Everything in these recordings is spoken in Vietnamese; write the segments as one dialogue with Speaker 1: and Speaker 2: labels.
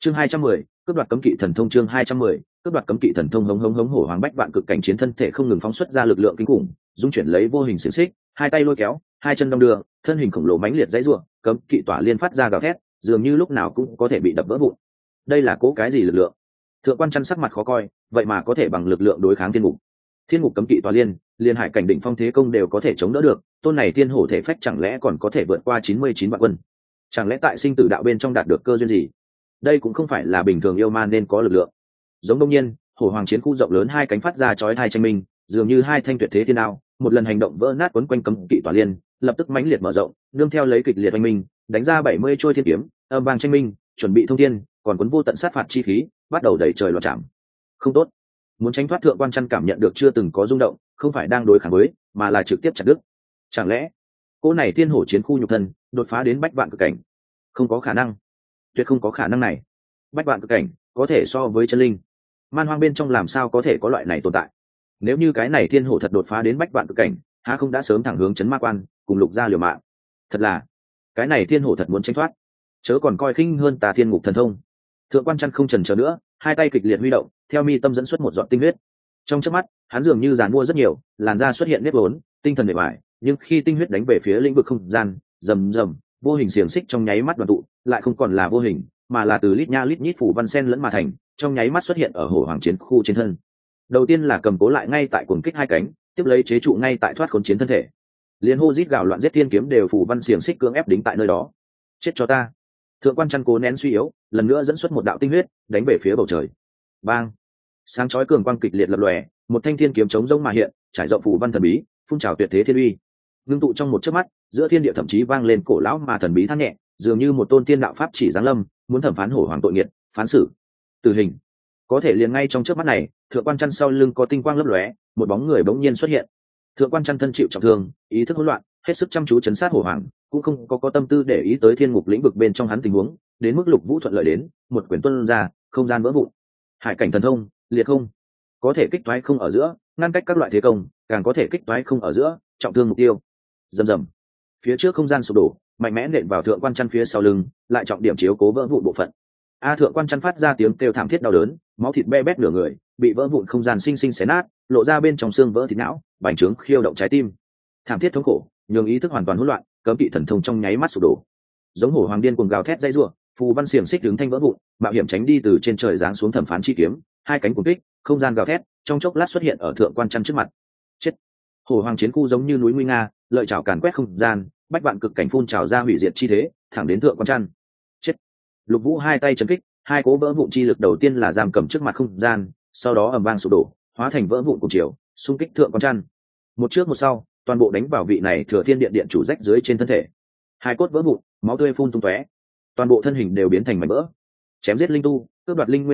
Speaker 1: Chương 210, cướp đoạt cấm kỵ thần thông. Chương 210, cướp đoạt cấm kỵ thần thông. Hống hống hống, hổ hoàng bách vạn cực cảnh chiến thân thể không ngừng phóng xuất ra lực lượng kinh khủng, dung chuyển lấy vô hình xiềng xích, hai tay lôi kéo, hai chân đong đưa, thân hình khổng lồ mãnh liệt dãy rủa, cấm kỵ tỏa liên phát ra gào thét, dường như lúc nào cũng có thể bị đập vỡ vụn. Đây là cố cái gì lực lượng? Thượng quan Chân sắc mặt khó coi, vậy mà có thể bằng lực lượng đối kháng thiên ngục. Thiên ngục cấm kỵ tỏa liên hải cảnh đỉnh phong thế công đều có thể chống đỡ được, tôn này thiên hổ thể phách chẳng lẽ còn có thể vượt qua 99 vạn quân? Chẳng lẽ tại sinh tử đạo bên trong đạt được cơ duyên gì? Đây cũng không phải là bình thường yêu ma nên có lực lượng. Giống đông nhiên, hổ hoàng chiến khu rộng lớn hai cánh phát ra chói tai tranh minh, dường như hai thanh tuyệt thế thiên đao, một lần hành động vỡ nát quấn quanh cấm kỵ tỏa liên, lập tức mãnh liệt mở rộng, nương theo lấy kịch liệt oanh minh, đánh ra 70 trôi thiên kiếm, âm vang tranh minh, chuẩn bị thông thiên, còn cuốn vô tận sát phạt chi khí, bắt đầu đẩy trời loạn chạm. Không tốt, muốn tránh thoát. Thượng quan Chân cảm nhận được chưa từng có rung động, không phải đang đối kháng với, mà là trực tiếp chặt đứt. Chẳng lẽ cô này thiên hổ chiến khu nhục thân đột phá đến bách vạn cực cảnh? Không có khả năng, tuyệt không có khả năng này. Bách vạn cực cảnh có thể so với chân linh, man hoang bên trong làm sao có thể có loại này tồn tại? Nếu như cái này thiên hổ thật đột phá đến bách vạn cực cảnh, há không đã sớm thẳng hướng chấn ma quan cùng lục gia liều mạng? Thật là cái này thiên hổ thật muốn tranh thoát, chớ còn coi khinh hơn tà thiên ngục thần thông. Thượng quan Chân không chần chờ nữa, hai tay kịch liệt huy động, theo mi tâm dẫn xuất một giọt tinh huyết. Trong chớp mắt, hắn dường như giàn mua rất nhiều, làn da xuất hiện nếp vốn, tinh thần bề bại, nhưng khi tinh huyết đánh về phía lĩnh vực không gian, rầm rầm, vô hình xiềng xích trong nháy mắt đoàn tụ, lại không còn là vô hình, mà là từ lít nha lít nhít phủ văn sen lẫn mà thành, trong nháy mắt xuất hiện ở hổ hoàng chiến khu trên thân. Đầu tiên là cầm cố lại ngay tại cuồng kích hai cánh, tiếp lấy chế trụ ngay tại thoát khốn chiến thân thể. Liên hô rít gào loạn giết thiên kiếm đều phủ văn xiềng xích cưỡng ép đính tại nơi đó. Chết cho ta! Thượng quan Chân cố nén suy yếu, lần nữa dẫn xuất một đạo tinh huyết, đánh về phía bầu trời. Bang! Sáng chói cường quang kịch liệt lập lòe, một thanh thiên kiếm chống rông mà hiện, trải rộng phủ văn thần bí, phun trào tuyệt thế thiên uy. Ngưng tụ trong một chớp mắt, giữa thiên địa thậm chí vang lên cổ lão mà thần bí than nhẹ, dường như một tôn tiên đạo pháp chỉ giáng lâm, muốn thẩm phán hổ hoàng tội nghiệt, phán xử tử hình. Có thể liền ngay trong chớp mắt này, Thượng quan Chân sau lưng có tinh quang lấp lóe, một bóng người bỗng nhiên xuất hiện. Thượng quan Chân thân chịu trọng thương, ý thức hỗn loạn, hết sức chăm chú chấn sát hổ hoàng, cũng không có tâm tư để ý tới thiên ngục lĩnh vực bên trong hắn tình huống, đến mức Lục Vũ thuận lợi đến, một quyền tuôn ra, không gian vỡ vụn. Hải cảnh thần thông, liệt không, có thể kích toái không ở giữa, ngăn cách các loại thế công, càng có thể kích toái không ở giữa, trọng thương mục tiêu. Rầm rầm, phía trước không gian sụp đổ, mạnh mẽ nện vào Thượng quan Chân phía sau lưng, lại trọng điểm chiếu cố vỡ vụn bộ phận. Thượng quan Chân phát ra tiếng kêu thảm thiết đau đớn, máu thịt be bét nửa người, bị vỡ vụn không gian sinh sinh xé nát, lộ ra bên trong xương vỡ thịt não, bành trướng khiêu động trái tim. Thảm thiết thống khổ, nhường ý thức hoàn toàn hỗn loạn, cấm kỵ thần thông trong nháy mắt sụp đổ. Giống hổ hoàng điên cuồng gào thét dãy rủa, phù văn xiềng xích đứng thanh vỡ vụn, mạo hiểm tránh đi từ trên trời giáng xuống thẩm phán chi kiếm, hai cánh cuồng kích, không gian gào thét, trong chốc lát xuất hiện ở Thượng quan Chân trước mặt. Chết! Hổ hoàng chiến khu giống như núi nguy nga, lợi chảo càn quét không gian, bách vạn cực cảnh phun trào ra hủy diệt chi thế, thẳng đến Thượng quan Chân. Chết! Lục Vũ hai tay chấn kích, hai cố vỡ vụn chi lực đầu tiên là giam cầm trước mặt không gian, sau đó ầm vang sụp đổ, hóa thành vỡ vụn cùng chiều, xung kích Thượng quan Chân. Một trước một sau, toàn bộ đánh vào vị này Thừa Thiên Điện điện chủ rách dưới trên thân thể. Hai cốt vỡ vụn, máu tươi phun tung tóe, toàn bộ thân hình đều biến thành mảnh vỡ. Chém giết linh tu, cướp đoạt linh nguyên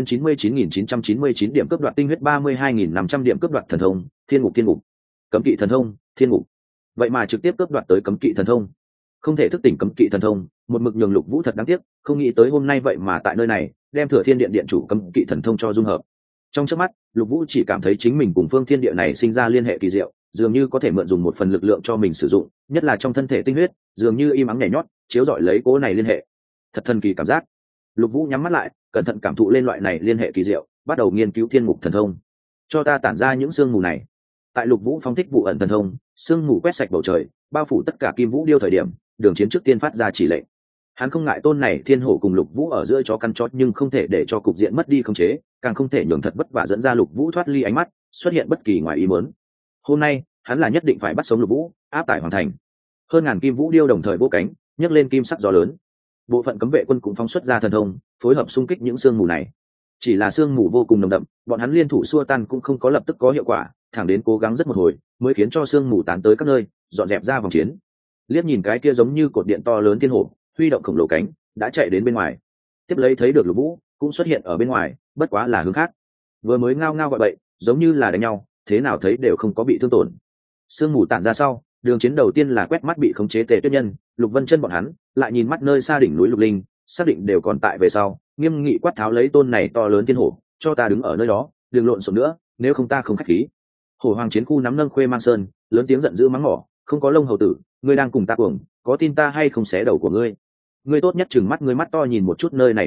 Speaker 1: 99.999 điểm, cướp đoạt tinh huyết 32.500 điểm, cướp đoạt thần thông, thiên ngục, cấm kỵ thần thông, thiên ngục. Vậy mà trực tiếp cướp đoạt tới cấm kỵ thần thông. Không thể thức tỉnh cấm kỵ thần thông, một mực nhường Lục Vũ thật đáng tiếc, không nghĩ tới hôm nay vậy mà tại nơi này, đem Thừa Thiên Điện điện chủ cấm kỵ thần thông cho dung hợp. Trong chớp mắt, Lục Vũ chỉ cảm thấy chính mình cùng phương thiên địa này sinh ra liên hệ kỳ diệu, dường như có thể mượn dùng một phần lực lượng cho mình sử dụng, nhất là trong thân thể tinh huyết, dường như im ắng nhảy nhót, chiếu rọi lấy cố này liên hệ. Thật thần kỳ cảm giác. Lục Vũ nhắm mắt lại, cẩn thận cảm thụ lên loại này liên hệ kỳ diệu, bắt đầu nghiên cứu thiên ngục thần thông. Cho ta tản ra những sương mù này. Tại Lục Vũ phóng thích vụ ẩn thần thông, sương mù quét sạch bầu trời, bao phủ tất cả kim vũ điêu thời điểm, Đường Chiến trước tiên phát ra chỉ lệnh. Hắn không ngại tôn này thiên hổ cùng Lục Vũ ở giữa chó căn chót, nhưng không thể để cho cục diện mất đi khống chế, càng không thể nhường thật vất vả dẫn ra Lục Vũ thoát ly ánh mắt, xuất hiện bất kỳ ngoài ý muốn. Hôm nay, hắn là nhất định phải bắt sống Lục Vũ, áp tải hoàn thành. Hơn ngàn kim vũ điêu đồng thời vỗ cánh, nhấc lên kim sắc gió lớn. Bộ phận cấm vệ quân cũng phóng xuất ra thần thông, phối hợp xung kích những sương mù này. Chỉ là sương mù vô cùng nồng đậm, bọn hắn liên thủ xua tan cũng không có lập tức có hiệu quả, thẳng đến cố gắng rất một hồi, mới khiến cho sương mù tán tới các nơi, dọn dẹp ra vòng chiến. Liếc nhìn cái kia giống như cột điện to lớn thiên hổ, huy động khổng lồ cánh, đã chạy đến bên ngoài. Tiếp lấy thấy được Lục Vũ cũng xuất hiện ở bên ngoài, bất quá là hướng khác. Vừa mới ngao ngao gọi bậy, giống như là đánh nhau, thế nào thấy đều không có bị thương tổn. Sương mù tản ra sau, Đường Chiến đầu tiên là quét mắt bị khống chế Tề Tuyết Nhân, Lục Vân Chân bọn hắn, lại nhìn mắt nơi xa đỉnh núi Lục Linh, xác định đều còn tại về sau, nghiêm nghị quát tháo lấy tôn này to lớn thiên hổ, cho ta đứng ở nơi đó, đừng lộn xộn nữa, nếu không ta không khách khí. Hổ hoàng chiến khu nắm nâng Khuê Mang Sơn, lớn tiếng giận dữ mắng mỏ, không có lông hầu tử, ngươi đang cùng ta cuồng, có tin ta hay không xé đầu của ngươi? Ngươi tốt nhất chừng mắt ngươi mắt to nhìn một chút nơi này cục diện,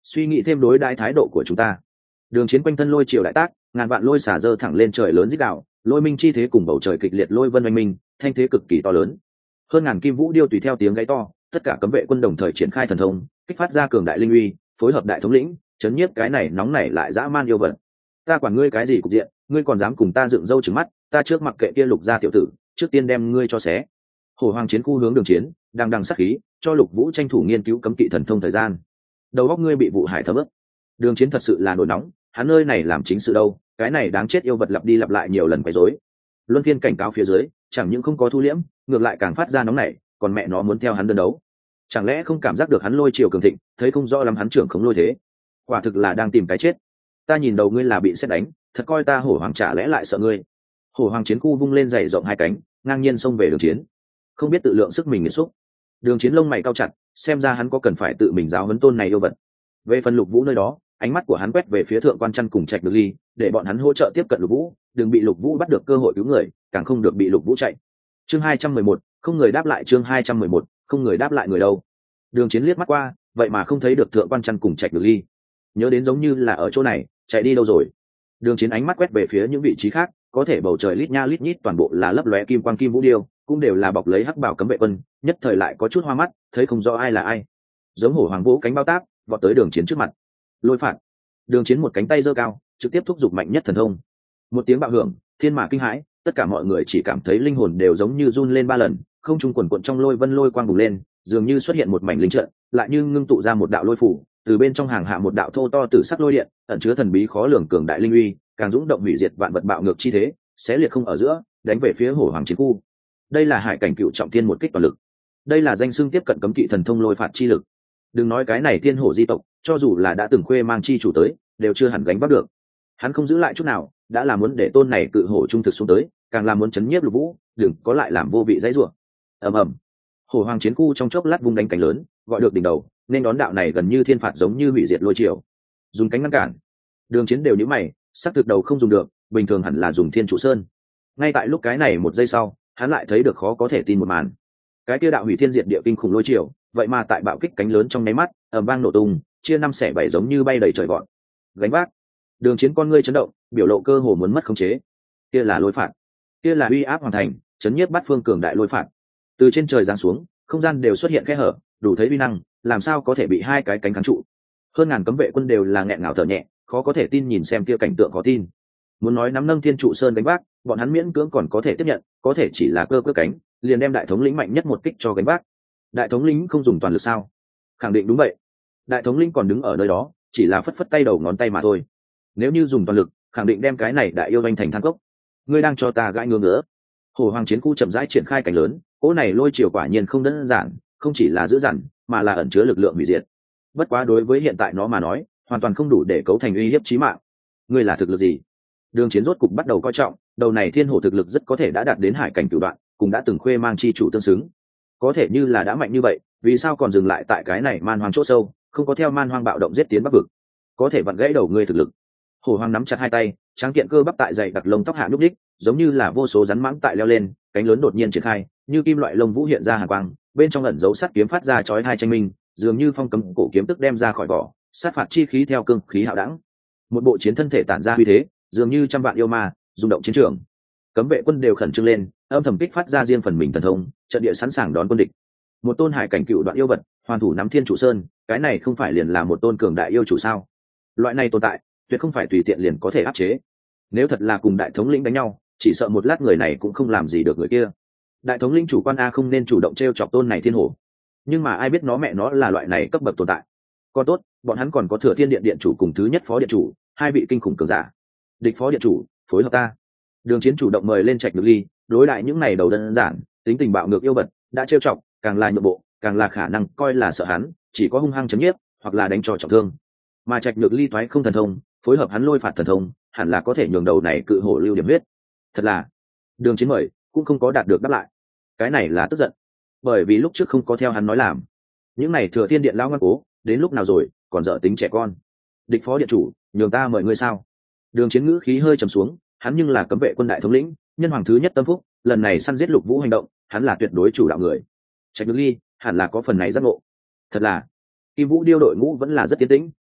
Speaker 1: suy nghĩ thêm đối đãi thái độ của chúng ta. Đường Chiến quanh thân lôi triều đại tác, ngàn vạn lôi xả dơ thẳng lên trời lớn rít gào, lôi minh chi thế cùng bầu trời kịch liệt lôi vân oanh minh, thanh thế cực kỳ to lớn. Hơn ngàn kim vũ điêu tùy theo tiếng gáy to, tất cả cấm vệ quân đồng thời triển khai thần thông, kích phát ra cường đại linh uy, phối hợp đại thống lĩnh, chấn nhiếp cái này nóng nảy lại dã man yêu vật. Ta quản ngươi cái gì cục diện, ngươi còn dám cùng ta dựng râu trừng mắt, ta trước mặc kệ kia Lục gia tiểu tử, trước tiên đem ngươi cho xé. Hổ Hoàng chiến khu hướng Đường Chiến, đang đằng sát khí, cho Lục Vũ tranh thủ nghiên cứu cấm kỵ thần thông thời gian. Đầu óc ngươi bị vụ hải thấm ướt. Đường Chiến thật sự là nổi nóng, hắn nơi này làm chính sự đâu, cái này đáng chết yêu vật lặp đi lặp lại nhiều lần quấy rối. Luân phiên cảnh cáo phía dưới, chẳng những không có thu liễm, ngược lại càng phát ra nóng nảy, còn mẹ nó muốn theo hắn đơn đấu. Chẳng lẽ không cảm giác được hắn lôi chiều cường thịnh, thấy không rõ lắm hắn trưởng không lôi thế, quả thực là đang tìm cái chết. Ta nhìn đầu ngươi là bị sét đánh, thật coi ta Hổ Hoàng chả lẽ lại sợ ngươi. Hổ Hoàng chiến khu vung lên dày rộng hai cánh, ngang nhiên xông về Đường Chiến. Không biết tự lượng sức mình nghiệt xúc. Đường Chiến lông mày cao chặt, xem ra hắn có cần phải tự mình giáo huấn tôn này yêu vật. Về phần Lục Vũ nơi đó, ánh mắt của hắn quét về phía Thượng Quan Chân cùng Trạch Được Ly, để bọn hắn hỗ trợ tiếp cận Lục Vũ, đừng bị Lục Vũ bắt được cơ hội cứu người, càng không được bị Lục Vũ chạy. Chương 211, không người đáp lại. Chương 211, không người đáp lại người đâu. Đường Chiến liếc mắt qua, vậy mà không thấy được Thượng Quan Chân cùng Trạch Được Ly. Nhớ đến giống như là ở chỗ này, chạy đi đâu rồi? Đường Chiến ánh mắt quét về phía những vị trí khác, có thể bầu trời lít nha lít nhít toàn bộ là lấp lóe kim quang kim vũ điêu, cũng đều là bọc lấy hắc bảo cấm vệ quân, nhất thời lại có chút hoa mắt, thấy không rõ ai là ai. Giống hổ hoàng vũ cánh bao táp, vọt tới Đường Chiến trước mặt. Lôi phạt. Đường Chiến một cánh tay giơ cao, trực tiếp thúc giục mạnh nhất thần thông. Một tiếng bạo hưởng, thiên mã kinh hãi, tất cả mọi người chỉ cảm thấy linh hồn đều giống như run lên 3 lần, không trung quần quần trong lôi vân lôi quang bùng lên, dường như xuất hiện một mảnh linh trận, lại như ngưng tụ ra một đạo lôi phủ, từ bên trong hàng hạ một đạo thô to tử sắc lôi điện, ẩn chứa thần bí khó lường cường đại linh uy, càng dũng động hủy diệt vạn vật bạo ngược chi thế, xé liệt không ở giữa, đánh về phía Hổ Hoàng chiến khu. Đây là hải cảnh cựu trọng thiên một kích toàn lực. Đây là danh xưng tiếp cận cấm kỵ thần thông lôi phạt chi lực. Đừng nói cái này thiên hổ di tộc, cho dù là đã từng khuê mang chi chủ tới, đều chưa hẳn gánh vác được. Hắn không giữ lại chút nào, đã là muốn để tôn này cự hổ trung thực xuống tới, càng là muốn chấn nhiếp Lục Vũ, đừng có lại làm vô vị dãy rủa. Ầm ầm. Hổ Hoàng chiến khu trong chốc lát vung đánh cánh lớn, gọi được đỉnh đầu, nên đón đạo này gần như thiên phạt giống như hủy diệt lôi triều. Dùng cánh ngăn cản. Đường Chiến đều nhíu mày, sắc thực đầu không dùng được, bình thường hẳn là dùng Thiên Trụ Sơn. Ngay tại lúc cái này một giây sau, hắn lại thấy được khó có thể tin một màn. Cái kia đạo hủy thiên diệt địa kinh khủng lôi triều, vậy mà tại bạo kích cánh lớn trong nháy mắt, ầm vang nổ tung, chia 5 xẻ 7 giống như bay đầy trời vọt. Gánh vác. Đường Chiến con ngươi chấn động, biểu lộ cơ hồ muốn mất khống chế. Kia là lôi phạt, kia là uy áp hoàn thành, chấn nhiếp bát phương cường đại lôi phạt. Từ trên trời giáng xuống, không gian đều xuất hiện khe hở, đủ thấy uy năng, làm sao có thể bị hai cái cánh kháng trụ. Hơn ngàn cấm vệ quân đều là nghẹn ngào thở nhẹ, khó có thể tin nhìn xem kia cảnh tượng khó tin. Muốn nói nắm nâng Thiên Trụ Sơn gánh vác, bọn hắn miễn cưỡng còn có thể tiếp nhận, có thể chỉ là cơ cánh, liền đem đại thống lĩnh mạnh nhất một kích cho gánh vác. Đại thống lĩnh không dùng toàn lực sao? Khẳng định đúng vậy. Đại thống lĩnh còn đứng ở nơi đó, chỉ là phất phất tay đầu ngón tay mà thôi. Nếu như dùng toàn lực, khẳng định đem cái này đại yêu anh thành than cốc. Ngươi đang cho ta gãi ngứa ngứa. Hổ Hoàng chiến khu chậm rãi triển khai cảnh lớn, cỗ này lôi chiều quả nhiên không đơn giản, không chỉ là dữ dằn, mà là ẩn chứa lực lượng hủy diệt. Bất quá đối với hiện tại nó mà nói, hoàn toàn không đủ để cấu thành uy hiếp chí mạng. Ngươi là thực lực gì? Đường Chiến rốt cục bắt đầu coi trọng, đầu này thiên hổ thực lực rất có thể đã đạt đến hải cảnh cửu đoạn, cũng đã từng khuê mang chi chủ tương xứng. Có thể như là đã mạnh như vậy, vì sao còn dừng lại tại cái này man hoang chỗ sâu, không có theo man hoang bạo động giết tiến bắc vực? Có thể vặn gãy đầu ngươi thực lực. Hổ Hoàng nắm chặt hai tay, tráng kiện cơ bắp tại dày đặc lông tóc hạ nhúc đích, giống như là vô số rắn mãng tại leo lên, cánh lớn đột nhiên triển khai, như kim loại lông vũ hiện ra hàn quang, bên trong ẩn dấu sắt kiếm phát ra chói hai tranh minh, dường như phong cấm cổ kiếm tức đem ra khỏi vỏ, sát phạt chi khí theo cương khí hạo đẳng. Một bộ chiến thân thể tản ra uy thế, dường như trăm vạn yêu ma, rung động chiến trường. Cấm vệ quân đều khẩn trương lên, âm thầm kích phát ra riêng phần mình thần thông, trận địa sẵn sàng đón quân địch. Một tôn hải cảnh cựu đoạn yêu vật, hoàn thủ nắm Thiên Trụ Sơn, cái này không phải liền là một tôn cường đại yêu chủ sao? Loại này tồn tại, tuyệt không phải tùy tiện liền có thể áp chế. Nếu thật là cùng đại thống lĩnh đánh nhau, chỉ sợ một lát người này cũng không làm gì được người kia. Đại thống lĩnh chủ quan a không nên chủ động trêu chọc tôn này thiên hổ. Nhưng mà ai biết nó mẹ nó là loại này cấp bậc tồn tại. Còn tốt, bọn hắn còn có Thừa Thiên Điện điện chủ cùng thứ nhất phó điện chủ, hai vị kinh khủng cường giả. Địch phó điện chủ, phối hợp ta. Đường Chiến chủ động mời lên Trạch Được Ly, đối lại những này đầu đơn giản, tính tình bạo ngược yêu vật, đã trêu chọc, càng là nhượng bộ, càng là khả năng coi là sợ hắn, chỉ có hung hăng chấn nhiếp, hoặc là đánh cho trọng thương. Mà Trạch Được Ly thoái không thần thông, phối hợp hắn lôi phạt thần thông, hẳn là có thể nhường đầu này cự hổ lưu điểm huyết. Thật là, Đường Chiến mời cũng không có đạt được đáp lại. Cái này là tức giận, bởi vì lúc trước không có theo hắn nói làm. Những này Thừa Thiên Điện lão ngoan cố, đến lúc nào rồi, còn dở tính trẻ con. Địch phó điện chủ, nhường ta mời ngươi sao? Đường Chiến ngữ khí hơi trầm xuống, hắn nhưng là cấm vệ quân đại thống lĩnh, nhân hoàng thứ nhất tâm phúc, lần này săn giết Lục Vũ hành động, hắn là tuyệt đối chủ đạo người. Trạch Được Ly hẳn là có phần này giác ngộ. Thật là, Kim Vũ điêu đội ngũ vẫn là rất tiến tĩnh,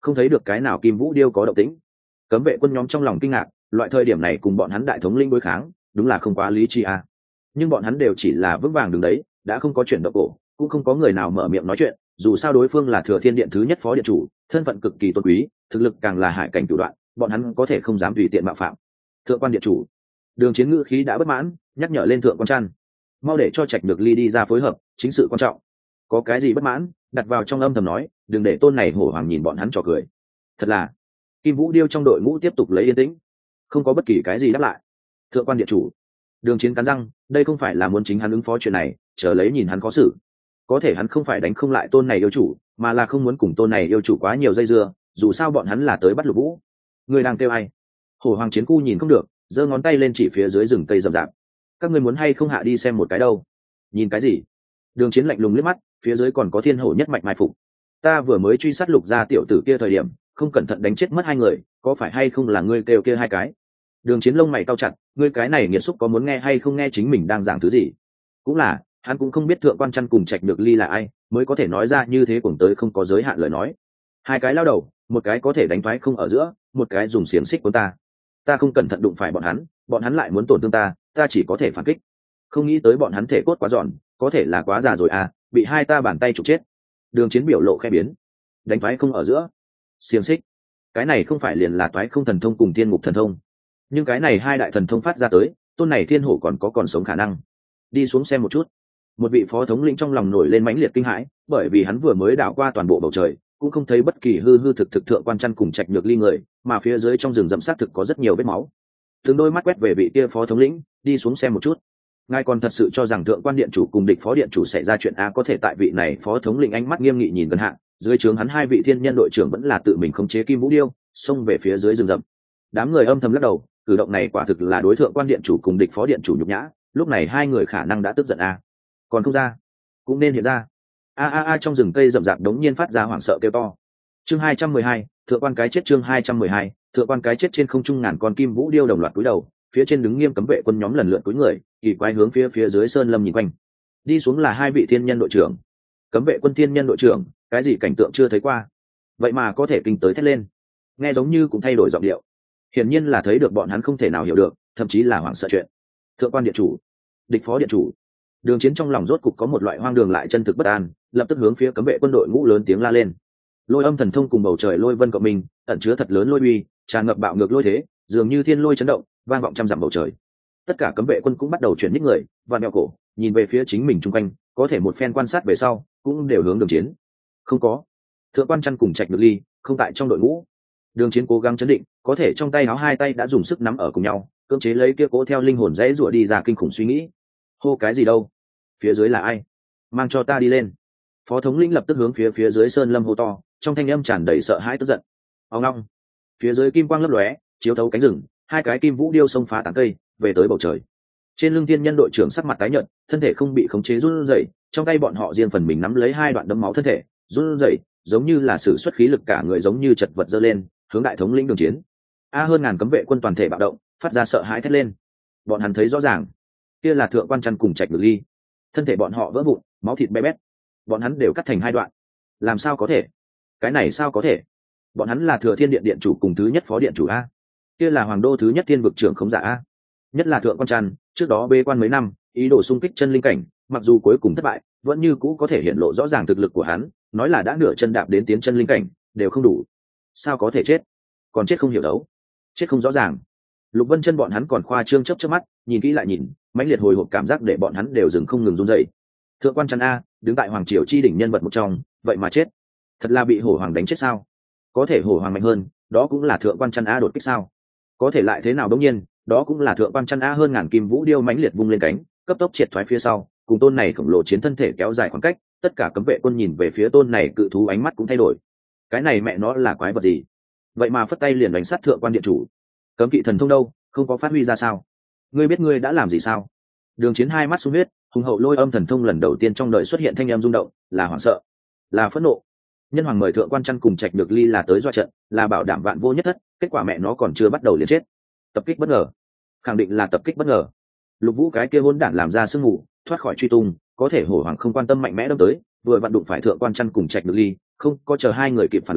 Speaker 1: không thấy được cái nào kim vũ điêu có động tĩnh. Cấm vệ quân nhóm trong lòng kinh ngạc, loại thời điểm này cùng bọn hắn đại thống linh đối kháng đúng là không quá lý trí à. Nhưng bọn hắn đều chỉ là vững vàng đứng đấy, đã không có chuyển động cổ, cũng không có người nào mở miệng nói chuyện, dù sao đối phương là Thừa Thiên Điện thứ nhất phó điện chủ, thân phận cực kỳ tôn quý, thực lực càng là hải cảnh cửu đoạn, bọn hắn có thể không dám tùy tiện mạo phạm. Thượng quan điện chủ, Đường Chiến ngữ khí đã bất mãn, nhắc nhở lên Thượng quan Trăn, mau để cho Trạch Nhược Ly đi ra phối hợp, chính sự quan trọng. Có cái gì bất mãn, đặt vào trong âm thầm nói, đừng để tôn này hổ hoàng nhìn bọn hắn trò cười. Thật là, Kim Vũ Điêu trong đội ngũ tiếp tục lấy yên tĩnh, không có bất kỳ cái gì đáp lại. Thượng quan điện chủ, Đường Chiến cắn răng, đây không phải là muốn chính hắn ứng phó chuyện này, chờ lấy nhìn hắn có xử. Có thể hắn không phải đánh không lại tôn này yêu chủ, mà là không muốn cùng tôn này yêu chủ quá nhiều dây dưa, dù sao bọn hắn là tới bắt Lục Vũ. Người đang kêu ai? Hổ hoàng chiến khu nhìn không được, giơ ngón tay lên chỉ phía dưới rừng cây rậm rạp. Các ngươi muốn hay không hạ đi xem một cái đâu? Nhìn cái gì? Đường Chiến lạnh lùng liếc mắt, phía dưới còn có thiên hổ nhất mạch mai phục. Ta vừa mới truy sát Lục gia tiểu tử kia thời điểm, không cẩn thận đánh chết mất hai người, có phải hay không là ngươi kêu kia hai cái? Đường Chiến lông mày cau chặt, ngươi cái này nghiệt xúc có muốn nghe hay không nghe chính mình đang giảng thứ gì? Cũng là, hắn cũng không biết Thượng quan Trăn cùng Trạch Nhược Ly là ai, mới có thể nói ra như thế cuồng tới không có giới hạn lời nói. Hai cái lao đầu, một cái có thể đánh thoái không ở giữa, một cái dùng xiềng xích của ta không cẩn thận đụng phải bọn hắn lại muốn tổn thương ta chỉ có thể phản kích. Không nghĩ tới bọn hắn thể cốt quá giòn, có thể là quá già rồi à, bị hai ta bàn tay trục chết. Đường Chiến biểu lộ khẽ biến, đánh thoái không ở giữa, xiềng xích, cái này không phải liền là toái không thần thông cùng thiên ngục thần thông? Nhưng cái này hai đại thần thông phát ra tới, tôn này thiên hổ còn sống khả năng. Đi xuống xem một chút. Một vị phó thống lĩnh trong lòng nổi lên mãnh liệt kinh hãi, bởi vì hắn vừa mới đảo qua toàn bộ bầu trời, cũng không thấy bất kỳ hư thực Thượng quan Trăn cùng Trạch Nhược Ly người, mà phía dưới trong rừng rậm xác thực có rất nhiều vết máu. Từng đôi mắt quét về vị kia phó thống lĩnh, đi xuống xem một chút. Ngài còn thật sự cho rằng Thượng quan điện chủ cùng địch phó điện chủ xảy ra chuyện a? Có thể tại vị này phó thống lĩnh ánh mắt nghiêm nghị nhìn gần hạ, dưới trướng hắn hai vị thiên nhân đội trưởng vẫn là tự mình khống chế Kim Vũ Điêu, xông về phía dưới rừng rậm. Đám người âm thầm lắc đầu, cử động này quả thực là đối Thượng quan điện chủ cùng địch phó điện chủ nhục nhã, lúc này hai người khả năng đã tức giận a. Còn không ra, cũng nên hiện ra. Trong rừng cây rậm rạp đống nhiên phát ra hoảng sợ kêu to. Chương 212, Thượng quan cái chết. Chương 212, Thượng quan cái chết. Trên không trung ngàn con Kim Vũ Điêu đồng loạt cúi đầu, phía trên đứng nghiêm cấm vệ quân nhóm lần lượt cúi người, kỳ quái hướng phía dưới sơn lâm nhìn quanh. Đi xuống là hai vị thiên nhân đội trưởng. Cấm vệ quân thiên nhân đội trưởng, cái gì cảnh tượng chưa thấy qua, vậy mà có thể kinh tới thét lên. Nghe giống như cũng thay đổi giọng điệu, hiển nhiên là thấy được bọn hắn không thể nào hiểu được, thậm chí là hoảng sợ chuyện. Thượng quan điện chủ, địch phó điện chủ. Đường Chiến trong lòng rốt cục có một loại hoang đường lại chân thực bất an, lập tức hướng phía cấm vệ quân đội ngũ lớn tiếng la lên. Lôi âm thần thông cùng bầu trời lôi vân cộng mình, ẩn chứa thật lớn lôi uy, tràn ngập bạo ngược lôi thế, dường như thiên lôi chấn động, vang vọng trăm dặm bầu trời. Tất cả cấm vệ quân cũng bắt đầu chuyển nhích người, và neo cổ, nhìn về phía chính mình chung quanh, có thể một phen quan sát về sau, cũng đều hướng Đường Chiến. Không có. Thượng quan Trăn cùng Trạch Nhược Ly không tại trong đội ngũ. Đường Chiến cố gắng chấn định, có thể trong tay áo hai tay đã dùng sức nắm ở cùng nhau, cưỡng chế lấy kia cố theo linh hồn dãy rủa đi ra kinh khủng suy nghĩ. Hô cái gì đâu? Phía dưới là ai? Mang cho ta đi lên. Phó thống lĩnh lập tức hướng phía dưới sơn lâm hô to, trong thanh âm tràn đầy sợ hãi tức giận. Ông long, phía dưới kim quang lấp lóe, chiếu thấu cánh rừng, hai cái Kim Vũ Điêu xông phá tán cây, về tới bầu trời. Trên lưng thiên nhân đội trưởng sắc mặt tái nhợt, thân thể không bị khống chế run rẩy, trong tay bọn họ riêng phần mình nắm lấy hai đoạn đấm máu thân thể, run rẩy, giống như là sử xuất khí lực cả người giống như chật vật giơ lên, hướng đại thống lĩnh Đường Chiến. Hơn ngàn cấm vệ quân toàn thể bạo động, phát ra sợ hãi thét lên. Bọn hắn thấy rõ ràng, kia là Thượng quan Trăn cùng Trạch Nhược Ly. Thân thể bọn họ vỡ vụn, máu thịt bé bét, bọn hắn đều cắt thành hai đoạn. Làm sao có thể? Cái này sao có thể? Bọn hắn là Thừa Thiên Điện điện chủ cùng thứ nhất phó điện chủ a, kia là hoàng đô thứ nhất thiên vực trưởng khống giả a. Nhất là Thượng quan Trăn, trước đó bê quan mấy năm, ý đồ xung kích chân linh cảnh, mặc dù cuối cùng thất bại, vẫn như cũ có thể hiện lộ rõ ràng thực lực của hắn, nói là đã nửa chân đạp đến tiến chân linh cảnh, đều không đủ. Sao có thể chết? Còn chết không hiểu đấu, chết không rõ ràng. Lục Vân Chân bọn hắn còn khoa trương chớp chớp mắt, nhìn kỹ lại nhìn, mãnh liệt hồi hộp cảm giác để bọn hắn đều dừng không ngừng run rẩy. Thượng quan Trăn a, đứng tại hoàng triều chi đỉnh nhân vật một trong, vậy mà chết. Thật là bị hổ hoàng đánh chết sao? Có thể hổ hoàng mạnh hơn, đó cũng là Thượng quan Trăn a đột kích sao? Có thể lại thế nào đống nhiên, đó cũng là Thượng quan Trăn a hơn ngàn Kim Vũ Điêu mãnh liệt vung lên cánh, cấp tốc triệt thoái phía sau, cùng tôn này khổng lồ chiến thân thể kéo dài khoảng cách, tất cả cấm vệ quân nhìn về phía tôn này cự thú ánh mắt cũng thay đổi. Cái này mẹ nó là quái vật gì? Vậy mà phất tay liền đánh sát Thượng quan điện chủ. Cấm kỵ thần thông đâu, không có phát huy ra sao? Ngươi biết ngươi đã làm gì sao? Đường Chiến hai mắt sung huyết, hùng hậu lôi âm thần thông lần đầu tiên trong đời xuất hiện thanh âm rung động, là hoảng sợ, là phẫn nộ. Nhân hoàng mời Thượng quan Trăn cùng Trạch Nhược Ly là tới dọa trận, là bảo đảm vạn vô nhất thất, kết quả mẹ nó còn chưa bắt đầu liền chết. Tập kích bất ngờ, khẳng định là tập kích bất ngờ. Lục Vũ cái kia hỗn đản làm ra sương mù, thoát khỏi truy tung, có thể hổ hoàng không quan tâm mạnh mẽ đâm tới, vừa vặn đụng phải Thượng quan Trăn cùng Trạch Nhược Ly, không có chờ hai người kịp phản ứng,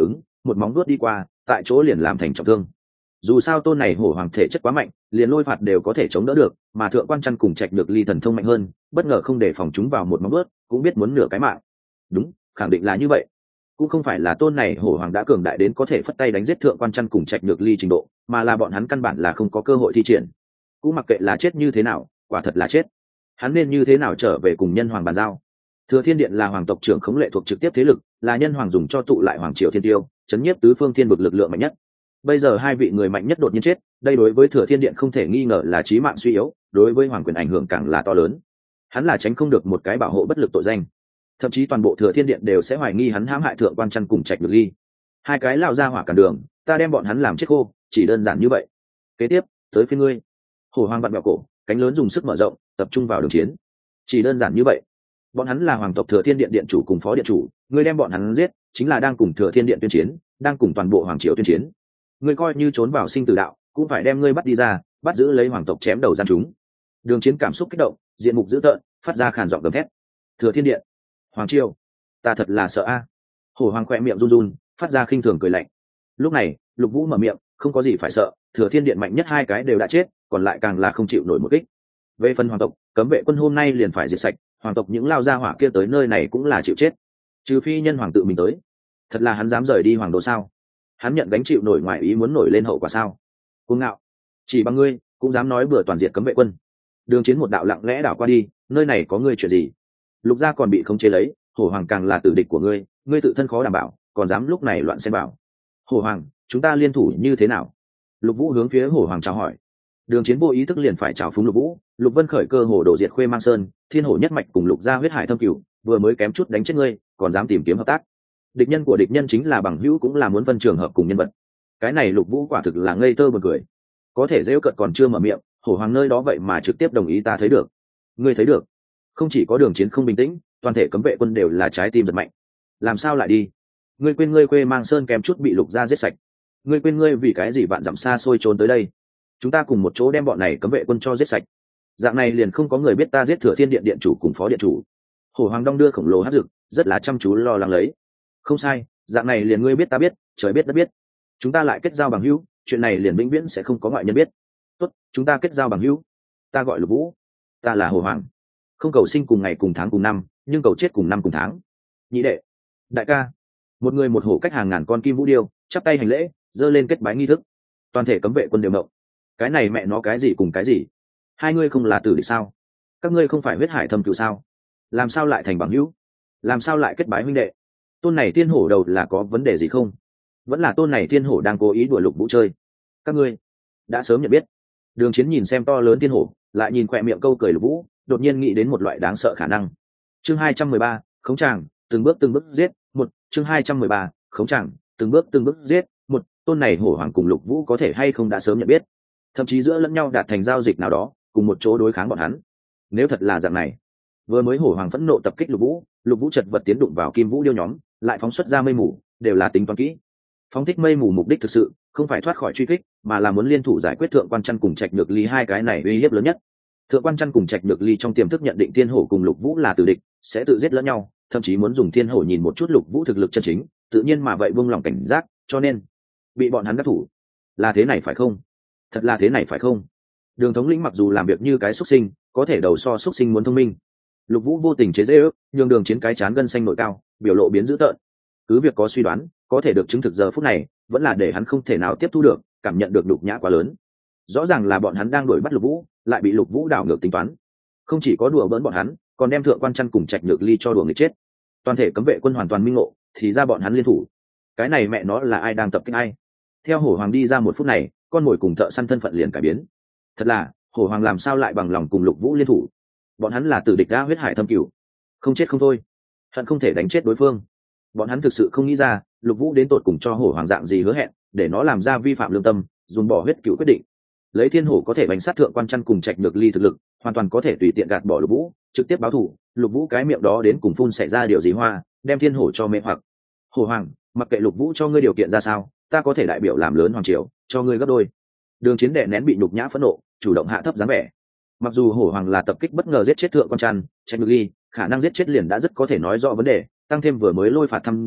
Speaker 1: một móng vuốt đi qua, tại chỗ liền làm thành trọng thương. Dù sao tôn này hổ hoàng thể chất quá mạnh, liền lôi phạt đều có thể chống đỡ được, mà thượng quan chăn cùng Trạch Nhược Ly thần thông mạnh hơn, bất ngờ không để phòng chúng vào một móng vuốt, cũng biết muốn nửa cái mạng. Đúng, khẳng định là như vậy. Cũng không phải là tôn này hổ hoàng đã cường đại đến có thể phất tay đánh giết thượng quan chăn cùng Trạch Nhược Ly trình độ, mà là bọn hắn căn bản là không có cơ hội thi triển. Cũng mặc kệ là chết như thế nào, quả thật là chết. Hắn nên như thế nào trở về cùng nhân hoàng bàn giao? Thừa Thiên Điện là hoàng tộc trưởng khống lệ thuộc trực tiếp thế lực, là nhân hoàng dùng cho tụ lại hoàng triều thiên tiêu, chấn nhiếp tứ phương thiên vực lực lượng mạnh nhất. Bây giờ hai vị người mạnh nhất đột nhiên chết, đây đối với Thừa Thiên Điện không thể nghi ngờ là chí mạng suy yếu, đối với hoàng quyền ảnh hưởng càng là to lớn. Hắn là tránh không được một cái bảo hộ bất lực tội danh. Thậm chí toàn bộ Thừa Thiên Điện đều sẽ hoài nghi hắn hãm hại thượng quan chăn cùng Trạch Nhược Ly. Hai cái lao ra hỏa cản đường, ta đem bọn hắn làm chết khô, chỉ đơn giản như vậy. Kế tiếp, tới phiên ngươi. Hổ hoàng vặn vẹo cổ, cánh lớn dùng sức mở rộng, tập trung vào đường chiến. Chỉ đơn giản như vậy. Bọn hắn là hoàng tộc Thừa Thiên Điện điện chủ cùng phó điện chủ, ngươi đem bọn hắn giết, chính là đang cùng Thừa Thiên Điện tuyên chiến, đang cùng toàn bộ hoàng triều tuyên chiến. Ngươi coi như trốn vào sinh tử đạo, cũng phải đem ngươi bắt đi ra, bắt giữ lấy hoàng tộc chém đầu gian chúng. Đường chiến cảm xúc kích động, diện mục dữ tợn, phát ra khàn giọng gầm thét. Thừa Thiên Điện, hoàng triều, ta thật là sợ a. Hổ hoàng khẽ miệng run run, phát ra khinh thường cười lạnh. Lúc này, Lục Vũ mở miệng, không có gì phải sợ, Thừa Thiên Điện mạnh nhất hai cái đều đã chết, còn lại càng là không chịu nổi một kích. Về phần hoàng tộc, cấm vệ quân hôm nay liền phải diệt sạch, hoàng tộc những lao gia hỏa kia tới nơi này cũng là chịu chết, trừ phi nhân hoàng tự mình tới. Thật là hắn dám rời đi hoàng đô sao? Hắn nhận gánh chịu nổi ngoài ý muốn nổi lên hậu quả sao? Cuồng ngạo, chỉ bằng ngươi cũng dám nói bừa toàn diệt cấm vệ quân. Đường chiến một đạo lặng lẽ đảo qua đi, nơi này có ngươi chuyện gì? Lục gia còn bị khống chế lấy, hổ hoàng càng là tử địch của ngươi, ngươi tự thân khó đảm bảo, còn dám lúc này loạn xen vào. Hổ hoàng, chúng ta liên thủ như thế nào? Lục Vũ hướng phía hổ hoàng chào hỏi. Đường chiến vô ý thức liền phải chào phúng Lục Vũ, Lục Vân khởi cơ hồ đổ diệt Khuê Mang Sơn, Thiên Hổ nhất mạch cùng Lục gia huyết hải thâm cửu, vừa mới kém chút đánh chết ngươi, còn dám tìm kiếm hợp tác. Địch nhân của địch nhân chính là bằng hữu, cũng là muốn phân trường hợp cùng nhân vật. Cái này Lục Vũ quả thực là ngây thơ buồn cười. Có thể giễu cợt còn chưa mở miệng, hổ hoàng nơi đó vậy mà trực tiếp đồng ý ta thấy được. Ngươi thấy được? Không chỉ có đường chiến không bình tĩnh, toàn thể cấm vệ quân đều là trái tim giật mạnh. Làm sao lại đi? Ngươi quên ngươi Khuê Mang Sơn kém chút bị Lục gia giết sạch. Ngươi quên ngươi vì cái gì vạn dặm xa xôi trốn tới đây? Chúng ta cùng một chỗ đem bọn này cấm vệ quân cho giết sạch. Dạng này liền không có người biết ta giết Thừa Thiên Điện điện chủ cùng phó điện chủ. Hổ hoàng đong đưa khổng lồ hát rực, rất là chăm chú lo lắng lấy. Không sai, dạng này liền ngươi biết ta biết, trời biết đất biết. Chúng ta lại kết giao bằng hữu, chuyện này liền vĩnh viễn sẽ không có ngoại nhân biết. Tốt, chúng ta kết giao bằng hữu. Ta gọi Lục Vũ, ta là Hổ hoàng. Không cầu sinh cùng ngày cùng tháng cùng năm, nhưng cầu chết cùng năm cùng tháng. Nhị đệ, đại ca, một người một hổ cách hàng ngàn con kim vũ điêu, chắp tay hành lễ, giơ lên kết bái nghi thức. Toàn thể cấm vệ quân đều ngộng. Cái này mẹ nó cái gì cùng cái gì? Hai ngươi không là tử địch sao? Các ngươi không phải huyết hải thâm cửu sao? Làm sao lại thành bằng hữu? Làm sao lại kết bái huynh đệ? Tôn này thiên hổ đầu là có vấn đề gì không? Vẫn là tôn này thiên hổ đang cố ý đùa Lục Vũ chơi? Các ngươi đã sớm nhận biết. Đường chiến nhìn xem to lớn thiên hổ, lại nhìn khỏe miệng câu cười Lục Vũ, đột nhiên nghĩ đến một loại đáng sợ khả năng. Chương 213, khống tràng, từng bước giết. Một chương 213, khống tràng, từng bước giết. Một tôn này hổ hoàng cùng Lục Vũ có thể hay không đã sớm nhận biết, thậm chí giữa lẫn nhau đạt thành giao dịch nào đó, cùng một chỗ đối kháng bọn hắn. Nếu thật là dạng này, vừa mới hổ hoàng phẫn nộ tập kích Lục Vũ, Lục Vũ chật vật tiến đụng vào kim vũ điêu nhóm, lại phóng xuất ra mây mù, đều là tính toán kỹ. Phóng thích mây mù mục đích thực sự không phải thoát khỏi truy kích, mà là muốn liên thủ giải quyết thượng quan chăn cùng Trạch Nhược Ly hai cái này uy hiếp lớn nhất. Thượng quan chăn cùng Trạch Nhược Ly trong tiềm thức nhận định thiên hổ cùng Lục Vũ là tử địch, sẽ tự giết lẫn nhau, thậm chí muốn dùng thiên hổ nhìn một chút Lục Vũ thực lực chân chính, tự nhiên mà vậy buông lòng cảnh giác, cho nên bị bọn hắn đắc thủ. Là thế này phải không? Thật là thế này phải không? Đường thống lĩnh mặc dù làm việc như cái xuất sinh, có thể đầu so xuất sinh muốn thông minh. Lục Vũ vô tình chế giễu, nhường đường chiến cái chán gân xanh nội cao, biểu lộ biến dữ tợn. Cứ việc có suy đoán, có thể được chứng thực giờ phút này, vẫn là để hắn không thể nào tiếp thu được, cảm nhận được nhục nhã quá lớn. Rõ ràng là bọn hắn đang đuổi bắt Lục Vũ, lại bị Lục Vũ đảo ngược tính toán. Không chỉ có đùa bỡn bọn hắn, còn đem thượng quan chăn cùng Trạch Nhược Ly cho đùa người chết. Toàn thể cấm vệ quân hoàn toàn minh ngộ, thì ra bọn hắn liên thủ. Cái này mẹ nó là ai đang tập kích ai? Theo hổ hoàng đi ra một phút này, con mồi cùng thợ săn thân phận liền cải biến. Thật là, hổ hoàng làm sao lại bằng lòng cùng Lục Vũ liên thủ? Bọn hắn là tử địch đã huyết hải thâm cửu, không chết không thôi, hận không thể đánh chết đối phương. Bọn hắn thực sự không nghĩ ra Lục Vũ đến tột cùng cho hổ hoàng dạng gì hứa hẹn, để nó làm ra vi phạm lương tâm, dùng bỏ huyết cửu quyết định. Lấy thiên hổ có thể bánh sát thượng quan chăn cùng Trạch Nhược Ly thực lực, hoàn toàn có thể tùy tiện gạt bỏ Lục Vũ, trực tiếp báo thù. Lục Vũ cái miệng đó đến cùng phun xảy ra điều gì hoa, đem thiên hổ cho mê hoặc. Hổ hoàng, mặc kệ Lục Vũ cho ngươi điều kiện ra sao, ta có thể đại biểu làm lớn hoàng triều, cho ngươi gấp đôi. Đường chiến đệ nén bị nhục nhã phẫn nộ, chủ động hạ thấp dáng vẻ. Mặc dù hổ hoàng là tập kích bất ngờ giết chết thượng quan chăn, Trạch Nhược Ly, khả năng giết chết liền đã rất có thể nói rõ vấn đề, tăng thêm vừa mới lôi phạt thăm dò,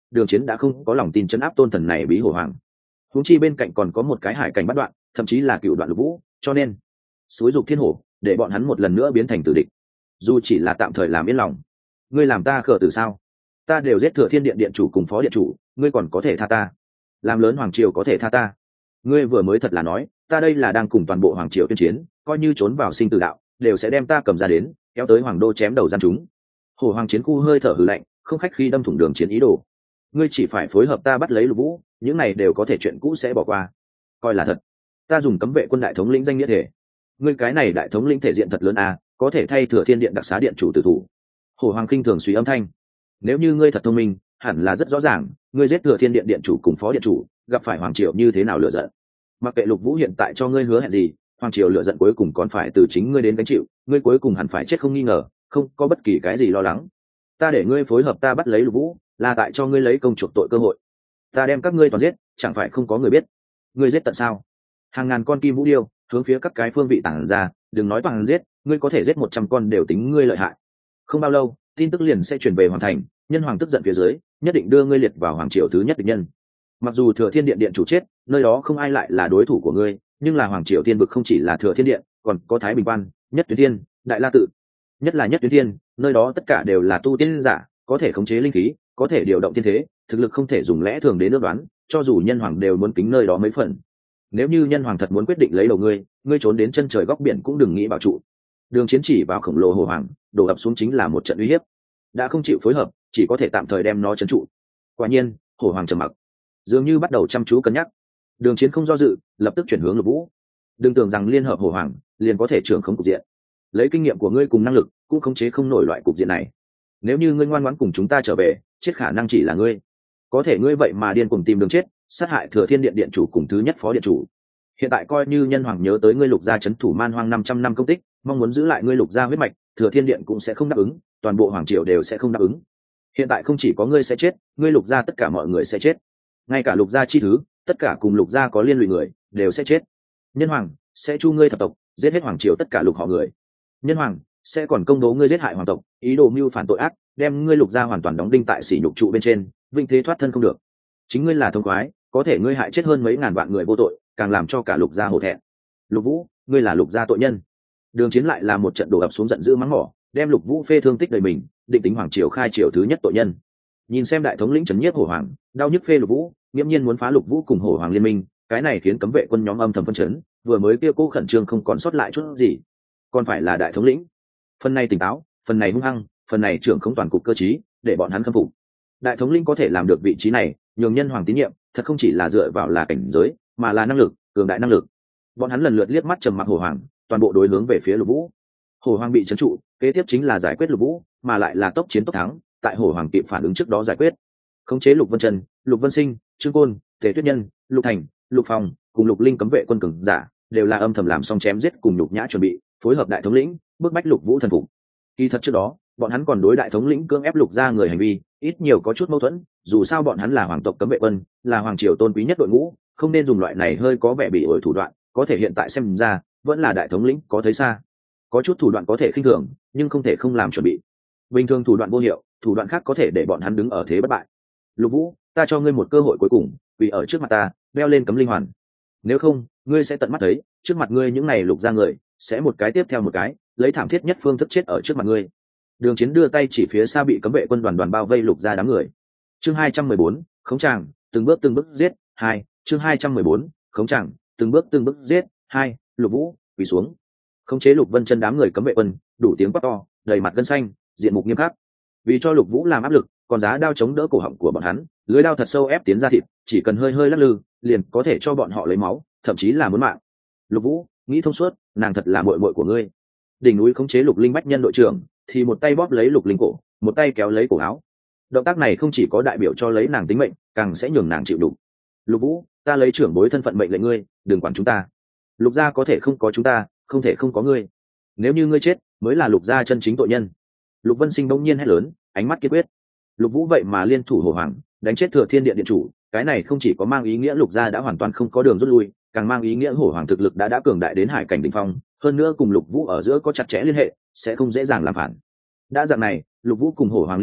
Speaker 1: Đường Chiến đã không có lòng tin chấn áp tôn thần này bí hổ hoàng. Huống chi bên cạnh còn có một cái hải cảnh bắt đoạn, thậm chí là cựu đoạn Lục Vũ, cho nên xúi dục thiên hổ để bọn hắn một lần nữa biến thành tử địch, dù chỉ là tạm thời làm yên lòng. Ngươi làm ta khờ từ sao? Ta đều giết Thừa Thiên Điện điện chủ cùng phó điện chủ, ngươi còn có thể tha ta? Làm lớn hoàng triều có thể tha ta? Ngươi vừa mới thật là nói, ta đây là đang cùng toàn bộ hoàng triều tuyên chiến, coi như trốn vào sinh tử đạo, đều sẽ đem ta cầm ra đến, kéo tới hoàng đô chém đầu gian chúng. Hổ Hoàng Chiến Khu hơi thở hừ lạnh, không khách khi đâm thủng Đường Chiến ý đồ. Ngươi chỉ phải phối hợp ta bắt lấy Lục Vũ, những này đều có thể chuyện cũ sẽ bỏ qua. Coi là thật. Ta dùng cấm vệ quân đại thống lĩnh danh nghĩa thể. Ngươi cái này đại thống lĩnh thể diện thật lớn à, có thể thay Thừa Thiên Điện đặc xá điện chủ tử thủ. Hổ Hoàng khinh thường suy âm thanh. Nếu như ngươi thật thông minh, hẳn là rất rõ ràng, ngươi giết Thừa Thiên Điện điện chủ cùng phó điện chủ, gặp phải hoàng triều như thế nào lựa giận. Mặc kệ Lục Vũ hiện tại cho ngươi hứa hẹn gì, hoàng triều lựa giận cuối cùng còn phải từ chính ngươi đến gánh chịu, ngươi cuối cùng hẳn phải chết không nghi ngờ, không có bất kỳ cái gì lo lắng. Ta để ngươi phối hợp ta bắt lấy Lục Vũ, là tại cho ngươi lấy công chuộc tội cơ hội. Ta đem các ngươi toàn giết, chẳng phải không có người biết. Ngươi giết tận sao? Hàng ngàn con kim vũ điêu hướng phía các cái phương vị tản ra, đừng nói toàn giết, ngươi có thể giết 100 con đều tính ngươi lợi hại. Không bao lâu, tin tức liền sẽ truyền về hoàng thành, nhân hoàng tức giận phía dưới, nhất định đưa ngươi liệt vào hoàng triều thứ nhất địch nhân. Mặc dù Thừa Thiên Điện điện chủ chết, nơi đó không ai lại là đối thủ của ngươi, nhưng là hoàng triều tiên vực không chỉ là Thừa Thiên Điện, còn có Thái Bình Quan, Nhất Tuyến Thiên, Đại La Tự. Nhất là Nhất Tuyến Thiên, nơi đó tất cả đều là tu tiên giả, có thể khống chế linh khí, có thể điều động tiên thế, thực lực không thể dùng lẽ thường đến ước đoán, cho dù nhân hoàng đều muốn kính nơi đó mấy phần. Nếu như nhân hoàng thật muốn quyết định lấy đầu ngươi, ngươi trốn đến chân trời góc biển cũng đừng nghĩ bảo trụ. Đường Chiến chỉ vào khổng lồ hồ hoàng, đổ ập xuống chính là một trận uy hiếp. Đã không chịu phối hợp, chỉ có thể tạm thời đem nó trấn trụ. Quả nhiên, hồ hoàng trầm mặc, dường như bắt đầu chăm chú cân nhắc. Đường Chiến không do dự, lập tức chuyển hướng Lục Vũ. Đừng tưởng rằng liên hợp hồ hoàng liền có thể trưởng khống cục diện. Lấy kinh nghiệm của ngươi cùng năng lực, cũng khống chế không nổi loại cục diện này. Nếu như ngươi ngoan ngoãn cùng chúng ta trở về, chết khả năng chỉ là ngươi. Có thể ngươi vậy mà điên cuồng tìm đường chết, sát hại Thừa Thiên Điện điện chủ cùng thứ nhất phó điện chủ. Hiện tại coi như nhân hoàng nhớ tới ngươi Lục gia trấn thủ man hoang 500 năm công tích, mong muốn giữ lại ngươi Lục gia huyết mạch, Thừa Thiên Điện cũng sẽ không đáp ứng, toàn bộ hoàng triều đều sẽ không đáp ứng. Hiện tại không chỉ có ngươi sẽ chết, ngươi Lục gia tất cả mọi người sẽ chết. Ngay cả Lục gia chi thứ, tất cả cùng Lục gia có liên lụy người, đều sẽ chết. Nhân hoàng sẽ chu ngươi thập tộc, giết hết hoàng triều tất cả Lục họ người. Nhân hoàng sẽ còn công bố ngươi giết hại hoàng tộc, ý đồ mưu phản tội ác, đem ngươi Lục gia hoàn toàn đóng đinh tại sỉ nhục trụ bên trên, vinh thế thoát thân không được. Chính ngươi là thông khoái, có thể ngươi hại chết hơn mấy ngàn vạn người vô tội, càng làm cho cả Lục gia hổ thẹn. Lục Vũ, ngươi là Lục gia tội nhân. Đường Chiến lại là một trận đổ ập xuống giận dữ mắng mỏ, đem Lục Vũ phê thương tích đầy mình, định tính hoàng triều khai triều thứ nhất tội nhân. Nhìn xem đại thống lĩnh trấn nhiếp hổ hoàng, đau nhức phê Lục Vũ, nghiễm nhiên muốn phá Lục Vũ cùng hổ hoàng liên minh, cái này khiến cấm vệ quân nhóm âm thầm phân chấn, vừa mới kia cô khẩn trương không còn sót lại chút gì. Còn phải là đại thống lĩnh, phần này tỉnh táo, phần này hung hăng, phần này trưởng không toàn cục cơ trí, để bọn hắn khâm phục. Đại thống lĩnh có thể làm được vị trí này, nhường nhân hoàng tín nhiệm, thật không chỉ là dựa vào là cảnh giới, mà là năng lực, cường đại năng lực. Bọn hắn lần lượt liếc mắt trầm mặc hổ hoàng, toàn bộ đối hướng về phía Lục Vũ. Hổ hoàng bị trấn trụ, kế tiếp chính là giải quyết Lục Vũ, mà lại là tốc chiến tốc thắng, tại hổ hoàng kịp phản ứng trước đó giải quyết. Khống chế Lục Vân Trần, Lục Vân Sinh, Trương Côn, Tề Tuyết Nhân, Lục Thành, Lục Phong cùng Lục Linh cấm vệ quân cường giả, đều là âm thầm làm xong chém giết cùng Lục Nhã chuẩn bị, phối hợp đại thống lĩnh, bức bách Lục Vũ thần phục. Kỳ thật trước đó, bọn hắn còn đối đại thống lĩnh cưỡng ép Lục gia người hành vi, ít nhiều có chút mâu thuẫn, dù sao bọn hắn là hoàng tộc cấm vệ quân, là hoàng triều tôn quý nhất đội ngũ, không nên dùng loại này hơi có vẻ bị ổi thủ đoạn, có thể hiện tại xem ra, vẫn là đại thống lĩnh có thấy xa. Có chút thủ đoạn có thể khinh thường, nhưng không thể không làm chuẩn bị. Bình thường thủ đoạn vô hiệu, thủ đoạn khác có thể để bọn hắn đứng ở thế bất bại. Lục Vũ, ta cho ngươi một cơ hội cuối cùng, vì ở trước mặt ta, đeo lên cấm linh hoàn. Nếu không, ngươi sẽ tận mắt thấy, trước mặt ngươi những này Lục gia người, sẽ một cái tiếp theo một cái, lấy thảm thiết nhất phương thức chết ở trước mặt ngươi. Đường Chiến đưa tay chỉ phía xa bị cấm vệ quân đoàn bao vây Lục gia đám người. Chương 214, khống tràng, từng bước giết. 2, chương 214, khống tràng, từng bước giết. 2, Lục Vũ, quỳ xuống. Khống chế Lục Vân Chân đám người cấm vệ quân, đủ tiếng quát to, đầy mặt gân xanh, diện mục nghiêm khắc. Vì cho Lục Vũ làm áp lực, còn giá đao chống đỡ cổ họng của bọn hắn, lưỡi đao thật sâu ép tiến ra thịt, chỉ cần hơi hơi lắc lư, liền có thể cho bọn họ lấy máu, thậm chí là muốn mạng. Lục Vũ, nghĩ thông suốt, nàng thật là muội muội của ngươi. Đỉnh núi khống chế Lục Linh bách nhân đội trưởng, thì một tay bóp lấy Lục Linh cổ, một tay kéo lấy cổ áo. Động tác này không chỉ có đại biểu cho lấy nàng tính mệnh, càng sẽ nhường nàng chịu đục. Lục Vũ, ta lấy trưởng bối thân phận mệnh lệnh ngươi, đừng quản chúng ta. Lục gia có thể không có chúng ta, không thể không có ngươi. Nếu như ngươi chết, mới là Lục gia chân chính tội nhân. Lục Vân Sinh bỗng nhiên hét lớn, ánh mắt kiên quyết. Lục Vũ vậy mà liên thủ hổ hoàng, đánh chết Thừa Thiên Điện điện chủ, cái này không chỉ có mang ý nghĩa Lục gia đã hoàn toàn không có đường rút lui, càng mang ý nghĩa hổ hoàng thực lực đã cường đại đến hải cảnh đỉnh phong, hơn nữa cùng Lục Vũ ở giữa có chặt chẽ liên hệ, sẽ không dễ dàng làm phản. Đã dạng này, Lục Vũ cùng hổ hoàng liên thủ,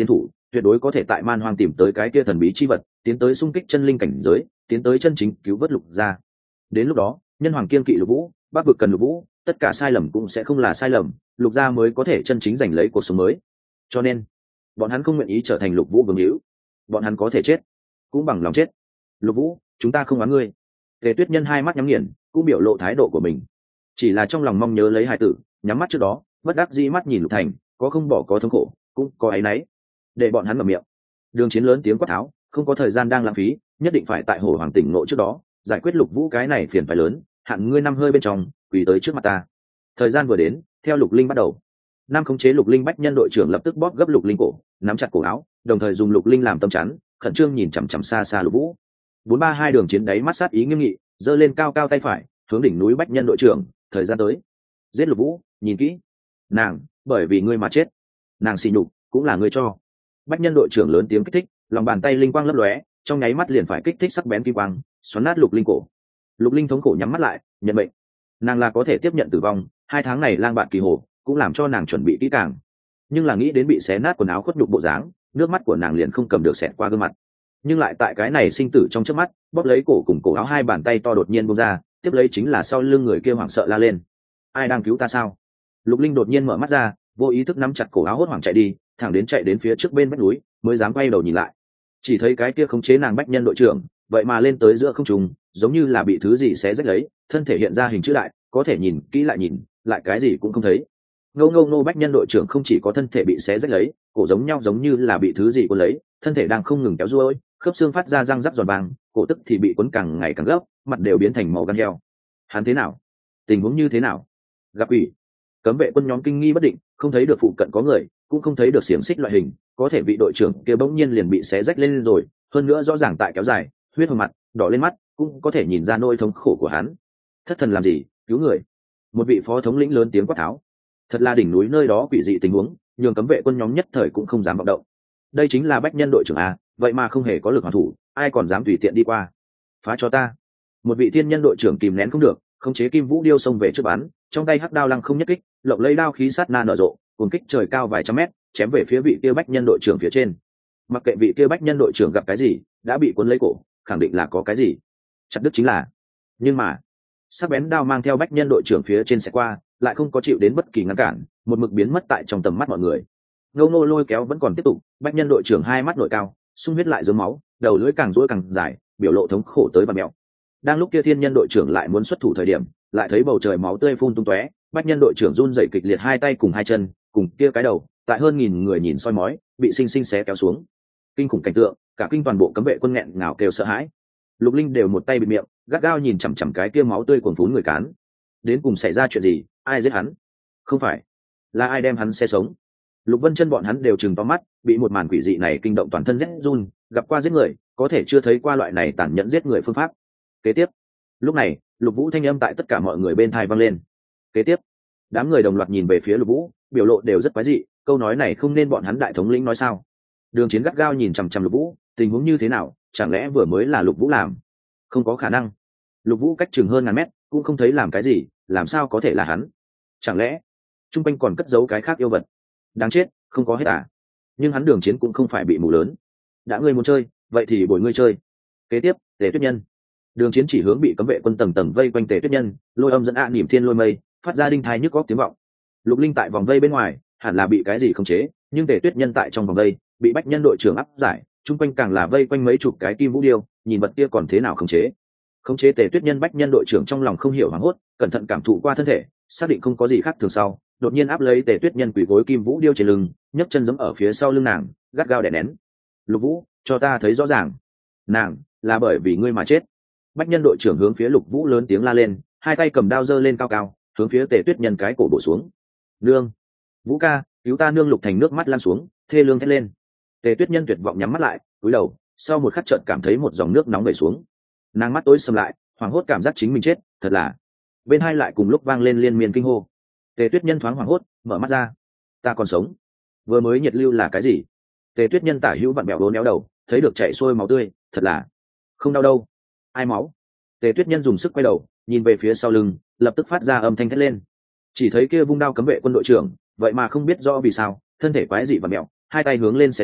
Speaker 1: tuyệt đối có thể tại man hoang tìm tới cái kia thần bí chi vật, tiến tới xung kích chân linh cảnh giới, tiến tới chân chính cứu vớt Lục gia. Đến lúc đó nhân hoàng kiên kỵ Lục Vũ, bắc vực cần Lục Vũ, tất cả sai lầm cũng sẽ không là sai lầm, Lục gia mới có thể chân chính giành lấy cuộc sống mới. Cho nên bọn hắn không nguyện ý trở thành Lục Vũ vương hữu, bọn hắn có thể chết cũng bằng lòng chết. Lục Vũ, chúng ta không oán ngươi. Tề Tuyết Nhân hai mắt nhắm nghiền, cũng biểu lộ thái độ của mình, chỉ là trong lòng mong nhớ lấy hài tử, nhắm mắt trước đó bất đắc dĩ mắt nhìn Lục Thành, có không bỏ có thống khổ, cũng có áy náy. Để bọn hắn mở miệng. Đường Chiến lớn tiếng quát tháo, không có thời gian đang lãng phí, nhất định phải tại Hổ Hoàng tỉnh ngộ trước đó giải quyết Lục Vũ cái này phiền phải lớn, hạn ngươi năm hơi bên trong quỳ tới trước mặt ta. Thời gian vừa đến, theo Lục Linh bắt đầu. Nam khống chế Lục Linh bách nhân đội trưởng lập tức bóp gấp Lục Linh cổ, nắm chặt cổ áo, đồng thời dùng Lục Linh làm tâm chắn, khẩn trương nhìn chằm chằm xa xa Lục Vũ. 432 Đường Chiến đáy mắt sát ý nghiêm nghị, giơ lên cao cao tay phải, hướng đỉnh núi bách nhân đội trưởng, thời gian tới. Giết Lục Vũ, nhìn kỹ. Nàng, bởi vì ngươi mà chết. Nàng xỉ nhục, cũng là ngươi cho. Bách nhân đội trưởng lớn tiếng kích thích, lòng bàn tay linh quang lấp lóe, trong nháy mắt liền phải kích thích sắc bén kim quang, xoắn nát Lục Linh cổ. Lục Linh thống khổ nhắm mắt lại, nhận mệnh. Nàng là có thể tiếp nhận tử vong, 2 tháng này lang bạn kỳ hồ, cũng làm cho nàng chuẩn bị kỹ càng. Nhưng là nghĩ đến bị xé nát quần áo khuất nhục bộ dáng, nước mắt của nàng liền không cầm được xẹt qua gương mặt. Nhưng lại tại cái này sinh tử trong chớp mắt, bóp lấy cổ cùng cổ áo hai bàn tay to đột nhiên buông ra, tiếp lấy chính là sau lưng người kia hoảng sợ la lên: ai đang cứu ta sao? Lục Linh đột nhiên mở mắt ra, vô ý thức nắm chặt cổ áo hốt hoảng chạy đi, thẳng đến chạy đến phía trước bên vách núi, mới dám quay đầu nhìn lại. Chỉ thấy cái kia khống chế nàng bách nhân đội trưởng, vậy mà lên tới giữa không trung, giống như là bị thứ gì xé rách lấy, thân thể hiện ra hình chữ đại, có thể nhìn kỹ lại nhìn, lại cái gì cũng không thấy. Ngô ngô nô bách nhân đội trưởng không chỉ có thân thể bị xé rách lấy, cổ giống nhau giống như là bị thứ gì cuốn lấy, thân thể đang không ngừng kéo duỗi, khớp xương phát ra răng rắc giòn vàng, cổ tức thì bị cuốn càng ngày càng gấp, mặt đều biến thành màu gan heo. Hắn thế nào? Tình huống như thế nào? Gặp quỷ. Cấm vệ quân nhóm kinh nghi bất định, không thấy được phụ cận có người, cũng không thấy được xiềng xích loại hình, có thể vị đội trưởng kia bỗng nhiên liền bị xé rách lên rồi, hơn nữa rõ ràng tại kéo dài, huyết hồng mặt, đỏ lên mắt, cũng có thể nhìn ra nỗi thống khổ của hắn. Thất thần làm gì, cứu người. Một vị phó thống lĩnh lớn tiếng quát tháo. Thật là đỉnh núi nơi đó quỷ dị tình huống, nhường cấm vệ quân nhóm nhất thời cũng không dám vọng động. Đây chính là bách nhân đội trưởng a, vậy mà không hề có lực hoàn thủ, ai còn dám tùy tiện đi qua. Phá cho ta. Một vị thiên nhân đội trưởng kìm nén không được, khống chế kim vũ điêu xông về trước bắn, trong tay hắc đao lăng không nhất kích, lộng lấy đao khí sát na nở rộ, cuồng kích trời cao vài trăm mét, chém về phía vị kia bách nhân đội trưởng phía trên. Mặc kệ vị kia bách nhân đội trưởng gặp cái gì, đã bị cuốn lấy cổ, khẳng định là có cái gì. Chặt đứt chính là. Nhưng mà, sắc bén đao mang theo bách nhân đội trưởng phía trên sẽ qua, lại không có chịu đến bất kỳ ngăn cản, một mực biến mất tại trong tầm mắt mọi người. Ngô Ngô lôi kéo vẫn còn tiếp tục, bách nhân đội trưởng hai mắt nội cao, sung huyết lại dướng máu, đầu lưỡi càng rỗi càng dài, biểu lộ thống khổ tới và mẹo. Đang lúc kia thiên nhân đội trưởng lại muốn xuất thủ thời điểm, lại thấy bầu trời máu tươi phun tung tóe, bách nhân đội trưởng run rẩy kịch liệt hai tay cùng hai chân, cùng kia cái đầu, tại hơn 1000 người nhìn soi mói, bị sinh sinh xé kéo xuống. Kinh khủng cảnh tượng, cả kinh toàn bộ cấm vệ quân nghẹn ngào kêu sợ hãi. Lục Linh đều một tay bịt miệng, gắt gao nhìn chằm chằm cái kia máu tươi cuồn phún người cán. Đến cùng xảy ra chuyện gì, ai giết hắn? Không phải, là ai đem hắn xé sống? Lục Vân Chân bọn hắn đều trừng to mắt, bị một màn quỷ dị này kinh động toàn thân rét run, gặp qua giết người, có thể chưa thấy qua loại này tàn nhẫn giết người phương pháp. Kế tiếp, lúc này, Lục Vũ thanh âm tại tất cả mọi người bên tai vang lên. Kế tiếp, đám người đồng loạt nhìn về phía Lục Vũ, biểu lộ đều rất quái dị, câu nói này không nên bọn hắn đại thống lĩnh nói sao? Đường Chiến gắt gao nhìn chằm chằm Lục Vũ, tình huống như thế nào, chẳng lẽ vừa mới là Lục Vũ làm? Không có khả năng. Lục Vũ cách chừng hơn ngàn mét, cũng không thấy làm cái gì, làm sao có thể là hắn? Chẳng lẽ trung quanh còn cất giấu cái khác yêu vật? Đáng chết, không có hết à? Nhưng hắn Đường Chiến cũng không phải bị mù lớn. Đã ngươi muốn chơi, vậy thì bồi ngươi chơi. Kế tiếp, Tề Tuyết Nhân. Đường Chiến chỉ hướng bị cấm vệ quân tầng tầng vây quanh Tề Tuyết Nhân, lôi âm dẫn niệm thiên lôi mây, phát ra đinh thai nhức góc tiếng vọng. Lục Linh tại vòng vây bên ngoài, hẳn là bị cái gì khống chế, nhưng Tề Tuyết Nhân tại trong vòng vây, bị bách nhân đội trưởng áp giải, trung quanh càng là vây quanh mấy chục cái kim vũ điêu, nhìn vật kia còn thế nào khống chế. Khống chế Tề Tuyết Nhân bách nhân đội trưởng trong lòng không hiểu hoảng hốt, cẩn thận cảm thụ qua thân thể, xác định không có gì khác thường sau, đột nhiên áp lấy Tề Tuyết Nhân quỳ gối kim vũ điêu trên lưng, nhấc chân giẫm ở phía sau lưng nàng, gắt gao đè nén. Lục Vũ, cho ta thấy rõ ràng, nàng là bởi vì ngươi mà chết. Bách nhân đội trưởng hướng phía Lục Vũ lớn tiếng la lên, hai tay cầm đao giơ lên cao cao, hướng phía Tề Tuyết Nhân cái cổ bổ xuống. Nương, Vũ ca, cứu ta! Nương! Lục Thành nước mắt lan xuống, thê lương thét lên. Tề Tuyết Nhân tuyệt vọng nhắm mắt lại, cúi đầu, sau một khắc chợt cảm thấy một dòng nước nóng đẩy xuống, nàng mắt tối sầm lại, hoảng hốt cảm giác chính mình chết, thật là. Bên hai lại cùng lúc vang lên liên miên kinh hô. Tề Tuyết Nhân thoáng hoảng hốt, mở mắt ra, ta còn sống. Vừa mới nhiệt lưu là cái gì? Tề Tuyết Nhân tả hữu vặn bẹo đốn éo đầu, thấy được chảy xuôi máu tươi, thật là không đau đâu. Ai máu? Tề Tuyết Nhân dùng sức quay đầu, nhìn về phía sau lưng, lập tức phát ra âm thanh thét lên. Chỉ thấy kia vung đao cấm vệ quân đội trưởng, vậy mà không biết rõ vì sao, thân thể quái dị và mẹo, hai tay hướng lên xé rách,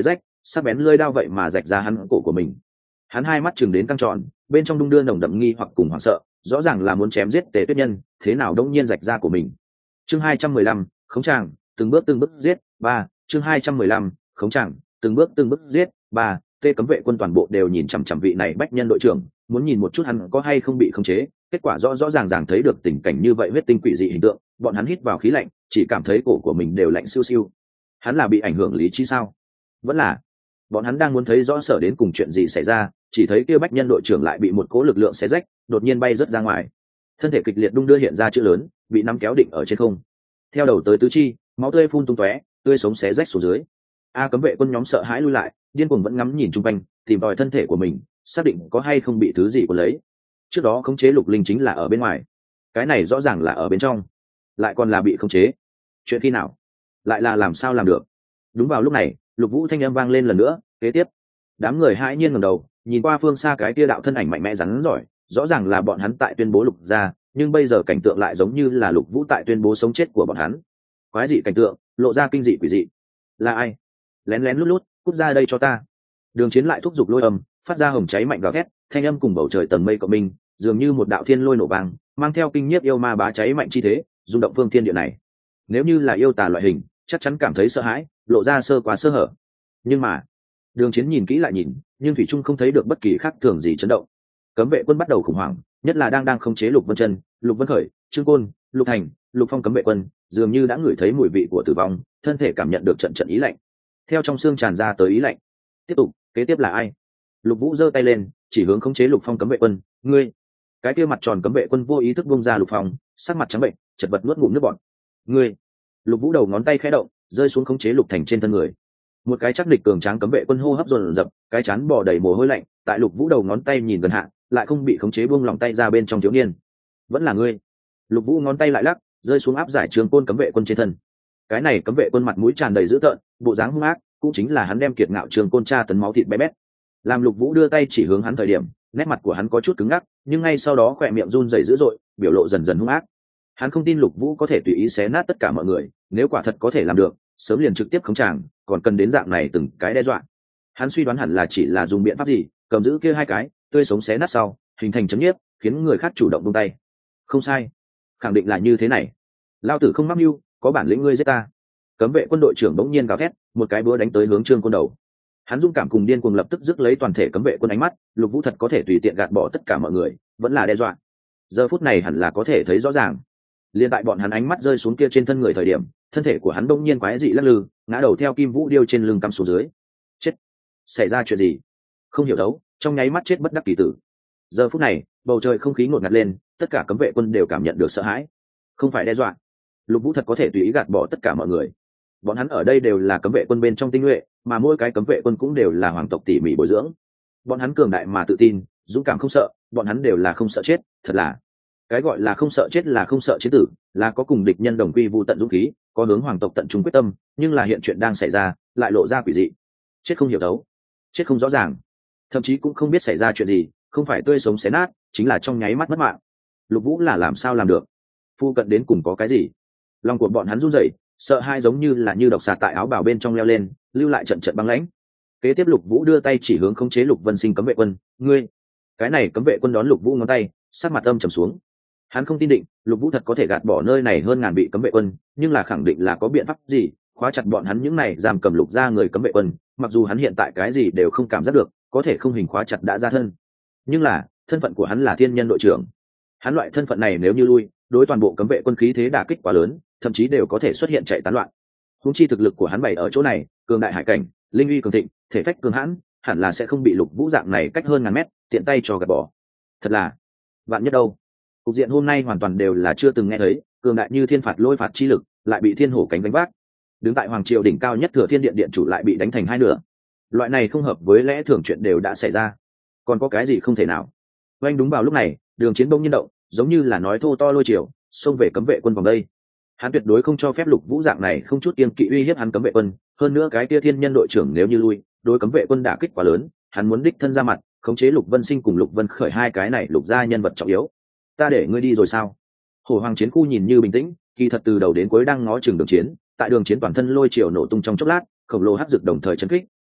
Speaker 1: sắc bén lưỡi đao vậy mà rạch ra hắn cổ của mình. Hắn hai mắt chừng đến căng tròn, bên trong đung đưa nồng đậm nghi hoặc cùng hoảng sợ, rõ ràng là muốn chém giết Tề Tuyết Nhân, thế nào đông nhiên rạch ra của mình. Chương 215, khống tràng, từng bước giết, 3, chương 215, khống tràng, từng bước giết, 3, Tê cấm vệ quân toàn bộ đều nhìn chằm chằm vị này bách nhân đội trưởng, muốn nhìn một chút hắn có hay không bị khống chế. Kết quả rõ rõ ràng ràng thấy được tình cảnh như vậy huyết tinh quỷ dị hình tượng, bọn hắn hít vào khí lạnh, chỉ cảm thấy cổ của mình đều lạnh siêu siêu. Hắn là bị ảnh hưởng lý trí sao? Vẫn là bọn hắn đang muốn thấy rõ sở đến cùng chuyện gì xảy ra, chỉ thấy kia bách nhân đội trưởng lại bị một cỗ lực lượng xé rách, đột nhiên bay rớt ra ngoài, thân thể kịch liệt đung đưa hiện ra chữ lớn, bị nắm kéo định ở trên không, theo đầu tới tứ chi, máu tươi phun tung tóe, tươi sống xé rách xuống dưới. A cấm vệ quân nhóm sợ hãi lui lại, điên cuồng vẫn ngắm nhìn chung quanh, tìm tòi thân thể của mình, xác định có hay không bị thứ gì của lấy. Trước đó khống chế Lục Linh chính là ở bên ngoài, cái này rõ ràng là ở bên trong, lại còn là bị khống chế. Chuyện khi nào? Lại là làm sao làm được? Đúng vào lúc này, Lục Vũ thanh âm vang lên lần nữa, kế tiếp. Đám người hãi nhiên ngẩng đầu, nhìn qua phương xa cái kia đạo thân ảnh mạnh mẽ rắn giỏi, rõ ràng là bọn hắn tại tuyên bố Lục gia, nhưng bây giờ cảnh tượng lại giống như là Lục Vũ tại tuyên bố sống chết của bọn hắn. Quái dị cảnh tượng, lộ ra kinh dị quỷ dị. Là ai? Lén lén lút lút, cút ra đây cho ta. Đường Chiến lại thúc giục lôi âm, phát ra hồng cháy mạnh gào thét, thanh âm cùng bầu trời tầng mây cộng minh, dường như một đạo thiên lôi nổ vang, mang theo kinh nhiếp yêu ma bá cháy mạnh chi thế, rung động phương thiên địa này. Nếu như là yêu tà loại hình, chắc chắn cảm thấy sợ hãi, lộ ra sơ quá sơ hở. Nhưng mà, Đường Chiến nhìn kỹ lại nhìn, nhưng thủy trung không thấy được bất kỳ khác thường gì chấn động. Cấm vệ quân bắt đầu khủng hoảng, nhất là đang khống chế Lục Vân Chân, Lục Vân Khởi, Trương Côn, Lục Thành, Lục Phong cấm vệ quân, dường như đã ngửi thấy mùi vị của tử vong, thân thể cảm nhận được trận trận ý lạnh. Theo trong xương tràn ra tới ý lạnh. Tiếp tục, kế tiếp là ai? Lục Vũ giơ tay lên, chỉ hướng khống chế Lục Phong cấm vệ quân, ngươi. Cái kia mặt tròn cấm vệ quân vô ý thức buông ra Lục Phong, sắc mặt trắng bệnh, chật vật nuốt ngụm nước bọt. Ngươi. Lục Vũ đầu ngón tay khẽ động, rơi xuống khống chế Lục Thành trên thân người. Một cái chắc địch cường tráng cấm vệ quân hô hấp dồn dập, cái chán bò đầy mồ hôi lạnh, tại Lục Vũ đầu ngón tay nhìn gần hạ, lại không bị khống chế buông lỏng tay ra bên trong thiếu niên. Vẫn là ngươi. Lục Vũ ngón tay lại lắc, rơi xuống áp giải Trường Côn cấm vệ quân trên thân. Cái này cấm vệ quân mặt mũi tràn đầy dữ tợn, bộ dáng hung ác, cũng chính là hắn đem kiệt ngạo Trường Côn tra tấn máu thịt bé bét. Làm Lục Vũ đưa tay chỉ hướng hắn thời điểm, nét mặt của hắn có chút cứng ngắc, nhưng ngay sau đó khỏe miệng run rẩy dữ dội, biểu lộ dần dần hung ác. Hắn không tin Lục Vũ có thể tùy ý xé nát tất cả mọi người, nếu quả thật có thể làm được, sớm liền trực tiếp khống tràng, còn cần đến dạng này từng cái đe dọa. Hắn suy đoán hẳn là chỉ là dùng biện pháp gì, cầm giữ kia hai cái, tươi sống xé nát sau, hình thành chấm nhiếp, khiến người khác chủ động buông tay. Không sai, khẳng định là như thế này. Lao tử không mắc mưu, có bản lĩnh ngươi giết ta. Cấm vệ quân đội trưởng bỗng nhiên gào thét, một cái búa đánh tới hướng Trương Côn đầu. Hắn dũng cảm cùng điên cuồng lập tức rước lấy toàn thể cấm vệ quân ánh mắt, Lục Vũ thật có thể tùy tiện gạt bỏ tất cả mọi người, vẫn là đe dọa. Giờ phút này hẳn là có thể thấy rõ ràng. Liên tại bọn hắn ánh mắt rơi xuống kia trên thân người thời điểm, thân thể của hắn bỗng nhiên quái dị lắc lư, ngã đầu theo kim vũ điêu trên lưng cắm xuống dưới. Chết! Xảy ra chuyện gì? Không hiểu đấu, trong nháy mắt chết bất đắc kỳ tử. Giờ phút này, bầu trời không khí ngột ngạt lên, tất cả cấm vệ quân đều cảm nhận được sợ hãi. Không phải đe dọa, Lục Vũ thật có thể tùy ý gạt bỏ tất cả mọi người. Bọn hắn ở đây đều là cấm vệ quân bên trong tinh nhuệ, mà mỗi cái cấm vệ quân cũng đều là hoàng tộc tỉ mỉ bồi dưỡng. Bọn hắn cường đại mà tự tin, dũng cảm không sợ, bọn hắn đều là không sợ chết, thật là cái gọi là không sợ chết là không sợ chiến tử, là có cùng địch nhân đồng quy vu tận dũng khí, có hướng hoàng tộc tận trung quyết tâm, nhưng là hiện chuyện đang xảy ra, lại lộ ra quỷ dị. Chết không hiểu đấu, chết không rõ ràng, thậm chí cũng không biết xảy ra chuyện gì, không phải tươi sống xé nát, chính là trong nháy mắt mất mạng. Lục Vũ là làm sao làm được? Phu cận đến cùng có cái gì? Lòng của bọn hắn run rẩy, sợ hai giống như độc xà tại áo bào bên trong leo lên, lưu lại trận trận băng lãnh. Kế tiếp Lục Vũ đưa tay chỉ hướng khống chế Lục Vân Sinh cấm vệ quân, ngươi. Cái này cấm vệ quân đón Lục Vũ ngón tay, sắc mặt âm trầm xuống. Hắn không tin định Lục Vũ thật có thể gạt bỏ nơi này hơn ngàn bị cấm vệ quân, nhưng là khẳng định là có biện pháp gì khóa chặt bọn hắn những này giam cầm Lục gia người cấm vệ quân. Mặc dù hắn hiện tại cái gì đều không cảm giác được, có thể không hình khóa chặt đã ra thân, nhưng là thân phận của hắn là thiên nhân đội trưởng. Hắn loại thân phận này nếu như lui, đối toàn bộ cấm vệ quân khí thế đả kích quá lớn, thậm chí đều có thể xuất hiện chạy tán loạn. Huống chi thực lực của hắn bày ở chỗ này, cường đại hải cảnh, linh uy cường thịnh, thể phách cường hãn, hẳn là sẽ không bị Lục Vũ dạng này cách hơn ngàn mét tiện tay cho gạt bỏ. Thật là vạn nhất đâu. Cục diện hôm nay hoàn toàn đều là chưa từng nghe thấy, cường đại như thiên phạt lôi phạt chi lực, lại bị thiên hổ cánh đánh vác. Đứng tại hoàng triều đỉnh cao nhất Thừa Thiên Điện điện chủ lại bị đánh thành hai nửa. Loại này không hợp với lẽ thường chuyện đều đã xảy ra, còn có cái gì không thể nào? Oanh đúng vào lúc này, Đường Chiến bỗng nhiên động, giống như là nói thô to lôi triều, xông về cấm vệ quân vòng đây. Hắn tuyệt đối không cho phép Lục Vũ dạng này không chút kiêng kỵ uy hiếp hắn cấm vệ quân, hơn nữa cái kia thiên nhân đội trưởng nếu như lui, đối cấm vệ quân đả kích quá lớn, hắn muốn đích thân ra mặt, khống chế Lục Vân Sinh cùng Lục Vân Khởi hai cái này Lục gia nhân vật trọng yếu. Ta để ngươi đi rồi sao? Hổ Hoàng Chiến khu nhìn như bình tĩnh, kỳ thật từ đầu đến cuối đang ngó chừng Đường Chiến, tại Đường Chiến toàn thân lôi triều nổ tung trong chốc lát, khổng lồ hắc dược đồng thời chấn kích,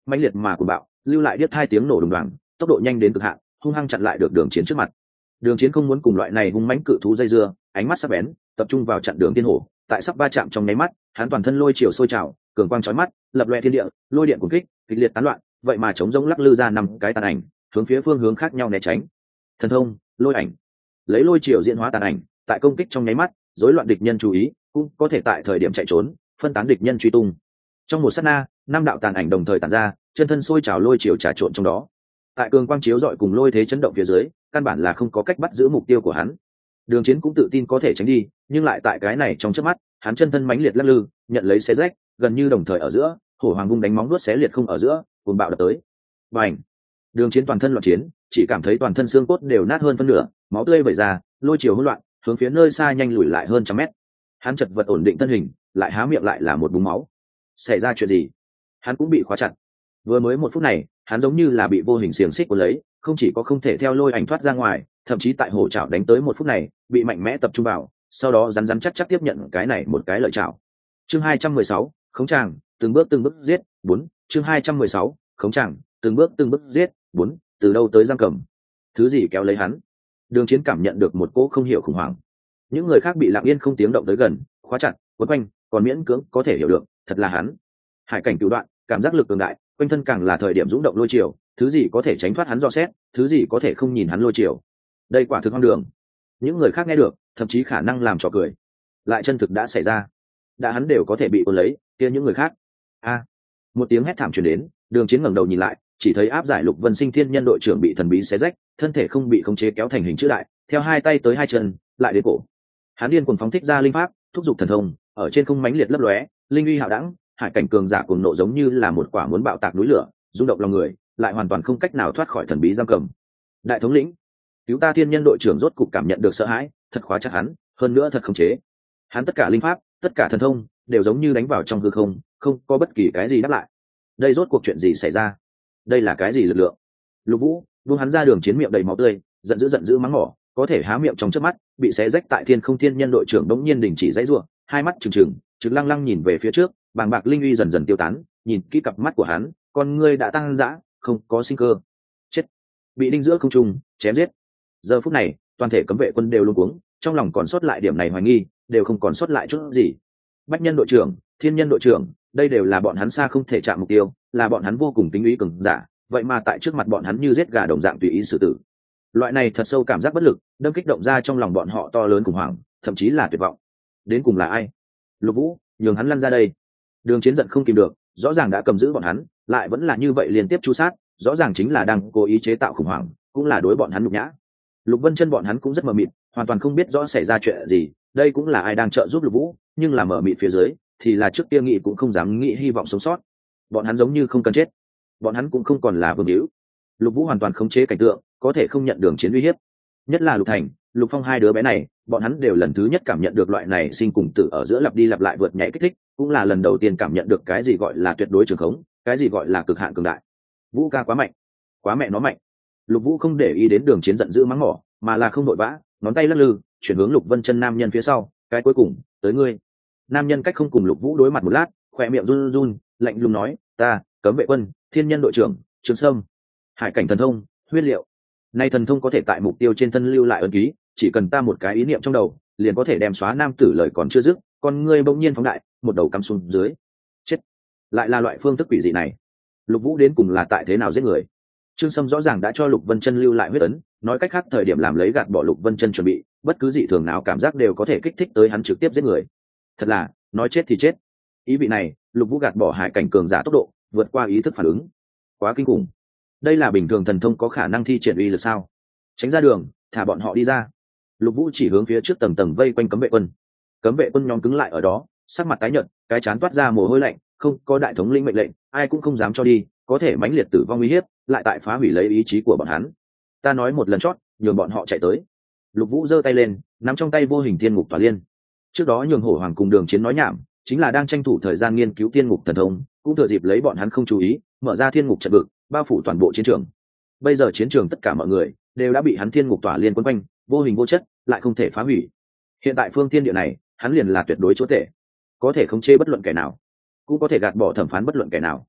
Speaker 1: mãnh liệt mà cuồng bạo, lưu lại điếc hai tiếng nổ đùng đoàng, tốc độ nhanh đến cực hạn, hung hăng chặn lại được Đường Chiến trước mặt. Đường Chiến không muốn cùng loại này hung mãnh cự thú dây dưa, ánh mắt sắc bén, tập trung vào chặn đường tiên hổ, tại sắp va chạm trong nháy mắt, hắn toàn thân lôi chiều sôi trào, cường quang chói mắt, lập loè thiên địa, lôi điện cuồng kích, kịch liệt tán loạn, vậy mà chống rỗng lắc lư ra năm cái tàn ảnh, hướng phía phương hướng khác nhau né tránh. Thần thông, lôi ảnh. Lấy lôi chiều diễn hóa tàn ảnh, tại công kích trong nháy mắt, rối loạn địch nhân chú ý, cũng có thể tại thời điểm chạy trốn, phân tán địch nhân truy tung. Trong một sát na, năm đạo tàn ảnh đồng thời tản ra, chân thân sôi trào lôi chiều trà trộn trong đó. Tại cường quang chiếu dọi cùng lôi thế chấn động phía dưới, căn bản là không có cách bắt giữ mục tiêu của hắn. Đường Chiến cũng tự tin có thể tránh đi, nhưng lại tại cái này trong chớp mắt, hắn chân thân mãnh liệt lắc lư, nhận lấy xé rách, gần như đồng thời ở giữa, hổ hoàng vung đánh móng vuốt xé liệt không ở giữa, cuồng bạo đập tới. Bành! Đường Chiến toàn thân loạn chiến, chỉ cảm thấy toàn thân xương cốt đều nát hơn phân nửa, máu tươi vẩy ra, lôi chiều hỗn loạn, hướng phía nơi xa nhanh lùi lại hơn trăm mét. Hắn chật vật ổn định thân hình, lại há miệng lại là một búng máu. Xảy ra chuyện gì? Hắn cũng bị khóa chặt. Vừa mới một phút này, hắn giống như là bị vô hình xiềng xích cuốn lấy, không chỉ có không thể theo lôi ảnh thoát ra ngoài, thậm chí tại hổ chảo đánh tới một phút này, bị mạnh mẽ tập trung vào, sau đó rắn chắc tiếp nhận cái này một cái lợi chảo. Chương 216, khống tràng, từng bước giết, 4, chương 216, khống tràng, từng bước giết, 4, từ đâu tới giam cầm? Thứ gì kéo lấy hắn? Đường Chiến cảm nhận được một cỗ không hiểu khủng hoảng. Những người khác bị lặng yên không tiếng động tới gần, khóa chặt, quấn quanh, còn miễn cưỡng có thể hiểu được, thật là hắn. Hải cảnh cửu đoạn, cảm giác lực cường đại, quanh thân càng là thời điểm dũng động lôi chiều, thứ gì có thể tránh thoát hắn dò xét, thứ gì có thể không nhìn hắn lôi chiều. Đây quả thực hoang đường. Những người khác nghe được, thậm chí khả năng làm trò cười. Lại chân thực đã xảy ra, đã hắn đều có thể bị cuốn lấy, kia những người khác. A! Một tiếng hét thảm truyền đến, Đường Chiến ngẩng đầu nhìn lại, chỉ thấy áp giải Lục Vân Sinh Thiên Nhân đội trưởng bị thần bí xé rách, thân thể không bị khống chế kéo thành hình chữ đại, theo hai tay tới hai chân, lại đến cổ. Hắn điên cuồng phóng thích ra linh pháp, thúc giục thần thông, ở trên không mãnh liệt lấp lóe, linh uy hạo đẳng, hải cảnh cường giả cuồng nộ giống như là một quả muốn bạo tạc núi lửa, rung động lòng người, lại hoàn toàn không cách nào thoát khỏi thần bí giam cầm. Đại thống lĩnh, cứu ta Thiên Nhân đội trưởng rốt cục cảm nhận được sợ hãi, thật khóa chặt hắn, hơn nữa thật khống chế. Hắn tất cả linh pháp, tất cả thần thông đều giống như đánh vào trong hư không, không có bất kỳ cái gì đáp lại. Đây rốt cuộc chuyện gì xảy ra? Đây là cái gì lực lượng? Lục Vũ buông hắn ra. Đường Chiến miệng đầy máu tươi, giận dữ mắng mỏ, có thể há miệng trong chớp mắt, bị xé rách tại thiên không. Thiên Nhân đội trưởng đống nhiên đình chỉ dãy rủa, hai mắt trừng lăng lăng nhìn về phía trước, bàng bạc linh uy dần dần tiêu tán, nhìn kỹ cặp mắt của hắn, con ngươi đã tăng dã, không có sinh cơ. Chết! Bị đinh giữa không trung, chém giết. Giờ phút này, toàn thể cấm vệ quân đều luống cuống, trong lòng còn sót lại điểm này hoài nghi, đều không còn sót lại chút gì. Bách Nhân đội trưởng, Thiên Nhân đội trưởng, đây đều là bọn hắn xa không thể chạm mục tiêu, là bọn hắn vô cùng tính ý cường giả, vậy mà tại trước mặt bọn hắn như giết gà đồng dạng tùy ý xử tử. Loại này thật sâu cảm giác bất lực, đâm kích động ra trong lòng bọn họ to lớn khủng hoảng, thậm chí là tuyệt vọng. Đến cùng là ai? Lục Vũ, nhường hắn lăn ra đây. Đường Chiến giận không kìm được, rõ ràng đã cầm giữ bọn hắn, lại vẫn là như vậy liên tiếp chu sát, rõ ràng chính là đang cố ý chế tạo khủng hoảng, cũng là đối bọn hắn nhục nhã. Lục Vân Chân bọn hắn cũng rất mờ mịt, hoàn toàn không biết rõ xảy ra chuyện gì, đây cũng là ai đang trợ giúp Lục Vũ, nhưng là mờ mịt phía dưới, thì là trước kia nghĩ cũng không dám nghĩ hy vọng sống sót. Bọn hắn giống như không cần chết, bọn hắn cũng không còn là vương hữu. Lục Vũ hoàn toàn khống chế cảnh tượng, có thể không nhận Đường Chiến uy hiếp. Nhất là Lục Thành, Lục Phong hai đứa bé này, bọn hắn đều lần thứ nhất cảm nhận được loại này sinh cùng tử ở giữa lặp đi lặp lại vượt nhảy kích thích, cũng là lần đầu tiên cảm nhận được cái gì gọi là tuyệt đối trường khống, cái gì gọi là cực hạn cường đại. Vũ ca quá mạnh, quá mẹ nó mạnh. Lục Vũ không để ý đến Đường Chiến giận dữ mắng mỏ, mà là không đội vã, ngón tay lắc lư, chuyển hướng Lục Vân Chân nam nhân phía sau, cái cuối cùng, tới ngươi. Nam nhân cách không cùng Lục Vũ đối mặt một lát, khỏe miệng run run, lạnh lùng nói, ta, cấm vệ quân, Thiên Nhân đội trưởng, Trường Sâm, hải cảnh thần thông, huyết liệu. Nay thần thông có thể tại mục tiêu trên thân lưu lại ấn ký, chỉ cần ta một cái ý niệm trong đầu, liền có thể đem xóa nam tử lời còn chưa dứt, con ngươi bỗng nhiên phóng đại, một đầu cắm xuống dưới. Chết! Lại là loại phương thức quỷ dị này. Lục Vũ đến cùng là tại thế nào giết người? Trương Sâm rõ ràng đã cho Lục Vân Chân lưu lại huyết ấn, nói cách khác thời điểm làm lấy gạt bỏ Lục Vân Chân chuẩn bị, bất cứ dị thường nào cảm giác đều có thể kích thích tới hắn trực tiếp giết người. Thật là, nói chết thì chết. Ý vị này, Lục Vũ gạt bỏ hải cảnh cường giả tốc độ, vượt qua ý thức phản ứng. Quá kinh khủng. Đây là bình thường thần thông có khả năng thi triển uy lực sao? Tránh ra đường, thả bọn họ đi ra. Lục Vũ chỉ hướng phía trước tầng tầng vây quanh cấm vệ quân. Cấm vệ quân nhóm cứng lại ở đó, sắc mặt tái nhợt, cái chán toát ra mồ hôi lạnh, không có đại thống lĩnh mệnh lệnh, ai cũng không dám cho đi, có thể mãnh liệt tử vong uy hiếp, lại tại phá hủy lấy ý chí của bọn hắn. Ta nói một lần chót, nhường bọn họ chạy tới. Lục Vũ giơ tay lên, nắm trong tay vô hình thiên ngục tỏa liên. Trước đó nhường Hổ Hoàng cùng Đường Chiến nói nhảm, chính là đang tranh thủ thời gian nghiên cứu thiên ngục thần thông, cũng thừa dịp lấy bọn hắn không chú ý, mở ra thiên ngục trận vực, bao phủ toàn bộ chiến trường. Bây giờ chiến trường tất cả mọi người đều đã bị hắn thiên ngục tỏa liên quấn quanh, vô hình vô chất, lại không thể phá hủy. Hiện tại phương thiên địa này, hắn liền là tuyệt đối chúa tể, có thể khống chế bất luận kẻ nào, cũng có thể gạt bỏ thẩm phán bất luận kẻ nào.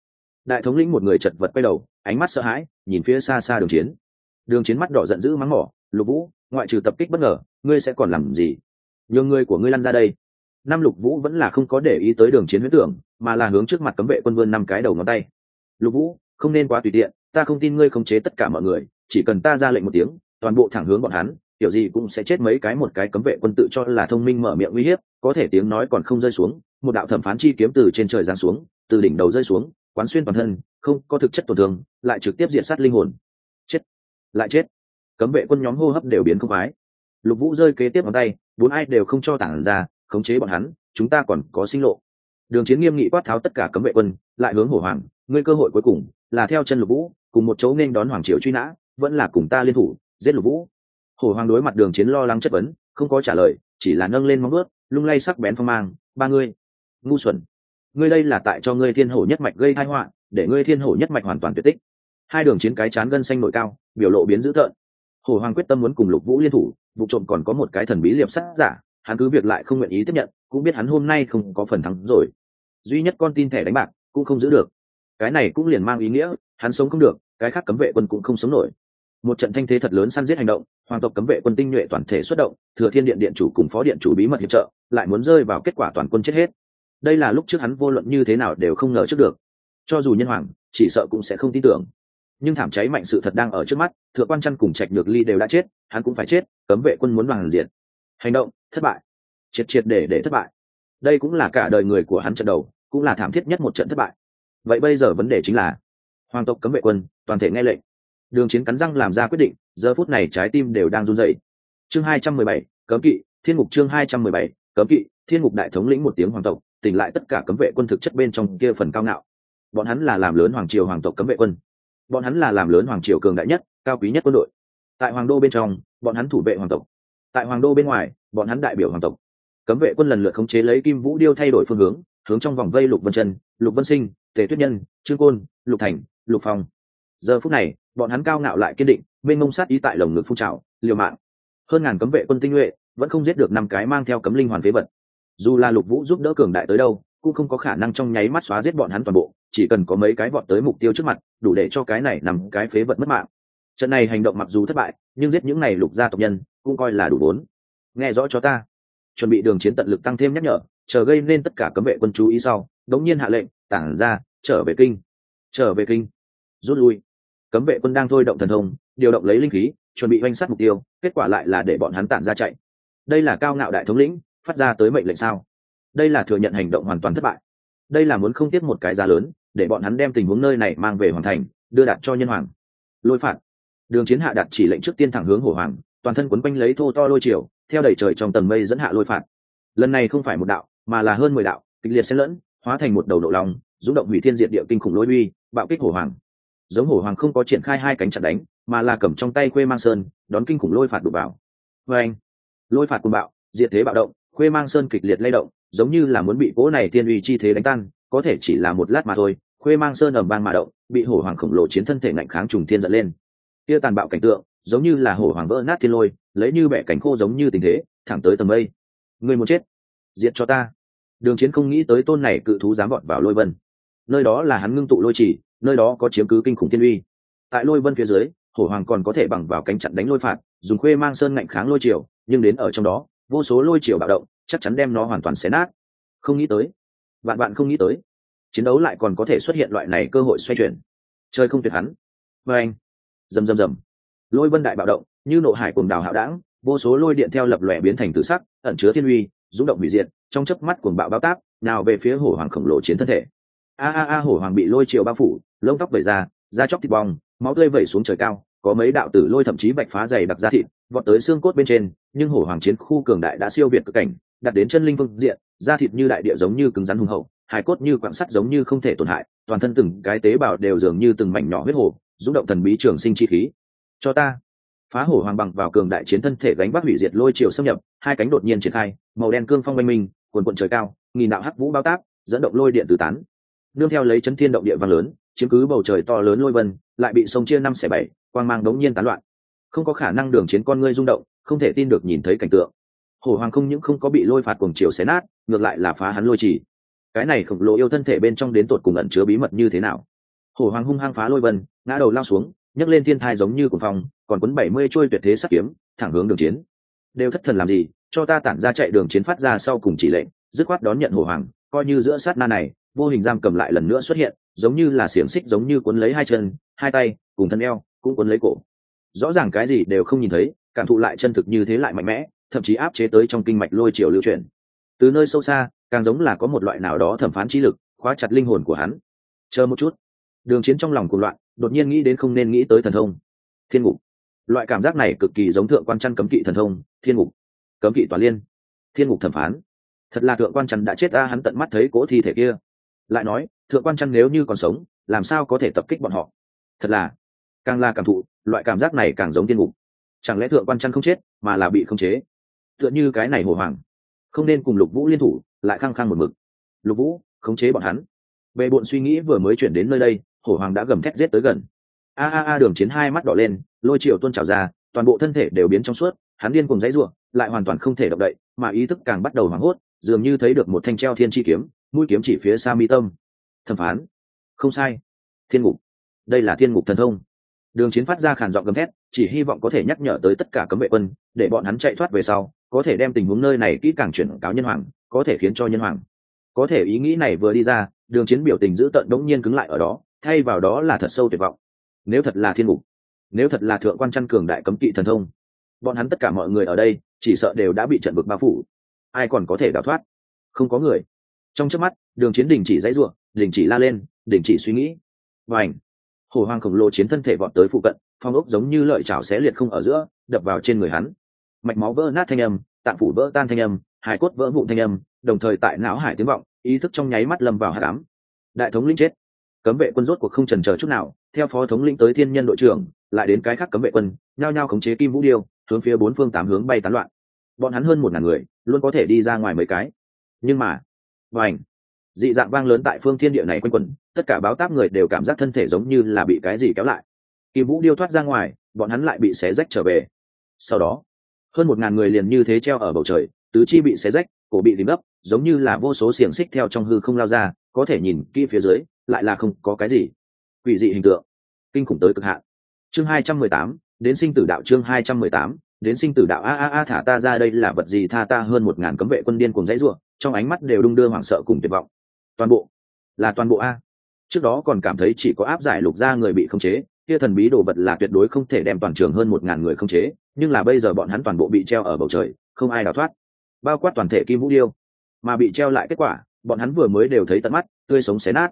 Speaker 1: đại thống lĩnh một người chật vật quay đầu, ánh mắt sợ hãi nhìn phía xa xa Đường Chiến. Đường Chiến mắt đỏ giận dữ mắng mỏ, Lục Vũ, ngoại trừ tập kích bất ngờ, ngươi sẽ còn làm gì? Nhường ngươi của ngươi lăn ra đây. Nam Lục Vũ vẫn là không có để ý tới Đường Chiến huyễn tưởng, mà là hướng trước mặt cấm vệ quân vươn 5 cái đầu ngón tay. Lục Vũ, không nên quá tùy tiện, ta không tin ngươi khống chế tất cả mọi người, chỉ cần ta ra lệnh một tiếng, toàn bộ thẳng hướng bọn hắn, kiểu gì cũng sẽ chết mấy cái. Một cái cấm vệ quân tự cho là thông minh mở miệng uy hiếp, có thể tiếng nói còn không rơi xuống, một đạo thẩm phán chi kiếm từ trên trời giáng xuống, từ đỉnh đầu rơi xuống, quán xuyên toàn thân, không có thực chất tổn thương, lại trực tiếp diệt sát linh hồn. Chết, lại chết. Cấm vệ quân nhóm hô hấp đều biến không khoái. Lục Vũ rơi kế tiếp ngón tay, 4 ai đều không cho tản ra, khống chế bọn hắn, chúng ta còn có sinh lộ. Đường Chiến nghiêm nghị quát tháo tất cả cấm vệ quân, lại hướng Hổ Hoàng, ngươi cơ hội cuối cùng là theo chân Lục Vũ, cùng một chỗ nên đón hoàng triều truy nã, vẫn là cùng ta liên thủ giết Lục Vũ. Hổ Hoàng đối mặt Đường Chiến lo lắng chất vấn, không có trả lời, chỉ là nâng lên móng vuốt, lung lay sắc bén phong mang, ba ngươi, ngu xuẩn, ngươi đây là tại cho ngươi Thiên Hổ nhất mạch gây tai họa, để ngươi Thiên Hổ nhất mạch hoàn toàn tuyệt tích. Hai Đường Chiến cái chán gân xanh nội cao, biểu lộ biến dữ tợn. Hổ Hoàng quyết tâm muốn cùng Lục Vũ liên thủ, vụ trộm còn có một cái thần bí liệp sắt giả, hắn cứ việc lại không nguyện ý tiếp nhận, cũng biết hắn hôm nay không có phần thắng rồi. Duy nhất con tin thẻ đánh bạc cũng không giữ được, cái này cũng liền mang ý nghĩa hắn sống không được, cái khác cấm vệ quân cũng không sống nổi. Một trận thanh thế thật lớn săn giết hành động, hoàng tộc cấm vệ quân tinh nhuệ toàn thể xuất động, Thừa Thiên điện điện chủ cùng phó điện chủ bí mật hiệp trợ, lại muốn rơi vào kết quả toàn quân chết hết. Đây là lúc trước hắn vô luận như thế nào đều không ngờ trước được, cho dù nhân hoàng chỉ sợ cũng sẽ không tin tưởng. Nhưng thảm cháy mạnh sự thật đang ở trước mắt, Thượng Quan Chân cùng Trạch Nhược Ly đều đã chết, hắn cũng phải chết, cấm vệ quân muốn đoàn diệt. Hành động thất bại, triệt triệt để thất bại. Đây cũng là cả đời người của hắn trận đầu, cũng là thảm thiết nhất một trận thất bại. Vậy bây giờ vấn đề chính là hoàng tộc cấm vệ quân toàn thể nghe lệnh. Đường Chiến cắn răng làm ra quyết định, giờ phút này trái tim đều đang run rẩy. Chương 217, cấm kỵ, thiên ngục. Chương 217, cấm kỵ, thiên ngục. Đại thống lĩnh một tiếng hoàng tộc, tỉnh lại tất cả cấm vệ quân thực chất bên trong kia phần cao ngạo. Bọn hắn là làm lớn hoàng triều hoàng tộc cấm vệ quân, bọn hắn là làm lớn hoàng triều cường đại nhất, cao quý nhất quân đội. Tại hoàng đô bên trong, bọn hắn thủ vệ hoàng tộc; tại hoàng đô bên ngoài, bọn hắn đại biểu hoàng tộc. Cấm vệ quân lần lượt khống chế lấy Kim Vũ Điêu thay đổi phương hướng, hướng trong vòng vây Lục Vân Chân, Lục Vân Sinh, Tề Tuyết Nhân, Trương Côn, Lục Thành, Lục Phong. Giờ phút này, bọn hắn cao ngạo lại kiên định, bên mông sát ý tại lồng ngực phun trào, liều mạng. Hơn ngàn cấm vệ quân tinh nhuệ vẫn không giết được 5 cái mang theo cấm linh hoàn phế vật. Dù là Lục Vũ giúp đỡ cường đại tới đâu, cũng không có khả năng trong nháy mắt xóa giết bọn hắn toàn bộ, chỉ cần có mấy cái vọt tới mục tiêu trước mặt, đủ để cho cái này 5 cái phế vật mất mạng. Trận này hành động mặc dù thất bại, nhưng giết những này Lục gia tộc nhân cũng coi là đủ vốn. Nghe rõ cho ta. Chuẩn bị Đường Chiến tận lực tăng thêm nhắc nhở, chờ gây nên tất cả cấm vệ quân chú ý sau, đống nhiên hạ lệnh, tản ra, trở về kinh. Trở về kinh. Rút lui. Cấm vệ quân đang thôi động thần thông, điều động lấy linh khí, chuẩn bị oanh sát mục tiêu, kết quả lại là để bọn hắn tản ra chạy. Đây là cao ngạo đại thống lĩnh phát ra tới mệnh lệnh sao? Đây là thừa nhận hành động hoàn toàn thất bại. Đây là muốn không tiếc một cái giá lớn, để bọn hắn đem tình huống nơi này mang về hoàn thành, đưa đạt cho nhân hoàng. Lôi phạt. Đường Chiến hạ đạt chỉ lệnh trước tiên thẳng hướng Hổ Hoàng, toàn thân quấn quanh lấy thô to lôi triều, theo đầy trời trong tầng mây dẫn hạ lôi phạt. Lần này không phải một đạo, mà là hơn 10 đạo, kịch liệt xen lẫn, hóa thành một đầu nộ long, dũng động hủy thiên diệt địa kinh khủng lôi uy, bạo kích Hổ Hoàng. Giống Hổ Hoàng không có triển khai 2 cánh chặn đánh, mà là cầm trong tay Khuê Mang Sơn, đón kinh khủng lôi phạt đụng vào. Oeng! Lôi phạt cuồng bạo, diệt thế bạo động, Khuê Mang Sơn kịch liệt lay động, giống như là muốn bị cỗ này thiên uy chi thế đánh tan, có thể chỉ là một lát mà thôi. Khuê Mang Sơn ầm vang mà động, bị Hổ Hoàng khổng lồ chiến thân thể ngạnh kháng trùng thiên giận lên. Kia tàn bạo cảnh tượng, giống như là Hổ Hoàng vỡ nát thiên lôi, lấy như bẻ cảnh khô giống như tình thế, thẳng tới tầng mây. Người muốn chết, diệt cho ta. Đường Chiến không nghĩ tới tôn này cự thú dám vọt vào lôi vân. Nơi đó là hắn ngưng tụ lôi chỉ, nơi đó có chiếm cứ kinh khủng thiên uy. Tại lôi vân phía dưới, Hổ Hoàng còn có thể bằng vào cánh chặn đánh lôi phạt, dùng Khuê Mang Sơn ngạnh kháng lôi triều, nhưng đến ở trong đó, vô số lôi triều bạo động, chắc chắn đem nó hoàn toàn xé nát. Không nghĩ tới, vạn không nghĩ tới, chiến đấu lại còn có thể xuất hiện loại này cơ hội xoay chuyển. Chơi không tuyệt hắn. Và anh, rầm rầm rầm, lôi vân đại bạo động, như nộ hải cuồng đảo hạo đãng, vô số lôi điện theo lập lòe biến thành tử sắc, ẩn chứa thiên uy, rung động hủy diệt, trong chớp mắt cuồng bạo bao tác, nào về phía Hổ Hoàng khổng lồ chiến thân thể. Hổ Hoàng bị lôi triều bao phủ, lông tóc vẩy ra, da chóc thịt bong, máu tươi vẩy xuống trời cao, có mấy đạo tử lôi thậm chí vạch phá dày đặc da thịt, vọt tới xương cốt bên trên, nhưng Hổ Hoàng chiến khu cường đại đã siêu việt cực cảnh, đạt đến chân linh phương diện, da thịt như đại địa giống như cứng rắn hùng hậu, hài cốt như quặng sắt giống như không thể tổn hại, toàn thân từng cái tế bào đều dường như từng mảnh nhỏ huyết hổ, rung động thần bí trường sinh chi khí. Cho ta. Phá Hổ Hoàng bằng vào cường đại chiến thân thể gánh vác hủy diệt lôi triều xâm nhập, 2 cánh đột nhiên triển khai, màu đen cương phong oanh minh, cuồn cuộn trời cao, nghìn đạo hắc vũ bao tác, dẫn động lôi điện tứ tán. Nương theo lấy chấn thiên động địa vang lớn, chiếm cứ bầu trời to lớn lôi vân, lại bị sông chia 5 xẻ 7, quang mang đống nhiên tán loạn. Không có khả năng. Đường Chiến con ngươi rung động, không thể tin được nhìn thấy cảnh tượng. Hổ Hoàng không những không có bị lôi phạt cuồng chiều xé nát, ngược lại là phá hắn lôi chỉ. Cái này khổng lồ yêu thân thể bên trong đến tột cùng ẩn chứa bí mật như thế nào? Hổ hoàng hung hăng phá lôi vân, ngã đầu lao xuống, nhấc lên thiên thai giống như cuồng phong, còn cuốn 70 trôi tuyệt thế sắc kiếm thẳng hướng Đường Chiến. Đều thất thần làm gì, cho ta tản ra chạy. Đường Chiến phát ra sau cùng chỉ lệnh, dứt khoát đón nhận hổ hoàng. Coi như giữa sát na này, vô hình giam cầm lại lần nữa xuất hiện, giống như là xiềng xích giống như cuốn lấy hai chân, hai tay cùng thân eo cũng cuốn lấy cổ. Rõ ràng cái gì đều không nhìn thấy, cảm thụ lại chân thực như thế lại mạnh mẽ, thậm chí áp chế tới trong kinh mạch lôi triều lưu chuyển. Từ nơi sâu xa, càng giống là có một loại nào đó thẩm phán trí lực khóa chặt linh hồn của hắn. Chờ một chút. Đường Chiến trong lòng cuồng loạn, đột nhiên nghĩ đến không nên nghĩ tới thần thông thiên ngục. Loại cảm giác này cực kỳ giống thượng quan chăn cấm kỵ thần thông thiên ngục, cấm kỵ toàn liên, thiên ngục thẩm phán. Thật là thượng quan chăn đã chết, hắn tận mắt thấy cỗ thi thể kia. Lại nói thượng quan chăn nếu như còn sống, làm sao có thể tập kích bọn họ? Thật là, càng là cảm thụ loại cảm giác này càng giống thiên ngục. Chẳng lẽ thượng quan chăn không chết mà là bị khống chế? Tựa như cái này hổ hoàng không nên cùng Lục Vũ liên thủ, lại khăng khăng một mực Lục Vũ khống chế bọn hắn. Bệ bộn suy nghĩ vừa mới chuyển đến nơi đây, hổ hoàng đã gầm thét giết tới gần. Đường Chiến hai mắt đỏ lên, lôi triều tuôn trào ra, toàn bộ thân thể đều biến trong suốt, hắn điên cuồng giãy giụa, lại hoàn toàn không thể động đậy, mà ý thức càng bắt đầu hoảng hốt, dường như thấy được một thanh treo thiên chi kiếm, mũi kiếm chỉ phía xa mi tâm. Thẩm phán, không sai, thiên ngục, đây là thiên ngục thần thông. Đường Chiến phát ra khàn giọng gầm thét, chỉ hy vọng có thể nhắc nhở tới tất cả cấm vệ quân, để bọn hắn chạy thoát về sau, có thể đem tình huống nơi này kỹ càng chuyển cáo nhân hoàng, có thể khiến cho nhân hoàng. Có thể ý nghĩ này vừa đi ra, Đường Chiến biểu tình dữ tợn đống nhiên cứng lại ở đó, thay vào đó là thật sâu tuyệt vọng. Nếu thật là thiên ngục, nếu thật là thượng quan chăn cường đại cấm kỵ thần thông, bọn hắn tất cả mọi người ở đây chỉ sợ đều đã bị trận vực bao phủ, ai còn có thể đào thoát? Không có người. Trong chớp mắt, Đường Chiến đình chỉ giãy giụa, đình chỉ la lên, đình chỉ suy nghĩ. Bành! Hổ hoàng khổng lồ chiến thân thể vọt tới phụ cận, phong ốc giống như lợi chảo xé liệt không ở giữa, đập vào trên người hắn. Mạch máu vỡ nát thanh âm, tạng phủ vỡ tan thanh âm, hài cốt vỡ vụn thanh âm, đồng thời tại não hải tiếng vọng, ý thức trong nháy mắt lâm vào hắc ám. Đại thống lĩnh chết. Cấm vệ quân rốt cuộc không chần chờ chút nào, theo phó thống lĩnh tới thiên nhân đội trưởng, lại đến cái khác cấm vệ quân, nhao nhao khống chế kim vũ điêu, hướng phía bốn phương tám hướng bay tán loạn. Bọn hắn hơn 1000 người, luôn có thể đi ra ngoài mấy cái. Nhưng mà, vành, dị dạng vang lớn tại phương thiên địa này quanh quẩn, tất cả báo táp người đều cảm giác thân thể giống như là bị cái gì kéo lại. Kim vũ điêu thoát ra ngoài, bọn hắn lại bị xé rách trở về. Sau đó, hơn 1000 người liền như thế treo ở bầu trời, tứ chi bị xé rách, cổ bị tím gấp, giống như là vô số xiềng xích theo trong hư không lao ra, có thể nhìn kỹ phía dưới, lại là không có cái gì. Quỷ dị hình tượng, kinh khủng tới cực hạn. Chương 218, đến sinh tử đạo. Chương 218, đến sinh tử đạo. Thả ta ra, đây là vật gì? Tha ta! Hơn 1000 cấm vệ quân điên cuồng giãy giụa, trong ánh mắt đều đung đưa hoảng sợ cùng tuyệt vọng. Toàn bộ, là toàn bộ a. Trước đó còn cảm thấy chỉ có áp giải Lục gia người bị khống chế, kia thần bí đồ vật là tuyệt đối không thể đem toàn trường hơn 1000 người khống chế, nhưng là bây giờ bọn hắn toàn bộ bị treo ở bầu trời, không ai đào thoát, bao quát toàn thể kim vũ điêu. Mà bị treo lại kết quả, bọn hắn vừa mới đều thấy tận mắt, tươi sống xé nát.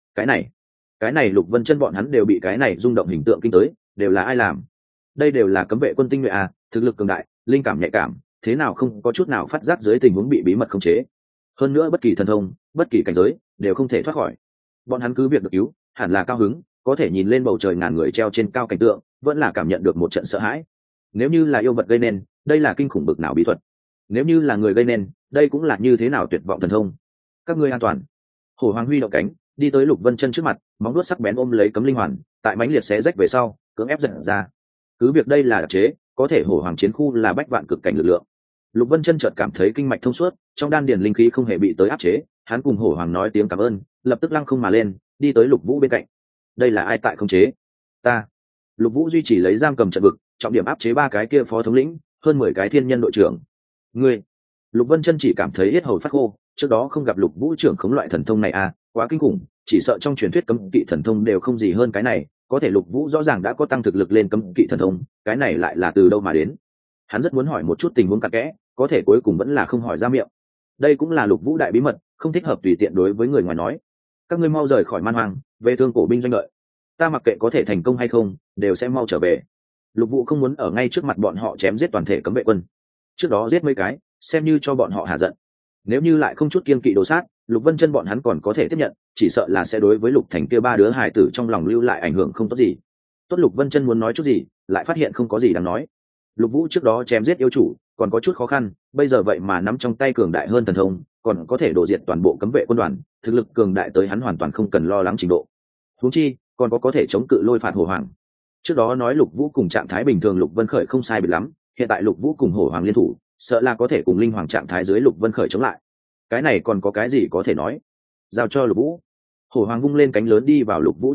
Speaker 1: Cái này Lục Vân Chân bọn hắn đều bị cái này rung động hình tượng kinh tới, đều là ai làm? Đây đều là cấm vệ quân tinh nhuệ à, thực lực cường đại, linh cảm nhạy cảm, thế nào không có chút nào phát giác dưới tình huống bị bí mật khống chế. Hơn nữa bất kỳ thần thông, bất kỳ cảnh giới, đều không thể thoát khỏi. Bọn hắn cứ việc được cứu, hẳn là cao hứng, có thể nhìn lên bầu trời ngàn người treo trên cao cảnh tượng, vẫn là cảm nhận được một trận sợ hãi. Nếu như là yêu vật gây nên, đây là kinh khủng bực nào bí thuật. Nếu như là người gây nên, đây cũng là như thế nào tuyệt vọng thần thông. Các ngươi an toàn. Hổ hoàng huy động cánh, đi tới Lục Vân Chân trước mặt, móng vuốt sắc bén ôm lấy cấm linh hoàn, tại mãnh liệt xé rách về sau, cưỡng ép giật ra. Cứ việc đây là đặc chế, có thể hổ hoàng chiến khu là bách vạn cực cảnh lực lượng. Lục Vân Chân chợt cảm thấy kinh mạch thông suốt, trong đan điền linh khí không hề bị tới áp chế, hắn cùng hổ hoàng nói tiếng cảm ơn, lập tức lăng không mà lên, đi tới Lục Vũ bên cạnh. Đây là ai tại khống chế? Ta. Lục Vũ duy trì lấy giam cầm trận vực, trọng điểm áp chế 3 cái kia phó thống lĩnh, hơn 10 cái thiên nhân đội trưởng. Ngươi. Lục Vân Chân chỉ cảm thấy yết hầu phát khô, trước đó không gặp Lục Vũ trưởng khống loại thần thông này à, quá kinh khủng, chỉ sợ trong truyền thuyết cấm kỵ thần thông đều không gì hơn cái này, có thể Lục Vũ rõ ràng đã có tăng thực lực lên cấm kỵ thần thông, cái này lại là từ đâu mà đến? Hắn rất muốn hỏi một chút tình huống cặn kẽ, có thể cuối cùng vẫn là không hỏi ra miệng. Đây cũng là Lục Vũ đại bí mật, không thích hợp tùy tiện đối với người ngoài nói. Các ngươi mau rời khỏi Man Hoang, về Thương Cổ binh doanh đợi. Ta mặc kệ có thể thành công hay không, đều sẽ mau trở về. Lục Vũ không muốn ở ngay trước mặt bọn họ chém giết toàn thể cấm vệ quân. Trước đó giết mấy cái, xem như cho bọn họ hạ giận. Nếu như lại không chút kiêng kỵ đồ sát, Lục Vân Chân bọn hắn còn có thể tiếp nhận, chỉ sợ là sẽ đối với Lục Thành kia 3 đứa hài tử trong lòng lưu lại ảnh hưởng không tốt gì. Tốt, Lục Vân Chân muốn nói chút gì, lại phát hiện không có gì đáng nói. Lục Vũ trước đó chém giết yêu chủ, còn có chút khó khăn, bây giờ vậy mà nắm trong tay cường đại hơn thần thông, còn có thể đổ diệt toàn bộ cấm vệ quân đoàn, thực lực cường đại tới hắn hoàn toàn không cần lo lắng trình độ. Huống chi, còn có thể chống cự lôi phạt hổ hoàng. Trước đó nói Lục Vũ cùng trạng thái bình thường Lục Vân Khởi không sai biệt lắm, hiện tại Lục Vũ cùng hổ hoàng liên thủ, sợ là có thể cùng linh hoàng trạng thái dưới Lục Vân Khởi chống lại. Cái này còn có cái gì có thể nói? Giao cho Lục Vũ. Hổ hoàng vung lên cánh lớn đi vào Lục Vũ trước mặt,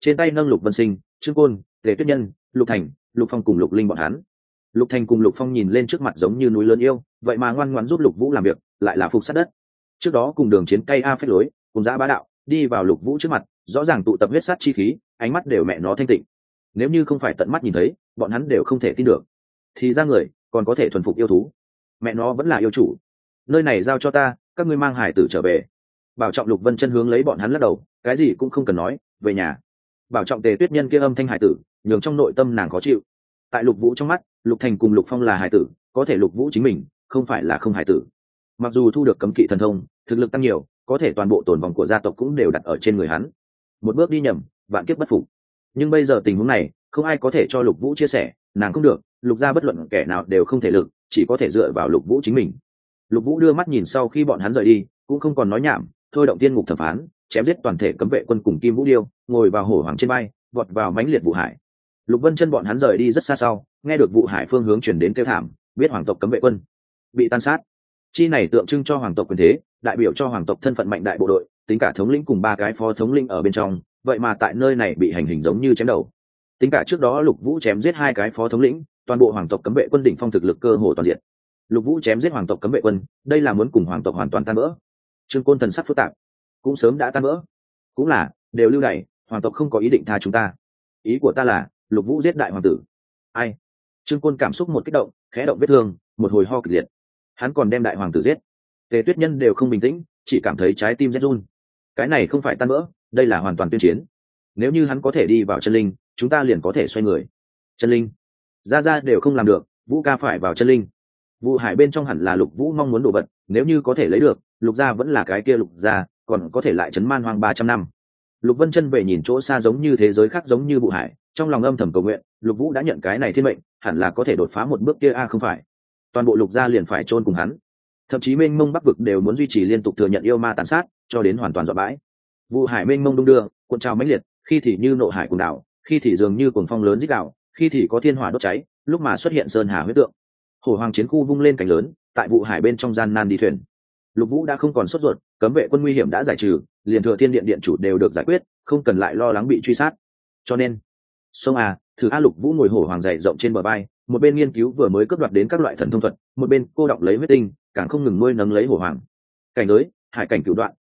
Speaker 1: trên tay nâng Lục Vân Sinh, Trương Côn, Tề Tuyết Nhân, Lục Thành, Lục Phong cùng Lục Linh bọn hắn. Lục Thành cùng Lục Phong nhìn lên trước mặt giống như núi lớn yêu, vậy mà ngoan ngoãn giúp Lục Vũ làm việc, lại là phục sát đất. Trước đó cùng Đường Chiến cay a phách lối, cùng dã bá đạo, đi vào Lục Vũ trước mặt, rõ ràng tụ tập huyết sát chi khí, ánh mắt đều mẹ nó thanh tịnh. Nếu như không phải tận mắt nhìn thấy, bọn hắn đều không thể tin được. Thì ra người còn có thể thuần phục yêu thú, mẹ nó vẫn là yêu chủ. Nơi này giao cho ta, các ngươi mang hải tử trở về. Bảo Trọng Lục Vân Chân hướng lấy bọn hắn lắc đầu, cái gì cũng không cần nói, về nhà. Bảo Trọng Tề Tuyết Nhân kia âm thanh hải tử, nhường trong nội tâm nàng khó chịu. Tại Lục Vũ trong mắt, Lục Thành cùng Lục Phong là hải tử, có thể Lục Vũ chính mình không phải là không hải tử. Mặc dù thu được cấm kỵ thần thông, thực lực tăng nhiều, có thể toàn bộ tổn vòng của gia tộc cũng đều đặt ở trên người hắn. Một bước đi nhầm, vạn kiếp bất phục. Nhưng bây giờ tình huống này, không ai có thể cho Lục Vũ chia sẻ, nàng không được, Lục gia bất luận kẻ nào đều không thể lực, chỉ có thể dựa vào Lục Vũ chính mình. Lục Vũ đưa mắt nhìn sau khi bọn hắn rời đi, cũng không còn nói nhảm, thôi động tiên ngục thẩm phán, chém giết toàn thể cấm vệ quân cùng Kim Vũ Điêu, ngồi vào hổ hoàng trên bay, vọt vào mãnh liệt vụ hải. Lục Vân Chân bọn hắn rời đi rất xa sau, nghe được vụ hải phương hướng chuyển đến kêu thảm, biết hoàng tộc cấm vệ quân bị tan sát. Chi này tượng trưng cho hoàng tộc quyền thế, đại biểu cho hoàng tộc thân phận mạnh đại bộ đội, tính cả thống lĩnh cùng ba cái phó thống lĩnh ở bên trong, vậy mà tại nơi này bị hành hình giống như chém đầu. Tính cả trước đó Lục Vũ chém giết hai cái phó thống lĩnh, toàn bộ hoàng tộc cấm vệ quân đỉnh phong thực lực cơ hồ toàn diện. Lục Vũ chém giết hoàng tộc cấm vệ quân, đây là muốn cùng hoàng tộc hoàn toàn tan vỡ. Trương Côn thần sắc phức tạp, cũng sớm đã tan vỡ. Cũng là, đều lưu đày, hoàng tộc không có ý định tha chúng ta. Ý của ta là, Lục Vũ giết đại hoàng tử. Ai? Trương Côn cảm xúc một kích động, khẽ động vết thương, một hồi ho kịch liệt. Hắn còn đem đại hoàng tử giết. Tề Tuyết Nhân đều không bình tĩnh, chỉ cảm thấy trái tim rét run. Cái này không phải tan vỡ, đây là hoàn toàn tuyên chiến. Nếu như hắn có thể đi vào chân linh, chúng ta liền có thể xoay người. Chân linh, ra đều không làm được, Vũ ca phải vào chân linh. Vụ hải bên trong hẳn là Lục Vũ mong muốn đồ vật, nếu như có thể lấy được, Lục gia vẫn là cái kia Lục gia, còn có thể lại chấn man hoang 300 năm. Lục Vân Chân về nhìn chỗ xa giống như thế giới khác giống như vụ hải, trong lòng âm thầm cầu nguyện, Lục Vũ đã nhận cái này thiên mệnh, hẳn là có thể đột phá một bước kia a không phải. Toàn bộ Lục gia liền phải chôn cùng hắn. Thậm chí mênh mông bắc vực đều muốn duy trì liên tục thừa nhận yêu ma tàn sát, cho đến hoàn toàn dọa bãi. Vụ hải mênh mông đung đưa, cuộn trào mãnh liệt, khi thì như nộ hải cuồng đảo, khi thì dường như cuồng phong lớn rít gào, khi thì có thiên hỏa đốt cháy, lúc mà xuất hiện sơn hà huyết tượng. Hổ hoàng chiến khu vung lên cánh lớn, tại vụ hải bên trong gian nan đi thuyền. Lục Vũ đã không còn sốt ruột, cấm vệ quân nguy hiểm đã giải trừ, liền thừa thiên điện điện chủ đều được giải quyết, không cần lại lo lắng bị truy sát. Cho nên, sông thử a Lục Vũ ngồi hổ hoàng dày rộng trên bờ bay, một bên nghiên cứu vừa mới cướp đoạt đến các loại thần thông thuật, một bên cô đọng lấy huyết tinh, càng không ngừng nuôi nấng lấy hổ hoàng. Cảnh giới, hải cảnh cửu đoạn,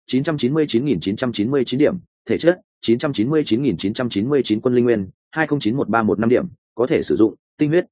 Speaker 1: 999.999 điểm, thể chất, 999.999 quân linh nguyên, 20913115 điểm, có thể sử dụng, tinh huyết,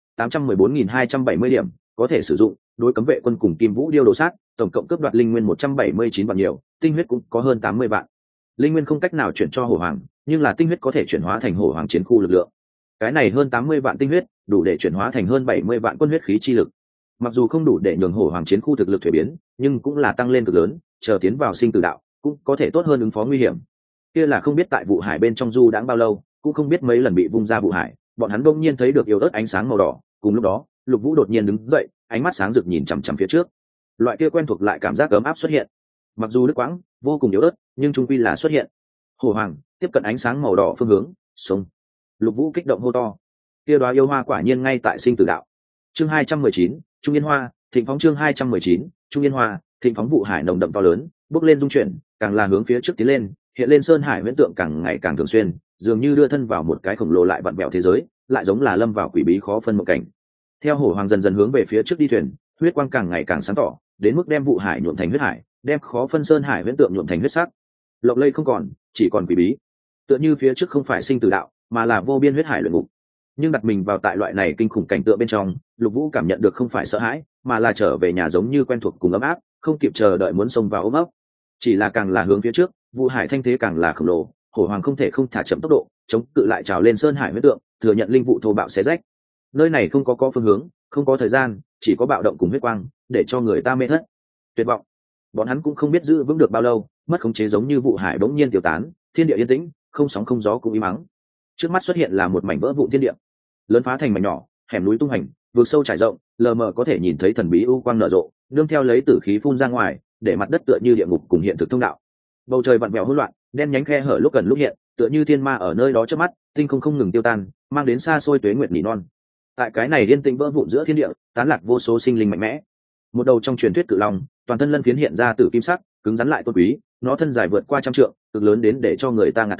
Speaker 1: 814.270 điểm, có thể sử dụng, đối cấm vệ quân cùng Kim Vũ Điêu đồ sát, tổng cộng cướp đoạt linh nguyên 179 vạn nhiều, tinh huyết cũng có hơn 80 vạn. Linh nguyên không cách nào chuyển cho hổ hoàng, nhưng là tinh huyết có thể chuyển hóa thành hổ hoàng chiến khu lực lượng. Cái này hơn 80 vạn tinh huyết, đủ để chuyển hóa thành hơn 70 vạn quân huyết khí chi lực. Mặc dù không đủ để nhường hổ hoàng chiến khu thực lực thuế biến, nhưng cũng là tăng lên cực lớn, chờ tiến vào sinh tử đạo, cũng có thể tốt hơn ứng phó nguy hiểm. Kia là không biết tại vụ hải bên trong du đãng bao lâu, cũng không biết mấy lần bị vung ra vụ hải, bọn hắn bỗng nhiên thấy được yếu ớt ánh sáng màu đỏ, cùng lúc đó, Lục Vũ đột nhiên đứng dậy, ánh mắt sáng rực nhìn chằm chằm phía trước. Loại kia quen thuộc lại cảm giác ấm áp xuất hiện. Mặc dù đứt quãng, vô cùng yếu ớt, nhưng chung quy là xuất hiện. Hổ hoàng tiếp cận ánh sáng màu đỏ phương hướng, sống. Lục Vũ kích động hô to. Kia đóa yêu hoa quả nhiên ngay tại sinh tử đạo. Chương 219, Trung Yên Hoa, Thịnh phóng chương 219, Trung Yên Hoa, Thịnh phóng vụ hải nồng đậm to lớn, bước lên dung chuyển, càng là hướng phía trước tiến lên, hiện lên sơn hải huyễn tượng càng ngày càng thường xuyên, dường như đưa thân vào một cái khổng lồ lại vặn vẹo thế giới, lại giống là lâm vào quỷ bí khó phân một cảnh. Theo hổ hoàng dần dần hướng về phía trước đi thuyền, huyết quang càng ngày càng sáng tỏ, đến mức đem vụ hải nhuộm thành huyết hải, đem khó phân sơn hải huyễn tượng nhuộm thành huyết sắc. Lộng lây không còn, chỉ còn quỷ bí. Tựa như phía trước không phải sinh tử đạo, mà là vô biên huyết hải luyện ngục. Nhưng đặt mình vào tại loại này kinh khủng cảnh tượng bên trong, Lục Vũ cảm nhận được không phải sợ hãi, mà là trở về nhà giống như quen thuộc cùng ấm áp, không kịp chờ đợi muốn xông vào ôm ấp. Chỉ là càng là hướng phía trước, vụ hải thanh thế càng là khổng lồ, hổ hoàng không thể không thả chậm tốc độ, chống cự lại trào lên sơn hải huyễn tượng, thừa nhận linh vụ thô bạo xé rách. Nơi này không có phương hướng, không có thời gian, chỉ có bạo động cùng huyết quang, để cho người ta mê thất. Tuyệt vọng. Bọn hắn cũng không biết giữ vững được bao lâu, mất khống chế giống như vụ hải bỗng nhiên tiêu tán, thiên địa yên tĩnh, không sóng không gió cũng im mắng. Trước mắt xuất hiện là một mảnh vỡ vụn thiên địa, lớn phá thành mảnh nhỏ, hẻm núi tung hành, vực sâu trải rộng, lờ mờ có thể nhìn thấy thần bí u quang nở rộ, nương theo lấy tử khí phun ra ngoài, để mặt đất tựa như địa ngục cùng hiện thực thông đạo. Bầu trời vặn vẹo hỗn loạn, đen nhánh khe hở lúc gần lúc hiện, tựa như thiên ma ở nơi đó trước mắt, tinh không không ngừng tiêu tan, mang đến xa xôi tuế nguyệt nỉ non. Tại cái này điên tĩnh vỡ vụn giữa thiên địa, tán lạc vô số sinh linh mạnh mẽ. Một đầu trong truyền thuyết cự long, toàn thân lân phiến hiện ra từ kim sắc, cứng rắn lại tôn quý, nó thân dài vượt qua trăm trượng, cực lớn đến để cho người ta ngạt thở,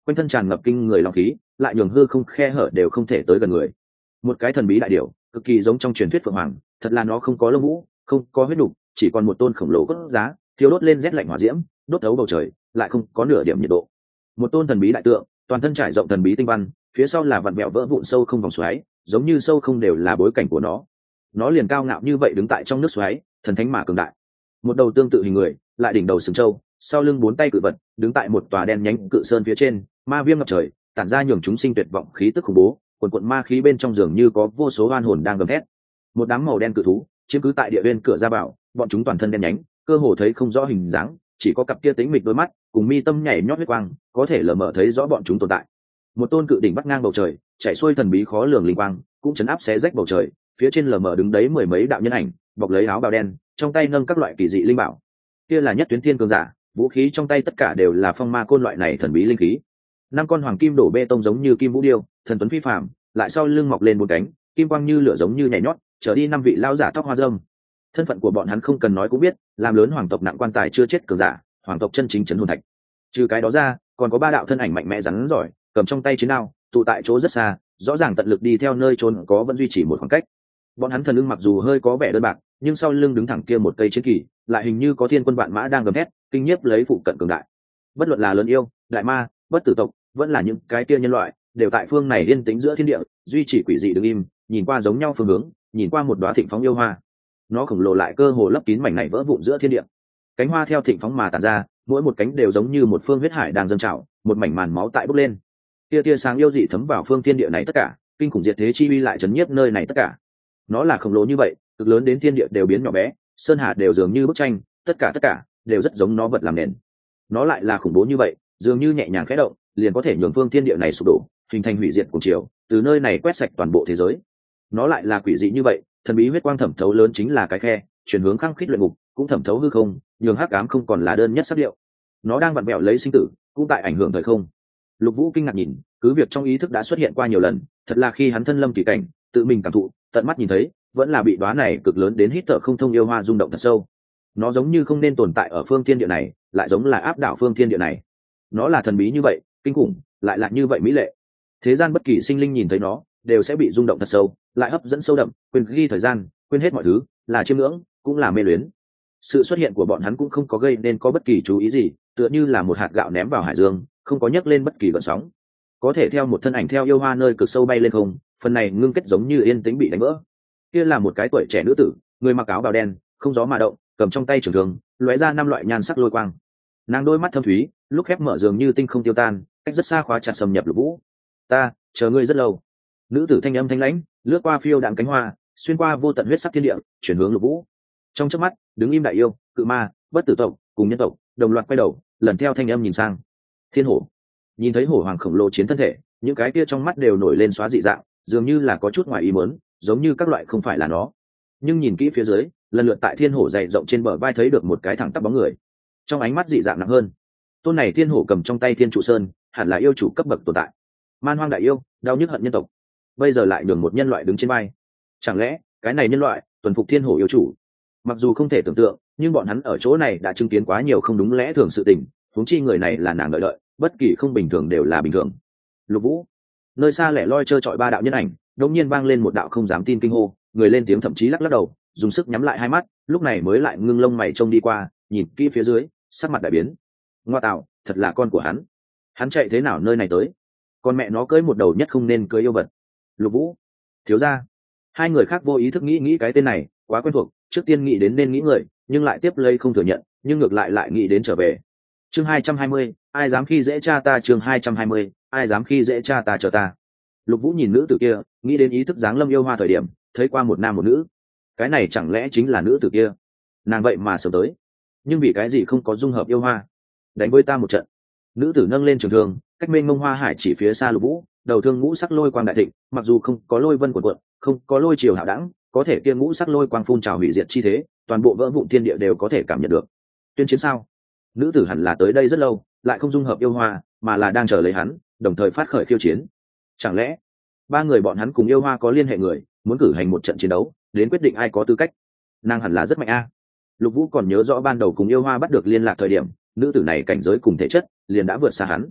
Speaker 1: quanh thân tràn ngập kinh người long khí, lại nhường hư không khe hở đều không thể tới gần người. Một cái thần bí đại điểu, cực kỳ giống trong truyền thuyết phượng hoàng, thật là nó không có lông vũ, không có huyết nục, chỉ còn một tôn khổng lồ cốt giá, thiêu đốt lên rét lạnh hỏa diễm, đốt thấu bầu trời, lại không có nửa điểm nhiệt độ. Một tôn thần bí đại tượng, toàn thân trải rộng thần bí tinh văn, phía sau là vặn vẹo vỡ vụn sâu không vòng xoáy, giống như sâu không đều là bối cảnh của nó liền cao ngạo như vậy đứng tại trong nước xoáy, thần thánh mà cường đại. Một đầu tương tự hình người, lại đỉnh đầu sừng trâu, sau lưng bốn tay cự vật, đứng tại một tòa đen nhánh cự sơn phía trên, ma viêm ngập trời, tản ra nhường chúng sinh tuyệt vọng khí tức khủng bố, quần quần ma khí bên trong dường như có vô số oan hồn đang gầm thét. Một đám màu đen cự thú chiếm cứ tại địa bên cửa ra vào, bọn chúng toàn thân đen nhánh, cơ hồ thấy không rõ hình dáng, chỉ có cặp kia tính mịch đôi mắt cùng mi tâm nhảy nhót huyết quang, có thể lờ mờ thấy rõ bọn chúng tồn tại. Một tôn cự đỉnh bắt ngang bầu trời, chạy xuôi thần bí khó lường linh quang, cũng chấn áp xé rách bầu trời, phía trên lờ mờ đứng đấy mười mấy đạo nhân ảnh, bọc lấy áo bào đen, trong tay nâng các loại kỳ dị linh bảo. Kia là nhất tuyến thiên cường giả, vũ khí trong tay tất cả đều là phong ma côn loại này thần bí linh khí. Năm con hoàng kim đổ bê tông giống như kim vũ điêu, thần tuấn phi phàm, lại sau lưng mọc lên bốn cánh, kim quang như lửa giống như nhảy nhót, trở đi năm vị lao giả tóc hoa râm. Thân phận của bọn hắn không cần nói cũng biết, làm lớn hoàng tộc nặng quan tài chưa chết cường giả, hoàng tộc chân chính trấn hồn thạch. Trừ cái đó ra, còn có ba đạo thân ảnh mạnh mẽ rắn giỏi, cầm trong tay chiến đao, tụ tại chỗ rất xa, rõ ràng tận lực đi theo nơi trốn có vẫn duy trì một khoảng cách. Bọn hắn thần lưng mặc dù hơi có vẻ đơn bạc, nhưng sau lưng đứng thẳng kia một cây chiến kỳ, lại hình như có thiên quân vạn mã đang gầm thét, kinh nhiếp lấy phụ cận cường đại. Bất luận là lớn yêu, đại ma, bất tử tộc, vẫn là những cái kia nhân loại, đều tại phương này yên tĩnh giữa thiên địa, duy trì quỷ dị đứng im, nhìn qua giống nhau phương hướng, nhìn qua một đóa thịnh phóng yêu hoa. Nó khổng lồ lại cơ hồ lấp kín mảnh này vỡ vụn giữa thiên địa. Cánh hoa theo thịnh phóng mà tản ra, mỗi một cánh đều giống như một phương huyết hải đang dâng trào, một mảnh màn máu tại bốc lên. Tia sáng yêu dị thấm vào phương thiên địa này tất cả, kinh khủng diệt thế chi uy lại chấn nhiếp nơi này tất cả. Nó là khổng lồ như vậy, cực lớn đến thiên địa đều biến nhỏ bé, sơn hà đều dường như bức tranh, tất cả đều rất giống nó vật làm nền. Nó lại là khủng bố như vậy, dường như nhẹ nhàng khẽ động, liền có thể nhường phương thiên địa này sụp đổ, hình thành hủy diệt cùng chiều, từ nơi này quét sạch toàn bộ thế giới. Nó lại là quỷ dị như vậy, thần bí huyết quang thẩm thấu lớn chính là cái khe, chuyển hướng khăng khít luyện ngục, cũng thẩm thấu hư không, nhường hắc ám không còn là đơn nhất sắc điệu. Nó đang vặn vẹo lấy sinh tử, cũng tại ảnh hưởng thời không. Lục Vũ kinh ngạc nhìn, cứ việc trong ý thức đã xuất hiện qua nhiều lần, thật là khi hắn thân lâm kỳ cảnh, tự mình cảm thụ, tận mắt nhìn thấy, vẫn là bị đóa này cực lớn đến hít thở không thông yêu hoa rung động thật sâu. Nó giống như không nên tồn tại ở phương thiên địa này, lại giống là áp đảo phương thiên địa này. Nó là thần bí như vậy, kinh khủng, lại là như vậy mỹ lệ. Thế gian bất kỳ sinh linh nhìn thấy nó, đều sẽ bị rung động thật sâu, lại hấp dẫn sâu đậm, quên ghi thời gian, quên hết mọi thứ, là chiêm ngưỡng, cũng là mê luyến. Sự xuất hiện của bọn hắn cũng không có gây nên có bất kỳ chú ý gì, tựa như là một hạt gạo ném vào hải dương, không có nhấc lên bất kỳ gợn sóng. Có thể theo một thân ảnh theo yêu hoa nơi cực sâu bay lên không, phần này ngưng kết giống như yên tĩnh bị đánh vỡ. Kia là một cái tuổi trẻ nữ tử, người mặc áo bào đen, không gió mà động, cầm trong tay trường thương, lóe ra năm loại nhan sắc lôi quang. Nàng đôi mắt thâm thúy, lúc khép mở dường như tinh không tiêu tan, cách rất xa khóa chặt xâm nhập Lục Vũ. Ta chờ ngươi rất lâu. Nữ tử thanh âm thanh lãnh, lướt qua phiêu đạm cánh hoa, xuyên qua vô tận huyết sắc thiên địa, chuyển hướng Lục Vũ. Trong chớp mắt, đứng im đại yêu, cự ma, bất tử tộc cùng nhân tộc đồng loạt quay đầu, lần theo thanh âm nhìn sang. Thiên hổ. Nhìn thấy hổ hoàng khổng lồ chiến thân thể, những cái kia trong mắt đều nổi lên xóa dị dạng, dường như là có chút ngoài ý muốn, giống như các loại không phải là nó. Nhưng nhìn kỹ phía dưới, lần lượt tại thiên hổ dày rộng trên bờ vai thấy được một cái thẳng tắp bóng người. Trong ánh mắt dị dạng nặng hơn. Tôn này thiên hổ cầm trong tay thiên trụ sơn, hẳn là yêu chủ cấp bậc tồn tại. Man hoang đại yêu, đau nhức hận nhân tộc. Bây giờ lại nhường một nhân loại đứng trên vai. Chẳng lẽ cái này nhân loại tuần phục thiên hổ yêu chủ? Mặc dù không thể tưởng tượng, nhưng bọn hắn ở chỗ này đã chứng kiến quá nhiều không đúng lẽ thường sự tình, huống chi người này là nàng đợi, bất kỳ không bình thường đều là bình thường. Lục Vũ. Nơi xa lẻ loi trơ trọi ba đạo nhân ảnh, đột nhiên vang lên một đạo không dám tin kinh hô, người lên tiếng thậm chí lắc lắc đầu, dùng sức nhắm lại hai mắt, lúc này mới lại ngưng lông mày trông đi qua, nhìn kỹ phía dưới, sắc mặt đại biến. Ngoa tạo, thật là con của hắn chạy thế nào nơi này tới? Con mẹ nó cưới một đầu nhất không nên cưới yêu vật. Lục Vũ, thiếu gia. Hai người khác vô ý thức nghĩ cái tên này quá quen thuộc, trước tiên nghĩ đến nên nghĩ người, nhưng lại tiếp lấy không thừa nhận, nhưng ngược lại nghĩ đến trở về. Chương 220, ai dám khi dễ cha ta? Chương 220, ai dám khi dễ cha ta? Chờ ta. Lục Vũ nhìn nữ tử kia, nghĩ đến ý thức dáng lâm yêu hoa thời điểm, thấy qua một nam một nữ. Cái này chẳng lẽ chính là nữ tử kia? Nàng vậy mà sớm tới, nhưng vì cái gì không có dung hợp yêu hoa? Đánh với ta một trận. Nữ tử nâng lên trường thương, cách mênh mông hoa hải chỉ phía xa Lục Vũ, đầu thương ngũ sắc lôi quang đại thịnh, mặc dù không có lôi vân cuộn cuộn, không có lôi chiều hạo đẳng, có thể kia ngũ sắc lôi quang phun trào hủy diệt chi thế, toàn bộ vỡ vụn thiên địa đều có thể cảm nhận được. Tuyên chiến sao? Nữ tử hẳn là tới đây rất lâu, lại không dung hợp yêu hoa, mà là đang chờ lấy hắn, đồng thời phát khởi khiêu chiến. Chẳng lẽ ba người bọn hắn cùng yêu hoa có liên hệ người, muốn cử hành một trận chiến đấu, đến quyết định ai có tư cách? Nàng hẳn là rất mạnh a. Lục Vũ còn nhớ rõ ban đầu cùng yêu hoa bắt được liên lạc thời điểm, nữ tử này cảnh giới cùng thể chất liền đã vượt xa hắn.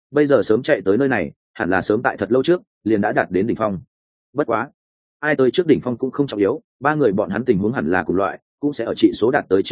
Speaker 1: bây giờ sớm chạy tới nơi này hẳn là sớm tại thật lâu trước liền đã đạt đến đỉnh phong. Bất quá ai tới trước đỉnh phong cũng không trọng yếu, ba người bọn hắn tình huống hẳn là cùng loại, cũng sẽ ở trị số đạt tới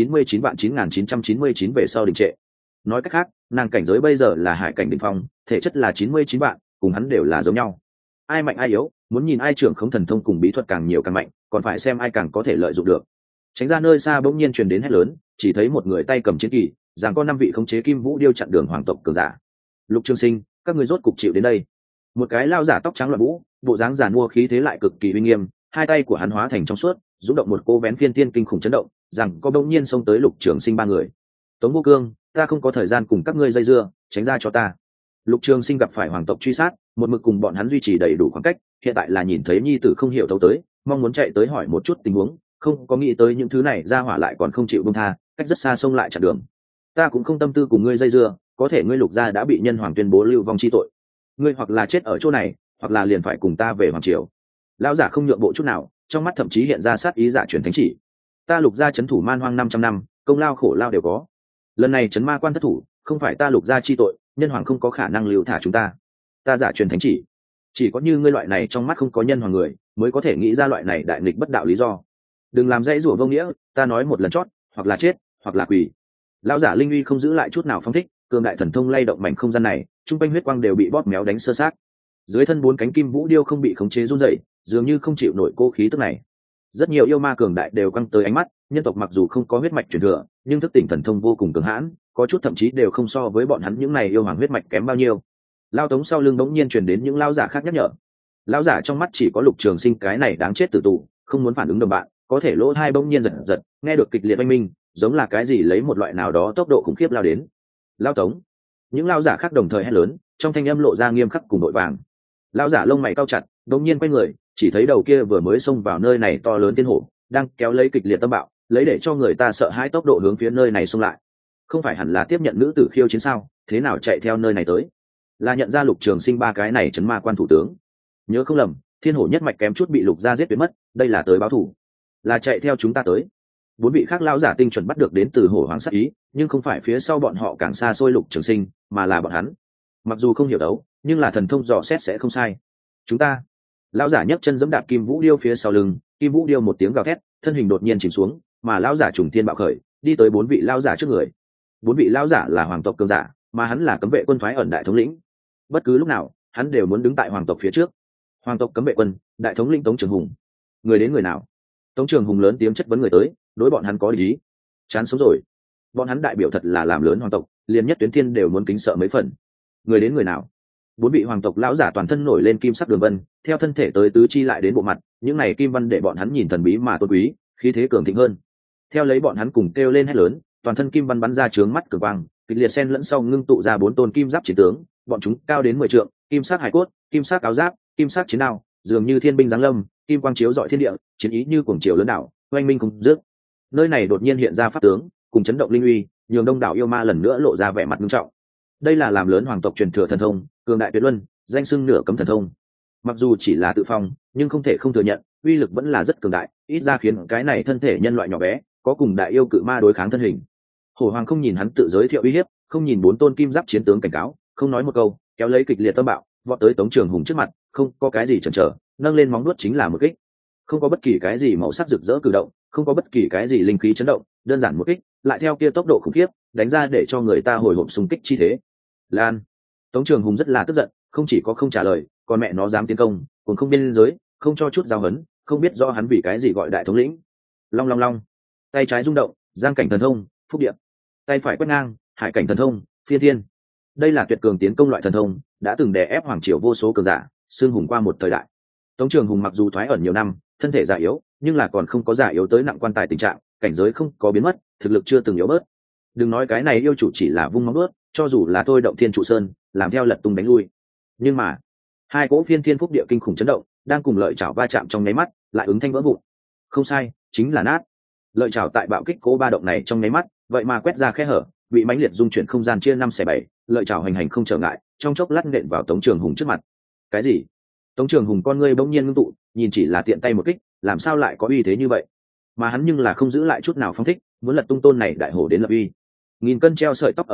Speaker 1: 99,9999 về sau đình trệ. Nói cách khác, nàng cảnh giới bây giờ là hải cảnh đỉnh phong, thể chất là 99 vạn, cùng hắn đều là giống nhau. Ai mạnh ai yếu, muốn nhìn ai trưởng không thần thông cùng bí thuật càng nhiều càng mạnh, còn phải xem ai càng có thể lợi dụng được. Tránh ra nơi xa bỗng nhiên truyền đến hét lớn, chỉ thấy một người tay cầm chiến kỳ, giằng có 5 vị khống chế kim vũ điêu chặn đường hoàng tộc cường giả. Lục Trường Sinh, các ngươi rốt cục chịu đến đây. Một cái lao giả tóc trắng loạn vũ, bộ dáng giàn mua khí thế lại cực kỳ uy nghiêm, hai tay của hắn hóa thành trong suốt, rung động một cô vén phiên tiên kinh khủng chấn động, rằng có bỗng nhiên xông tới Lục Trường Sinh ba người. Tống Vô Cương, ta không có thời gian cùng các ngươi dây dưa, tránh ra cho ta. Lục Trường Sinh gặp phải hoàng tộc truy sát, một mực cùng bọn hắn duy trì đầy đủ khoảng cách, hiện tại là nhìn thấy nhi tử không hiểu thấu tới, mong muốn chạy tới hỏi một chút tình huống, không có nghĩ tới những thứ này ra hỏa lại còn không chịu buông tha, cách rất xa xông lại chặn đường. Ta cũng không tâm tư cùng ngươi dây dưa, có thể ngươi Lục gia đã bị nhân hoàng tuyên bố lưu vong chi tội, ngươi hoặc là chết ở chỗ này, hoặc là liền phải cùng ta về hoàng triều. Lão giả không nhượng bộ chút nào, trong mắt thậm chí hiện ra sát ý giả truyền thánh chỉ. Ta Lục gia trấn thủ man hoang 500 năm, công lao khổ lao đều có. Lần này trấn ma quan thất thủ, không phải ta Lục gia chi tội, nhân hoàng không có khả năng lưu thả chúng ta. Ta giả truyền thánh chỉ có như ngươi loại này trong mắt không có nhân hoàng người, mới có thể nghĩ ra loại này đại nghịch bất đạo lý do. Đừng làm dãy rủa vô nghĩa, ta nói một lần chót, hoặc là chết, hoặc là quỳ. Lão giả linh uy không giữ lại chút nào phóng thích, cường đại thần thông lay động mảnh không gian này, trung quanh huyết quang đều bị bóp méo đánh sơ sát. Dưới thân 4 cánh kim vũ điêu không bị khống chế run rẩy, dường như không chịu nổi cô khí tức này. Rất nhiều yêu ma cường đại đều căng tới ánh mắt, nhân tộc mặc dù không có huyết mạch truyền thừa, nhưng thức tỉnh thần thông vô cùng cường hãn, có chút thậm chí đều không so với bọn hắn những này yêu hoàng huyết mạch kém bao nhiêu. Lao Tống sau lưng bỗng nhiên truyền đến những lão giả khác nhắc nhở. Lão giả trong mắt chỉ có Lục Trường Sinh cái này đáng chết tử tù, không muốn phản ứng đồng bạn, có thể lỗ tai bỗng nhiên giật giật, nghe được kịch liệt oanh minh, giống là cái gì lấy một loại nào đó tốc độ khủng khiếp lao đến. Lao Tống, những lão giả khác đồng thời hét lớn, trong thanh âm lộ ra nghiêm khắc cùng nội vàng. Lão giả lông mày cau chặt, bỗng nhiên quay người, chỉ thấy đầu kia vừa mới xông vào nơi này to lớn tiên hổ, đang kéo lấy kịch liệt tâm bạo, lấy để cho người ta sợ hãi tốc độ hướng phía nơi này xông lại. Không phải hẳn là tiếp nhận nữ tử khiêu chiến sao, thế nào chạy theo nơi này tới? Là nhận ra Lục Trường Sinh ba cái này trấn ma quan thủ tướng. Nhớ không lầm, thiên hổ nhất mạch kém chút bị Lục gia giết tuyệt mất, đây là tới báo thù, là chạy theo chúng ta tới. 4 vị khác lão giả tinh chuẩn bắt được đến từ hổ hoàng sát ý, nhưng không phải phía sau bọn họ càng xa xôi Lục Trường Sinh, mà là bọn hắn. Mặc dù không hiểu đấu, nhưng là thần thông dò xét sẽ không sai. Chúng ta. Lão giả nhấc chân giẫm đạp kim vũ điêu phía sau lưng, kim vũ điêu một tiếng gào thét, thân hình đột nhiên chìm xuống, mà lão giả trùng thiên bạo khởi, đi tới 4 vị lão giả trước người. 4 vị lão giả là hoàng tộc cường giả, mà hắn là cấm vệ quân thoái ẩn đại thống lĩnh. Bất cứ lúc nào, hắn đều muốn đứng tại hoàng tộc phía trước. Hoàng tộc cấm vệ quân, đại thống lĩnh Tống Trường Hùng. Người đến người nào? Tống Trường Hùng lớn tiếng chất vấn người tới, đối bọn hắn có ý. Chán sống rồi. Bọn hắn đại biểu thật là làm lớn hoàng tộc, liền nhất tuyến thiên đều muốn kính sợ mấy phần. Người đến người nào? 4 vị hoàng tộc lão giả toàn thân nổi lên kim sắc đường vân, theo thân thể tới tứ chi lại đến bộ mặt, những này kim văn để bọn hắn nhìn thần bí mà tôn quý, khí thế cường thịnh hơn. Theo lấy bọn hắn cùng kêu lên hét lớn, toàn thân kim văn bắn ra trướng mắt cường quang, kịch liệt xen lẫn sau ngưng tụ ra 4 tôn kim giáp chiến tướng, bọn chúng cao đến 10 trượng, kim sắc hải cốt, kim sắc áo giáp, kim sắc chiến đao, dường như thiên binh giáng lâm, kim quang chiếu rọi thiên địa, chiến ý như cuồng triều lớn đảo, oanh minh không dứt. Nơi này đột nhiên hiện ra pháp tướng, cùng chấn động linh uy, nhường đông đảo yêu ma lần nữa lộ ra vẻ mặt nghiêm trọng. Đây là làm lớn hoàng tộc truyền thừa thần thông, cường đại tuyệt luân, danh xưng nửa cấm thần thông. Mặc dù chỉ là tự phong, nhưng không thể không thừa nhận, uy lực vẫn là rất cường đại, ít ra khiến cái này thân thể nhân loại nhỏ bé, có cùng đại yêu cự ma đối kháng thân hình. Hổ Hoàng không nhìn hắn tự giới thiệu uy hiếp, không nhìn 4 tôn kim giáp chiến tướng cảnh cáo, không nói một câu, kéo lấy kịch liệt tâm bạo, vọt tới Tống Trường Hùng trước mặt, không có cái gì chần chờ, nâng lên móng vuốt chính là một kích. Không có bất kỳ cái gì màu sắc rực rỡ cử động, không có bất kỳ cái gì linh khí chấn động, đơn giản một kích, lại theo kia tốc độ khủng khiếp, đánh ra để cho người ta hồi hộp xung kích chi thế. Lan. Tống Trường Hùng rất là tức giận, không chỉ có không trả lời, còn mẹ nó dám tiến công, còn không biên giới, không cho chút giao hấn, không biết do hắn vì cái gì gọi đại thống lĩnh. Long long long. Tay trái rung động, giang cảnh thần thông, phúc địa. Tay phải quét ngang, hải cảnh thần thông, phiên thiên. Đây là tuyệt cường tiến công loại thần thông, đã từng đè ép hoàng triều vô số cường giả, xương hùng qua một thời đại. Tống Trường Hùng mặc dù thoái ẩn nhiều năm, thân thể già yếu, nhưng là còn không có già yếu tới nặng quan tài tình trạng, cảnh giới không có biến mất, thực lực chưa từng yếu bớt. Đừng nói cái này yêu chủ chỉ là vung móng vuốt, cho dù là tôi động thiên trụ sơn, làm theo lật tung đánh lui. Nhưng mà, hai cỗ phiên thiên phúc địa kinh khủng chấn động, đang cùng lợi chảo va chạm trong nháy mắt, lại ứng thanh vỡ vụn. Không sai, chính là nát. Lợi chảo tại bạo kích cỗ ba động này trong nháy mắt, vậy mà quét ra khe hở, bị mãnh liệt dung chuyển không gian chia 5/7, lợi chảo hành hành không trở ngại, trong chốc lát nện vào Tống Trường Hùng trước mặt. Cái gì? Tống Trường Hùng con ngươi bỗng nhiên ngưng tụ, nhìn chỉ là tiện tay một kích, làm sao lại có uy thế như vậy? Mà hắn nhưng là không giữ lại chút nào phong thích, muốn lật tung tôn này đại hổ đến lập uy. Nghìn cân treo sợi tóc ở giữa,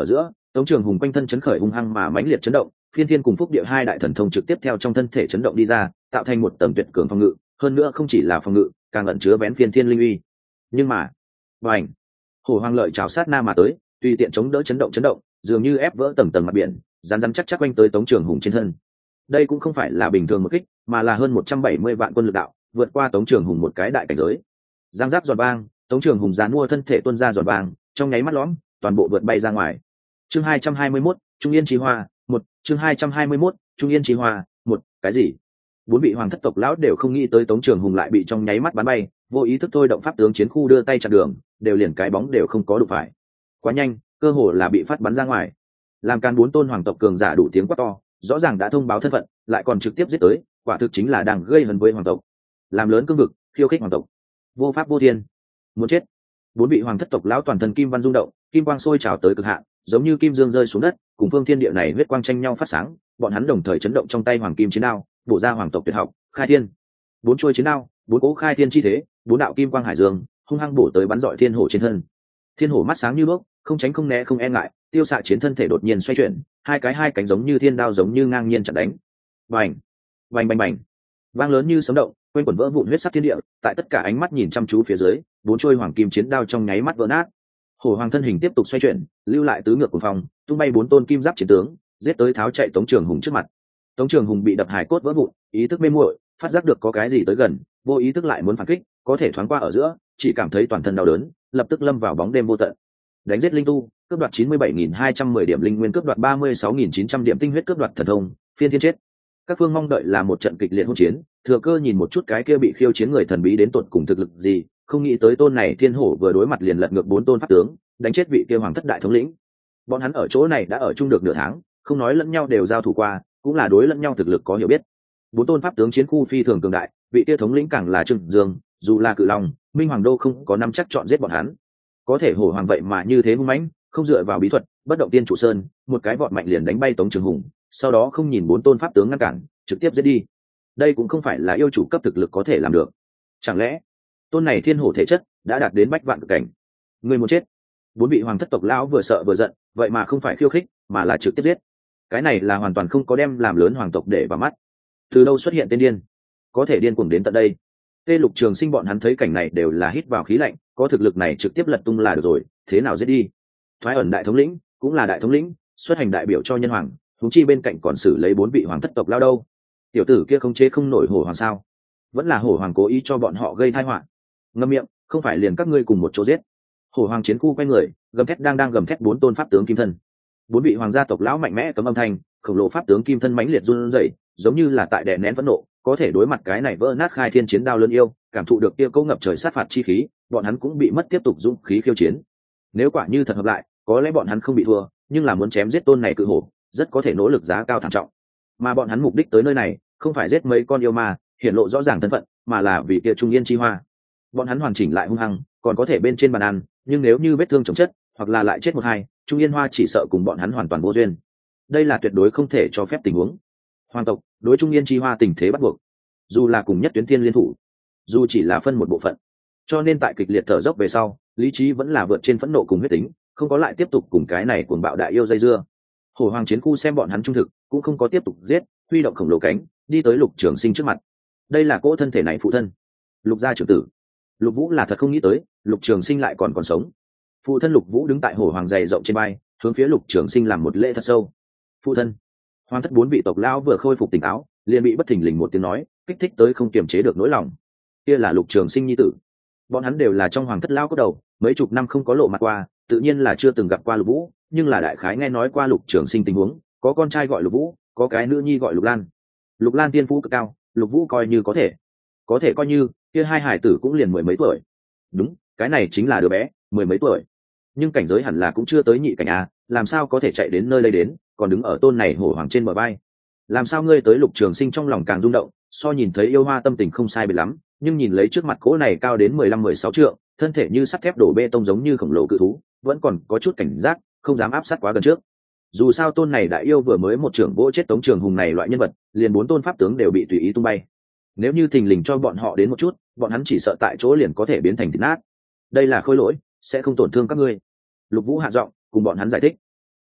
Speaker 1: Tống Trường Hùng quanh thân chấn khởi hung hăng mà mãnh liệt chấn động, phiên thiên cùng phúc địa hai đại thần thông trực tiếp theo trong thân thể chấn động đi ra, tạo thành một tầng tuyệt cường phòng ngự, hơn nữa không chỉ là phòng ngự, càng ẩn chứa bén phiên thiên linh uy. Nhưng mà, bành, hổ hoàng lợi chảo sát na mà tới, tùy tiện chống đỡ chấn động, dường như ép vỡ tầng tầng mặt biển, rắn rắn chắc chắc quanh tới Tống Trường Hùng trên thân. Đây cũng không phải là bình thường một kích, mà là hơn 170 vạn quân lực đạo, vượt qua Tống Trường Hùng một cái đại cảnh giới. Giang giáp giòn vang, Tống Trường Hùng giàn mua thân thể tuôn ra giòn vang, trong nháy mắt lõm, toàn bộ vượt bay ra ngoài. Chương 221, Trung Yên Chí Hoa, 1, chương 221, Trung Yên Chí Hoa, 1, cái gì? Bốn vị hoàng thất tộc lão đều không nghĩ tới Tống Trường Hùng lại bị trong nháy mắt bắn bay, vô ý thức thôi động pháp tướng chiến khu đưa tay chặn đường, đều liền cái bóng đều không có đụng phải. Quá nhanh, cơ hồ là bị phát bắn ra ngoài. Làm can bốn tôn hoàng tộc cường giả đủ tiếng quát to, rõ ràng đã thông báo thân phận, lại còn trực tiếp giết tới, quả thực chính là đang gây hấn với hoàng tộc. Làm lớn cương vực, khiêu khích hoàng tộc. Vô pháp vô thiên, muốn chết. Bốn vị hoàng thất tộc lão toàn thân kim văn rung động, kim quang sôi trào tới cực hạn, giống như kim dương rơi xuống đất, cùng phương thiên địa này huyết quang tranh nhau phát sáng, bọn hắn đồng thời chấn động trong tay hoàng kim chiến đao, bổ ra hoàng tộc tuyệt học, khai thiên. Bốn chuôi chiến đao, bốn cỗ khai thiên chi thế, bốn đạo kim quang hải dương, hung hăng bổ tới bắn rọi thiên hổ trên thân. Thiên hổ mắt sáng như đuốc, không tránh không né không e ngại, tiêu xạ chiến thân thể đột nhiên xoay chuyển, hai cánh giống như thiên đao giống như ngang nhiên chặn đánh. Bành, bành bành bành, vang lớn như sấm động, quanh quẩn vỡ vụn huyết sắc thiên địa, tại tất cả ánh mắt nhìn chăm chú phía dưới, bốn chuôi hoàng kim chiến đao trong nháy mắt vỡ nát. Hổ hoàng thân hình tiếp tục xoay chuyển, lưu lại tứ ngược của phòng, tung bay bốn tôn kim giáp chiến tướng, giết tới tháo chạy Tống Trường Hùng trước mặt. Tống Trường Hùng bị đập hải cốt vỡ vụn, ý thức mê muội, phát giác được có cái gì tới gần, vô ý thức lại muốn phản kích, có thể thoáng qua ở giữa, chỉ cảm thấy toàn thân đau đớn, lập tức lâm vào bóng đêm vô tận. Đánh giết linh tu, cướp đoạt 97.210 điểm linh nguyên, cướp đoạt 36.900 điểm tinh huyết, cướp đoạt thần thông, phiên thiên chết. Các phương mong đợi là một trận kịch liệt hỗn chiến, thừa cơ nhìn một chút cái kia bị khiêu chiến người thần bí đến tột cùng thực lực gì, không nghĩ tới tôn này thiên hổ vừa đối mặt liền lật ngược bốn tôn pháp tướng, đánh chết vị kia hoàng thất đại thống lĩnh. Bọn hắn ở chỗ này đã ở chung được nửa tháng, không nói lẫn nhau đều giao thủ qua, cũng là đối lẫn nhau thực lực có hiểu biết. Bốn tôn pháp tướng chiến khu phi thường cường đại, vị kia thống lĩnh càng là Trừng Dương, dù là Cự Long, Minh Hoàng đô không có năm chắc chọn giết bọn hắn. Có thể hổ hoàng vậy mà như thế hung mãnh, không dựa vào bí thuật, bất động tiên trụ sơn, một cái vọt mạnh liền đánh bay Tống Trường Hùng, sau đó không nhìn bốn tôn pháp tướng ngăn cản, trực tiếp giết đi. Đây cũng không phải là yêu chủ cấp thực lực có thể làm được. Chẳng lẽ tôn này thiên hổ thể chất đã đạt đến bách vạn cực cảnh? Người muốn chết. Bốn vị hoàng thất tộc lão vừa sợ vừa giận, vậy mà không phải khiêu khích, mà là trực tiếp giết. Cái này là hoàn toàn không có đem làm lớn hoàng tộc để vào mắt. Từ đâu xuất hiện tên điên, có thể điên cuồng đến tận đây? Tê Lục Trường Sinh bọn hắn thấy cảnh này đều là hít vào khí lạnh, có thực lực này trực tiếp lật tung là được rồi, thế nào giết đi? Thoái ẩn đại thống lĩnh cũng là đại thống lĩnh, xuất hành đại biểu cho nhân hoàng, huống chi bên cạnh còn xử lấy bốn vị hoàng thất tộc lao đâu. Tiểu tử kia không chế không nổi hổ hoàng sao? Vẫn là hổ hoàng cố ý cho bọn họ gây tai họa. Ngậm miệng, không phải liền các ngươi cùng một chỗ giết? Hổ hoàng chiến khu quay người, gầm thét đang gầm thét bốn tôn pháp tướng kim thân. Bốn vị hoàng gia tộc lão mạnh mẽ cấm âm thanh, khổng lồ pháp tướng kim thân mãnh liệt run rẩy, giống như là tại đè nén phẫn nộ, có thể đối mặt cái này vỡ nát khai thiên chiến đao lớn yêu, cảm thụ được kia câu ngập trời sát phạt chi khí, bọn hắn cũng bị mất tiếp tục dũng khí khiêu chiến. Nếu quả như thật hợp lại, có lẽ bọn hắn không bị thua, nhưng là muốn chém giết tôn này cự hổ, rất có thể nỗ lực giá cao thảm trọng. Mà bọn hắn mục đích tới nơi này, không phải giết mấy con yêu ma, hiển lộ rõ ràng thân phận, mà là vì kia Trung Yên Chi Hoa. Bọn hắn hoàn chỉnh lại hung hăng, còn có thể bên trên bàn ăn, nhưng nếu như vết thương chồng chất, hoặc là lại chết một hai, Trung Yên Hoa chỉ sợ cùng bọn hắn hoàn toàn vô duyên. Đây là tuyệt đối không thể cho phép tình huống. Hoàng tộc đối Trung Yên Chi Hoa tình thế bắt buộc, dù là cùng nhất tuyến thiên liên thủ, dù chỉ là phân một bộ phận. Cho nên tại kịch liệt thở dốc về sau, lý trí vẫn là vượt trên phẫn nộ cùng huyết tính, không có lại tiếp tục cùng cái này cuồng bạo đại yêu dây dưa. Hổ hoàng chiến khu xem bọn hắn trung thực, cũng không có tiếp tục giết, huy động khổng lồ cánh, đi tới Lục Trường Sinh trước mặt. Đây là cỗ thân thể này phụ thân, Lục gia trưởng tử. Lục Vũ là thật không nghĩ tới, Lục Trường Sinh lại còn sống. Phụ thân Lục Vũ đứng tại hổ hoàng dày rộng trên bay, hướng phía Lục Trường Sinh làm một lễ thật sâu. Phụ thân. Hoàng thất bốn vị tộc lão vừa khôi phục tỉnh táo, liền bị bất thình lình một tiếng nói kích thích tới không kiềm chế được nỗi lòng. Kia là Lục Trường Sinh nhi tử. Bọn hắn đều là trong hoàng thất lão có đầu, mấy chục năm không có lộ mặt qua, tự nhiên là chưa từng gặp qua Lục Vũ, nhưng là đại khái nghe nói qua Lục Trường Sinh tình huống, có con trai gọi Lục Vũ, có cái nữ nhi gọi Lục Lan. Lục Lan tiên phú cực cao, Lục Vũ coi như có thể coi như, kia hai hải tử cũng liền mười mấy tuổi. Đúng, cái này chính là đứa bé, mười mấy tuổi. Nhưng cảnh giới hẳn là cũng chưa tới nhị cảnh a, làm sao có thể chạy đến nơi đây đến, còn đứng ở tôn này hổ hoàng trên bờ bay. Làm sao ngươi tới Lục Trường Sinh trong lòng càng rung động, so nhìn thấy yêu hoa tâm tình không sai biệt lắm, nhưng nhìn lấy trước mặt cỗ này cao đến 15-16 trượng, thân thể như sắt thép đổ bê tông giống như khổng lồ cự thú, vẫn còn có chút cảnh giác, không dám áp sát quá gần trước. Dù sao tôn này đại yêu vừa mới một trưởng vỗ chết Tống Trường Hùng này loại nhân vật, liền bốn tôn pháp tướng đều bị tùy ý tung bay. Nếu như thình lình cho bọn họ đến một chút, bọn hắn chỉ sợ tại chỗ liền có thể biến thành thịt nát. Đây là khôi lỗi, sẽ không tổn thương các ngươi. Lục Vũ hạ giọng cùng bọn hắn giải thích.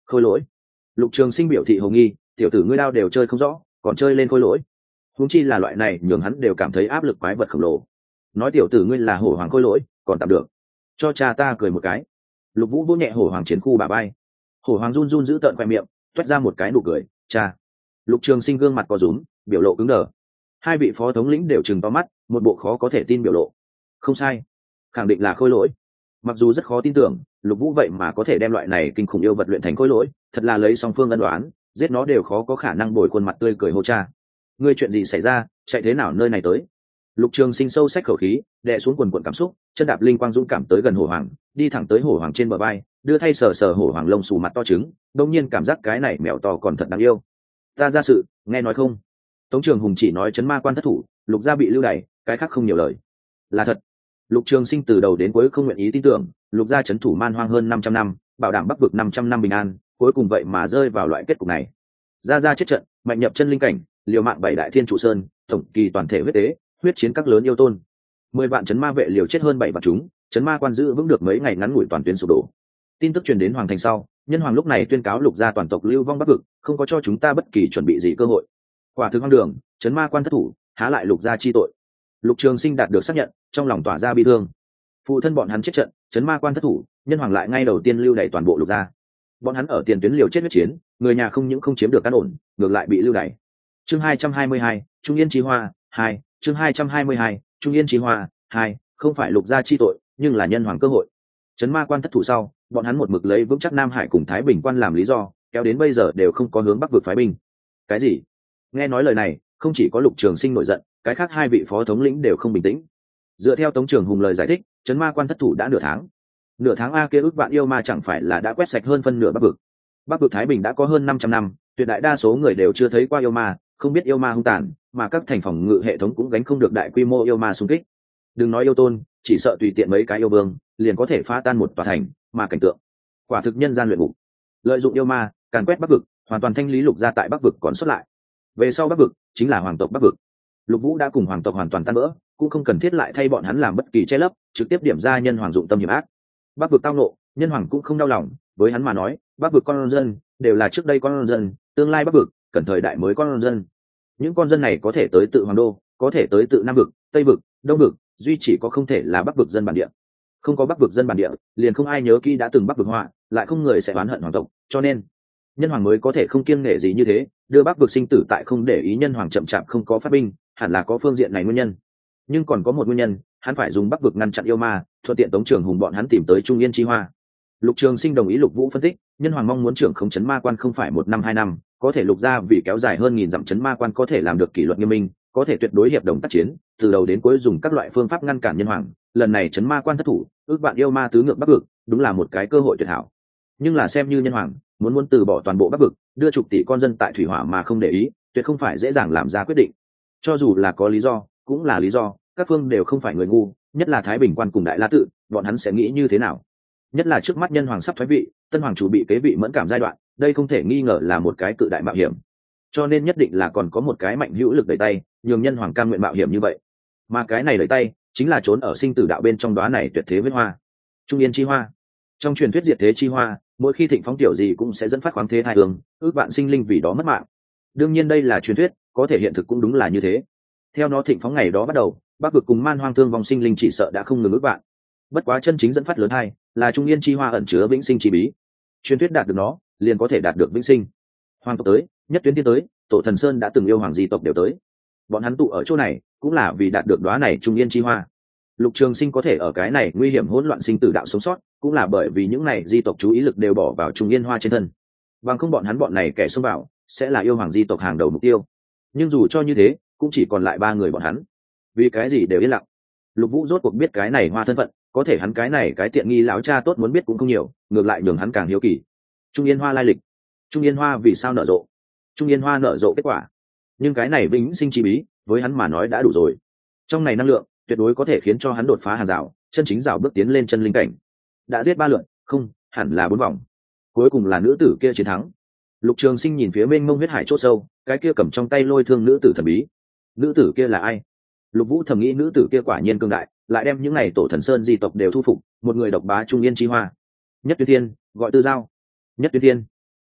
Speaker 1: Khôi lỗi. Lục Trường Sinh biểu thị hồ nghi, tiểu tử ngươi đao đều chơi không rõ còn chơi lên khôi lỗi, huống chi là loại này nhường hắn đều cảm thấy áp lực quái vật khổng lồ. Nói tiểu tử ngươi là hổ hoàng khôi lỗi còn tạm được, cho cha ta cười một cái. Lục Vũ vỗ nhẹ hổ hoàng chiến khu bà bay. Hổ hoàng run run giữ tợn khoe miệng, toét ra một cái nụ cười. Cha. Lục Trường Sinh gương mặt có rúm, biểu lộ cứng đờ. Hai vị phó thống lĩnh đều trừng to mắt, một bộ khó có thể tin biểu lộ. Không sai, khẳng định là khôi lỗi. Mặc dù rất khó tin tưởng, Lục Vũ vậy mà có thể đem loại này kinh khủng yêu vật luyện thành khôi lỗi, thật là lấy song phương ân đoán, giết nó đều khó có khả năng bồi khuôn mặt tươi cười hô cha. Ngươi chuyện gì xảy ra, chạy thế nào nơi này tới? Lục Trường Sinh sâu xách khẩu khí, đè xuống quần quần cảm xúc, chân đạp linh quang dũng cảm tới gần hổ hoàng, đi thẳng tới hổ hoàng trên bờ vai, đưa thay sờ sờ hổ hoàng lông xù mặt to trứng, đột nhiên cảm giác cái này mèo to còn thật đáng yêu. Ta ra sự, nghe nói không? Tống Trường Hùng chỉ nói chấn ma quan thất thủ, Lục gia bị lưu đày, cái khác không nhiều lời. Là thật. Lục Trường Sinh từ đầu đến cuối không nguyện ý tin tưởng, Lục gia trấn thủ man hoang hơn 500 năm, bảo đảm Bắc vực 500 năm bình an, cuối cùng vậy mà rơi vào loại kết cục này. Gia chết trận, mạnh nhập chân linh cảnh, liều mạng bảy đại thiên trụ sơn, tổng kỳ toàn thể huyết tế, huyết chiến các lớn yêu tôn. 10 vạn chấn ma vệ liều chết hơn 7 vạn chúng, chấn ma quan giữ vững được mấy ngày ngắn ngủi toàn tuyến sụp đổ. Tin tức truyền đến hoàng thành sau, nhân hoàng lúc này tuyên cáo Lục gia toàn tộc lưu vong Bắc vực, không có cho chúng ta bất kỳ chuẩn bị gì cơ hội. Quả thực hoang đường, chấn ma quan thất thủ, há lại Lục gia chi tội. Lục Trường Sinh đạt được xác nhận, trong lòng tỏa ra bi thương. Phụ thân bọn hắn chết trận, chấn ma quan thất thủ, nhân hoàng lại ngay đầu tiên lưu đày toàn bộ Lục gia. Bọn hắn ở tiền tuyến liều chết huyết chiến, người nhà không những không chiếm được căn ổn, ngược lại bị lưu đày. Chương 222, Trung Yên Chí Hoa 2, chương 222, Trung Yên Chí Hoa 2, không phải Lục gia chi tội, nhưng là nhân hoàng cơ hội. Chấn ma quan thất thủ sau, bọn hắn một mực lấy vững chắc Nam Hải cùng Thái Bình quan làm lý do, kéo đến bây giờ đều không có hướng Bắc vực phái binh. Cái gì? Nghe nói lời này, không chỉ có Lục Trường Sinh nổi giận, cái khác hai vị phó thống lĩnh đều không bình tĩnh. Dựa theo Tống Trường Hùng lời giải thích, chấn ma quan thất thủ đã nửa tháng a kia ước vạn yêu ma chẳng phải là đã quét sạch hơn phân nửa Bắc vực. Bắc vực Thái Bình đã có hơn 500 năm, tuyệt đại đa số người đều chưa thấy qua yêu ma, không biết yêu ma hung tàn, mà các thành phòng ngự hệ thống cũng gánh không được đại quy mô yêu ma xung kích. Đừng nói yêu tôn, chỉ sợ tùy tiện mấy cái yêu vương liền có thể phá tan một tòa thành, mà cảnh tượng quả thực nhân gian luyện ngục. Lợi dụng yêu ma càn quét Bắc vực, hoàn toàn thanh lý Lục gia tại Bắc vực còn xuất lại. Về sau Bắc vực chính là hoàng tộc Bắc vực. Lục Vũ đã cùng hoàng tộc hoàn toàn tan vỡ, cũng không cần thiết lại thay bọn hắn làm bất kỳ che lấp, trực tiếp điểm ra nhân hoàng dụng tâm hiểm ác. Bắc vực tao nộ, nhân hoàng cũng không đau lòng, với hắn mà nói, Bắc vực con dân đều là trước đây con dân, tương lai Bắc vực cần thời đại mới con dân. Những con dân này có thể tới tự hoàng đô, có thể tới tự nam vực, tây vực, đông vực, duy chỉ có không thể là Bắc vực dân bản địa. Không có Bắc vực dân bản địa, liền không ai nhớ kỹ đã từng Bắc vực họa, lại không người sẽ oán hận hoàng tộc, cho nên nhân hoàng mới có thể không kiêng nể gì như thế, đưa Bắc vực sinh tử tại không để ý nhân hoàng chậm chạp không có phát binh, hẳn là có phương diện này nguyên nhân. Nhưng còn có một nguyên nhân, hắn phải dùng Bắc vực ngăn chặn yêu ma, thuận tiện Tống Trường Hùng bọn hắn tìm tới Trung Yên Chí Hoa. Lục Trường Sinh đồng ý Lục Vũ phân tích, nhân hoàng mong muốn trưởng không chấn ma quan không phải 1 năm 2 năm, có thể Lục gia vì kéo dài hơn 1000 dặm chấn ma quan có thể làm được kỷ luật nghiêm minh, có thể tuyệt đối hiệp đồng tác chiến, từ đầu đến cuối dùng các loại phương pháp ngăn cản nhân hoàng. Lần này chấn ma quan thất thủ, ước vạn yêu ma tứ ngược Bắc vực, đúng là một cái cơ hội tuyệt hảo. Nhưng là xem như nhân hoàng, muốn từ bỏ toàn bộ Bắc vực, đưa chục tỷ con dân tại thủy hỏa mà không để ý, tuyệt không phải dễ dàng làm ra quyết định. Cho dù là có lý do, cũng là lý do, các phương đều không phải người ngu, nhất là Thái Bình quan cùng Đại La tự, bọn hắn sẽ nghĩ như thế nào? Nhất là trước mắt nhân hoàng sắp thoái vị, tân hoàng chủ bị kế vị mẫn cảm giai đoạn, đây không thể nghi ngờ là một cái cự đại mạo hiểm. Cho nên nhất định là còn có một cái mạnh hữu lực đẩy tay, nhường nhân hoàng cam nguyện mạo hiểm như vậy. Mà cái này đẩy tay, chính là trốn ở sinh tử đạo bên trong đóa này tuyệt thế huyết hoa, Trung Yên Chí Hoa. Trong truyền thuyết diệt thế chi hoa, mỗi khi thịnh phóng tiểu gì cũng sẽ dẫn phát khoáng thế hai hướng, ước vạn sinh linh vì đó mất mạng. Đương nhiên đây là truyền thuyết, có thể hiện thực cũng đúng là như thế. Theo nó thịnh phóng ngày đó bắt đầu, Bắc vực cùng man hoang thương vong sinh linh chỉ sợ đã không ngừng ước vạn. Bất quá chân chính dẫn phát lớn hai là Trung Yên Chí Hoa ẩn chứa vĩnh sinh chi bí. Truyền thuyết đạt được nó, liền có thể đạt được vĩnh sinh. Hoàng tộc tới, nhất tuyến tiên tới, tổ thần sơn đã từng yêu hoàng di tộc đều tới. Bọn hắn tụ ở chỗ này, cũng là vì đạt được đóa này Trung Yên Chí Hoa. Lục Trường Sinh có thể ở cái này nguy hiểm hỗn loạn sinh tử đạo sống sót, cũng là bởi vì những này di tộc chú ý lực đều bỏ vào Trung Yên Hoa trên thân. Bằng không bọn này kẻ xông vào, sẽ là yêu hoàng di tộc hàng đầu mục tiêu. Nhưng dù cho như thế, cũng chỉ còn lại 3 người bọn hắn. Vì cái gì đều yên lặng. Lục Vũ rốt cuộc biết cái này hoa thân phận, có thể hắn cái này cái tiện nghi lão cha tốt muốn biết cũng không nhiều, ngược lại nhường hắn càng hiếu kỳ. Trung Yên Hoa lai lịch, Trung Yên Hoa vì sao nở rộ, Trung Yên Hoa nở rộ kết quả. Nhưng cái này vĩnh sinh chi bí, với hắn mà nói đã đủ rồi. Trong này năng lượng tuyệt đối có thể khiến cho hắn đột phá hàng rào, chân chính rào bước tiến lên chân linh cảnh. Đã giết 3 lượt, không, hẳn là 4 vòng. Cuối cùng là nữ tử kia chiến thắng. Lục Trường Sinh nhìn phía mênh mông huyết hải chỗ sâu, cái kia cầm trong tay lôi thương nữ tử thần bí. Nữ tử kia là ai? Lục Vũ thầm nghĩ nữ tử kia quả nhiên cường đại, lại đem những này tổ thần sơn di tộc đều thu phục, một người độc bá Trung Yên Chí Hoa. Nhất Tuyết Thiên, gọi Tư Giao. Nhất Tuyết Thiên.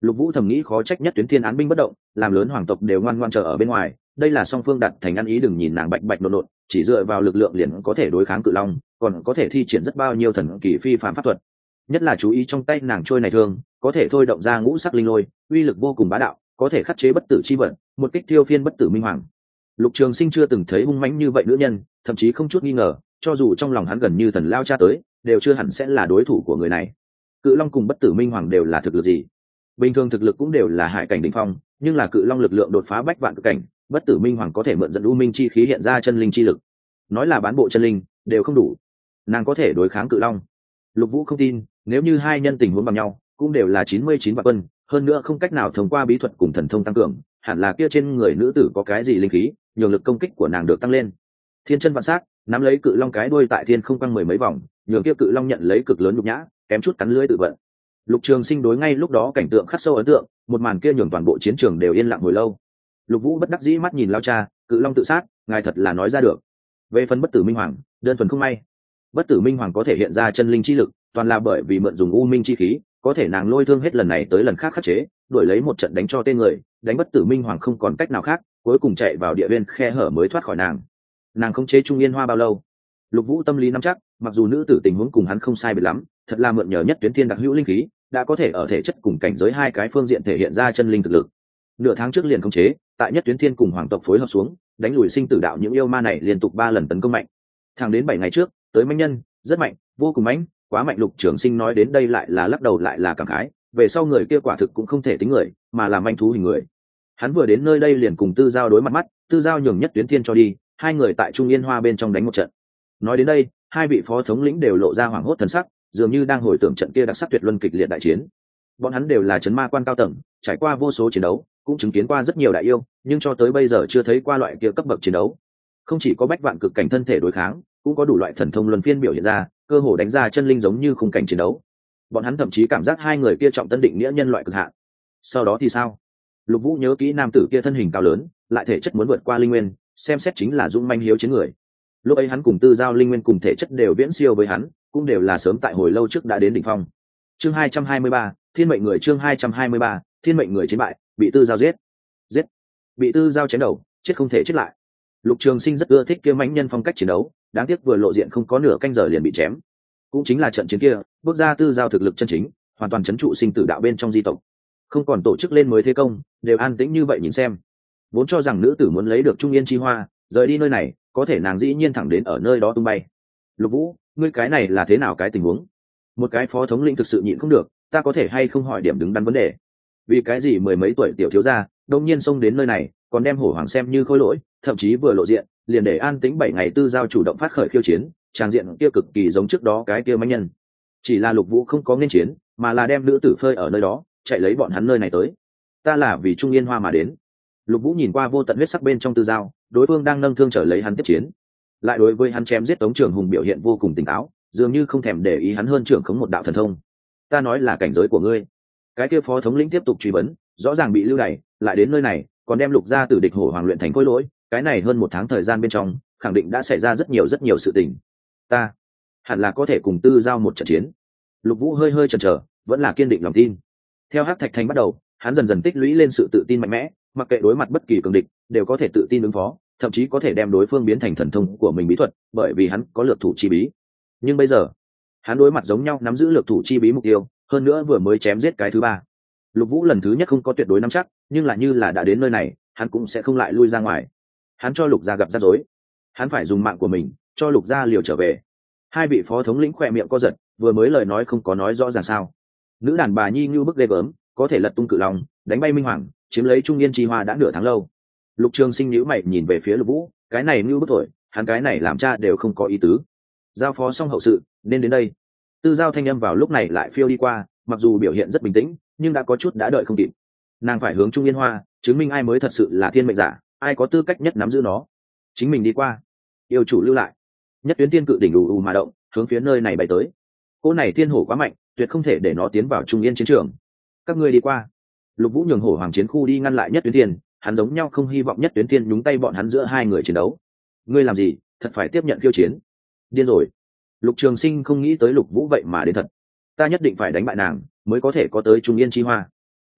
Speaker 1: Lục Vũ thầm nghĩ khó trách Nhất Tuyến Thiên án binh bất động, làm lớn hoàng tộc đều ngoan ngoãn chờ ở bên ngoài, đây là song phương đặt thành ăn ý, đừng nhìn nàng bạch bạch nộn nộn, chỉ dựa vào lực lượng liền có thể đối kháng cự long, còn có thể thi triển rất bao nhiêu thần kỳ phi phàm pháp thuật. Nhất là chú ý trong tay nàng trôi này thương, có thể thôi động ra ngũ sắc linh lôi, uy lực vô cùng bá đạo, có thể khắc chế bất tử chi vật, một kích tiêu phiên bất tử minh hoàng. Lục Trường Sinh chưa từng thấy hung mãnh như vậy nữ nhân, thậm chí không chút nghi ngờ, cho dù trong lòng hắn gần như thần lao cha tới, đều chưa hẳn sẽ là đối thủ của người này. Cự long cùng bất tử minh hoàng đều là thực lực gì? Bình thường thực lực cũng đều là hải cảnh đỉnh phong, nhưng là cự long lực lượng đột phá bách vạn cực cảnh, bất tử minh hoàng có thể mượn dẫn u minh chi khí hiện ra chân linh chi lực. Nói là bán bộ chân linh đều không đủ, nàng có thể đối kháng cự long. Lục Vũ không tin, nếu như hai nhân tình huống bằng nhau, cũng đều là 99 vạn quân, hơn nữa không cách nào thông qua bí thuật cùng thần thông tăng cường, hẳn là kia trên người nữ tử có cái gì linh khí, nhường lực công kích của nàng được tăng lên. Thiên chân vạn sát, nắm lấy cự long cái đuôi tại thiên không quăng mười mấy vòng, nhường kia cự long nhận lấy cực lớn nhục nhã, kém chút cắn lưỡi tự vận. Lục Trường Sinh đối ngay lúc đó cảnh tượng khắc sâu ấn tượng, một màn kia nhường toàn bộ chiến trường đều yên lặng hồi lâu. Lục Vũ bất đắc dĩ mắt nhìn lao cha, cự long tự sát, ngài thật là nói ra được. Về phần bất tử minh hoàng, đơn thuần không may. Bất tử minh hoàng có thể hiện ra chân linh chi lực, toàn là bởi vì mượn dùng u minh chi khí, có thể nàng lôi thương hết lần này tới lần khác khắc chế, đuổi lấy một trận đánh cho tên người, đánh bất tử minh hoàng không còn cách nào khác, cuối cùng chạy vào địa viên khe hở mới thoát khỏi nàng. Nàng không chế Trung Yên Hoa bao lâu? Lục Vũ tâm lý nắm chắc, mặc dù nữ tử tình huống cùng hắn không sai biệt lắm, thật là mượn nhờ Nhất Tuyến Thiên đặc hữu linh khí, đã có thể ở thể chất cùng cảnh giới hai cái phương diện thể hiện ra chân linh thực lực. Nửa tháng trước liền khống chế, tại Nhất Tuyến Thiên cùng hoàng tộc phối hợp xuống, đánh lùi sinh tử đạo những yêu ma này liên tục 3 lần tấn công mạnh. Thẳng đến 7 ngày trước, tới mãnh nhân, rất mạnh, vô cùng mãnh, quá mạnh. Lục Trường Sinh nói đến đây lại là lắc đầu lại là cảm khái, về sau người kia quả thực cũng không thể tính người, mà là manh thú hình người. Hắn vừa đến nơi đây liền cùng Tư Giao đối mặt mắt, Tư Giao nhường Nhất Tuyến Thiên cho đi, hai người tại Trung Yên Hoa bên trong đánh một trận. Nói đến đây, hai vị phó thống lĩnh đều lộ ra hoảng hốt thần sắc, dường như đang hồi tưởng trận kia đặc sắc tuyệt luân kịch liệt đại chiến. Bọn hắn đều là trấn ma quan cao tầng, trải qua vô số chiến đấu, cũng chứng kiến qua rất nhiều đại yêu, nhưng cho tới bây giờ chưa thấy qua loại kia cấp bậc chiến đấu. Không chỉ có bách vạn cực cảnh thân thể đối kháng, cũng có đủ loại thần thông luân phiên biểu hiện ra, cơ hồ đánh ra chân linh giống như khung cảnh chiến đấu. Bọn hắn thậm chí cảm giác hai người kia trọng tân định nghĩa nhân loại cực hạn. Sau đó thì sao? Lục Vũ nhớ kỹ nam tử kia thân hình cao lớn, lại thể chất muốn vượt qua linh nguyên, xem xét chính là dũng manh hiếu chiến người. Lúc ấy hắn cùng Tư Giao linh nguyên cùng thể chất đều viễn siêu với hắn, cũng đều là sớm tại hồi lâu trước đã đến đỉnh phong. Chương 223, Thiên mệnh người. Chương 223, Thiên mệnh người chiến bại, bị Tư Giao giết. Bị Tư Giao chém đầu, chết không thể chết lại. Lục Trường Sinh rất ưa thích kia mãnh nhân phong cách chiến đấu, đáng tiếc vừa lộ diện không có nửa canh giờ liền bị chém. Cũng chính là trận chiến kia, bước ra Tư Giao thực lực chân chính, hoàn toàn trấn trụ sinh tử đạo bên trong di tộc. Không còn tổ chức lên mới thế công, đều an tĩnh như vậy nhìn xem. Vốn cho rằng nữ tử muốn lấy được Trung Yên chi hoa, rời đi nơi này, có thể nàng dĩ nhiên thẳng đến ở nơi đó tung bay. Lục Vũ, ngươi cái này là thế nào cái tình huống? Một cái phó thống lĩnh thực sự nhịn không được, ta có thể hay không hỏi điểm đứng đắn vấn đề? Vì cái gì mười mấy tuổi tiểu thiếu gia, đột nhiên xông đến nơi này, còn đem hổ hoàng xem như khôi lỗi, thậm chí vừa lộ diện, liền để an tĩnh 7 ngày Tư Giao chủ động phát khởi khiêu chiến, tràng diện kia cực kỳ giống trước đó cái kia mãnh nhân. Chỉ là Lục Vũ không có nên chiến, mà là đem nữ tử phơi ở nơi đó, chạy lấy bọn hắn nơi này tới. Ta là vì Trung Yên Hoa mà đến. Lục Vũ nhìn qua vô tận huyết sắc bên trong Tư Giao, đối phương đang nâng thương trở lấy hắn tiếp chiến, lại đối với hắn chém giết Tống Trường Hùng biểu hiện vô cùng tỉnh táo, dường như không thèm để ý hắn hơn trưởng khống một đạo thần thông. Ta nói là cảnh giới của ngươi. Cái kia phó thống lĩnh tiếp tục truy vấn, rõ ràng bị lưu đày, lại đến nơi này, còn đem Lục gia tử địch hổ hoàng luyện thành khối lỗi, cái này hơn 1 tháng thời gian bên trong, khẳng định đã xảy ra rất nhiều sự tình. Ta hẳn là có thể cùng Tư Giao một trận chiến. Lục Vũ hơi chần chờ, vẫn là kiên định lòng tin. Theo Hắc Thạch Thành bắt đầu, hắn dần dần tích lũy lên sự tự tin mạnh mẽ, mặc kệ đối mặt bất kỳ cường địch, đều có thể tự tin ứng phó, thậm chí có thể đem đối phương biến thành thần thông của mình bí thuật, bởi vì hắn có lược thủ chi bí. Nhưng bây giờ, hắn đối mặt giống nhau nắm giữ lược thủ chi bí mục tiêu, hơn nữa vừa mới chém giết cái thứ ba. Lục Vũ lần thứ nhất không có tuyệt đối nắm chắc, nhưng là như là đã đến nơi này, hắn cũng sẽ không lại lui ra ngoài. Hắn cho Lục gia gặp rắc rối, hắn phải dùng mạng của mình cho Lục gia liều trở về. Hai vị phó thống lĩnh khỏe miệng co giật, vừa mới lời nói không có nói rõ ràng sao? Nữ đàn bà nhi như bức ghê gớm, có thể lật tung cự long, đánh bay minh hoàng, chiếm lấy Trung Yên chi hoa đã nửa tháng lâu. Lục Trường Sinh nhíu mày nhìn về phía Lục Vũ, cái này như bức thổi, hắn cái này làm cha đều không có ý tứ. Giao phó xong hậu sự, nên đến đây. Tư Giao thanh âm vào lúc này lại phiêu đi qua, mặc dù biểu hiện rất bình tĩnh, nhưng đã có chút đã đợi không kịp. Nàng phải hướng Trung Yên Hoa, chứng minh ai mới thật sự là thiên mệnh giả, ai có tư cách nhất nắm giữ nó. Chính mình đi qua, yêu chủ lưu lại. Nhất Tuyến Tiên cự đỉnh ù mà động, hướng phía nơi này bay tới. Cô này thiên hổ quá mạnh, tuyệt không thể để nó tiến vào Trung Yên chiến trường. Các ngươi đi qua. Lục Vũ nhường hổ hoàng chiến khu đi ngăn lại Nhất Tuyến Tiên, hắn giống nhau không hy vọng Nhất Tuyến Tiên nhúng tay bọn hắn giữa hai người chiến đấu. Ngươi làm gì, thật phải tiếp nhận khiêu chiến? Điên rồi. Lục Trường Sinh không nghĩ tới Lục Vũ vậy mà đến thật. Ta nhất định phải đánh bại nàng, mới có thể có tới Trung Yên chi hoa.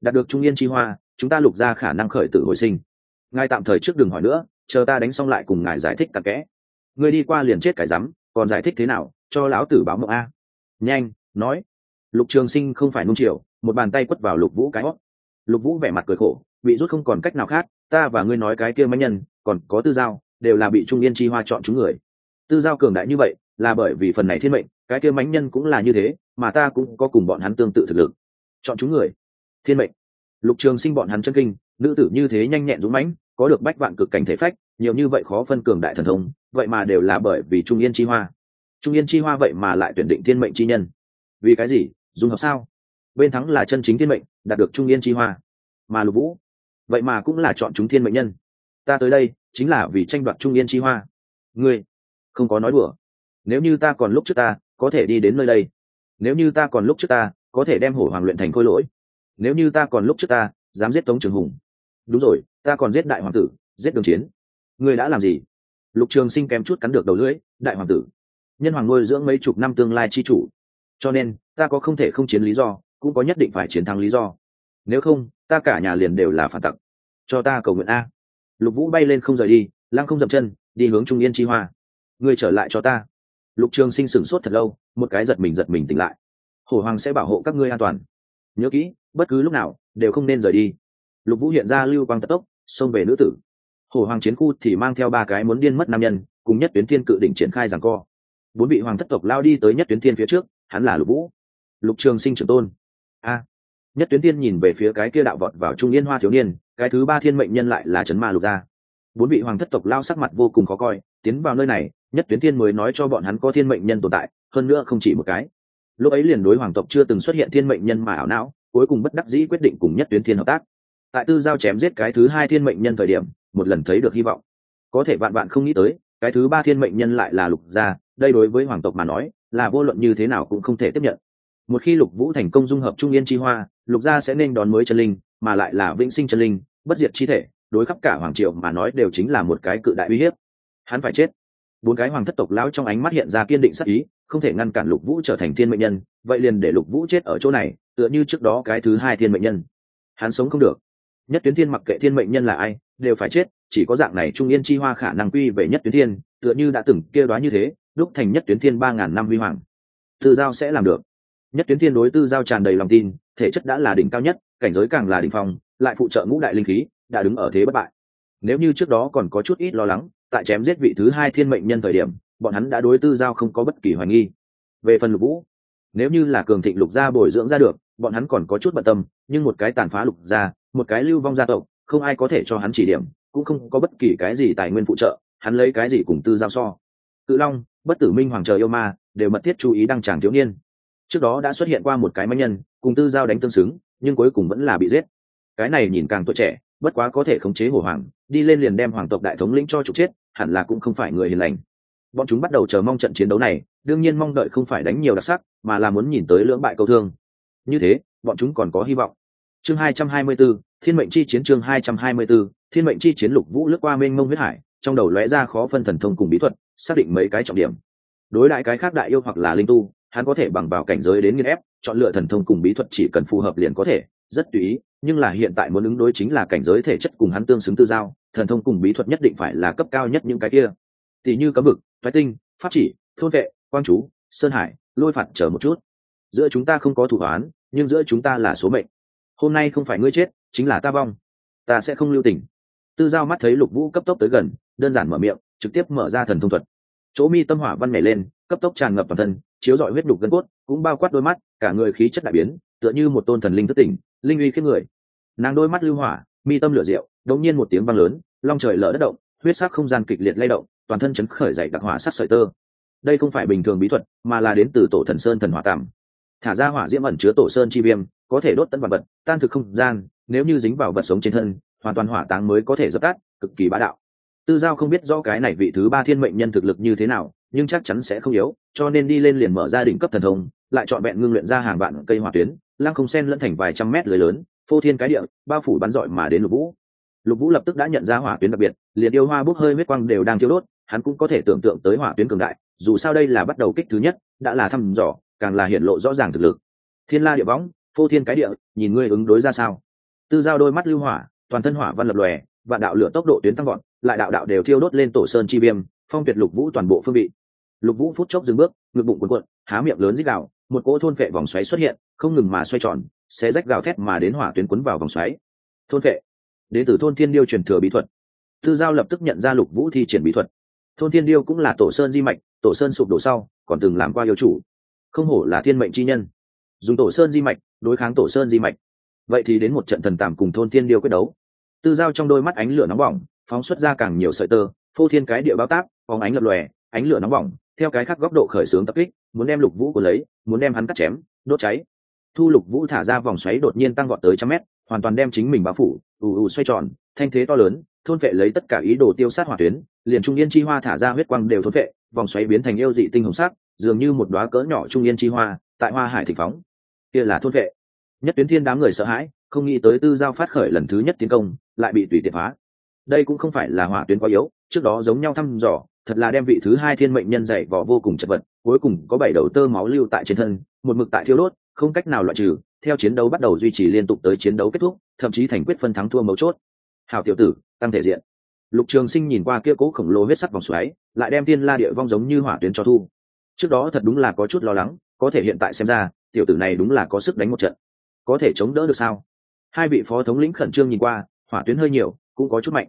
Speaker 1: đạt được trung yên chi hoa, chúng ta Lục gia khả năng khởi tử hồi sinh. Ngài tạm thời trước đừng hỏi nữa, chờ ta đánh xong lại cùng ngài giải thích cặn kẽ. Ngươi đi qua liền chết cái rắm, còn giải thích thế nào, cho lão tử báo mộng a. Nhanh nói. Lục Trường Sinh không phải nung chiều, một bàn tay quất vào Lục Vũ cái hót. Lục Vũ vẻ mặt cười khổ, bị rút không còn cách nào khác. Ta và ngươi nói cái kia mãnh nhân, còn có Tư Giao, đều là bị trung yên chi hoa chọn chúng người. Tư Giao cường đại như vậy, là bởi vì phần này thiên mệnh, cái kia mãnh nhân cũng là như thế, mà ta cũng có cùng bọn hắn tương tự thực lực. Chọn chúng người, thiên mệnh. Lục Trường Sinh bọn hắn chân kinh, nữ tử như thế nhanh nhẹn dũng mãnh, có được bách vạn cực cảnh thể phách, nhiều như vậy khó phân cường đại thần thông, vậy mà đều là bởi vì trung yên chi hoa. Trung yên chi hoa vậy mà lại tuyển định thiên mệnh chi nhân. Vì cái gì? Dùng hợp sao? Bên thắng là chân chính thiên mệnh, đạt được trung yên chi hoa, mà Lục Vũ vậy mà cũng là chọn chúng thiên mệnh nhân. Ta tới đây chính là vì tranh đoạt trung yên chi hoa. Ngươi không có nói đùa. Nếu như ta còn lúc trước ta có thể đi đến nơi đây, nếu như ta còn lúc trước ta có thể đem Hổ Hoàng luyện thành khôi lỗi, nếu như ta còn lúc trước ta dám giết Tống Trường Hùng, đúng rồi, ta còn giết đại hoàng tử, giết Đường Chiến. Ngươi đã làm gì? Lục Trường Sinh kém chút cắn được đầu lưỡi. Đại hoàng tử, nhân hoàng nuôi dưỡng mấy chục năm tương lai chi chủ, cho nên ta có không thể không chiến lý do, cũng có nhất định phải chiến thắng lý do. Nếu không, ta cả nhà liền đều là phản tặc. Cho ta cầu nguyện a. Lục Vũ bay lên không rời đi, lăng không dậm chân, đi hướng trung yên chi hoa. Ngươi trở lại cho ta. Lục Trường Sinh sửng sốt thật lâu, một cái giật mình tỉnh lại. Hổ Hoàng sẽ bảo hộ các ngươi an toàn. Nhớ kỹ, bất cứ lúc nào đều không nên rời đi. Lục Vũ hiện ra lưu quang tật tốc, xông về nữ tử. Hổ Hoàng chiến khu thì mang theo ba cái muốn điên mất nam nhân, cùng Nhất Tuyến Thiên cự đỉnh triển khai giằng co. Bốn vị hoàng thất tộc lao đi tới Nhất Tuyến Thiên phía trước, hắn là Lục Vũ. Lục Trường Sinh trưởng tôn. A. Nhất Tuyến Thiên nhìn về phía cái kia đạo vọt vào trung yên hoa thiếu niên, cái thứ ba thiên mệnh nhân lại là Trấn Ma Lục gia. Bốn vị hoàng thất tộc lao sắc mặt vô cùng khó coi, tiến vào nơi này, Nhất Tuyến Thiên mới nói cho bọn hắn có thiên mệnh nhân tồn tại, hơn nữa không chỉ một cái. Lúc ấy liền đối hoàng tộc chưa từng xuất hiện thiên mệnh nhân mà ảo não, cuối cùng bất đắc dĩ quyết định cùng Nhất Tuyến Thiên hợp tác. Tại Tư Giao chém giết cái thứ hai thiên mệnh nhân thời điểm, một lần thấy được hy vọng. Có thể vạn không nghĩ tới, cái thứ ba thiên mệnh nhân lại là Lục gia, đây đối với hoàng tộc mà nói, là vô luận như thế nào cũng không thể tiếp nhận. Một khi Lục Vũ thành công dung hợp trung yên chi hoa, Lục gia sẽ nên đón mới chân linh, mà lại là vĩnh sinh chân linh, bất diệt chi thể, đối khắp cả hoàng triều mà nói đều chính là một cái cự đại uy hiếp. Hắn phải chết. Bốn cái hoàng thất tộc lão trong ánh mắt hiện ra kiên định sắc ý, không thể ngăn cản Lục Vũ trở thành thiên mệnh nhân, vậy liền để Lục Vũ chết ở chỗ này, tựa như trước đó cái thứ hai thiên mệnh nhân. Hắn sống không được. Nhất Tuyến Thiên mặc kệ thiên mệnh nhân là ai, đều phải chết, chỉ có dạng này trung yên chi hoa khả năng quy về Nhất Tuyến Thiên, tựa như đã từng kia đoán như thế, đúc thành Nhất Tuyến Thiên 3000 năm huy hoàng. Tư Giao sẽ làm được. Nhất Tuyến Thiên đối Tư Giao tràn đầy lòng tin, thể chất đã là đỉnh cao nhất, cảnh giới càng là đỉnh phong, lại phụ trợ ngũ đại linh khí, đã đứng ở thế bất bại. Nếu như trước đó còn có chút ít lo lắng, tại chém giết vị thứ hai thiên mệnh nhân thời điểm, bọn hắn đã đối Tư Giao không có bất kỳ hoài nghi. Về phần Lục Vũ, nếu như là cường thịnh Lục gia bồi dưỡng ra được, bọn hắn còn có chút bận tâm, nhưng một cái tàn phá Lục gia, một cái lưu vong gia tộc, không ai có thể cho hắn chỉ điểm, cũng không có bất kỳ cái gì tài nguyên phụ trợ, hắn lấy cái gì cùng Tư Giao so. Cự Long, Bất Tử Minh Hoàng chờ yêu ma, đều mật thiết chú ý đăng tràng thiếu niên. Trước đó đã xuất hiện qua một cái mãnh nhân, cùng Tư Giao đánh tương xứng, nhưng cuối cùng vẫn là bị giết. Cái này nhìn càng tuổi trẻ, bất quá có thể khống chế Hổ Hoàng, đi lên liền đem hoàng tộc đại thống lĩnh cho trục chết, hẳn là cũng không phải người hiền lành. Bọn chúng bắt đầu chờ mong trận chiến đấu này, đương nhiên mong đợi không phải đánh nhiều đặc sắc, mà là muốn nhìn tới lưỡng bại câu thương. Như thế, bọn chúng còn có hy vọng. Chương 224, Thiên mệnh chi chiến. Chương 224, Thiên mệnh chi chiến. Lục Vũ lướt qua mênh mông huyết hải, trong đầu lóe ra khó phân thần thông cùng bí thuật, xác định mấy cái trọng điểm. Đối lại cái khác đại yêu hoặc là linh tu, hắn có thể bằng vào cảnh giới đến nghiên ép, chọn lựa thần thông cùng bí thuật chỉ cần phù hợp liền có thể, rất tùy ý, nhưng là hiện tại muốn ứng đối chính là cảnh giới thể chất cùng hắn tương xứng Tư Giao, thần thông cùng bí thuật nhất định phải là cấp cao nhất những cái kia. Tỷ như cấm vực, thoái tinh, pháp chỉ, thôn vệ, quang chú, sơn hải, lôi phạt chờ một chút. Giữa chúng ta không có thủ án, nhưng giữa chúng ta là số mệnh. Hôm nay không phải ngươi chết, chính là ta vong. Ta sẽ không lưu tình. Tư Giao mắt thấy Lục Vũ cấp tốc tới gần, đơn giản mở miệng, trực tiếp mở ra thần thông thuật. Chỗ mi tâm hỏa văn nhảy lên, cấp tốc tràn ngập toàn thân, chiếu rọi huyết đục gân cốt, cũng bao quát đôi mắt, cả người khí chất đại biến, tựa như một tôn thần linh thức tỉnh, linh uy khiếp người. Nàng đôi mắt lưu hỏa, mi tâm lửa diệu, đột nhiên một tiếng vang lớn, long trời lở đất động, huyết sắc không gian kịch liệt lay động, toàn thân chấn khởi dậy đặc hỏa sắc sợi tơ. Đây không phải bình thường bí thuật, mà là đến từ Tổ Thần Sơn thần hỏa tạm. Thả ra hỏa diễm ẩn chứa tổ sơn chi viêm, có thể đốt tận vật vật, tan thực không gian, nếu như dính vào vật sống trên thân, hoàn toàn hỏa táng mới có thể dập tắt, cực kỳ bá đạo. Tư Giao không biết rõ cái này vị thứ ba thiên mệnh nhân thực lực như thế nào, nhưng chắc chắn sẽ không yếu, cho nên đi lên liền mở ra đỉnh cấp thần thông, lại chọn vẹn ngưng luyện ra hàng vạn cây hỏa tuyến, lăng không sen lẫn thành vài trăm mét lưới lớn, phô thiên cái địa, bao phủ bắn rọi mà đến Lục Vũ. Lục Vũ lập tức đã nhận ra hỏa tuyến đặc biệt, liền yêu hoa bốc hơi huyết quang đều đang thiêu đốt, hắn cũng có thể tưởng tượng tới hỏa tuyến cường đại, dù sao đây là bắt đầu kích thứ nhất, đã là thăm dò, càng là hiện lộ rõ ràng thực lực. Thiên la địa võng, phô thiên cái địa, nhìn ngươi ứng đối ra sao. Tư Giao đôi mắt lưu hỏa, toàn thân hỏa văn lập lòe, vạn đạo lửa tốc độ tuyến tăng vọt, lại đạo đạo đều thiêu đốt lên tổ sơn chi viêm, phong tuyệt Lục Vũ toàn bộ phương vị. Lục Vũ phút chốc dừng bước, ngực bụng cuộn cuộn, há miệng lớn rít gào, một cỗ thôn phệ vòng xoáy xuất hiện, không ngừng mà xoay tròn, xé rách gào thét mà đến hỏa tuyến cuốn vào vòng xoáy. Thôn phệ, đến từ thôn thiên điêu truyền thừa bí thuật. Tư Giao lập tức nhận ra Lục Vũ thi triển bí thuật. Thôn thiên điêu cũng là tổ sơn di mạch, tổ sơn sụp đổ sau, còn từng làm qua yêu chủ, không hổ là thiên mệnh chi nhân. Dùng tổ sơn di mạch đối kháng tổ sơn di mạch, vậy thì đến một trận thần tàm cùng thôn thiên điêu quyết đấu. Tư Giao trong đôi mắt ánh lửa nóng bỏng, phóng xuất ra càng nhiều sợi tơ, phô thiên cái địa bao táp, phóng ánh lập lòe, ánh lửa nóng bỏng theo cái khác góc độ khởi xướng tập kích, muốn đem Lục Vũ của lấy, muốn đem hắn cắt chém, đốt cháy. Thu Lục Vũ thả ra vòng xoáy đột nhiên tăng vọt tới trăm mét, hoàn toàn đem chính mình bao phủ, xoay tròn, thanh thế to lớn, thôn vệ lấy tất cả ý đồ tiêu sát hỏa tuyến, liền trung yên chi hoa thả ra huyết quang đều thôn vệ, vòng xoáy biến thành yêu dị tinh hồng sắc, dường như một đóa cỡ nhỏ trung yên chi hoa, tại hoa hải thịnh phóng. Kia là thôn vệ. Nhất Tuyến Thiên đám người sợ hãi, không nghĩ tới Tư Giao phát khởi lần thứ nhất tiến công, lại bị tùy tiện phá. Đây cũng không phải là hỏa tuyến quá yếu, trước đó giống nhau thăm dò, thật là đem vị thứ hai thiên mệnh nhân dạy vò vô cùng chật vật, cuối cùng có 7 đầu tơ máu lưu tại trên thân, một mực tại thiêu đốt, không cách nào loại trừ, theo chiến đấu bắt đầu duy trì liên tục tới chiến đấu kết thúc, thậm chí thành quyết phân thắng thua mấu chốt. Hảo tiểu tử, tăng thể diện. Lục Trường Sinh nhìn qua kia cố khổng lồ huyết sắc vòng xoáy, lại đem Tiên La Địa Vong giống như hỏa tuyến cho thu. Trước đó thật đúng là có chút lo lắng, có thể hiện tại xem ra, tiểu tử này đúng là có sức đánh một trận. Có thể chống đỡ được sao? Hai vị phó thống lĩnh khẩn trương nhìn qua, hỏa tuyến hơi nhiều, cũng có chút mạnh.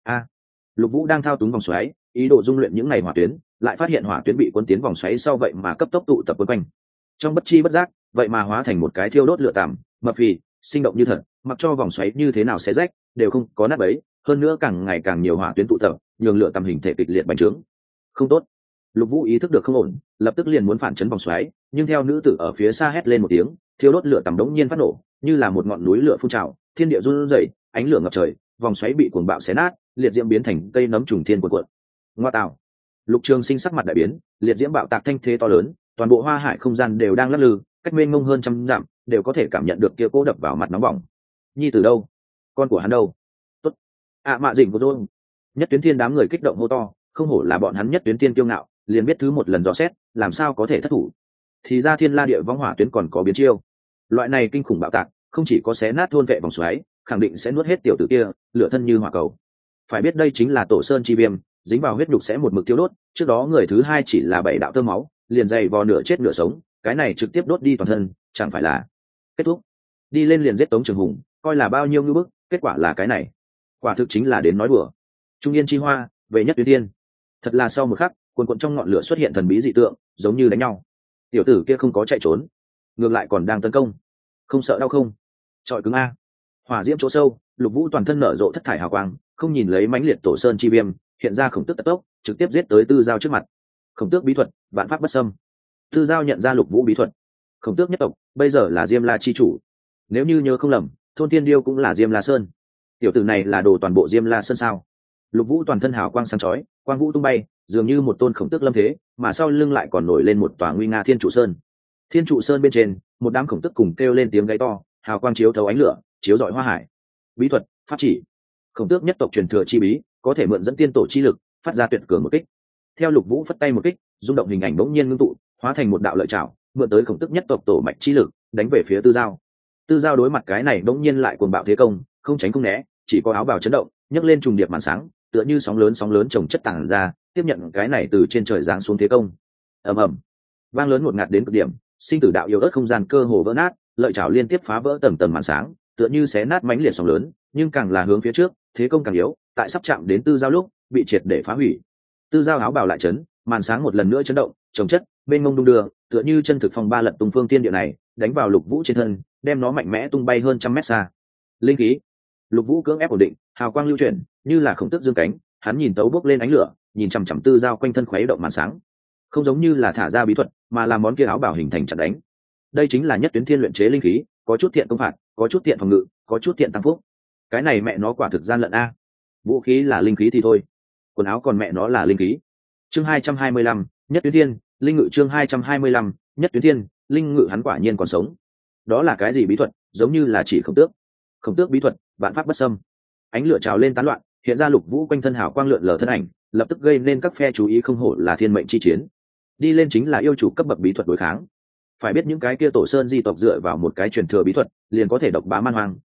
Speaker 1: Lục Vũ đang thao túng vòng xoáy, ý đồ dung luyện những ngày hỏa tuyến, lại phát hiện hỏa tuyến bị cuốn tiến vòng xoáy sau vậy mà cấp tốc tụ tập quấn quanh. Trong bất chi bất giác, vậy mà hóa thành một cái thiêu đốt lửa tằm, mập phì, sinh động như thật, mặc cho vòng xoáy như thế nào xé rách, đều không có nát bấy, hơn nữa càng ngày càng nhiều hỏa tuyến tụ tập, nhường lửa tằm hình thể kịch liệt bành trướng. Không tốt. Lục Vũ ý thức được không ổn, lập tức liền muốn phản chấn vòng xoáy, nhưng theo nữ tử ở phía xa hét lên một tiếng, thiêu đốt lửa tằm đống nhiên phát nổ, như là một ngọn núi lửa phun trào, thiên địa run rẩy, ánh lửa ngập trời, vòng xoáy bị cuồng bạo xé nát, liệt diễm biến thành cây nấm trùng thiên cuộn cuộn. Ngoa tạo! Lục Trường Sinh sắc mặt đại biến, liệt diễm bạo tạc thanh thế to lớn, toàn bộ hoa hải không gian đều đang lắc lư, cách mênh mông hơn trăm dặm, đều có thể cảm nhận được kia cố đập vào mặt nóng bỏng. Nhi từ đâu? Con của hắn đâu? Tốt. Mạ Dĩnh của rồi. Nhất Tuyến Thiên đám người kích động hô to, không hổ là bọn hắn Nhất Tuyến Thiên kiêu ngạo, liền biết thứ một lần dò xét, làm sao có thể thất thủ. Thì ra Thiên La Địa Vong hỏa tuyến còn có biến chiêu. Loại này kinh khủng bạo tạc, không chỉ có xé nát thôn vệ vòng xoáy, khẳng định sẽ nuốt hết tiểu tử kia, lửa thân như hỏa cầu. Phải biết đây chính là tổ sơn chi viêm, dính vào huyết nhục sẽ một mực tiêu đốt, trước đó người thứ hai chỉ là 7 đạo tơ máu, liền dày vò nửa chết nửa sống, cái này trực tiếp đốt đi toàn thân, chẳng phải là kết thúc. Đi lên liền giết Tống Trường Hùng, coi là bao nhiêu ngưu bức, kết quả là cái này. Quả thực chính là đến nói đùa. Trung Yên chi hoa, về Nhất Tuyến Thiên. Thật là sau một khắc, cuồn cuộn trong ngọn lửa xuất hiện thần bí dị tượng, giống như đánh nhau. Tiểu tử kia không có chạy trốn, ngược lại còn đang tấn công. Không sợ đau không? Trọi cứng a. Hỏa diễm chỗ sâu, Lục Vũ toàn thân nở rộ thất thải hào quang, không nhìn lấy mãnh liệt tổ sơn chi viêm, hiện ra khổng tước tật tốc, trực tiếp giết tới Tư Giao trước mặt. Khổng tước bí thuật, vạn pháp bất xâm. Tư Giao nhận ra Lục Vũ bí thuật. Khổng tước nhất tộc, bây giờ là Diêm La chi chủ. Nếu như nhớ không lầm, thôn Thiên Điêu cũng là Diêm La Sơn. Tiểu tử này là đồ toàn bộ Diêm La Sơn sao? Lục Vũ toàn thân hào quang sáng chói, quang vũ tung bay, dường như một tôn khổng tước lâm thế, mà sau lưng lại còn nổi lên một tòa nguy nga Thiên Trụ Sơn. Thiên Trụ Sơn bên trên, một đám khổng tước cùng kêu lên tiếng gáy to, hào quang chiếu thấu ánh lửa, chiếu rọi hoa hải. Bí thuật, pháp chỉ. Khổng tước nhất tộc truyền thừa chi bí, có thể mượn dẫn tiên tổ chi lực, phát ra tuyệt cường một kích. Theo Lục Vũ phất tay một kích, rung động hình ảnh bỗng nhiên ngưng tụ, hóa thành một đạo lợi trảo, mượn tới khổng tước nhất tộc tổ mạch chi lực, đánh về phía Tư Giao. Tư Giao đối mặt cái này bỗng nhiên lại cuồng bạo thế công, không tránh không né, chỉ có áo bào chấn động, nhấc lên trùng điệp màn sáng, tựa như sóng lớn chồng chất tàng ra, tiếp nhận cái này từ trên trời giáng xuống thế công. Ầm ầm, vang lớn ngột ngạt đến cực điểm, sinh tử đạo yếu ớt không gian cơ hồ vỡ nát, lợi chảo liên tiếp phá vỡ tầng tầng màn sáng, tựa như xé nát mãnh liệt sóng lớn, nhưng càng là hướng phía trước, thế công càng yếu, tại sắp chạm đến Tư Giao lúc, bị triệt để phá hủy. Tư Giao áo bào lại chấn, màn sáng một lần nữa chấn động, chồng chất, bên ngông đung đưa, tựa như chân thực phong ba lật tung phương thiên địa này, đánh vào Lục Vũ trên thân, đem nó mạnh mẽ tung bay hơn trăm mét xa. Linh khí. Lục Vũ cưỡng ép ổn định, hào quang lưu chuyển, như là khổng tước dương cánh, hắn nhìn tấu bước lên ánh lửa, nhìn chằm chằm Tư Giao quanh thân khuấy động màn sáng. Không giống như là thả ra bí thuật, mà là món kia áo bảo hình thành chặn đánh. Đây chính là Nhất Tuyến Thiên luyện chế linh khí, có chút thiện công phạt, có chút thiện phòng ngự, có chút thiện tăng phúc. Cái này mẹ nó quả thực gian lận a. Vũ khí là linh khí thì thôi, quần áo còn mẹ nó là linh khí. Chương 225, Nhất Tuyến Thiên, linh ngự. Chương 225, Nhất Tuyến Thiên, linh ngự. Hắn quả nhiên còn sống. Đó là cái gì bí thuật, giống như là chỉ khổng tước. Khổng tước bí thuật, vạn pháp bất xâm. Ánh lửa trào lên tán loạn, hiện ra Lục Vũ quanh thân hào quang lượn lờ thân ảnh, lập tức gây nên các phe chú ý, không hổ là thiên mệnh chi chiến. Đi lên chính là yêu chủ cấp bậc bí thuật đối kháng. Phải biết những cái kia tổ sơn di tộc dựa vào một cái truyền thừa bí thuật, liền có thể độc bá man hoang,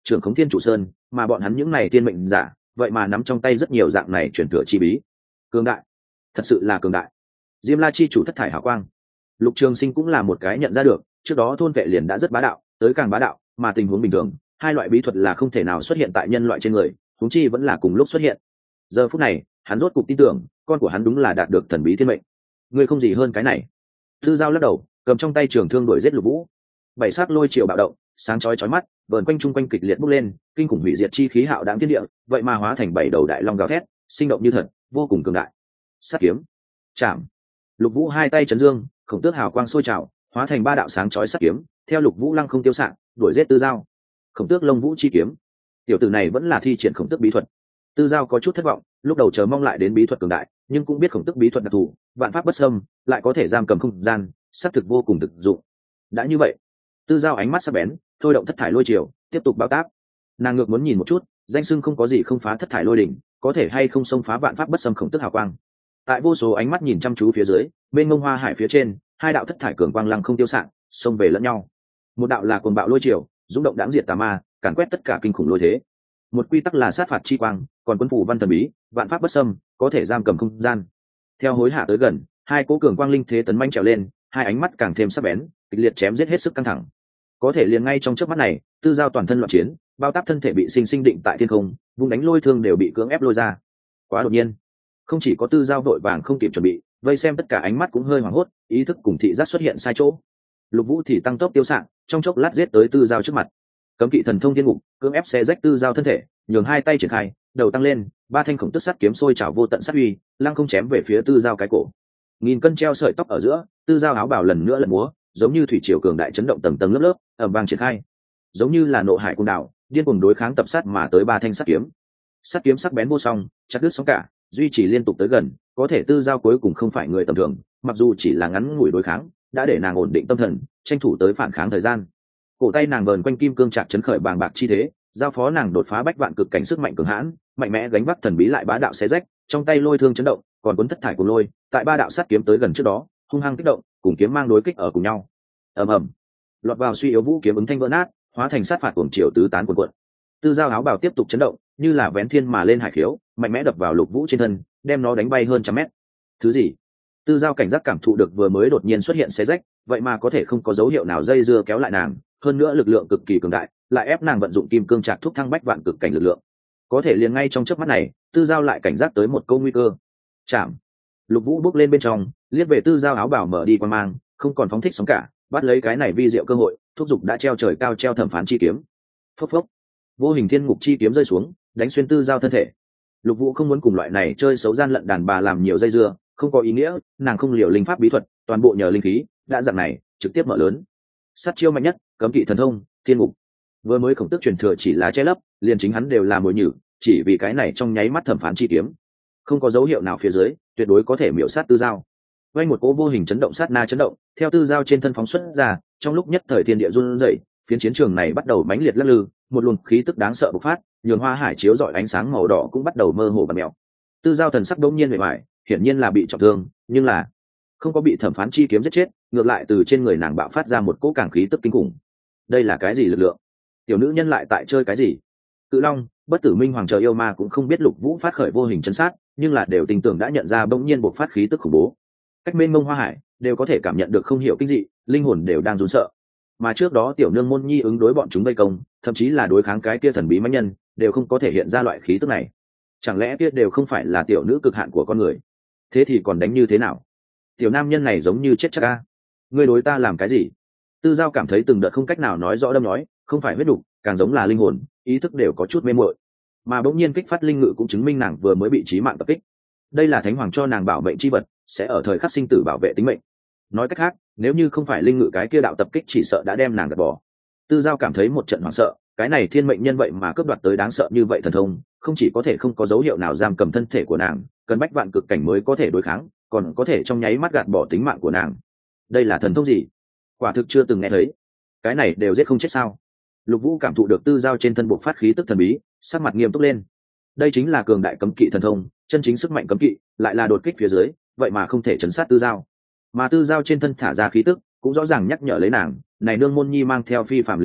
Speaker 1: trưởng khống thiên chủ sơn, mà bọn hắn những này thiên mệnh giả vậy mà nắm trong tay rất nhiều dạng này truyền thừa chi bí. Cường đại, thật sự là cường đại. Diêm La chi chủ thất thải hào quang. Lục Trường Sinh cũng là một cái nhận ra được, trước đó thôn vệ liền đã rất bá đạo, tới càng bá đạo, mà tình huống bình thường, hai loại bí thuật là không thể nào xuất hiện tại nhân loại trên người, huống chi vẫn là cùng lúc xuất hiện. Giờ phút này, hắn rốt cục tin tưởng, con của hắn đúng là đạt được thần bí thiên mệnh. Ngươi không gì hơn cái này. Tư Giao lắc đầu, cầm trong tay trường thương đuổi giết Lục Vũ. Bảy sắc lôi triều bạo động, sáng chói chói mắt, vờn quanh chung quanh kịch liệt bốc lên, kinh khủng hủy diệt chi khí hạo đãng thiên địa, vậy mà hóa thành bảy đầu đại long gào thét, sinh động như thật, vô cùng cường đại. Sát kiếm, chạm. Lục Vũ hai tay chấn dương, khổng tước hào quang sôi trào, hóa thành ba đạo sáng chói sát kiếm, theo Lục Vũ lăng không tiêu xạ, đuổi giết Tư Giao. Khổng tước lông vũ chi kiếm. Tiểu tử này vẫn là thi triển khổng tước bí thuật. Tư Giao có chút thất vọng, lúc đầu chờ mong lại đến bí thuật cường đại, nhưng cũng biết khổng tước bí thuật đặc thù, vạn pháp bất xâm, lại có thể giam cầm không gian, xác thực vô cùng thực dụng. Đã như vậy, Tư Giao ánh mắt sắc bén, thôi động thất thải lôi triều, tiếp tục bao tác. Nàng ngược muốn nhìn một chút, danh xưng không có gì không phá thất thải lôi đỉnh, có thể hay không xông phá vạn pháp bất xâm khổng tước hào quang. Tại vô số ánh mắt nhìn chăm chú phía dưới, bên ngông hoa hải phía trên, hai đạo thất thải cường quang lăng không tiêu xạ, xông về lẫn nhau. Một đạo là cuồng bạo lôi triều, dũng động đãng diệt tà ma, càn quét tất cả kinh khủng lôi thế. Một quy tắc là sát phạt chi quang, còn quân phủ văn thần bí, vạn pháp bất xâm, có thể giam cầm không gian. Theo hối hạ tới gần, hai cố cường quang linh thế tấn manh trèo lên, hai ánh mắt càng thêm sắc bén, kịch liệt chém giết hết sức căng thẳng. Có thể liền ngay trong chớp mắt này, Tư Giao toàn thân loạn chiến, bao táp thân thể bị sinh sinh định tại thiên không, vùng đánh lôi thương đều bị cưỡng ép lôi ra. Quá đột nhiên, không chỉ có Tư Giao vội vàng không kịp chuẩn bị, vây xem tất cả ánh mắt cũng hơi hoảng hốt, ý thức cùng thị giác xuất hiện sai chỗ. Lục Vũ thì tăng tốc tiêu xạ, trong chốc lát giết tới Tư Giao trước mặt. Cấm kỵ thần thông thiên ngục, cưỡng ép xé rách Tư Giao thân thể, nhường hai tay triển khai, đầu tăng lên, ba thanh khổng tức sắt kiếm sôi trào vô tận sát uy, lăng không chém về phía Tư Giao cái cổ. Nghìn cân treo sợi tóc ở giữa, Tư Giao áo bào lần nữa lật múa, giống như thủy triều cường đại chấn động tầng tầng lớp lớp, ầm vang triển khai, giống như là nộ hải cuồng đảo, điên cuồng đối kháng tập sát mà tới ba thanh sắt kiếm. Sắt kiếm sắc bén vô song, chặt đứt sóng cả, duy trì liên tục tới gần, có thể Tư Giao cuối cùng không phải người tầm thường, mặc dù chỉ là ngắn ngủi đối kháng, đã để nàng ổn định tâm thần, tranh thủ tới phản kháng thời gian. Cổ tay nàng vờn quanh kim cương trạc chấn khởi bàng bạc chi thế, giao phó nàng đột phá bách vạn cực cảnh sức mạnh cường hãn, mạnh mẽ gánh vác thần bí lại bá đạo xé rách, trong tay lôi thương chấn động, còn cuốn thất thải của lôi, tại ba đạo sát kiếm tới gần trước đó, hung hăng kích động, cùng kiếm mang đối kích ở cùng nhau. Ầm ầm, lọt vào suy yếu vũ kiếm ứng thanh vỡ nát, hóa thành sát phạt cuồng triều tứ tán cuộn cuộn. Tư Giao áo bào tiếp tục chấn động, như là vén thiên mà lên hải khiếu, mạnh mẽ đập vào Lục Vũ trên thân, đem nó đánh bay hơn trăm mét. Thứ gì? Tư Giao cảnh giác cảm thụ được vừa mới đột nhiên xuất hiện xé rách, vậy mà có thể không có dấu hiệu nào dây dưa kéo lại nàng, hơn nữa lực lượng cực kỳ cường đại, lại ép nàng vận dụng kim cương trạc thúc thăng bách vạn cực cảnh lực lượng. Có thể liền ngay trong chớp mắt này, Tư Giao lại cảnh giác tới một câu nguy cơ. Chạm. Lục Vũ bước lên bên trong, liếc về Tư Giao áo bào mở đi qua mang, không còn phóng thích sóng cả, bắt lấy cái này vi diệu cơ hội, thúc giục đã treo trời cao treo thẩm phán chi kiếm. Phốc phốc. Vô hình thiên ngục chi kiếm rơi xuống, đánh xuyên Tư Giao thân thể. Lục Vũ không muốn cùng loại này chơi xấu gian lận đàn bà làm nhiều dây dưa, không có ý nghĩa, nàng không liều linh pháp bí thuật, toàn bộ nhờ linh khí, đã dạng này, trực tiếp mở lớn. Sát chiêu mạnh nhất, cấm kỵ thần thông, thiên ngục. Vừa mới khổng tức truyền thừa chỉ là che lấp, liền chính hắn đều là mồi nhử, chỉ vì cái này trong nháy mắt thẩm phán chi kiếm, không có dấu hiệu nào phía dưới, tuyệt đối có thể miểu sát Tư Giao. Vang một cỗ vô hình chấn động sát na chấn động, theo Tư Giao trên thân phóng xuất ra, trong lúc nhất thời thiên địa run rẩy, phiến chiến trường này bắt đầu mãnh liệt lắc lư, một luồng khí tức đáng sợ bộc phát, nhường hoa hải chiếu rọi ánh sáng màu đỏ cũng bắt đầu mơ hồ và mèo. Tư Giao thần sắc đống nhiên bề bại, hiển nhiên là bị trọng thương, nhưng là không có bị thẩm phán chi kiếm giết chết, ngược lại từ trên người nàng bạo phát ra một cỗ càng khí tức kinh khủng. Đây là cái gì lực lượng? Tiểu nữ nhân lại tại chơi cái gì? Cự Long, Bất Tử Minh Hoàng chờ yêu ma cũng không biết Lục Vũ phát khởi vô hình chấn sát, nhưng là đều tin tưởng đã nhận ra bỗng nhiên bộc phát khí tức khủng bố. Cách mênh mông hoa hải, đều có thể cảm nhận được không hiểu kinh dị, linh hồn đều đang run sợ. Mà trước đó tiểu nương môn nhi ứng đối bọn chúng vây công, thậm chí là đối kháng cái kia thần bí mãnh nhân, đều không có thể hiện ra loại khí tức này. Chẳng lẽ kia đều không phải là tiểu nữ cực hạn của con người? Thế thì còn đánh như thế nào? Tiểu nam nhân này giống như chết chắc a. Ngươi đối ta làm cái gì? Tư Giao cảm thấy từng đợt không cách nào nói rõ đâm nói, không phải huyết đục, càng giống là linh hồn, ý thức đều có chút mê muội. Mà bỗng nhiên kích phát linh ngự cũng chứng minh nàng vừa mới bị chí mạng tập kích. Đây là thánh hoàng cho nàng bảo mệnh chi vật, sẽ ở thời khắc sinh tử bảo vệ tính mệnh. Nói cách khác, nếu như không phải linh ngự cái kia đạo tập kích chỉ sợ đã đem nàng gạt bỏ. Tư Giao cảm thấy một trận hoảng sợ, cái này thiên mệnh nhân vậy mà cướp đoạt tới đáng sợ như vậy thần thông, không chỉ có thể không có dấu hiệu nào giam cầm thân thể của nàng, cần bách vạn cực cảnh mới có thể đối kháng, còn có thể trong nháy mắt gạt bỏ tính mạng của nàng. Đây là thần thông gì? Quả thực chưa từng nghe thấy. Cái này đều giết không chết sao? Lục Vũ cảm thụ được Tư Giao trên thân bộc phát khí tức thần bí, sắc mặt nghiêm túc lên. Đây chính là cường đại cấm kỵ thần thông, chân chính sức mạnh cấm kỵ, lại là đột kích phía dưới, vậy mà không thể chấn sát Tư Giao. Mà Tư Giao trên thân thả ra khí tức, cũng rõ ràng nhắc nhở lấy nàng, này nương môn nhi mang theo phi phạm linh khí,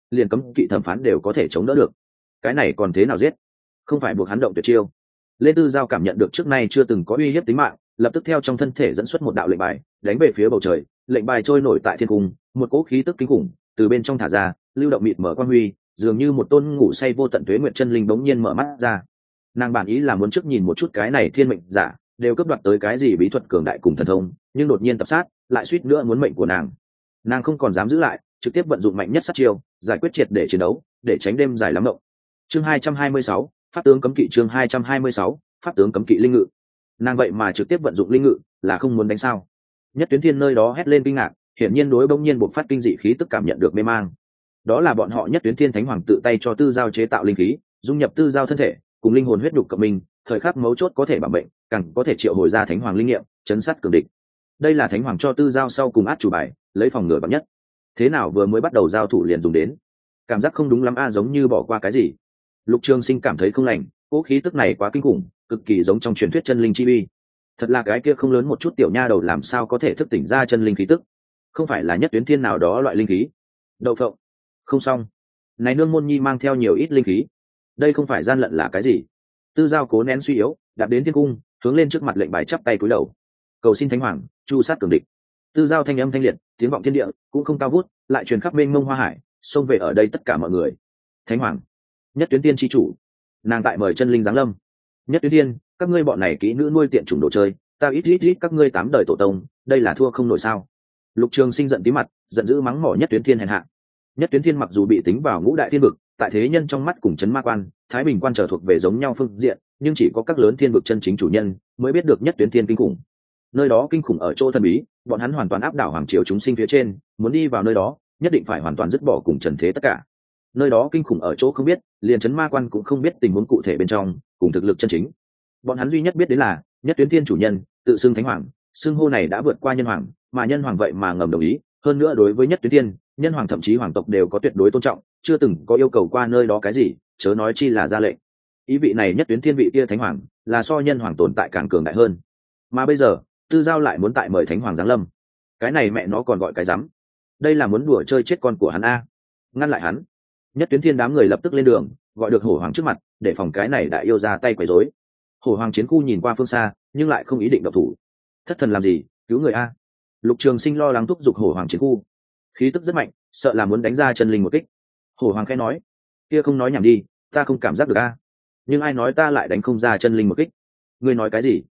Speaker 1: liền cấm kỵ thẩm phán đều có thể chống đỡ được, cái này còn thế nào giết? Không phải buộc hắn động tuyệt chiêu. Lê Tư Giao cảm nhận được trước nay chưa từng có uy hiếp tính mạng, lập tức theo trong thân thể dẫn xuất một đạo lệnh bài, đánh về phía bầu trời. Lệnh bài trôi nổi tại thiên cung, một cỗ khí tức kinh khủng từ bên trong thả ra, lưu động mịt mở quang huy, dường như một tôn ngủ say vô tận tuế nguyệt chân linh bỗng nhiên mở mắt ra. Nàng bản ý là muốn trước nhìn một chút cái này thiên mệnh giả đều cướp đoạt tới cái gì bí thuật cường đại cùng thần thông, nhưng đột nhiên tập sát, lại suýt nữa muốn mệnh của nàng. Nàng không còn dám giữ lại, trực tiếp vận dụng mạnh nhất sát chiêu, giải quyết triệt để chiến đấu, để tránh đêm dài lắm mộng. Chương 226, pháp tướng cấm kỵ. Chương 226, pháp tướng cấm kỵ linh ngự. Nàng vậy mà trực tiếp vận dụng linh ngự, là không muốn đánh sao? Nhất Tuyến Thiên nơi đó hét lên kinh ngạc, hiển nhiên đối bỗng nhiên bộc phát kinh dị khí tức cảm nhận được mê mang. Đó là bọn họ Nhất Tuyến Thiên Thánh Hoàng tự tay cho Tư Giao chế tạo linh khí, dung nhập Tư Giao thân thể, cùng linh hồn huyết nhục cộng minh, thời khắc mấu chốt có thể bảo mệnh, càng có thể triệu hồi ra Thánh Hoàng linh nghiệm, chấn sát cường địch. Đây là Thánh Hoàng cho Tư Giao sau cùng át chủ bài, lấy phòng ngừa bằng nhất. Thế nào vừa mới bắt đầu giao thủ liền dùng đến? Cảm giác không đúng lắm a, giống như bỏ qua cái gì. Lục Trường Sinh cảm thấy không lành, cỗ khí tức này quá kinh khủng, cực kỳ giống trong truyền thuyết chân linh chi uy. Thật là cái kia không lớn một chút tiểu nha đầu làm sao có thể thức tỉnh ra chân linh khí tức? Không phải là Nhất Tuyến Thiên nào đó loại linh khí? Đậu phộng. Không xong. Này nương môn nhi mang theo nhiều ít linh khí, đây không phải gian lận là cái gì? Tư Giao cố nén suy yếu, đạp đến thiên cung, hướng lên trước mặt lệnh bài chắp tay cúi đầu, cầu xin Thánh Hoàng chu sát cường địch. Tư Giao thanh âm thanh liệt, tiếng vọng thiên địa, cũng không cao vút, lại truyền khắp mênh mông hoa hải, xông về ở đây tất cả mọi người. Thánh Hoàng, Nhất Tuyến Tiên chi chủ, nàng tại mời chân linh giáng lâm. Nhất Tuyến Tiên, các ngươi bọn này kỹ nữ nuôi tiện chủng đồ chơi, ta ít các ngươi 8 đời tổ tông, đây là thua không nổi sao? Lục Trường Sinh giận tí mặt, giận dữ mắng mỏ Nhất Tuyến Thiên hèn hạ. Nhất Tuyến Thiên mặc dù bị tính vào ngũ đại thiên vực, tại thế nhân trong mắt cùng chấn ma quan, thái bình quan trở thuộc về giống nhau phương diện, nhưng chỉ có các lớn thiên vực chân chính chủ nhân mới biết được Nhất Tuyến Thiên kinh khủng. Nơi đó kinh khủng ở chỗ thần bí, bọn hắn hoàn toàn áp đảo hoàng triều chúng sinh phía trên, muốn đi vào nơi đó, nhất định phải hoàn toàn dứt bỏ cùng trần thế tất cả. Nơi đó kinh khủng ở chỗ không biết, liền chấn ma quan cũng không biết tình huống cụ thể bên trong, cùng thực lực chân chính. Bọn hắn duy nhất biết đến là Nhất Tuyến Thiên chủ nhân tự xưng Thánh Hoàng, xưng hô này đã vượt qua nhân hoàng, mà nhân hoàng vậy mà ngầm đồng ý, hơn nữa đối với Nhất Tuyến Thiên, nhân hoàng thậm chí hoàng tộc đều có tuyệt đối tôn trọng, chưa từng có yêu cầu qua nơi đó cái gì, chớ nói chi là ra lệnh. Ý vị này Nhất Tuyến Thiên vị kia Thánh Hoàng, là so nhân hoàng tồn tại càng cường đại hơn. Mà bây giờ, Tư Giao lại muốn tại mời Thánh Hoàng giáng lâm, cái này mẹ nó còn gọi cái rắm? Đây là muốn đùa chơi chết con của hắn a. Ngăn lại hắn. Nhất Tuyến Thiên đám người lập tức lên đường, gọi được Hổ Hoàng trước mặt, để phòng cái này đại yêu ra tay quấy rối. Hổ Hoàng chiến khu nhìn qua phương xa, nhưng lại không ý định động thủ. Thất thần làm gì, cứu người a. Lục Trường Sinh lo lắng thúc giục Hổ Hoàng chiến khu, khí tức rất mạnh, sợ là muốn đánh ra chân linh một kích. Hổ Hoàng khẽ nói, kia không nói nhảm đi, ta không cảm giác được a. Nhưng ai nói ta lại đánh không ra chân linh một kích? Ngươi nói cái gì?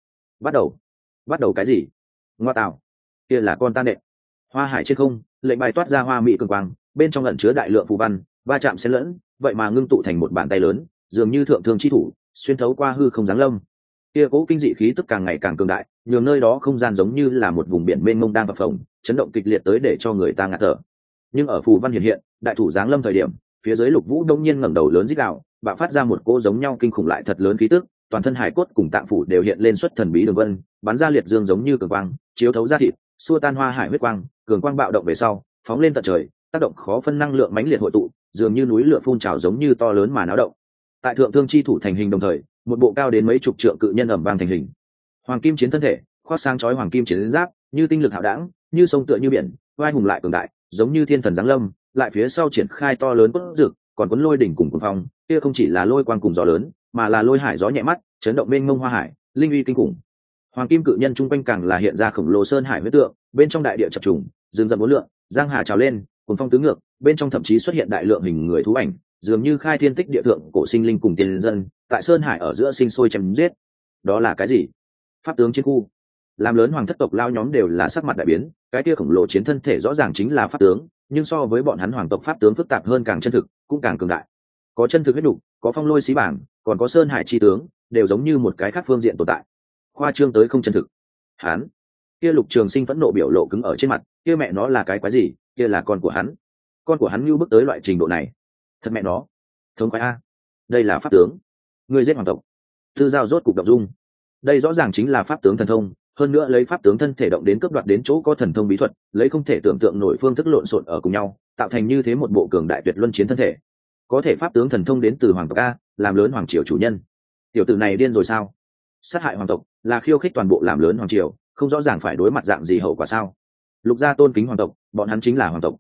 Speaker 1: Bắt đầu cái gì? Ngoa tạo, kia là con ta nện. Hoa hải trên không, lệnh bài toát ra hoa mỹ cường quang, bên trong ẩn chứa đại lượng phù văn, va chạm xen lẫn, vậy mà ngưng tụ thành một bàn tay lớn, dường như thượng thương chi thủ, xuyên thấu qua hư không giáng lâm. Kia cố kinh dị khí tức càng ngày càng cường đại, nhường nơi đó không gian giống như là một vùng biển mênh mông đang phập phồng, chấn động kịch liệt tới để cho người ta ngạt thở. Nhưng ở phù văn hiện hiện, đại thủ giáng lâm thời điểm, phía dưới Lục Vũ đông nhiên ngẩng đầu lớn rít gào, bạo phát ra một cỗ giống nhau kinh khủng lại thật lớn khí tức, toàn thân hải cốt cùng tạng phủ đều hiện lên xuất thần bí đường vân, bắn ra liệt dương giống như cường quang, chiếu thấu ra thịt, xua tan hoa hải huyết quang, cường quang bạo động về sau, phóng lên tận trời, tác động khó phân năng lượng mãnh liệt hội tụ, dường như núi lửa phun trào giống như to lớn mà náo động. Tại thượng thương chi thủ thành hình đồng thời, một bộ cao đến mấy chục trượng cự nhân ầm vang thành hình. Hoàng kim chiến thân thể, khoác sang chói hoàng kim chiến giáp, như tinh lực hạo đãng, như sông tựa như biển, vai hùng lại cường đại, giống như thiên thần giáng lâm, lại phía sau triển khai to lớn cốt rực, còn cuốn lôi đỉnh cùng cuồng phong, kia không chỉ là lôi quang cùng gió lớn, mà là lôi hải gió nhẹ mắt, chấn động mênh mông hoa hải, linh uy kinh khủng. Hoàng kim cự nhân trung quanh càng là hiện ra khổng lồ sơn hải huyết tượng, bên trong đại địa chập trùng, rừng rậm uốn lượn, giang hà trào lên, cuồng phong tứ ngược, bên trong thậm chí xuất hiện đại lượng hình người thú ảnh, dường như khai thiên tích địa thượng cổ sinh linh cùng tiền dân, tại sơn hải ở giữa sinh sôi chém giết. Đó là cái gì? Pháp tướng chiến khu. Làm lớn hoàng thất tộc lao nhóm đều là sắc mặt đại biến, cái kia khổng lồ chiến thân thể rõ ràng chính là pháp tướng, nhưng so với bọn hắn hoàng tộc pháp tướng phức tạp hơn, càng chân thực, cũng càng cường đại. Có chân thực huyết đủ, có phong lôi xí bảng, còn có sơn hải chi tướng, đều giống như một cái khác phương diện tồn tại. Khoa trương tới không chân thực. Hắn, kia Lục Trường Sinh phẫn nộ biểu lộ cứng ở trên mặt, kia mẹ nó là cái quái gì, kia là con của hắn nhu bước tới loại trình độ này, thật mẹ nó thống quái a. Đây là pháp tướng, người giết hoàng tộc. Tư Giao rốt cục động dung, đây rõ ràng chính là pháp tướng thần thông, hơn nữa lấy pháp tướng thân thể động đến cướp đoạt đến chỗ có thần thông bí thuật, lấy không thể tưởng tượng nổi phương thức lộn xộn ở cùng nhau, tạo thành như thế một bộ cường đại tuyệt luân chiến thân thể. Có thể pháp tướng thần thông đến từ hoàng tộc a, làm lớn hoàng triều chủ nhân. Tiểu tử này điên rồi sao? Sát hại hoàng tộc là khiêu khích toàn bộ làm lớn hoàng triều, không rõ ràng phải đối mặt dạng gì hậu quả sao? Lục gia tôn kính hoàng tộc, bọn hắn chính là hoàng tộc.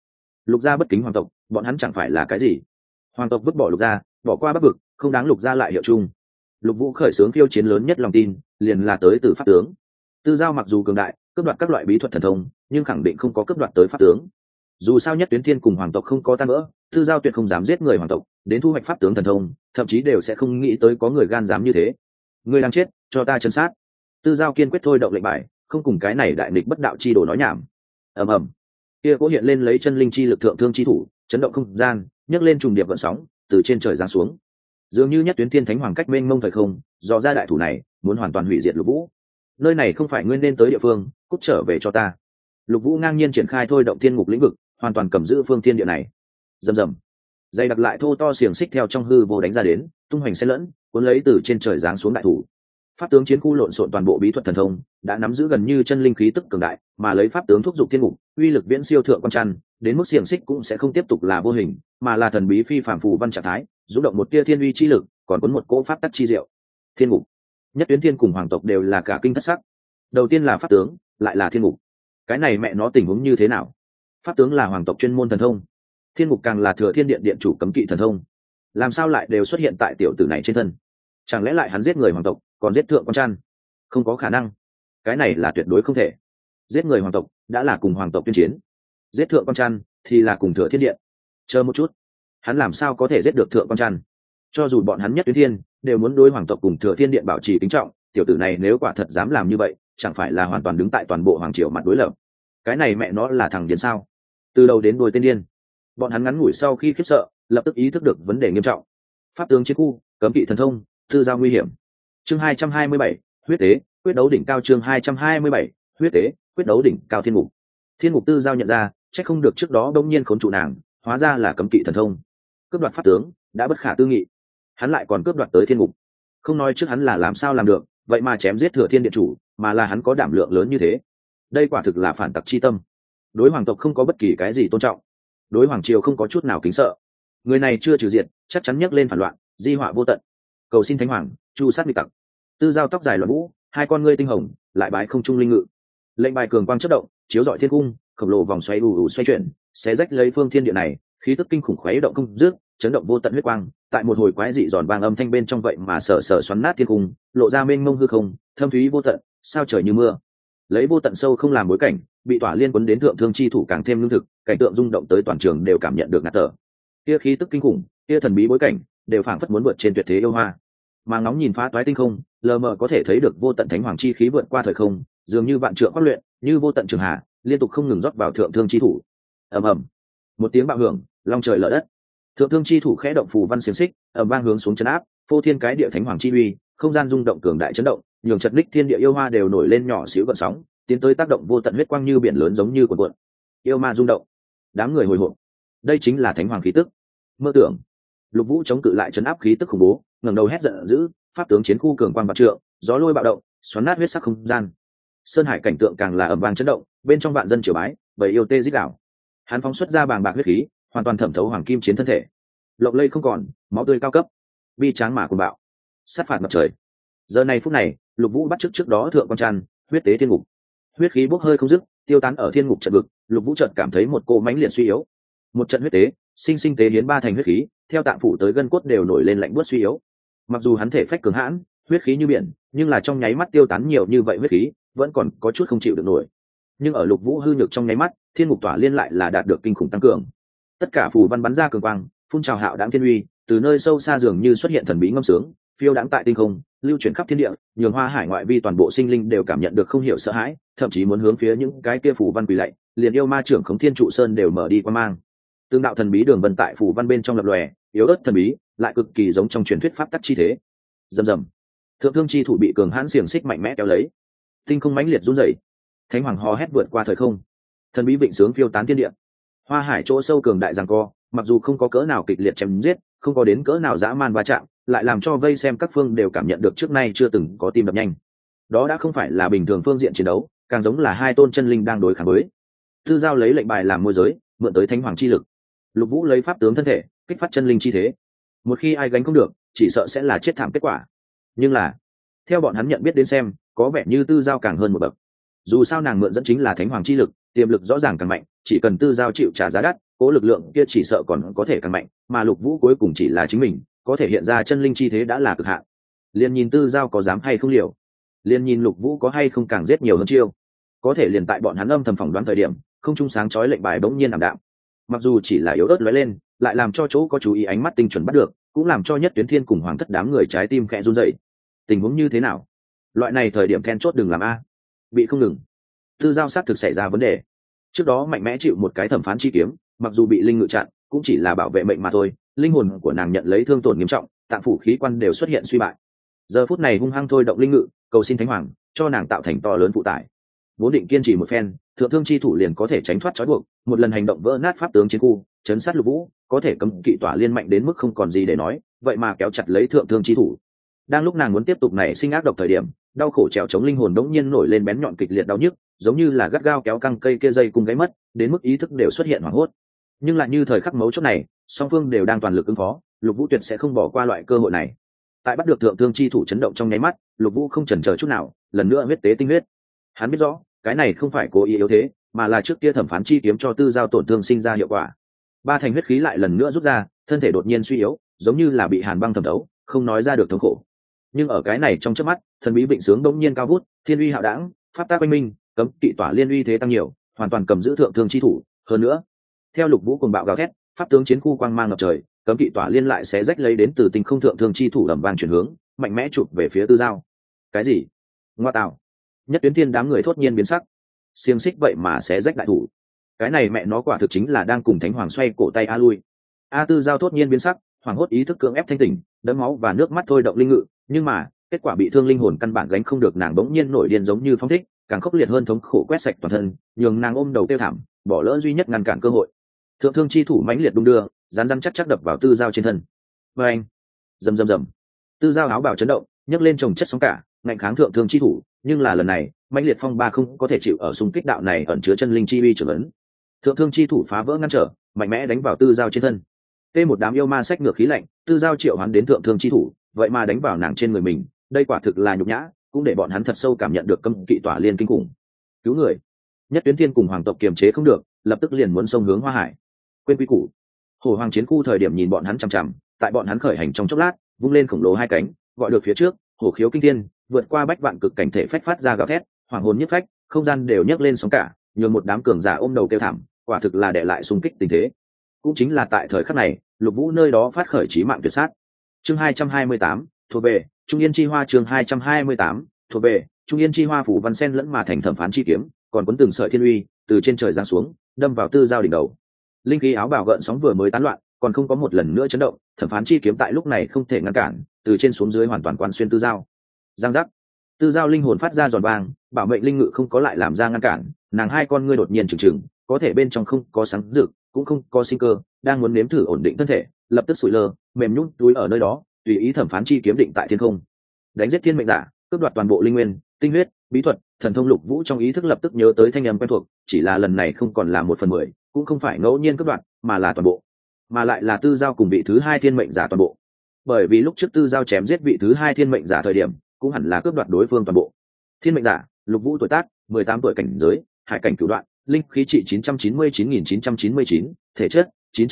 Speaker 1: Lục gia bất kính hoàng tộc, bọn hắn chẳng phải là cái gì? Hoàng tộc vứt bỏ lục gia, bỏ qua bắc vực, không đáng lục gia lại hiệu chung. Lục Vũ khởi xướng khiêu chiến lớn nhất lòng tin, liền là tới từ pháp tướng. Tư Giao mặc dù cường đại, cướp đoạt các loại bí thuật thần thông, nhưng khẳng định không có cướp đoạt tới pháp tướng. Dù sao Nhất Tuyến Thiên cùng hoàng tộc không có tan vỡ, Tư Giao tuyệt không dám giết người hoàng tộc, đến thu hoạch pháp tướng thần thông, thậm chí đều sẽ không nghĩ tới có người gan dám như thế. Ngươi đang chết, cho ta chân sát. Tư Giao kiên quyết thôi động lệnh bài, không cùng cái này đại nghịch bất đạo chi đồ nói nhảm. Ầm ầm. Kia cố hiện lên lấy chân linh chi lực thượng thương chi thủ, chấn động không gian, nhấc lên trùng điệp gợn sóng, từ trên trời giáng xuống. Dường như Nhất Tuyến Thiên thánh hoàng cách mênh mông thời không, dò ra đại thủ này, muốn hoàn toàn hủy diệt Lục Vũ. Nơi này không phải ngươi nên tới địa phương, cút trở về cho ta. Lục Vũ ngang nhiên triển khai thôi động thiên ngục lĩnh vực, hoàn toàn cầm giữ phương thiên địa này. Rầm rầm. Dây đặc lại thô to xiềng xích theo trong hư vô đánh ra đến, tung hoành xen lẫn, cuốn lấy từ trên trời giáng xuống đại thủ. Pháp tướng chiến khu lộn xộn toàn bộ bí thuật thần thông, đã nắm giữ gần như chân linh khí tức cường đại, mà lấy pháp tướng thúc giục thiên ngục, uy lực viễn siêu thượng quan trăn, đến mức xiềng xích cũng sẽ không tiếp tục là vô hình, mà là thần bí phi phàm phù văn trạng thái, rung động một tia thiên uy chi lực, còn cuốn một cỗ pháp tắc chi diệu. Thiên ngục, Nhất Tuyến Thiên cùng hoàng tộc đều là cả kinh thất sắc. Đầu tiên là pháp tướng, lại là thiên ngục. Cái này mẹ nó tình huống như thế nào? Pháp tướng là hoàng tộc chuyên môn thần thông, thiên ngục càng là thừa thiên điện điện chủ cấm kỵ thần thông, làm sao lại đều xuất hiện tại tiểu tử này trên thân? Chẳng lẽ lại hắn giết người hoàng tộc, còn giết thượng quan trăn? Không có khả năng, cái này là tuyệt đối không thể. Giết người hoàng tộc đã là cùng hoàng tộc tuyên chiến, giết thượng quan trăn thì là cùng thừa thiên điện. Chờ một chút, hắn làm sao có thể giết được thượng quan trăn? Cho dù bọn hắn Nhất Tuyến Thiên đều muốn đối hoàng tộc cùng thừa thiên điện bảo trì kính trọng, tiểu tử này nếu quả thật dám làm như vậy, chẳng phải là hoàn toàn đứng tại toàn bộ hoàng triều mặt đối lập? Cái này mẹ nó là thằng điên sao? Từ đầu đến đuôi tên điên. Bọn hắn ngắn ngủi sau khi khiếp sợ, lập tức ý thức được vấn đề nghiêm trọng. Pháp tướng chiến khu, cấm kỵ thần thông, Tư Giao nguy hiểm. Chương 227, huyết tế, quyết đấu đỉnh cao. Chương 227, huyết tế, quyết đấu đỉnh cao. Thiên ngục. Thiên ngục Tư Giao nhận ra, chắc không được trước đó đông nhiên khốn trụ nàng, hóa ra là cấm kỵ thần thông. Cướp đoạt pháp tướng đã bất khả tư nghị, hắn lại còn cướp đoạt tới thiên ngục. Không nói trước hắn là làm sao làm được, vậy mà chém giết thừa thiên điện chủ, mà là hắn có đảm lượng lớn như thế. Đây quả thực là phản tặc chi tâm. Đối hoàng tộc không có bất kỳ cái gì tôn trọng, đối hoàng triều không có chút nào kính sợ. Người này chưa trừ diệt, chắc chắn nhấc lên phản loạn, di họa vô tận. Cầu xin thánh hoàng chu sát nghịch tặc. Tư Giao tóc dài loạn vũ, hai con ngươi tinh hồng, lại bái không trung linh ngự. Lệnh bài cường quang chớp động, chiếu rọi thiên cung, khổng lồ vòng xoáy ù ù xoay chuyển, xé rách lấy phương thiên địa này, khí tức kinh khủng khuấy động không dứt, chấn động vô tận huyết quang. Tại một hồi quái dị giòn vang âm thanh bên trong, vậy mà sở xoắn nát thiên cung, lộ ra mênh mông hư không, thâm thúy vô tận, sao trời như mưa. Lấy vô tận sâu không làm bối cảnh, bị tỏa liên quấn đến thượng thương chi thủ càng thêm lương thực, cảnh tượng rung động tới toàn trường đều cảm nhận được ngạt thở. Kia khí tức kinh khủng, kia thần bí bối cảnh, đều phảng phất muốn vượt trên tuyệt thế yêu hoa. Mà ngóng nhìn phá toái tinh không, lờ mờ có thể thấy được vô tận thánh hoàng chi khí vượt qua thời không, dường như vạn trượng quát luyện, như vô tận trường hà, liên tục không ngừng rót vào thượng thương chi thủ. Ầm ầm, một tiếng bạo hưởng, long trời lở đất. Thượng thương chi thủ khẽ động phù văn xiềng xích, ầm vang hướng xuống chấn áp, phô thiên cái địa thánh hoàng chi uy, không gian rung động cường đại chấn động, nhường chật ních thiên địa yêu hoa đều nổi lên nhỏ xíu gợn sóng, tiến tới tác động vô tận huyết quang như biển lớn giống như cuộn cuộn. Yêu ma rung động, đám người hồi hộp. Đây chính là thánh hoàng khí tức. Mơ tưởng. Lục Vũ chống cự lại chấn áp khí tức khủng bố, ngẩng đầu hét giận dữ, pháp tướng chiến khu cường quang vạn trượng, gió lôi bạo động, xoắn nát huyết sắc không gian. Sơn hải cảnh tượng càng là ầm vang chấn động, bên trong vạn dân triều bái, bầy yêu tê rít đảo. Hắn phóng xuất ra bàng bạc huyết khí, hoàn toàn thẩm thấu hoàng kim chiến thân thể. Lộng lây không còn, máu tươi cao cấp, bi tráng mà cuồng bạo, sát phạt ngập trời. Giờ này phút này, Lục Vũ bắt trước đó thượng quan trăn, huyết tế thiên ngục. Huyết khí bốc hơi không dứt, tiêu tán ở thiên ngục trận vực. Lục Vũ chợt cảm thấy một cỗ mãnh liệt suy yếu. Một trận huyết tế, sinh tế hiến ba thành huyết khí, theo tạng phủ tới gân cốt đều nổi lên lạnh buốt suy yếu. Mặc dù hắn thể phách cường hãn, huyết khí như biển, nhưng là trong nháy mắt tiêu tán nhiều như vậy huyết khí, vẫn còn có chút không chịu được nổi. Nhưng ở Lục Vũ hư nhược trong nháy mắt, thiên ngục tỏa liên lại là đạt được kinh khủng tăng cường. Tất cả phù văn bắn ra cường quang, phun trào hạo đãng thiên uy, từ nơi sâu xa dường như xuất hiện thần bí ngâm sướng, phiêu đãng tại tinh không, lưu chuyển khắp thiên địa, nhường Hoa Hải ngoại vi toàn bộ sinh linh đều cảm nhận được không hiểu sợ hãi, thậm chí muốn hướng phía những cái kia phù văn quỳ lạy, liền yêu ma trưởng Khống Thiên trụ sơn đều mở đi qua mang. Tương đạo thần bí đường vân tại phù văn bên trong lập lòe, yếu ớt thần bí, lại cực kỳ giống trong truyền thuyết pháp tắc chi thế. Rầm rầm, thượng thương chi thủ bị cường hãn xiềng xích mạnh mẽ kéo lấy, tinh không mãnh liệt run rẩy, thánh hoàng hò hét vượt qua thời không, thần bí vịnh sướng phiêu tán thiên địa. Hoa Hải chỗ sâu cường đại giằng co, mặc dù không có cỡ nào kịch liệt chém giết, không có đến cỡ nào dã man va chạm, lại làm cho vây xem các phương đều cảm nhận được trước nay chưa từng có tim đập nhanh. Đó đã không phải là bình thường phương diện chiến đấu, càng giống là hai tôn chân linh đang đối kháng với. Tư Giao lấy lệnh bài làm môi giới, mượn tới thánh hoàng chi lực. Lục Vũ lấy pháp tướng thân thể, kích phát chân linh chi thế. Một khi ai gánh không được, chỉ sợ sẽ là chết thảm kết quả. Nhưng là, theo bọn hắn nhận biết đến xem, có vẻ như Tư Giao càng hơn một bậc. Dù sao nàng mượn dẫn chính là thánh hoàng chi lực, tiềm lực rõ ràng càng mạnh, chỉ cần Tư Giao chịu trả giá đắt, cố lực lượng kia chỉ sợ còn có thể càng mạnh, mà Lục Vũ cuối cùng chỉ là chính mình, có thể hiện ra chân linh chi thế đã là cực hạn. Liền nhìn Tư Giao có dám hay không liều, liền nhìn Lục Vũ có hay không càng giết nhiều hơn chiêu. Có thể liền tại bọn hắn âm thầm phỏng đoán thời điểm, không trung sáng chói lệnh bài bỗng nhiên ảm đạm. Mặc dù chỉ là yếu ớt lóe lên, lại làm cho chỗ có chú ý ánh mắt tinh chuẩn bắt được, cũng làm cho Nhất Tuyến Thiên cùng Hoàng Thất đám người trái tim khẽ run rẩy. Tình huống như thế nào? Loại này thời điểm then chốt đừng làm a. Bị không ngừng. Tư Giao sát thực xảy ra vấn đề. Trước đó mạnh mẽ chịu một cái thẩm phán chi kiếm, mặc dù bị linh ngự chặn, cũng chỉ là bảo vệ mệnh mà thôi, linh hồn của nàng nhận lấy thương tổn nghiêm trọng, tạng phủ khí quan đều xuất hiện suy bại. Giờ phút này hung hăng thôi động linh ngự, cầu xin Thánh Hoàng cho nàng tạo thành to lớn phụ tải. Vốn định kiên trì một phen, thượng thương chi thủ liền có thể tránh thoát trói buộc, một lần hành động vỡ nát pháp tướng chiến khu, chấn sát Lục Vũ, có thể cấm kỵ tỏa liên mạnh đến mức không còn gì để nói, vậy mà kéo chặt lấy thượng thương chi thủ. Đang lúc nàng muốn tiếp tục nảy sinh ác độc thời điểm, đau khổ trèo chống linh hồn đống nhiên nổi lên bén nhọn kịch liệt đau nhức, giống như là gắt gao kéo căng cây kia dây cùng gáy mất, đến mức ý thức đều xuất hiện hoảng hốt. Nhưng lại như thời khắc mấu chốt này, song phương đều đang toàn lực ứng phó, Lục Vũ tuyệt sẽ không bỏ qua loại cơ hội này. Tại bắt được thượng thương chi thủ chấn động trong nháy mắt, Lục Vũ không chần chờ chút nào, lần nữa huyết tế tinh huyết. Hắn biết rõ, cái này không phải cố ý yếu thế, mà là trước kia thẩm phán chi kiếm cho Tư Giao tổn thương sinh ra hiệu quả. Ba thành huyết khí lại lần nữa rút ra, thân thể đột nhiên suy yếu, giống như là bị hàn băng thẩm thấu, không nói ra được thống khổ. Nhưng ở cái này trong chớp mắt, thần bí vịnh sướng đống nhiên cao vút, thiên uy hạo đãng, pháp tác quanh minh, cấm kỵ tỏa liên uy thế tăng nhiều, hoàn toàn cầm giữ thượng thương chi thủ. Hơn nữa, theo Lục Vũ cuồng bạo gào thét, pháp tướng chiến khu quang mang ngập trời, cấm kỵ tỏa liên lại sẽ rách lấy đến từ tình không thượng thương chi thủ ầm vang chuyển hướng, mạnh mẽ chụp về phía Tư Giao. Cái gì? Ngoa tạo! Nhất Tuyến Thiên đám người thốt nhiên biến sắc. Xiềng xích vậy mà sẽ rách đại thủ. Cái này mẹ nó quả thực chính là đang cùng Thánh Hoàng xoay cổ tay a lui. A Tư Giao thốt nhiên biến sắc, hoàng hốt ý thức cưỡng ép thanh tỉnh, đẫm máu và nước mắt thôi động linh ngự, nhưng mà kết quả bị thương linh hồn căn bản gánh không được, nàng bỗng nhiên nổi điên giống như phong thích, càng khốc liệt hơn thống khổ quét sạch toàn thân, nhường nàng ôm đầu kêu thảm, bỏ lỡ duy nhất ngăn cản cơ hội. Thượng thương chi thủ mãnh liệt đung đưa, rán rán chắc chắc đập vào Tư Giao trên thân. Và anh, rầm rầm rầm, Tư Giao áo bào chấn động, nhấc lên chồng chất sóng cả, ngạnh kháng thượng thương chi thủ, nhưng là lần này mãnh liệt phong ba không có thể chịu ở xung kích đạo này ẩn chứa chân linh chi uy trưởng ấn. Thượng thương chi thủ phá vỡ ngăn trở, mạnh mẽ đánh vào Tư Giao trên thân. Tê một đám yêu ma sách ngược khí lạnh, Tư Giao triệu hắn đến thượng thương chi thủ, vậy mà đánh vào nàng trên người mình, đây quả thực là nhục nhã, cũng để bọn hắn thật sâu cảm nhận được cấm kỵ tỏa liên kinh khủng. Cứu người! Nhất Tuyến Thiên cùng hoàng tộc kiềm chế không được, lập tức liền muốn xông hướng Hoa Hải. Quên quy củ. Hổ Hoàng chiến khu thời điểm nhìn bọn hắn chằm chằm, tại bọn hắn khởi hành trong chốc lát, vung lên khổng lồ hai cánh, gọi được phía trước, hổ khiếu kinh thiên, vượt qua bách vạn cực cảnh thể phách phát ra gào thét, hoàng hồn nhất phách, không gian đều nhấc lên sóng cả, nhường một đám cường giả ôm đầu kêu thảm, quả thực là để lại xung kích tình thế. Cũng chính là tại thời khắc này, Lục Vũ nơi đó phát khởi chí mạng tuyệt sát. Chương 228, thuộc về Trung Yên Chi Hoa. Chương 228, thuộc về Trung Yên Chi Hoa. Phủ văn sen lẫn mà thành thẩm phán chi kiếm, còn cuốn từng sợi thiên uy từ trên trời giáng xuống, đâm vào Tư Giao đỉnh đầu. Linh khí áo bào gợn sóng vừa mới tán loạn, còn không có một lần nữa chấn động, thẩm phán chi kiếm tại lúc này không thể ngăn cản, từ trên xuống dưới hoàn toàn quan xuyên Tư Giao. Giang giác, Tư Giao linh hồn phát ra giòn vang, bảo mệnh linh ngự không có lại làm ra ngăn cản, nàng hai con ngươi đột nhiên trừng trừng, có thể bên trong không có sáng rực, cũng không có sinh cơ, đang muốn nếm thử ổn định thân thể, lập tức sụi lơ, mềm nhũn túi ở nơi đó, tùy ý thẩm phán chi kiếm định tại thiên không. Đánh giết thiên mệnh giả, cướp đoạt toàn bộ linh nguyên, tinh huyết, bí thuật, thần thông. Lục Vũ trong ý thức lập tức nhớ tới thanh âm quen thuộc, chỉ là lần này không còn là 1/10, cũng không phải ngẫu nhiên cướp đoạt, mà là toàn bộ, mà lại là Tư Giao cùng vị thứ hai thiên mệnh giả toàn bộ. Bởi vì lúc trước Tư Giao chém giết vị thứ hai thiên mệnh giả thời điểm, cũng hẳn là cướp đoạt đối phương toàn bộ. Thiên mệnh giả, Lục Vũ tuổi tác 18 tuổi, cảnh giới hải cảnh cửu đoạn, linh khí trị 999.999, thể chất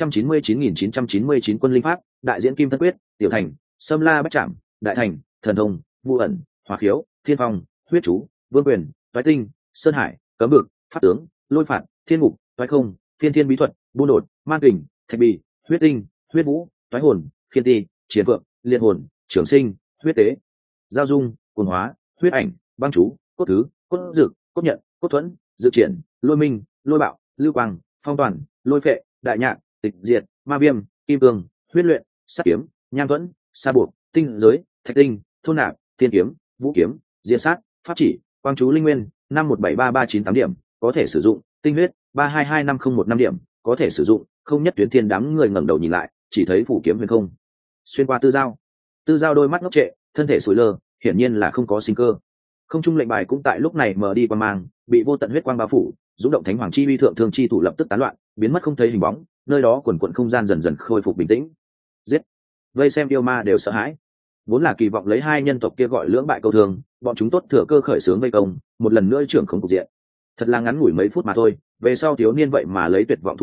Speaker 1: 999.999, quân linh pháp đại diễn kim thân quyết, tiểu thành sâm la bách trảm, đại thành thần thông vu ẩn, hỏa khiếu, thiên phong, huyết chú, vương quyền, toái tinh, sơn hải, cấm vực, pháp tướng, lôi phạt, thiên ngục, toái không, phiên thiên bí thuật, buôn đột, man kình, thạch bì, huyết tinh, huyết vũ, toái hồn, khiên ti, chiến vượng, liệt hồn, trường sinh, huyết tế, giao dung, cuồng hóa, huyết ảnh, băng chú, cốt thứ, cốt dực, cốt nhận, cốt thuẫn, dự triển, lôi minh, lôi bạo, lưu quang, phong toàn, lôi phệ, đại nhạc, tịch diệt, ma viêm, kim cương, huyết luyện, sát kiếm, nham thuẫn, sa buộc, tinh giới, thạch tinh, thôn nạp, thiên kiếm, vũ kiếm, diệt sát, pháp chỉ, quang chú linh nguyên 5173398 điểm có thể sử dụng, tinh huyết 3225015 điểm có thể sử dụng. Không. Nhất Tuyến Thiên đám người ngẩng đầu nhìn lại, chỉ thấy phủ kiếm huyền không xuyên qua Tư Giao. Tư Giao đôi mắt ngốc trệ, thân thể sủi lơ, hiển nhiên là không có sinh cơ. Không trung lệnh bài cũng tại lúc này mở đi qua mang, bị vô tận huyết quang bao phủ, dũng động thánh hoàng chi uy thượng thương chi thủ lập tức tán loạn, biến mất không thấy hình bóng, nơi đó quần quần không gian dần dần khôi phục bình tĩnh. Giết! Vây xem yêu ma đều sợ hãi. Vốn là kỳ vọng lấy hai nhân tộc kia gọi lưỡng bại câu thương, bọn chúng tốt thừa cơ khởi xướng vây công, một lần nữa trưởng không cục diện. Thật là ngắn ngủi mấy phút mà thôi, về sau thiếu niên vậy mà lấy tuyệt vọng thủ đoạn,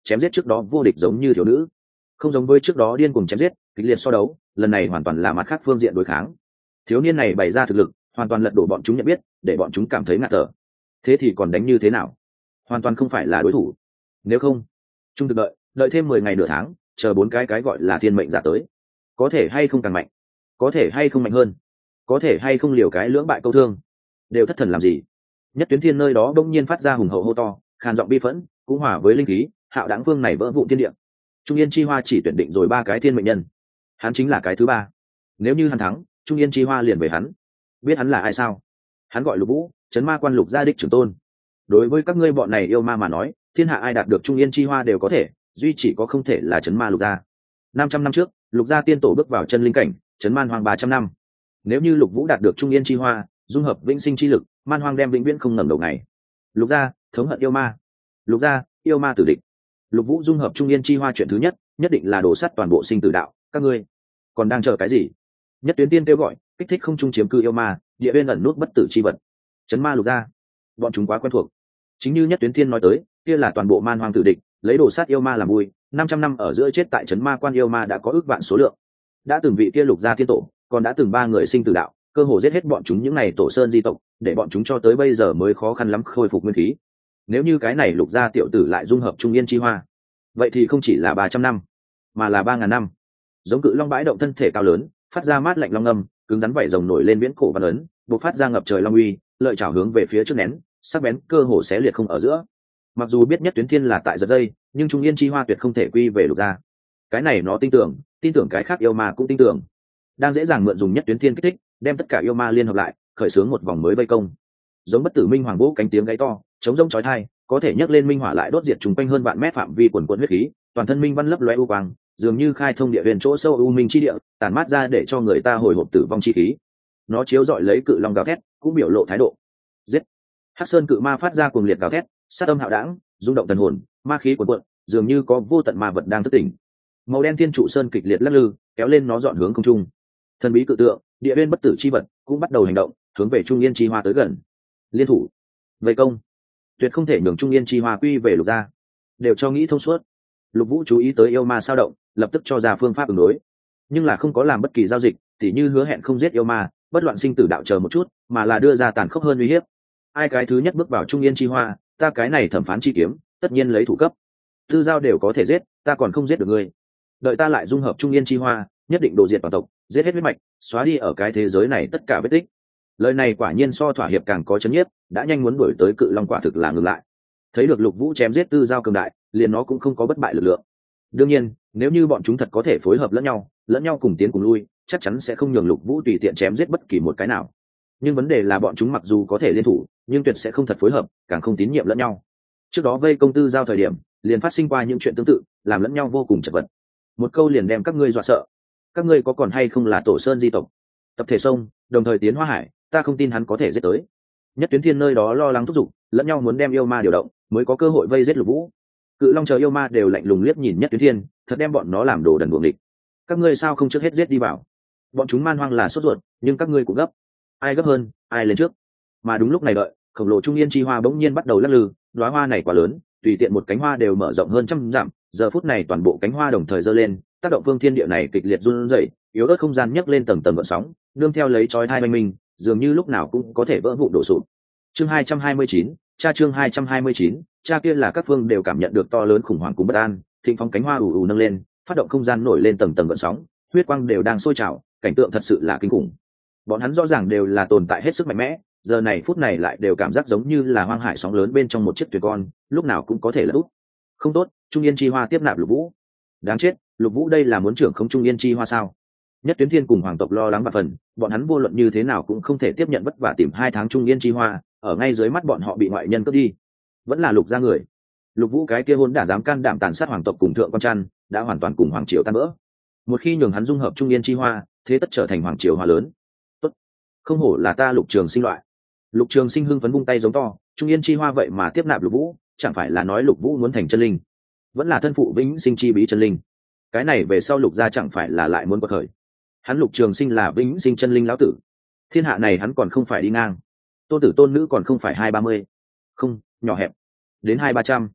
Speaker 1: chém giết trước đó vô địch giống như thiếu nữ, không giống với trước đó điên cuồng chém giết kịch liệt so đấu, lần này hoàn toàn là mặt khác phương diện đối kháng. Thiếu niên này bày ra thực lực hoàn toàn lật đổ bọn chúng nhận biết, để bọn chúng cảm thấy ngạt thở. Thế thì còn đánh như thế nào? Hoàn toàn không phải là đối thủ. Nếu không, trung thực đợi thêm 10 ngày nửa tháng, chờ 4 cái gọi là thiên mệnh giả tới, có thể hay không càng mạnh, có thể hay không mạnh hơn, có thể hay không liều cái lưỡng bại câu thương, đều thất thần làm gì? Nhất Tuyến Thiên nơi đó đông nhiên phát ra hùng hậu hô to, khàn giọng bi phẫn, cũng hòa với linh khí, hạo đáng vương này vỡ vụn thiên địa. Trung Yên Chi Hoa chỉ tuyển định rồi 3 cái thiên mệnh nhân, hắn chính là cái thứ 3. Nếu như hắn thắng, Trung Yên Chi Hoa liền về hắn. Biết hắn là ai sao? Hắn gọi Lục Vũ, trấn ma quan Lục gia đích trưởng tôn. Đối với các ngươi bọn này yêu ma mà nói, thiên hạ ai đạt được Trung Yên Chi Hoa đều có thể, duy chỉ có không thể là trấn ma Lục gia. 500 năm trước, Lục gia tiên tổ bước vào chân linh cảnh, trấn man hoang 300 năm. Nếu như Lục Vũ đạt được Trung Yên Chi Hoa, dung hợp vĩnh sinh chi lực, man hoang đem vĩnh viễn không ngẩng đầu ngày. Lục gia thống hận yêu ma, Lục gia yêu ma tử địch. Lục Vũ dung hợp Trung Yên Chi Hoa chuyện thứ nhất, nhất định là đổ sắt toàn bộ sinh tử đạo. Các ngươi còn đang chờ cái gì? Nhất Tuyến Tiên kêu gọi, kích thích không trung chiếm cư yêu ma, địa bên ẩn nút bất tử chi vật. Trấn ma Lục gia, bọn chúng quá quen thuộc. Chính như Nhất Tuyến Tiên nói tới, kia là toàn bộ man hoang tử địch, lấy đồ sát yêu ma làm vui. 500 năm ở giữa chết tại trấn ma quan yêu ma đã có ước vạn số lượng. Đã từng vị kia Lục gia tiên tổ, còn đã từng 3 người sinh tử đạo, cơ hồ giết hết bọn chúng những này tổ sơn di tộc, để bọn chúng cho tới bây giờ mới khó khăn lắm khôi phục nguyên khí. Nếu như cái này Lục gia tiểu tử lại dung hợp Trung Yên Chi Hoa, vậy thì không chỉ là 300 năm, mà là 3000 năm. Giống cự long bãi động thân thể cao lớn, phát ra mát lạnh long ngâm, cứng rắn vảy rồng nổi lên viễn cổ văn ấn, bộc phát ra ngập trời long uy, lợi chảo hướng về phía trước nén, sắc bén cơ hồ xé liệt không ở giữa. Mặc dù biết Nhất Tuyến Thiên là tại giật dây, nhưng Trung Yên Chi Hoa tuyệt không thể quy về Lục gia. Cái này nó tin tưởng cái khác yêu ma cũng tin tưởng. Đang dễ dàng mượn dùng Nhất Tuyến Thiên kích thích, đem tất cả yêu ma liên hợp lại, khởi xướng một vòng mới vây công. Giống bất tử minh hoàng vũ cánh tiếng gáy to, chống rông chói tai, có thể nhấc lên minh hỏa lại đốt diệt trùng quanh hơn vạn mét phạm vi quần quần huyết khí, toàn thân minh văn lấp lóe u quang, dường như khai thông địa huyền chỗ sâu u minh chi địa, tản mát ra để cho người ta hồi hộp tử vong chi khí. Nó chiếu rọi lấy cự long gào thét, cũng biểu lộ thái độ. Giết! Hắc Sơn cự ma phát ra cuồng liệt gào thét, sát âm hạo đãng, rung động thần hồn, ma khí cuồn cuộn, dường như có vô tận ma vật đang thức tỉnh. Màu đen thiên trụ sơn kịch liệt lắc lư, kéo lên nó dọn hướng không trung. Thần bí cự tượng, địa viên bất tử chi vật cũng bắt đầu hành động, hướng về Trung Yên Chi Hoa tới gần. Liên thủ, vây công, tuyệt không thể nhường Trung Yên Chi Hoa quy về Lục gia. Đều cho nghĩ thông suốt. Lục Vũ chú ý tới yêu ma sao động, lập tức cho ra phương pháp ứng đối, nhưng là không có làm bất kỳ giao dịch, tỉ như hứa hẹn không giết yêu ma, bất loạn sinh tử đạo chờ một chút, mà là đưa ra tàn khốc hơn uy hiếp. Ai cái thứ nhất bước vào Trung Yên Chi Hoa, ta cái này thẩm phán chi kiếm, tất nhiên lấy thủ cấp. Tư giao đều có thể giết, ta còn không giết được ngươi. Đợi ta lại dung hợp Trung Yên Chi Hoa, nhất định đồ diệt toàn tộc, giết hết huyết mạch, xóa đi ở cái thế giới này tất cả vết tích. Lời này quả nhiên so thỏa hiệp càng có chấn nhiếp, đã nhanh muốn đuổi tới cự long quả thực là ngừng lại. Thấy được Lục Vũ chém giết Tư giao cường đại, liền nó cũng không có bất bại lực lượng. Đương nhiên, nếu như bọn chúng thật có thể phối hợp lẫn nhau cùng tiến cùng lui, chắc chắn sẽ không nhường Lục Vũ tùy tiện chém giết bất kỳ một cái nào. Nhưng vấn đề là bọn chúng mặc dù có thể liên thủ, nhưng tuyệt sẽ không thật phối hợp, càng không tín nhiệm lẫn nhau. Trước đó vây công Tư giao thời điểm, liền phát sinh qua những chuyện tương tự, làm lẫn nhau vô cùng chật vật. Một câu liền đem các ngươi dọa sợ. Các ngươi có còn hay không là tổ sơn di tộc? Tập thể sông, đồng thời tiến Hoa Hải, ta không tin hắn có thể giết tới. Nhất Tuyến Thiên nơi đó lo lắng thúc giục, lẫn nhau muốn đem yêu ma điều động, mới có cơ hội vây giết Lục Vũ. Cự long chờ yêu ma đều lạnh lùng liếc nhìn Nhất Tuyến Thiên, thật đem bọn nó làm đồ đần buồng địch. Các ngươi sao không trước hết giết đi vào? Bọn chúng man hoang là sốt ruột, nhưng các ngươi cũng gấp. Ai gấp hơn, ai lên trước. Mà đúng lúc này đợi, khổng lồ Trung Yên Chi Hoa bỗng nhiên bắt đầu lắc lư, đóa hoa này quá lớn, tùy tiện một cánh hoa đều mở rộng hơn trăm dặm, giờ phút này toàn bộ cánh hoa đồng thời giơ lên, tác động phương thiên địa này kịch liệt run rẩy, yếu ớt không gian nhấc lên tầng tầng gợn sóng, nương theo lấy chói tai oanh minh, dường như lúc nào cũng có thể vỡ vụn đổ sụp. Chương 229, chương 229, kia là các phương đều cảm nhận được to lớn khủng hoảng cùng bất an, thịnh phong cánh hoa ù ù nâng lên, phát động không gian nổi lên tầng tầng gợn sóng, huyết quang đều đang sôi trào, cảnh tượng thật sự là kinh khủng. Bọn hắn rõ ràng đều là tồn tại hết sức mạnh mẽ, giờ này phút này lại đều cảm giác giống như là hoang hải sóng lớn bên trong một chiếc thuyền con, lúc nào cũng có thể lật úp. Không tốt, Trung Yên Chi Hoa tiếp nạp Lục Vũ. Đáng chết, Lục Vũ đây là muốn trưởng không Trung Yên Chi Hoa sao? Nhất Tuyến Thiên cùng hoàng tộc lo lắng và phần, bọn hắn vô luận như thế nào cũng không thể tiếp nhận vất vả tìm 2 tháng Trung Yên Chi Hoa, ở ngay dưới mắt bọn họ bị ngoại nhân cướp đi. Vẫn là Lục gia người. Lục Vũ cái kia hôn đả dám can đảm tàn sát hoàng tộc cùng thượng con chăn, đã hoàn toàn cùng hoàng triều tan vỡ. Một khi nhường hắn dung hợp Trung Yên Chi Hoa, thế tất trở thành hoàng triều hoa lớn. Tốt, không hổ là ta Lục Trường Sinh loại. Lục Trường Sinh hưng phấn vung tay giống to, Trung Yên Chi Hoa vậy mà tiếp nạp Lục Vũ, chẳng phải là nói Lục Vũ muốn thành chân linh, vẫn là thân phụ vĩnh sinh chi bí chân linh. Cái này về sau Lục gia chẳng phải là lại muốn quật khởi. Hắn Lục Trường Sinh là vĩnh sinh chân linh lão tử, thiên hạ này hắn còn không phải đi ngang, tôn tử tôn nữ còn không phải 230, không, nhỏ hẹp, đến 200-300.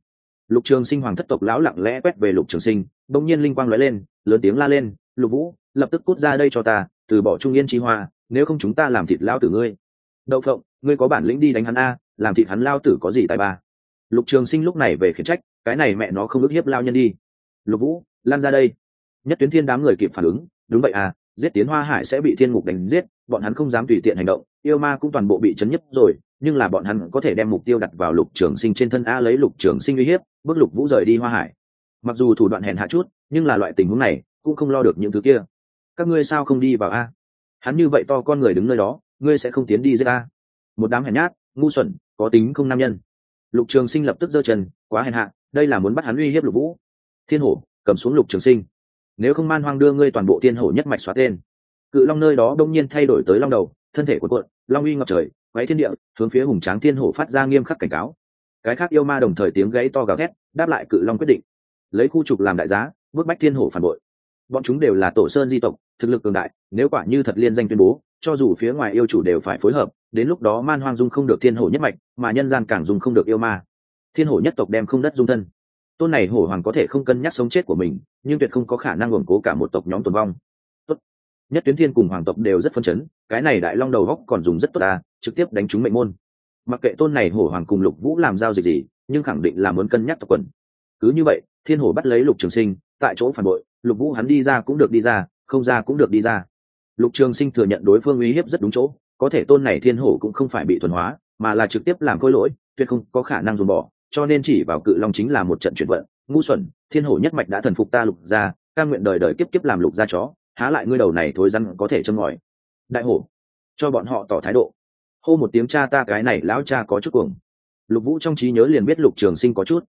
Speaker 1: Lục Trường Sinh hoàng thất tộc lão lặng lẽ quét về Lục Trường Sinh, bỗng nhiên linh quang lóe lên, lớn tiếng la lên, Lục Vũ, lập tức cút ra đây cho ta, từ bỏ Trung Yên Chi Hoa, nếu không chúng ta làm thịt lão tử ngươi. Đậu Phộng, ngươi có bản lĩnh đi đánh hắn a, làm thịt hắn lao tử có gì tài ba. Lục Trường Sinh lúc này về khiển trách, cái này mẹ nó không ức hiếp lao nhân đi. Lục Vũ, lan ra đây. Nhất Tuyến Thiên đám người kịp phản ứng, đúng vậy à, giết Tiến Hoa Hải sẽ bị thiên ngục đánh giết, bọn hắn không dám tùy tiện hành động, yêu ma cũng toàn bộ bị chấn nhấp rồi, nhưng là bọn hắn có thể đem mục tiêu đặt vào Lục Trường Sinh trên thân a, lấy Lục Trường Sinh uy hiếp, bước Lục Vũ rời đi Hoa Hải. Mặc dù thủ đoạn hèn hạ chút, nhưng là loại tình huống này cũng không lo được những thứ kia. Các ngươi sao không đi vào a? Hắn như vậy to con người đứng nơi đó, ngươi sẽ không tiến đi giết a? Một đám hèn nhát, ngu xuẩn, có tính không nam nhân. Lục Trường Sinh lập tức giơ chân, quá hèn hạ, đây là muốn bắt hắn uy hiếp Lục Vũ. Thiên Hổ, cầm xuống Lục Trường Sinh, nếu không Man Hoang đưa ngươi toàn bộ Thiên Hổ nhất mạch xóa tên. Cự Long nơi đó đông nhiên thay đổi tới long đầu, thân thể của cuộn, long uy ngập trời, quấy thiên địa, hướng phía hùng tráng Thiên Hổ phát ra nghiêm khắc cảnh cáo. Cái khác yêu ma đồng thời tiếng gãy to gào thét, đáp lại Cự Long quyết định, lấy khu trục làm đại giá, bước bách Thiên Hổ phản bội. Bọn chúng đều là tổ sơn di tộc, thực lực cường đại, nếu quả như thật liên danh tuyên bố, cho dù phía ngoài yêu chủ đều phải phối hợp, đến lúc đó Man Hoang dung không được Thiên Hổ nhất mạch, mà nhân gian càng dung không được yêu ma. Thiên Hổ nhất tộc đem không đất dung thân. Tôn này hổ hoàng có thể không cân nhắc sống chết của mình, nhưng tuyệt không có khả năng ủng cố cả một tộc nhóm tồn vong. Tốt. Nhất Tuyến Thiên cùng hoàng tộc đều rất phấn chấn, cái này đại long đầu góc còn dùng rất tốt à, trực tiếp đánh trúng mệnh môn. Mặc kệ tôn này hổ hoàng cùng Lục Vũ làm giao dịch gì, nhưng khẳng định là muốn cân nhắc tộc quần. Cứ như vậy, Thiên Hổ bắt lấy Lục Trường Sinh, tại chỗ phản bội, Lục Vũ hắn đi ra cũng được đi ra, không ra cũng được đi ra. Lục Trường Sinh thừa nhận đối phương uy hiếp rất đúng chỗ, có thể tôn này Thiên Hổ cũng không phải bị thuần hóa, mà là trực tiếp làm khôi lỗi, tuyệt không có khả năng dùng bỏ, cho nên chỉ vào Cự Long chính là một trận chuyển vận. Ngu xuẩn, Thiên Hổ nhất mạch đã thần phục ta Lục gia, cam nguyện đời đời kiếp kiếp làm Lục gia chó, há lại ngươi đầu này thối rắn có thể châm ngòi. Đại hổ, cho bọn họ tỏ thái độ. Hô một tiếng cha ta, cái này lão cha có chút cuồng. Lục Vũ trong trí nhớ liền biết Lục Trường Sinh có chút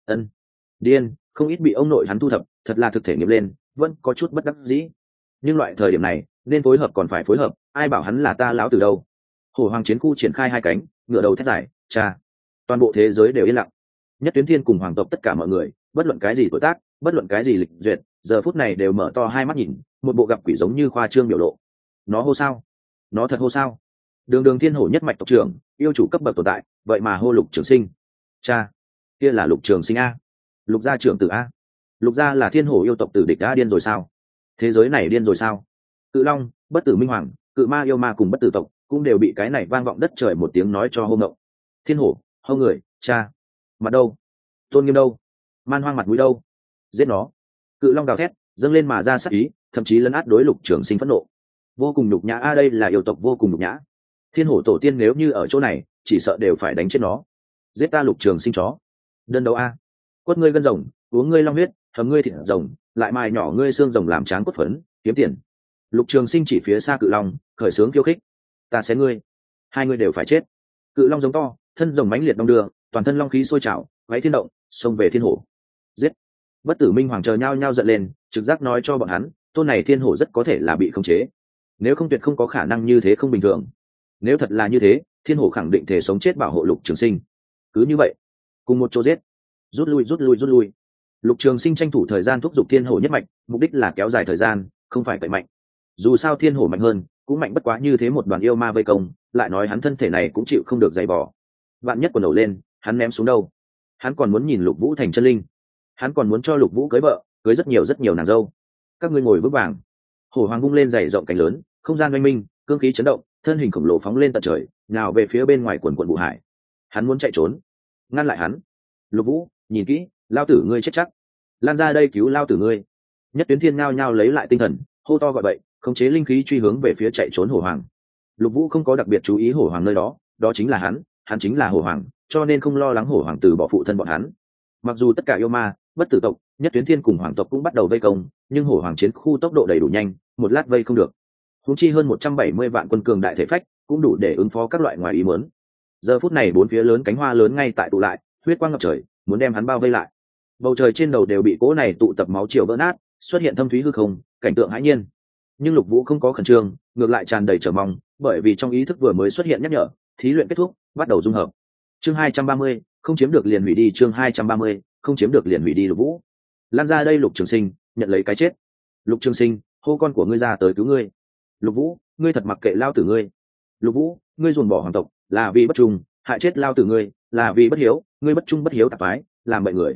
Speaker 1: điên, không ít bị ông nội hắn thu thập, thật là thực thể nghiệm lên, vẫn có chút bất đắc dĩ. Nhưng loại thời điểm này, nên phối hợp còn phải phối hợp, ai bảo hắn là ta lão từ đâu. Hổ hoàng chiến khu triển khai hai cánh, ngựa đầu thét giải, cha. Toàn bộ thế giới đều yên lặng. Nhất Tuyến Thiên cùng hoàng tộc tất cả mọi người, bất luận cái gì tuổi tác, bất luận cái gì lịch duyệt, giờ phút này đều mở to hai mắt nhìn, một bộ gặp quỷ giống như khoa trương biểu lộ. Nó hô sao? Nó thật hô sao? Đường Thiên Hổ nhất mạch tộc trưởng, yêu chủ cấp bậc tồn tại, vậy mà hô Lục Trường Sinh. Cha, kia là Lục Trường Sinh a. Lục gia trưởng tử a. Lục gia là Thiên Hổ yêu tộc tử địch đã điên rồi sao? Thế giới này điên rồi sao? Cự Long, Bất Tử Minh Hoàng, Cự Ma yêu ma cùng Bất Tử tộc cũng đều bị cái này vang vọng đất trời một tiếng nói cho hô ngộng. Thiên Hổ, hô người, cha. Mặt đâu? Tôn Nghiêm đâu? Man Hoang mặt mũi đâu? Giết nó. Cự Long gào thét, dâng lên mà ra sát ý, thậm chí lấn át đối Lục Trường Sinh phẫn nộ. Vô cùng nhục nhã a, đây là yêu tộc vô cùng nhục nhã. Thiên Hổ tổ tiên nếu như ở chỗ này, chỉ sợ đều phải đánh chết nó. Giết ta Lục Trường Sinh chó. Đơn đấu a. Quất ngươi gân rồng, uống ngươi long huyết, hầm ngươi thịt rồng, lại mài nhỏ ngươi xương rồng làm tráng cốt phấn, kiếm tiền. Lục Trường Sinh chỉ phía xa Cự Long, khởi sướng khiêu khích. Ta xé ngươi, hai ngươi đều phải chết. Cự Long giống to, thân rồng mãnh liệt đong đưa, toàn thân long khí sôi trào, váy thiên động, xông về Thiên Hổ. Giết. Bất Tử Minh Hoàng chờ nhau nhau giận lên, trực giác nói cho bọn hắn, tôn này Thiên Hổ rất có thể là bị khống chế. Nếu không tuyệt không có khả năng như thế không bình thường. Nếu thật là như thế, Thiên Hổ khẳng định thể sống chết bảo hộ Lục Trường Sinh. Cứ như vậy, cùng một chỗ giết. Rút lui. Lục Trường Sinh tranh thủ thời gian thúc giục Thiên Hổ nhất mạch, mục đích là kéo dài thời gian, không phải cậy mạnh. Dù sao Thiên Hổ mạnh hơn, cũng mạnh bất quá như thế một đoàn yêu ma vây công, lại nói hắn thân thể này cũng chịu không được dày vò. Vạn nhất quần đầu lên, hắn ném xuống đâu? Hắn còn muốn nhìn Lục Vũ thành chân linh, hắn còn muốn cho Lục Vũ cưới vợ, cưới rất nhiều nàng dâu. Các ngươi ngồi vững vàng. Hổ hoàng vung lên dày rộng cánh lớn, không gian oanh minh, cương khí chấn động, thân hình khổng lồ phóng lên tận trời, nào về phía bên ngoài quần vũ hải. Hắn muốn chạy trốn, ngăn lại hắn. Lục Vũ, nhìn kỹ, lao tử ngươi chết chắc. Lan ra đây cứu lao tử ngươi. Nhất Tuyến Thiên ngao nhao lấy lại tinh thần, hô to gọi bậy, khống chế linh khí truy hướng về phía chạy trốn hổ hoàng. Lục Vũ không có đặc biệt chú ý hổ hoàng nơi đó, đó chính là hắn chính là hổ hoàng, cho nên không lo lắng hổ hoàng từ bỏ phụ thân bọn hắn. Mặc dù tất cả yêu ma, Bất Tử tộc, Nhất Tuyến Thiên cùng hoàng tộc cũng bắt đầu vây công, nhưng hổ hoàng chiến khu tốc độ đầy đủ nhanh, một lát vây không được. Huống chi hơn 170 vạn quân cường đại thể phách, cũng đủ để ứng phó các loại ngoài ý muốn. Giờ phút này bốn phía lớn cánh hoa lớn ngay tại tụ lại, huyết quang ngập trời, muốn đem hắn bao vây lại. Bầu trời trên đầu đều bị cỗ này tụ tập máu chiều vỡ nát, xuất hiện thâm thúy hư không, cảnh tượng hãi nhiên. Nhưng Lục Vũ không có khẩn trương, ngược lại tràn đầy chờ mong, bởi vì trong ý thức vừa mới xuất hiện nhắc nhở, thí luyện kết thúc, bắt đầu dung hợp. Chương 230, không chiếm được liền hủy đi, chương 230, không chiếm được liền hủy đi Lục Vũ. Lan ra đây Lục Trường Sinh, nhận lấy cái chết. Lục Trường Sinh, hô con của ngươi ra tới cứu ngươi. Lục Vũ, ngươi thật mặc kệ lao tử ngươi. Lục Vũ, ngươi dồn bỏ hoàng tộc, là vì bất trung, hại chết lao tử ngươi, là vì bất hiếu, ngươi bất trung bất hiếu tạp ái, làm bậy người.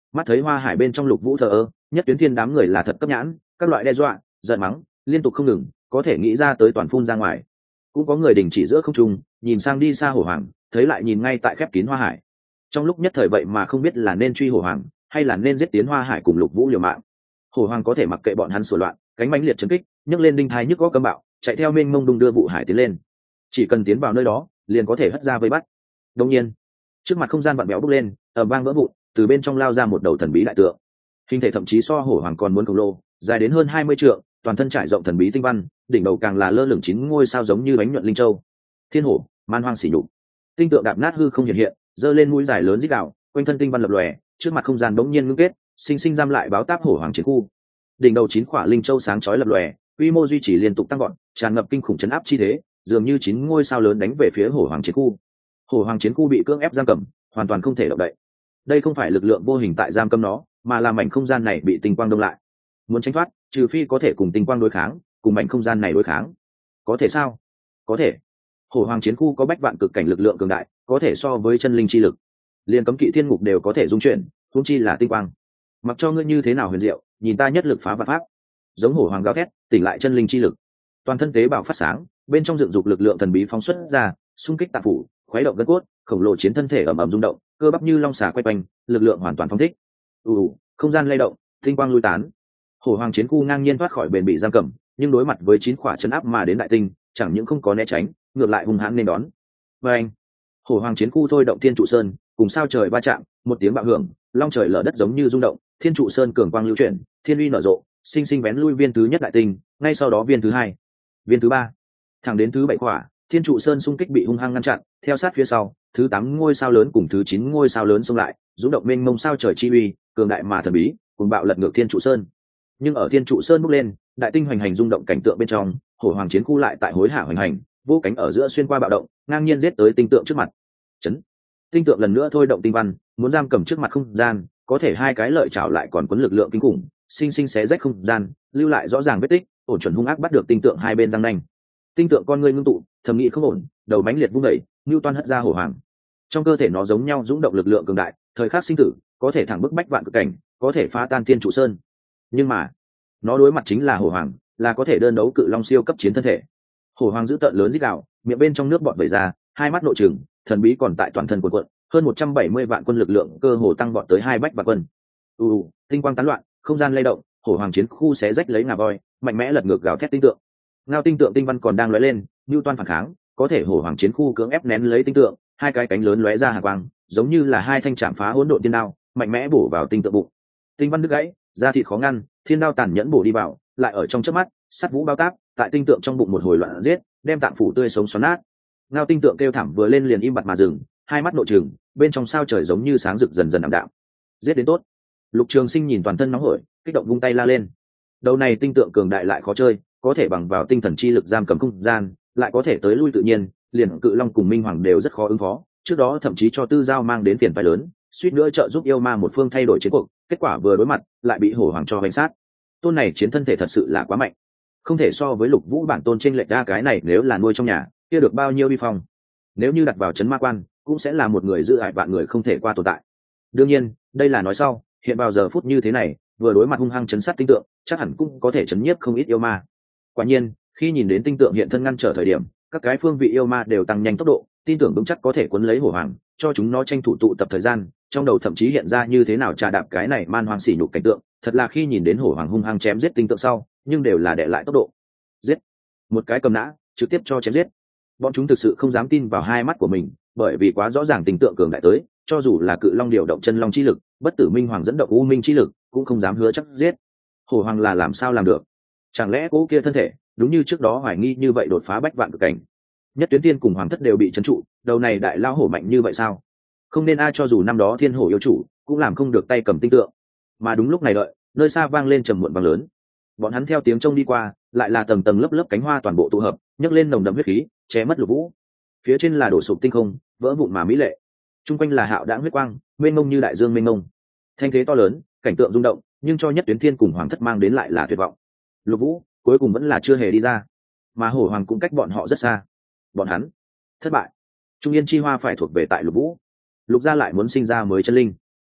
Speaker 1: Mắt thấy hoa hải bên trong Lục Vũ thờ ơ, Nhất Tuyến Thiên đám người là thật cấp nhãn, các loại đe dọa, giận mắng liên tục không ngừng, có thể nghĩ ra tới toàn phun ra ngoài. Cũng có người đình chỉ giữa không trung, nhìn sang đi xa Hổ Hoàng, thấy lại nhìn ngay tại khép kín hoa hải. Trong lúc nhất thời vậy mà không biết là nên truy Hổ Hoàng hay là nên giết tiến hoa hải cùng Lục Vũ liều mạng. Hổ Hoàng có thể mặc kệ bọn hắn sửa loạn, cánh mãnh liệt chấn kích, nhấc lên đinh thai nhức góc cấm bạo, chạy theo mênh mông đung đưa vụ hải tiến lên. Chỉ cần tiến vào nơi đó, liền có thể hất ra vây bắt. Đương nhiên, trước mặt không gian vặn béo bốc lên, ầm vang vỡ vụn, từ bên trong lao ra một đầu thần bí đại tượng. Hình thể thậm chí so Hổ Hoàng còn muốn khổng lồ, dài đến hơn 20 trượng, toàn thân trải rộng thần bí tinh văn, đỉnh đầu càng là lơ lửng 9 ngôi sao giống như bánh nhuận linh châu. Thiên hổ, man hoang sỉ nhục. Tinh tượng đạp nát hư không hiện hiện, giơ lên mũi dài lớn rít gào, quanh thân tinh văn lập lòe, trước mặt không gian bỗng nhiên ngưng kết, sinh sinh giam lại báo táp Hổ Hoàng chiến khu. Đỉnh đầu 9 quả linh châu sáng chói lập lòe, quy mô duy trì liên tục tăng gọn, tràn ngập kinh khủng chấn áp chi thế, dường như 9 ngôi sao lớn đánh về phía Hổ Hoàng chiến khu. Hổ Hoàng chiến khu bị cưỡng ép giam cầm, hoàn toàn không thể động đậy. Đây không phải lực lượng vô hình tại giam cầm nó, mà là mảnh không gian này bị tinh quang đông lại. Muốn tránh thoát, trừ phi có thể cùng tinh quang đối kháng, cùng mảnh không gian này đối kháng. Có thể sao? Có thể. Hổ Hoàng chiến khu có bách vạn cực cảnh lực lượng cường đại, có thể so với chân linh chi lực. Liên cấm kỵ thiên ngục đều có thể dung chuyển, huống chi là tinh quang. Mặc cho ngươi như thế nào huyền diệu, nhìn ta nhất lực phá vạn pháp. Giống Hổ Hoàng gào thét, tỉnh lại chân linh chi lực. Toàn thân tế bào phát sáng, bên trong dựng dục lực lượng thần bí phóng xuất ra, xung kích tạng phủ, khuấy động gân cốt, khổng lồ chiến thân thể ầm ầm rung động, cơ bắp như long xà quay quanh, lực lượng hoàn toàn phóng thích. Không gian lay động, tinh quang lui tán. Hổ Hoàng chiến khu ngang nhiên thoát khỏi bền bị giam cầm, nhưng đối mặt với 9 khỏa chấn áp mà đến đại tinh, chẳng những không có né tránh, ngược lại hung hãn nên đón. Và anh, Hổ Hoàng chiến khu thôi động Thiên Trụ Sơn, cùng sao trời va chạm, một tiếng bạo hưởng, long trời lở đất giống như rung động, Thiên Trụ Sơn cường quang lưu chuyển, thiên uy nở rộ, sinh sinh vén lui viên thứ nhất đại tinh, ngay sau đó viên thứ hai, viên thứ ba, thẳng đến thứ 7 khỏa, Thiên Trụ Sơn xung kích bị hung hăng ngăn chặn, theo sát phía sau, thứ 8 ngôi sao lớn cùng thứ 9 ngôi sao lớn xông lại, rung động mênh mông sao trời chi uy, cường đại mà thần bí, cùng bạo lật ngược Thiên Trụ Sơn. Nhưng ở Thiên Trụ Sơn bốc lên, đại tinh hoành hành rung động cảnh tượng bên trong, Hổ Hoàng chiến khu lại tại hối hả hoành hành, vô cánh ở giữa xuyên qua bạo động, ngang nhiên giết tới tinh tượng trước mặt. Chấn. Tinh tượng lần nữa thôi động tinh văn, muốn giam cầm trước mặt không gian, có thể hai cái lợi chảo lại còn cuốn lực lượng kinh khủng, sinh sinh xé rách không gian, lưu lại rõ ràng vết tích, ổn chuẩn hung ác bắt được tinh tượng hai bên răng nanh. Tinh tượng con ngươi ngưng tụ, thầm nghĩ không ổn, đầu mãnh liệt vung đẩy, Nưu Toan hất ra Hổ Hoàng. Trong cơ thể nó giống nhau dũng động lực lượng cường đại, thời khắc sinh tử, có thể thẳng bức bách vạn cực cảnh, có thể phá tan Thiên Trụ Sơn. Nhưng mà, nó đối mặt chính là Hổ Hoàng, là có thể đơn đấu cự long siêu cấp chiến thân thể. Hổ Hoàng giữ tợn lớn rít gào, miệng bên trong nước bọt vẩy ra, hai mắt nội trừng, thần bí còn tại toàn thân cuộn cuộn, hơn 170 vạn quân lực lượng cơ hồ tăng vọt tới 2 bách vạn quân. Tinh quang tán loạn, không gian lay động, Hổ Hoàng chiến khu xé rách lấy ngà voi, mạnh mẽ lật ngược gào thét tinh tượng. Ngao tinh tượng tinh văn còn đang lóe lên, Nưu Toan phản kháng, có thể Hổ Hoàng chiến khu cưỡng ép nén lấy tinh tượng, hai cái cánh lớn lóe ra hàn quang, giống như là hai thanh chạm phá hỗn độn tiên đao, mạnh mẽ bổ vào tinh tượng bụng. Tinh văn đứt gãy, da thịt khó ngăn, thiên đao tàn nhẫn bổ đi vào, lại ở trong chớp mắt, sắt vũ bao táp, tại tinh tượng trong bụng một hồi loạn giết, đem tạng phủ tươi sống xoắn nát. Ngao tinh tượng kêu thảm vừa lên liền im bặt mà dừng, hai mắt nội trừng, bên trong sao trời giống như sáng rực dần dần ảm đạm. Giết đến tốt. Lục Trường Sinh nhìn toàn thân nóng hổi, kích động vung tay la lên. Đầu này tinh tượng cường đại lại khó chơi, có thể bằng vào tinh thần chi lực giam cầm không gian, lại có thể tới lui tự nhiên, liền Cự Long cùng Minh Hoàng đều rất khó ứng phó. Trước đó thậm chí cho Tư Giao mang đến phiền phái lớn, suýt nữa trợ giúp yêu ma một phương thay đổi chiến cuộc, kết quả vừa đối mặt, lại bị Hổ Hoàng cho hành sát. Tôn này chiến thân thể thật sự là quá mạnh, không thể so với Lục Vũ bản tôn trên lệch ra cái này, nếu là nuôi trong nhà, kia được bao nhiêu uy phong. Nếu như đặt vào trấn ma quan, cũng sẽ là một người giữ ải vạn người không thể qua tồn tại. Đương nhiên, đây là nói sau, hiện vào giờ phút như thế này, vừa đối mặt hung hăng chấn sát tinh tượng, chắc hẳn cũng có thể chấn nhiếp không ít yêu ma. Quả nhiên, khi nhìn đến tinh tượng hiện thân ngăn trở thời điểm, các cái phương vị yêu ma đều tăng nhanh tốc độ, tin tưởng vững chắc có thể cuốn lấy Hổ Hoàng, cho chúng nó tranh thủ tụ tập thời gian, trong đầu thậm chí hiện ra như thế nào trà đạp cái này man hoang sỉ nhục cảnh tượng, thật là khi nhìn đến Hổ Hoàng hung hăng chém giết tinh tượng sau, nhưng đều là để lại tốc độ. Giết, một cái cầm nã, trực tiếp cho chém giết. Bọn chúng thực sự không dám tin vào hai mắt của mình, bởi vì quá rõ ràng tình tượng cường đại tới, cho dù là Cự Long điều động chân long chi lực, Bất Tử Minh Hoàng dẫn động U Minh chi lực, cũng không dám hứa chắc giết. Hổ Hoàng là làm sao làm được? Chẳng lẽ cố kia thân thể, đúng như trước đó hoài nghi như vậy đột phá bách vạn cực cảnh? Nhất Tuyến Tiên cùng Hoàng Thất đều bị trấn trụ, đầu này đại lao hổ mạnh như vậy sao? Không nên ai cho dù năm đó Thiên Hổ yêu chủ, cũng làm không được tay cầm tinh tượng. Mà đúng lúc này đợi, nơi xa vang lên trầm muộn vang lớn. Bọn hắn theo tiếng trông đi qua, lại là tầng tầng lớp lớp cánh hoa toàn bộ tụ hợp, nhấc lên nồng đậm huyết khí, che mất Lục Vũ. Phía trên là đổ sụp tinh không, vỡ vụn mà mỹ lệ. Trung quanh là hạo đãng huyết quang, mênh mông như đại dương mênh mông. Thanh thế to lớn, cảnh tượng rung động, nhưng cho Nhất Tuyến Thiên cùng Hoàng Thất mang đến lại là tuyệt vọng. Lục Vũ cuối cùng vẫn là chưa hề đi ra, mà Hổ Hoàng cũng cách bọn họ rất xa. Bọn hắn thất bại. Trung Yên chi hoa phải thuộc về tại Lục Vũ. Lục gia lại muốn sinh ra mới chân linh.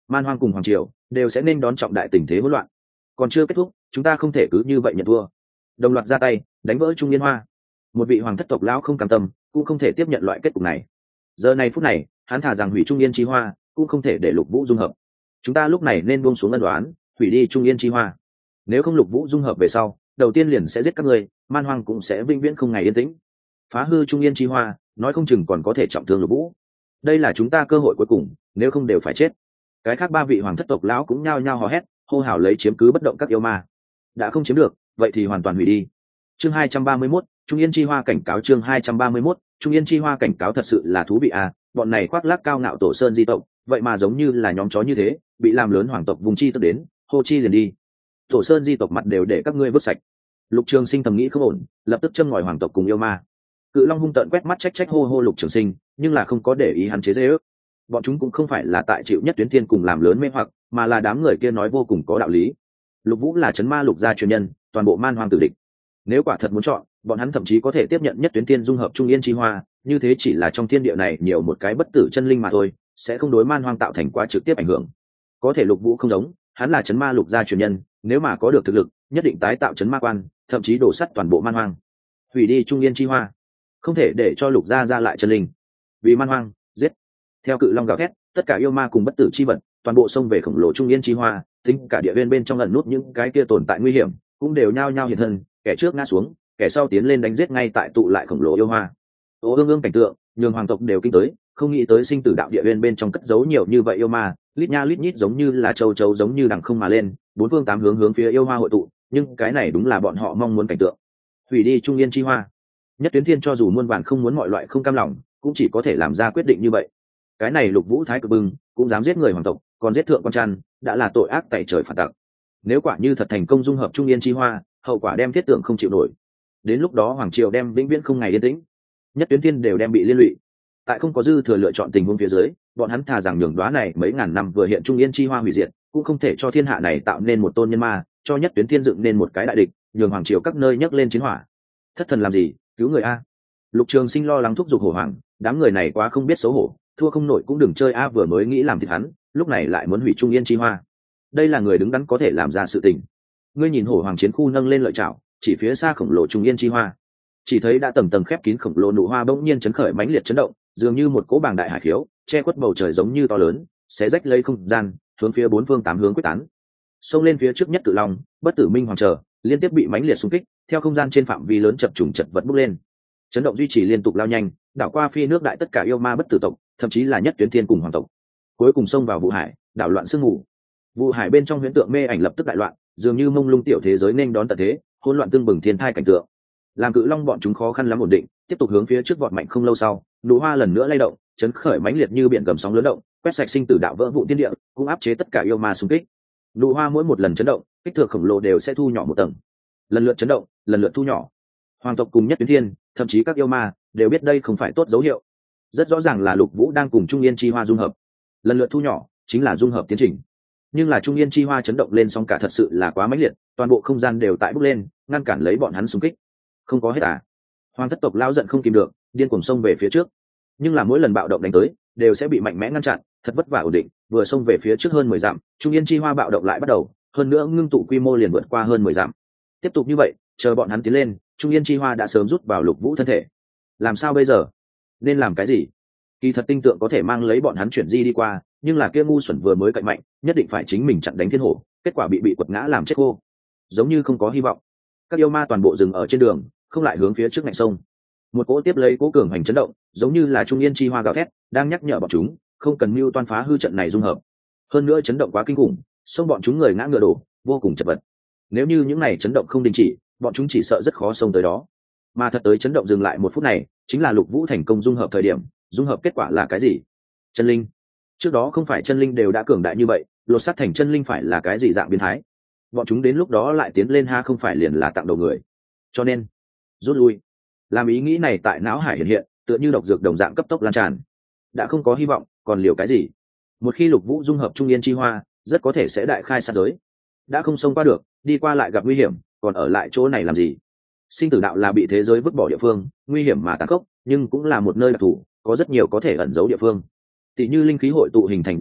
Speaker 1: Man Hoang cùng hoàng triều đều sẽ nên đón trọng đại tình thế hỗn loạn. Còn chưa kết thúc, chúng ta không thể cứ như vậy nhận thua. Đồng loạt ra tay đánh vỡ Trung Yên Hoa. Một vị hoàng thất tộc lão không cam tâm, cũng không thể tiếp nhận loại kết cục này. Giờ này phút này, hắn thả rằng hủy Trung Yên Chi Hoa, cũng không thể để Lục Vũ dung hợp. Chúng ta lúc này nên buông xuống ân đoán, hủy đi Trung Yên Chi Hoa. Nếu không Lục Vũ dung hợp về sau, đầu tiên liền sẽ giết các ngươi, Man Hoang cũng sẽ vĩnh viễn không ngày yên tĩnh. Phá hư Trung Yên Chi Hoa, nói không chừng còn có thể trọng thương Lục Vũ. Đây là chúng ta cơ hội cuối cùng, nếu không đều phải chết. Cái khác ba vị hoàng thất tộc lão cũng nhao nhao hò hét, hô hào lấy chiếm cứ bất động các yêu ma. Đã không chiếm được, vậy thì hoàn toàn hủy đi. Chương 231, Trung Yên Chi Hoa cảnh cáo. Chương 231, Trung Yên Chi Hoa cảnh cáo. Thật sự là thú vị à, bọn này khoác lác cao ngạo tổ sơn di tộc, vậy mà giống như là nhóm chó như thế, bị làm lớn hoàng tộc vùng chi tức đến, hô chi liền đi. Tổ sơn di tộc mặt đều để các ngươi vứt sạch. Lục Trường Sinh thầm nghĩ không ổn, lập tức châm ngòi hoàng tộc cùng yêu ma. Cự Long hung tợn quét mắt trách trách hô hô Lục Trường Sinh, nhưng là không có để ý hắn chế giễu. Bọn chúng cũng không phải là tại chịu Nhất Tuyến Thiên cùng làm lớn mê hoặc, mà là đám người kia nói vô cùng có đạo lý. Lục Vũ là chấn ma lục gia truyền nhân, toàn bộ Man Hoang tử địch. Nếu quả thật muốn chọn, bọn hắn thậm chí có thể tiếp nhận Nhất Tuyến Thiên dung hợp Trung Yên Chi Hoa, như thế chỉ là trong thiên địa này nhiều một cái bất tử chân linh mà thôi, sẽ không đối Man Hoang tạo thành quá trực tiếp ảnh hưởng. Có thể Lục Vũ không giống, hắn là chấn ma lục gia truyền nhân, nếu mà có được thực lực, nhất định tái tạo chấn ma quan, thậm chí đổ sắt toàn bộ Man Hoang. Hủy đi Trung Yên Chi Hoa, không thể để cho Lục gia ra lại chân linh. Vì Man Hoang, giết. Theo Cự Long gào thét, tất cả yêu ma cùng bất tử chi vật, toàn bộ xông về khổng lồ Trung Yên Chi Hoa, tính cả địa viên bên trong ẩn nút những cái kia tồn tại nguy hiểm, cũng đều nhao nhao hiện thân, kẻ trước ngã xuống, kẻ sau tiến lên đánh giết ngay tại tụ lại khổng lồ yêu hoa. Ô ương ương cảnh tượng, nhường hoàng tộc đều kinh tới, không nghĩ tới sinh tử đạo địa viên bên trong cất giấu nhiều như vậy yêu ma, lít nha lít nhít giống như là châu chấu giống như đằng không mà lên, bốn phương tám hướng hướng phía yêu hoa hội tụ, nhưng cái này đúng là bọn họ mong muốn cảnh tượng. Hủy đi Trung Yên Chi Hoa. Nhất Tuyến Thiên cho dù muôn vàn không muốn mọi loại không cam lòng, cũng chỉ có thể làm ra quyết định như vậy. Cái này Lục Vũ Thái Cực Bừng cũng dám giết người hoàng tộc, còn giết thượng quan trăn, đã là tội ác tày trời phản tặc. Nếu quả như thật thành công dung hợp Trung Yên Chi Hoa, hậu quả đem thiết tượng không chịu nổi. Đến lúc đó hoàng triều đem vĩnh viễn không ngày yên tĩnh, Nhất Tuyến Thiên đều đem bị liên lụy. Tại không có dư thừa lựa chọn tình huống phía dưới, bọn hắn thà rằng nhường đóa này mấy ngàn năm vừa hiện Trung Yên Chi Hoa hủy diệt, cũng không thể cho thiên hạ này tạo nên một tôn nhân ma, cho Nhất Tuyến Thiên dựng nên một cái đại địch, nhường hoàng triều các nơi nhấc lên chiến hỏa. Thất thần làm gì, cứu người a. Lục Trường Sinh lo lắng thúc giục hổ hoàng, đám người này quá không biết xấu hổ, thua không nổi cũng đừng chơi a. Vừa mới nghĩ làm thịt hắn, lúc này lại muốn hủy Trung Yên Chi Hoa. Đây là người đứng đắn có thể làm ra sự tình. Ngươi nhìn hổ hoàng chiến khu nâng lên lợi chảo, chỉ phía xa khổng lồ Trung Yên Chi Hoa, chỉ thấy đã tầng tầng khép kín khổng lồ nụ hoa bỗng nhiên chấn khởi mãnh liệt chấn động, dường như một cỗ bàng đại hải khiếu, che khuất bầu trời giống như to lớn, xé rách lấy không gian, hướng phía bốn phương tám hướng quyết tán. Xông lên phía trước nhất Cự Long, Bất Tử Minh Hoàng chờ, liên tiếp bị mãnh liệt xung kích, theo không gian trên phạm vi lớn chập trùng chật vật bốc lên. Chấn động duy trì liên tục lao nhanh, đảo qua phi nước đại tất cả yêu ma bất tử tộc, thậm chí là Nhất Tuyến Thiên cùng hoàng tộc. Cuối cùng xông vào Vũ Hải, đảo loạn sương mù. Vũ Hải bên trong huyễn tượng mê ảnh lập tức đại loạn, dường như mông lung tiểu thế giới nên đón tận thế, hỗn loạn tương bừng thiên thai cảnh tượng. Làm Cự Long bọn chúng khó khăn lắm ổn định, tiếp tục hướng phía trước vọt mạnh không lâu sau, nụ hoa lần nữa lay động, chấn khởi mãnh liệt như biển gầm sóng lớn động, quét sạch sinh tử đạo vỡ vụn thiên địa, cũng áp chế tất cả yêu ma xung kích. Nụ hoa mỗi một lần chấn động, kích thước khổng lồ đều sẽ thu nhỏ một tầng. Lần lượt chấn động, lần lượt thu nhỏ. Hoàng tộc cùng Nhất Tuyến Thiên, thậm chí các yêu ma đều biết đây không phải tốt dấu hiệu. Rất rõ ràng là Lục Vũ đang cùng Trung Yên Chi Hoa dung hợp. Lần lượt thu nhỏ, chính là dung hợp tiến trình. Nhưng là Trung Yên Chi Hoa chấn động lên song cả thật sự là quá mãnh liệt, toàn bộ không gian đều tại bốc lên, ngăn cản lấy bọn hắn xung kích. Không có hết à? Hoàng thất tộc lao giận không kìm được, điên cuồng xông về phía trước. Nhưng là mỗi lần bạo động đánh tới, đều sẽ bị mạnh mẽ ngăn chặn, thật vất vả ổn định, vừa xông về phía trước hơn 10 dặm, Trung Yên Chi Hoa bạo động lại bắt đầu, hơn nữa ngưng tụ quy mô liền vượt qua hơn 10 dặm. Tiếp tục như vậy, chờ bọn hắn tiến lên, Trung Yên Chi Hoa đã sớm rút vào Lục Vũ thân thể. Làm sao bây giờ? Nên làm cái gì? Kỳ thật tinh tượng có thể mang lấy bọn hắn chuyển di đi qua, nhưng là kia ngu xuẩn vừa mới cạnh mạnh, nhất định phải chính mình chặn đánh thiên hổ, kết quả bị quật ngã làm chết cô. Giống như không có hy vọng. Các yêu ma toàn bộ dừng ở trên đường, không lại hướng phía trước ngạnh sông. Một cỗ tiếp lấy cỗ cường hành chấn động, giống như là Trung Yên Chi Hoa gào thét, đang nhắc nhở bọn chúng, không cần mưu toan phá hư trận này dung hợp. Hơn nữa chấn động quá kinh khủng, xông bọn chúng người ngã ngựa đổ, vô cùng chật vật. Nếu như những này chấn động không đình chỉ, bọn chúng chỉ sợ rất khó xông tới đó. Mà thật tới chấn động dừng lại một phút này, chính là Lục Vũ thành công dung hợp thời điểm. Dung hợp kết quả là cái gì? Chân linh. Trước đó không phải chân linh đều đã cường đại như vậy, lột xác thành chân linh phải là cái gì dạng biến thái? Bọn chúng đến lúc đó lại tiến lên ha không phải liền là tặng đầu người. Cho nên rút lui. Làm ý nghĩ này tại não hải hiện hiện, tựa như độc dược đồng dạng cấp tốc lan tràn. Đã không có hy vọng, còn liều cái gì? Một khi Lục Vũ dung hợp Trung Yên Chi Hoa, rất có thể sẽ đại khai sát giới. Đã không xông qua được, đi qua lại gặp nguy hiểm, còn ở lại chỗ này làm gì? Sinh tử đạo là bị thế giới vứt bỏ địa phương, nguy hiểm mà tàn khốc, nhưng cũng là một nơi đặc thù, có rất nhiều có thể ẩn giấu địa phương. Tỷ như linh khí hội tụ hình thành Vũ Hải,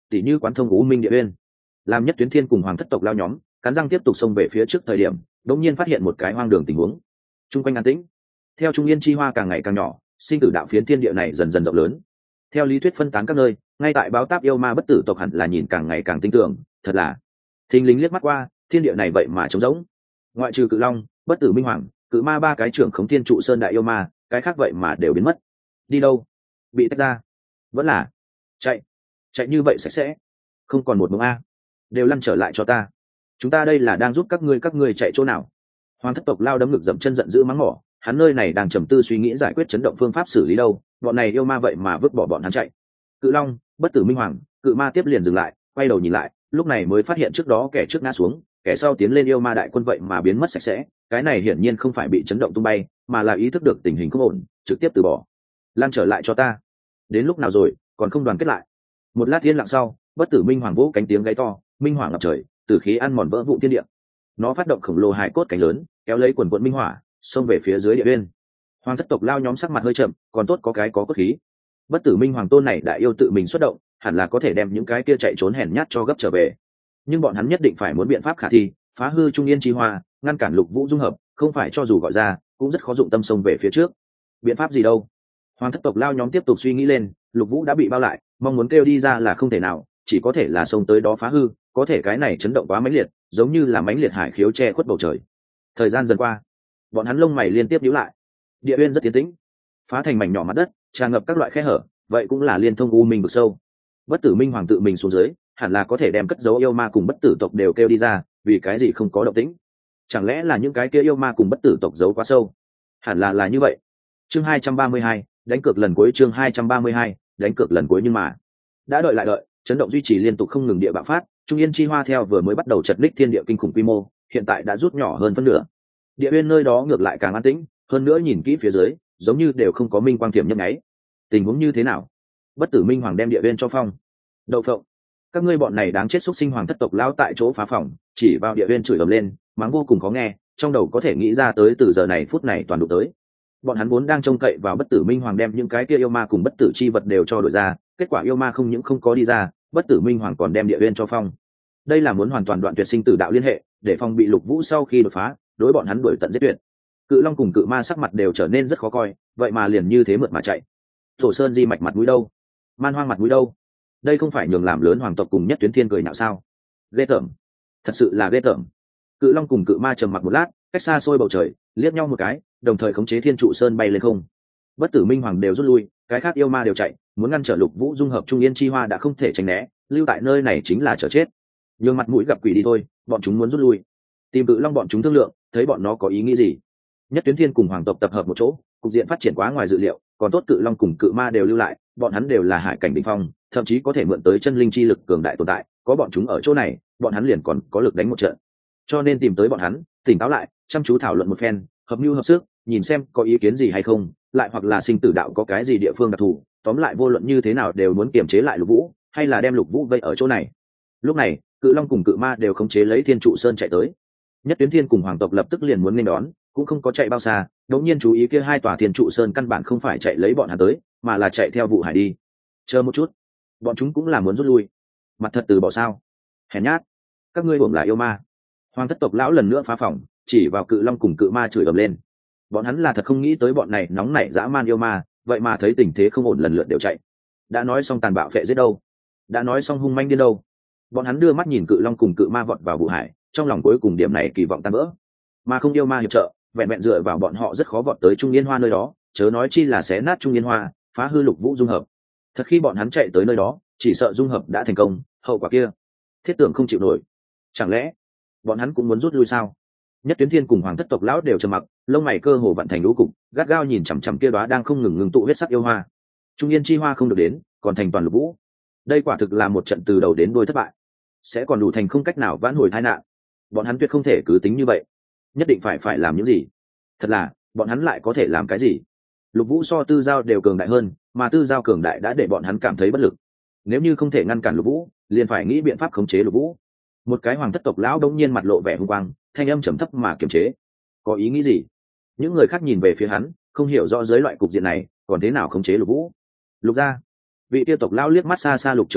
Speaker 1: tỉ như quán thông u minh địa uyên. Làm Nhất Tuyến Thiên cùng Hoàng thất tộc lao nhóm cắn răng tiếp tục xông về phía trước thời điểm, đột nhiên phát hiện một cái hoang đường tình huống. Trung quanh an tĩnh, theo Trung Yên chi hoa càng ngày càng nhỏ, sinh tử đạo phiến thiên địa này dần dần rộng lớn. Theo lý thuyết phân tán các nơi, ngay tại báo táp yêu ma bất tử tộc hẳn là nhìn càng ngày càng tinh tưởng, thật là. Thình lính liếc mắt qua, thiên địa này vậy mà trống rỗng. Ngoại trừ Cự Long, Bất Tử Minh Hoàng, Cự Ma ba cái trưởng khống thiên trụ sơn đại yêu ma, cái khác vậy mà đều biến mất. Đi đâu? Bị tách ra? Vẫn là chạy? Chạy như vậy sạch sẽ, không còn một mống a. Đều lăn trở lại cho ta. Chúng ta đây là đang giúp các ngươi chạy chỗ nào? Hoàng thất tộc lao đấm ngực dậm chân giận dữ mắng mỏ, hắn nơi này đang trầm tư suy nghĩ giải quyết chấn động phương pháp xử lý đâu, bọn này yêu ma vậy mà vứt bỏ bọn hắn chạy. Cự Long, Bất Tử Minh Hoàng, Cự Ma tiếp liền dừng lại, quay đầu nhìn lại, lúc này mới phát hiện trước đó kẻ trước ngã xuống, kẻ sau tiến lên yêu ma đại quân vậy mà biến mất sạch sẽ, cái này hiển nhiên không phải bị chấn động tung bay, mà là ý thức được tình hình không ổn, trực tiếp từ bỏ. Lan trở lại cho ta. Đến lúc nào rồi, còn không đoàn kết lại. Một lát yên lặng sau, Bất Tử Minh Hoàng vỗ cánh tiếng gáy to, minh hoàng ngập trời, từ khí ăn mòn vỡ vụn thiên địa. Nó phát động khổng lồ hải cốt cánh lớn, kéo lấy quần quận minh hỏa, xông về phía dưới địa uyên. Hoàng thất tộc lao nhóm sắc mặt hơi chậm, còn tốt có cái có cốt khí. Bất Tử Minh Hoàng tôn này đại yêu tự mình xuất động, hẳn là có thể đem những cái kia chạy trốn hèn nhát cho gấp trở về. Nhưng bọn hắn nhất định phải muốn biện pháp khả thi, phá hư Trung Yên chi hoa, ngăn cản Lục Vũ dung hợp, không phải cho dù gọi ra, cũng rất khó dụng tâm xông về phía trước. Biện pháp gì đâu? Hoàng thất tộc lao nhóm tiếp tục suy nghĩ lên, Lục Vũ đã bị bao lại, mong muốn kêu đi ra là không thể nào, chỉ có thể là xông tới đó phá hư, có thể cái này chấn động quá mãnh liệt, giống như là mãnh liệt hải khiếu che khuất bầu trời. Thời gian dần qua, bọn hắn lông mày liên tiếp nhíu lại. Địa uyên rất tiến tĩnh, phá thành mảnh nhỏ mặt đất, tràn ngập các loại khe hở, vậy cũng là liên thông u minh vực sâu. Bất Tử Minh Hoàng tự mình xuống dưới, hẳn là có thể đem cất dấu yêu ma cùng bất tử tộc đều kêu đi ra, vì cái gì không có động tĩnh? Chẳng lẽ là những cái kia yêu ma cùng bất tử tộc giấu quá sâu? Hẳn là như vậy. Chương 232, đánh cược lần cuối. Chương 232, đánh cược lần cuối. Nhưng mà đã đợi lại đợi, chấn động duy trì liên tục không ngừng địa bạo phát, Trung Yên chi hoa theo vừa mới bắt đầu chật ních thiên địa kinh khủng quy mô, hiện tại đã rút nhỏ hơn phân nửa. Địa uyên nơi đó ngược lại càng an tĩnh, hơn nữa nhìn kỹ phía dưới, giống như đều không có minh quang thiểm nhấp nháy. Tình huống như thế nào? Bất Tử Minh Hoàng đem địa uyên cho phong. Đậu phộng, các ngươi bọn này đáng chết xúc sinh hoàng thất tộc lão tại chỗ phá phòng, chỉ vào địa uyên chửi ầm lên, mắng vô cùng khó nghe, trong đầu có thể nghĩ ra tới từ giờ này phút này toàn đủ tới. Bọn hắn vốn đang trông cậy vào Bất Tử Minh Hoàng đem những cái kia yêu ma cùng bất tử chi vật đều cho đổi ra, kết quả yêu ma không những không có đi ra, Bất Tử Minh Hoàng còn đem địa uyên cho phong. Đây là muốn hoàn toàn đoạn tuyệt sinh tử đạo liên hệ, để phòng bị Lục Vũ sau khi đột phá, đối bọn hắn đuổi tận giết tuyệt. Cự Long cùng Cự Ma sắc mặt đều trở nên rất khó coi, vậy mà liền như thế mượt mà chạy. Thổ Sơn Di mạch mặt mũi đâu? Man Hoang mặt mũi đâu? Đây không phải nhường làm lớn hoàng tộc cùng Nhất Tuyến Thiên cười nhạo sao? Ghê tởm, thật sự là ghê tởm. Cự Long cùng Cự Ma trầm mặc một lát, cách xa xôi bầu trời, liếc nhau một cái, đồng thời khống chế Thiên Trụ Sơn bay lên không. Bất Tử Minh Hoàng đều rút lui, cái khác yêu ma đều chạy, muốn ngăn trở Lục Vũ dung hợp Trung Yên chi hoa đã không thể tránh né, lưu tại nơi này chính là chờ chết. Nhường mặt mũi gặp quỷ đi thôi, bọn chúng muốn rút lui. Tìm Cự Long bọn chúng thương lượng, thấy bọn nó có ý nghĩ gì. Nhất Tuyến Thiên cùng hoàng tộc tập hợp một chỗ, cục diện phát triển quá ngoài dự liệu, còn tốt Cự Long cùng Cự Ma đều lưu lại, bọn hắn đều là hải cảnh đỉnh phong, thậm chí có thể mượn tới chân linh chi lực cường đại tồn tại, có bọn chúng ở chỗ này, bọn hắn liền còn có lực đánh một trận. Cho nên tìm tới bọn hắn, tỉnh táo lại, chăm chú thảo luận một phen, hợp mưu hợp sức, nhìn xem có ý kiến gì hay không, lại hoặc là sinh tử đạo có cái gì địa phương đặc thù, tóm lại vô luận như thế nào đều muốn kiềm chế lại Lục Vũ, hay là đem Lục Vũ vây ở chỗ này. Lúc này, Cự Long cùng Cự Ma đều khống chế lấy Thiên Trụ Sơn chạy tới. Nhất Tuyến Thiên cùng hoàng tộc lập tức liền muốn nên đón, cũng không có chạy bao xa, đột nhiên chú ý kia hai tòa Thiên Trụ Sơn căn bản không phải chạy lấy bọn hắn tới, mà là chạy theo vụ hải đi. Chờ một chút, bọn chúng cũng là muốn rút lui. Mặt thật từ bỏ sao? Hèn nhát, các ngươi buồng là yêu ma. Hoàng thất tộc lão lần nữa phá phòng, chỉ vào Cự Long cùng Cự Ma chửi ầm lên. Bọn hắn là thật không nghĩ tới bọn này nóng nảy dã man yêu ma, vậy mà thấy tình thế không ổn lần lượt đều chạy. Đã nói xong tàn bạo phệ giết đâu? Đã nói xong hung manh điên đâu? Bọn hắn đưa mắt nhìn Cự Long cùng Cự Ma vọt vào vụ hải, trong lòng cuối cùng điểm này kỳ vọng tan vỡ. Mà không yêu ma hiệp trợ, vẹn vẹn dựa vào bọn họ rất khó vọt tới Trung Yên Hoa nơi đó, chớ nói chi là xé nát Trung Yên Hoa, phá hư Lục Vũ dung hợp. Thật khi bọn hắn chạy tới nơi đó, chỉ sợ dung hợp đã thành công, hậu quả kia thiết tưởng không chịu nổi. Chẳng lẽ bọn hắn cũng muốn rút lui sao? Nhất Tuyến Thiên cùng hoàng thất tộc lão đều trầm mặc, lông mày cơ hồ vặn thành lũ cục, gắt gao nhìn chằm chằm kia đóa đang không ngừng ngưng tụ huyết sắc yêu hoa. Trung Yên chi hoa không được đến, còn thành toàn Lục Vũ. Đây quả thực là một trận từ đầu đến đuôi thất bại, sẽ còn đủ thành không cách nào vãn hồi tai nạn. Bọn hắn tuyệt không thể cứ tính như vậy, nhất định phải làm những gì. Thật là, bọn hắn lại có thể làm cái gì? Lục Vũ so Tư Giao đều cường đại hơn, mà Tư Giao cường đại đã để bọn hắn cảm thấy bất lực. Nếu như không thể ngăn cản Lục Vũ, liền phải nghĩ biện pháp khống chế Lục Vũ. Một cái hoàng thất tộc lão đống nhiên mặt lộ vẻ hung quang, thanh âm trầm thấp mà kiềm chế. Có ý nghĩ gì? Những người khác nhìn về phía hắn, không hiểu rõ dưới loại cục diện này, còn thế nào khống chế Lục Vũ. Lục gia, vị tiêu tộc lão liếc mắt xa xa Lục Trường Sinh,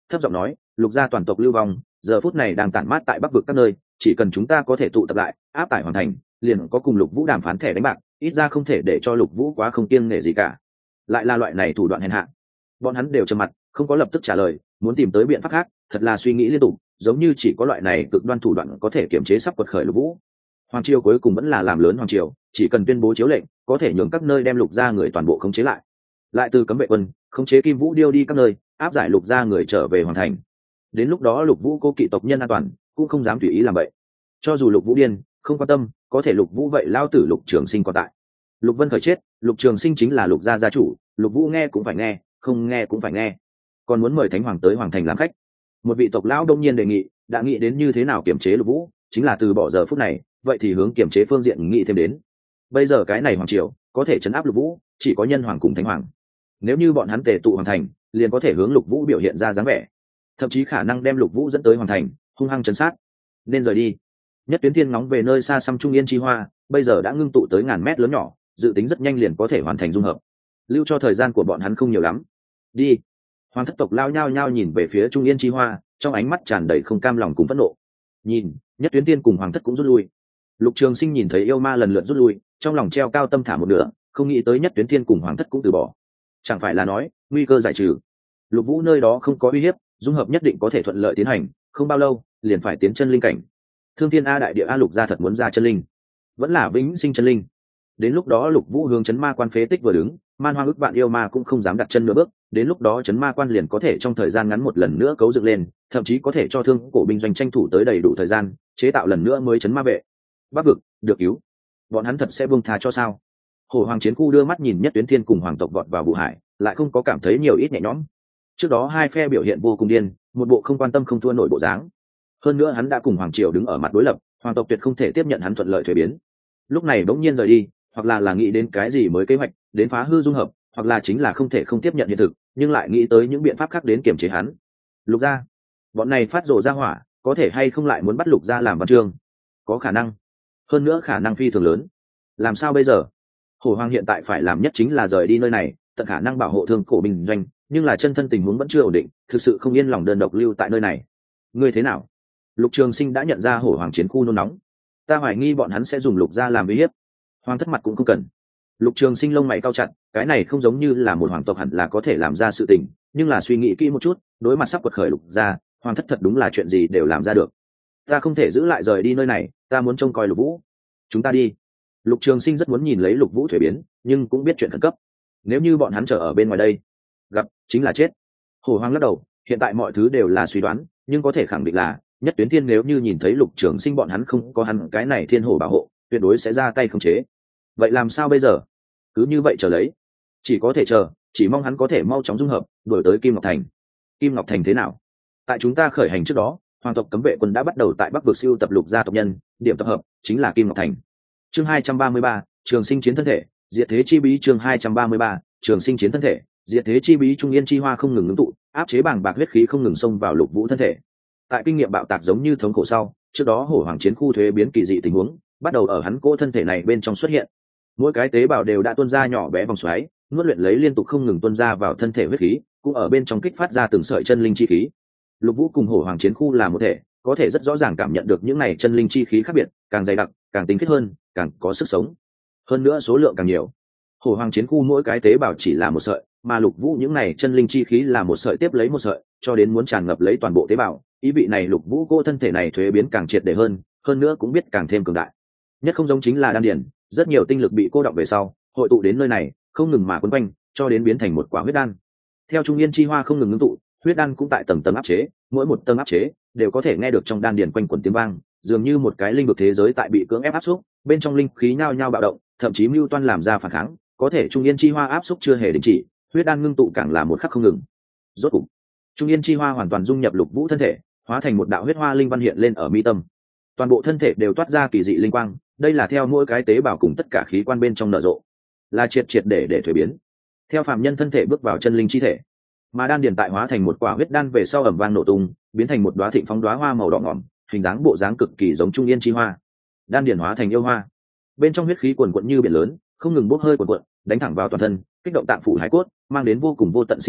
Speaker 1: thấp giọng nói, lục gia toàn tộc lưu vong, giờ phút này đang tản mát tại bắc vực các nơi, chỉ cần chúng ta có thể tụ tập lại, áp tải hoàn thành, liền có cùng lục vũ đàm phán thẻ đánh bạc, ít ra không thể để cho lục vũ quá không kiêng nể gì cả. Lại là loại này thủ đoạn hèn hạ. Bọn hắn đều trầm mặt, không có lập tức trả lời, muốn tìm tới biện pháp khác, thật là suy nghĩ liên tục, giống như chỉ có loại này cực đoan thủ đoạn có thể kiềm chế sắp quật khởi lục vũ. Hoàng triều cuối cùng vẫn là làm lớn hoàng triều, chỉ cần tuyên bố chiếu lệnh, có thể nhường các nơi đem lục gia người toàn bộ khống chế lại. Lại từ cấm vệ quân khống chế Kim Vũ điêu đi các nơi, áp giải lục gia người trở về hoàn thành. Đến lúc đó lục vũ cố kỵ tộc nhân an toàn, cũng không dám tùy ý làm vậy. Cho dù lục vũ điên, không quan tâm, có thể lục vũ vậy lao tử Lục Trường Sinh còn tại. Lục Vân khởi chết, Lục Trường Sinh chính là lục gia gia chủ, lục vũ nghe cũng phải nghe, không nghe cũng phải nghe. Còn muốn mời thánh hoàng tới hoàng thành làm khách. Một vị tộc lão đông nhiên đề nghị, đã nghĩ đến như thế nào kiểm chế lục vũ, chính là từ bỏ giờ phút này, vậy thì hướng kiểm chế phương diện nghĩ thêm đến. Bây giờ cái này hoàng triều có thể chấn áp lục vũ, chỉ có nhân hoàng cùng thánh hoàng. Nếu như bọn hắn tề tụ hoàn thành, liền có thể hướng lục vũ biểu hiện ra dáng vẻ, thậm chí khả năng đem lục vũ dẫn tới hoàn thành, hung hăng chấn sát. Nên rời đi. Nhất Tuyến Thiên ngóng về nơi xa xăm Trung Yên chi hoa, bây giờ đã ngưng tụ tới ngàn mét lớn nhỏ, dự tính rất nhanh liền có thể hoàn thành dung hợp. Lưu cho thời gian của bọn hắn không nhiều lắm. Đi. Hoàng thất tộc lao nhao nhao nhìn về phía Trung Yên chi hoa, trong ánh mắt tràn đầy không cam lòng cùng phẫn nộ. Nhìn, Nhất Tuyến Thiên cùng hoàng thất cũng rút lui. Lục Trường Sinh nhìn thấy yêu ma lần lượt rút lui, trong lòng treo cao tâm thả một nửa, không nghĩ tới Nhất Tuyến Thiên cùng hoàng thất cũng từ bỏ. Chẳng phải là nói nguy cơ giải trừ, lục vũ nơi đó không có uy hiếp, dung hợp nhất định có thể thuận lợi tiến hành, không bao lâu liền phải tiến chân linh cảnh. Thương Thiên A đại địa A lục gia thật muốn ra chân linh, vẫn là vĩnh sinh chân linh. Đến lúc đó lục vũ hướng chấn ma quan phế tích vừa đứng, man hoang ức vạn yêu ma cũng không dám đặt chân nửa bước. Đến lúc đó chấn ma quan liền có thể trong thời gian ngắn một lần nữa cấu dựng lên, thậm chí có thể cho thương cổ binh doanh tranh thủ tới đầy đủ thời gian chế tạo lần nữa mới chấn ma vệ. Bắc vực được cứu, bọn hắn thật sẽ buông tha cho sao? Hổ Hoàng Chiến Khu đưa mắt nhìn Nhất Tuyến Thiên cùng hoàng tộc vọt vào vụ hải, lại không có cảm thấy nhiều ít nhẹ nhõm. Trước đó hai phe biểu hiện vô cùng điên, một bộ không quan tâm không thua nổi bộ dáng. Hơn nữa hắn đã cùng hoàng triều đứng ở mặt đối lập, hoàng tộc tuyệt không thể tiếp nhận hắn thuận lợi thuế biến. Lúc này bỗng nhiên rời đi, hoặc là nghĩ đến cái gì mới kế hoạch, đến phá hư dung hợp, hoặc là chính là không thể không tiếp nhận hiện thực, nhưng lại nghĩ tới những biện pháp khác đến kiềm chế hắn. Lục gia, bọn này phát rồ ra hỏa, có thể hay không lại muốn bắt Lục gia làm văn chương? Có khả năng, hơn nữa khả năng phi thường lớn. Làm sao bây giờ? Hổ Hoàng hiện tại phải làm nhất chính là rời đi nơi này, tận khả năng bảo hộ thương cổ binh doanh, nhưng là chân thân tình huống vẫn chưa ổn định, thực sự không yên lòng đơn độc lưu tại nơi này. Ngươi thế nào? Lục Trường Sinh đã nhận ra Hổ Hoàng Chiến Khu nôn nóng. Ta hoài nghi bọn hắn sẽ dùng Lục gia làm uy hiếp. Hoàng thất mặt cũng không cần. Lục Trường Sinh lông mày cau chặt, cái này không giống như là một hoàng tộc hẳn là có thể làm ra sự tình, nhưng là suy nghĩ kỹ một chút, đối mặt sắp quật khởi Lục gia, hoàng thất thật đúng là chuyện gì đều làm ra được. Ta không thể giữ lại rời đi nơi này, ta muốn trông coi Lục Vũ. Chúng ta đi. Lục Trường Sinh rất muốn nhìn lấy Lục Vũ thuế biến, nhưng cũng biết chuyện khẩn cấp. Nếu như bọn hắn chờ ở bên ngoài đây, gặp chính là chết. Hổ Hoàng lắc đầu, hiện tại mọi thứ đều là suy đoán, nhưng có thể khẳng định là Nhất Tuyến Thiên nếu như nhìn thấy Lục Trường Sinh bọn hắn không có hắn cái này thiên hổ bảo hộ, tuyệt đối sẽ ra tay khống chế. Vậy làm sao bây giờ? Cứ như vậy chờ lấy, chỉ có thể chờ, chỉ mong hắn có thể mau chóng dung hợp, đuổi tới Kim Ngọc Thành. Kim Ngọc Thành thế nào? Tại chúng ta khởi hành trước đó, hoàng tộc cấm vệ quân đã bắt đầu tại Bắc vực siêu tập Lục gia tộc nhân, điểm tập hợp chính là Kim Ngọc Thành. Chương 233, Trường Sinh chiến thân thể, diệt thế chi bí. Chương 233, Trường Sinh chiến thân thể, diệt thế chi bí. Trung Yên chi hoa không ngừng ngưng tụ, áp chế bàng bạc huyết khí không ngừng xông vào Lục Vũ thân thể. Tại kinh nghiệm bạo tạc giống như thống khổ sau, trước đó Hổ Hoàng Chiến Khu thuế biến kỳ dị tình huống bắt đầu ở hắn cỗ thân thể này bên trong xuất hiện. Mỗi cái tế bào đều đã tuôn ra nhỏ bé vòng xoáy, nuốt luyện lấy liên tục không ngừng tuôn ra vào thân thể huyết khí, cũng ở bên trong kích phát ra từng sợi chân linh chi khí. Lục Vũ cùng Hổ Hoàng Chiến Khu là một thể, có thể rất rõ ràng cảm nhận được những này chân linh chi khí khác biệt, càng dày đặc, càng tinh khiết hơn, càng có sức sống. Hơn nữa số lượng càng nhiều. Hổ Hoàng Chiến Khu mỗi cái tế bào chỉ là một sợi, mà Lục Vũ những này chân linh chi khí là một sợi tiếp lấy một sợi, cho đến muốn tràn ngập lấy toàn bộ tế bào. Ý vị này Lục Vũ cô thân thể này thuế biến càng triệt để hơn nữa cũng biết càng thêm cường đại. Nhất không giống chính là đan điền, rất nhiều tinh lực bị cô đọng về sau, hội tụ đến nơi này, không ngừng mà quấn quanh, cho đến biến thành một quả huyết đan. Theo Trung Yên chi hoa không ngừng ngưng tụ, huyết đan cũng tại tầng tầng áp chế, mỗi một tầng áp chế đều có thể nghe được trong đan điền quanh quẩn tiếng vang, dường như một cái linh vực thế giới tại bị cưỡng ép áp xúc, bên trong linh khí nhao nhao bạo động, thậm chí mưu toan làm ra phản kháng, có thể Trung Yên chi hoa áp xúc chưa hề đình chỉ, huyết đan ngưng tụ càng là một khắc không ngừng. Rốt cục, Trung Yên chi hoa hoàn toàn dung nhập Lục Vũ thân thể, hóa thành một đạo huyết hoa linh văn hiện lên ở mi tâm. Toàn bộ thân thể đều toát ra kỳ dị linh quang, đây là theo mỗi cái tế bào cùng tất cả khí quan bên trong nở rộ, là triệt triệt để thuế biến. Theo phàm nhân thân thể bước vào chân linh chi thể, mà đan điền tại hóa thành một quả huyết đan về sau ầm vang nổ tung, biến thành một đóa thịnh phóng đóa hoa màu đỏ ngỏm, hình dáng bộ dáng cực kỳ giống Trung Yên chi hoa. Đan điền hóa thành yêu hoa, bên trong huyết khí cuồn cuộn như biển lớn, không ngừng bốc hơi cuồn cuộn, đánh thẳng vào toàn thân, kích động tạng phủ hải cốt, mang đến vô cùng vô tận sinh cơ,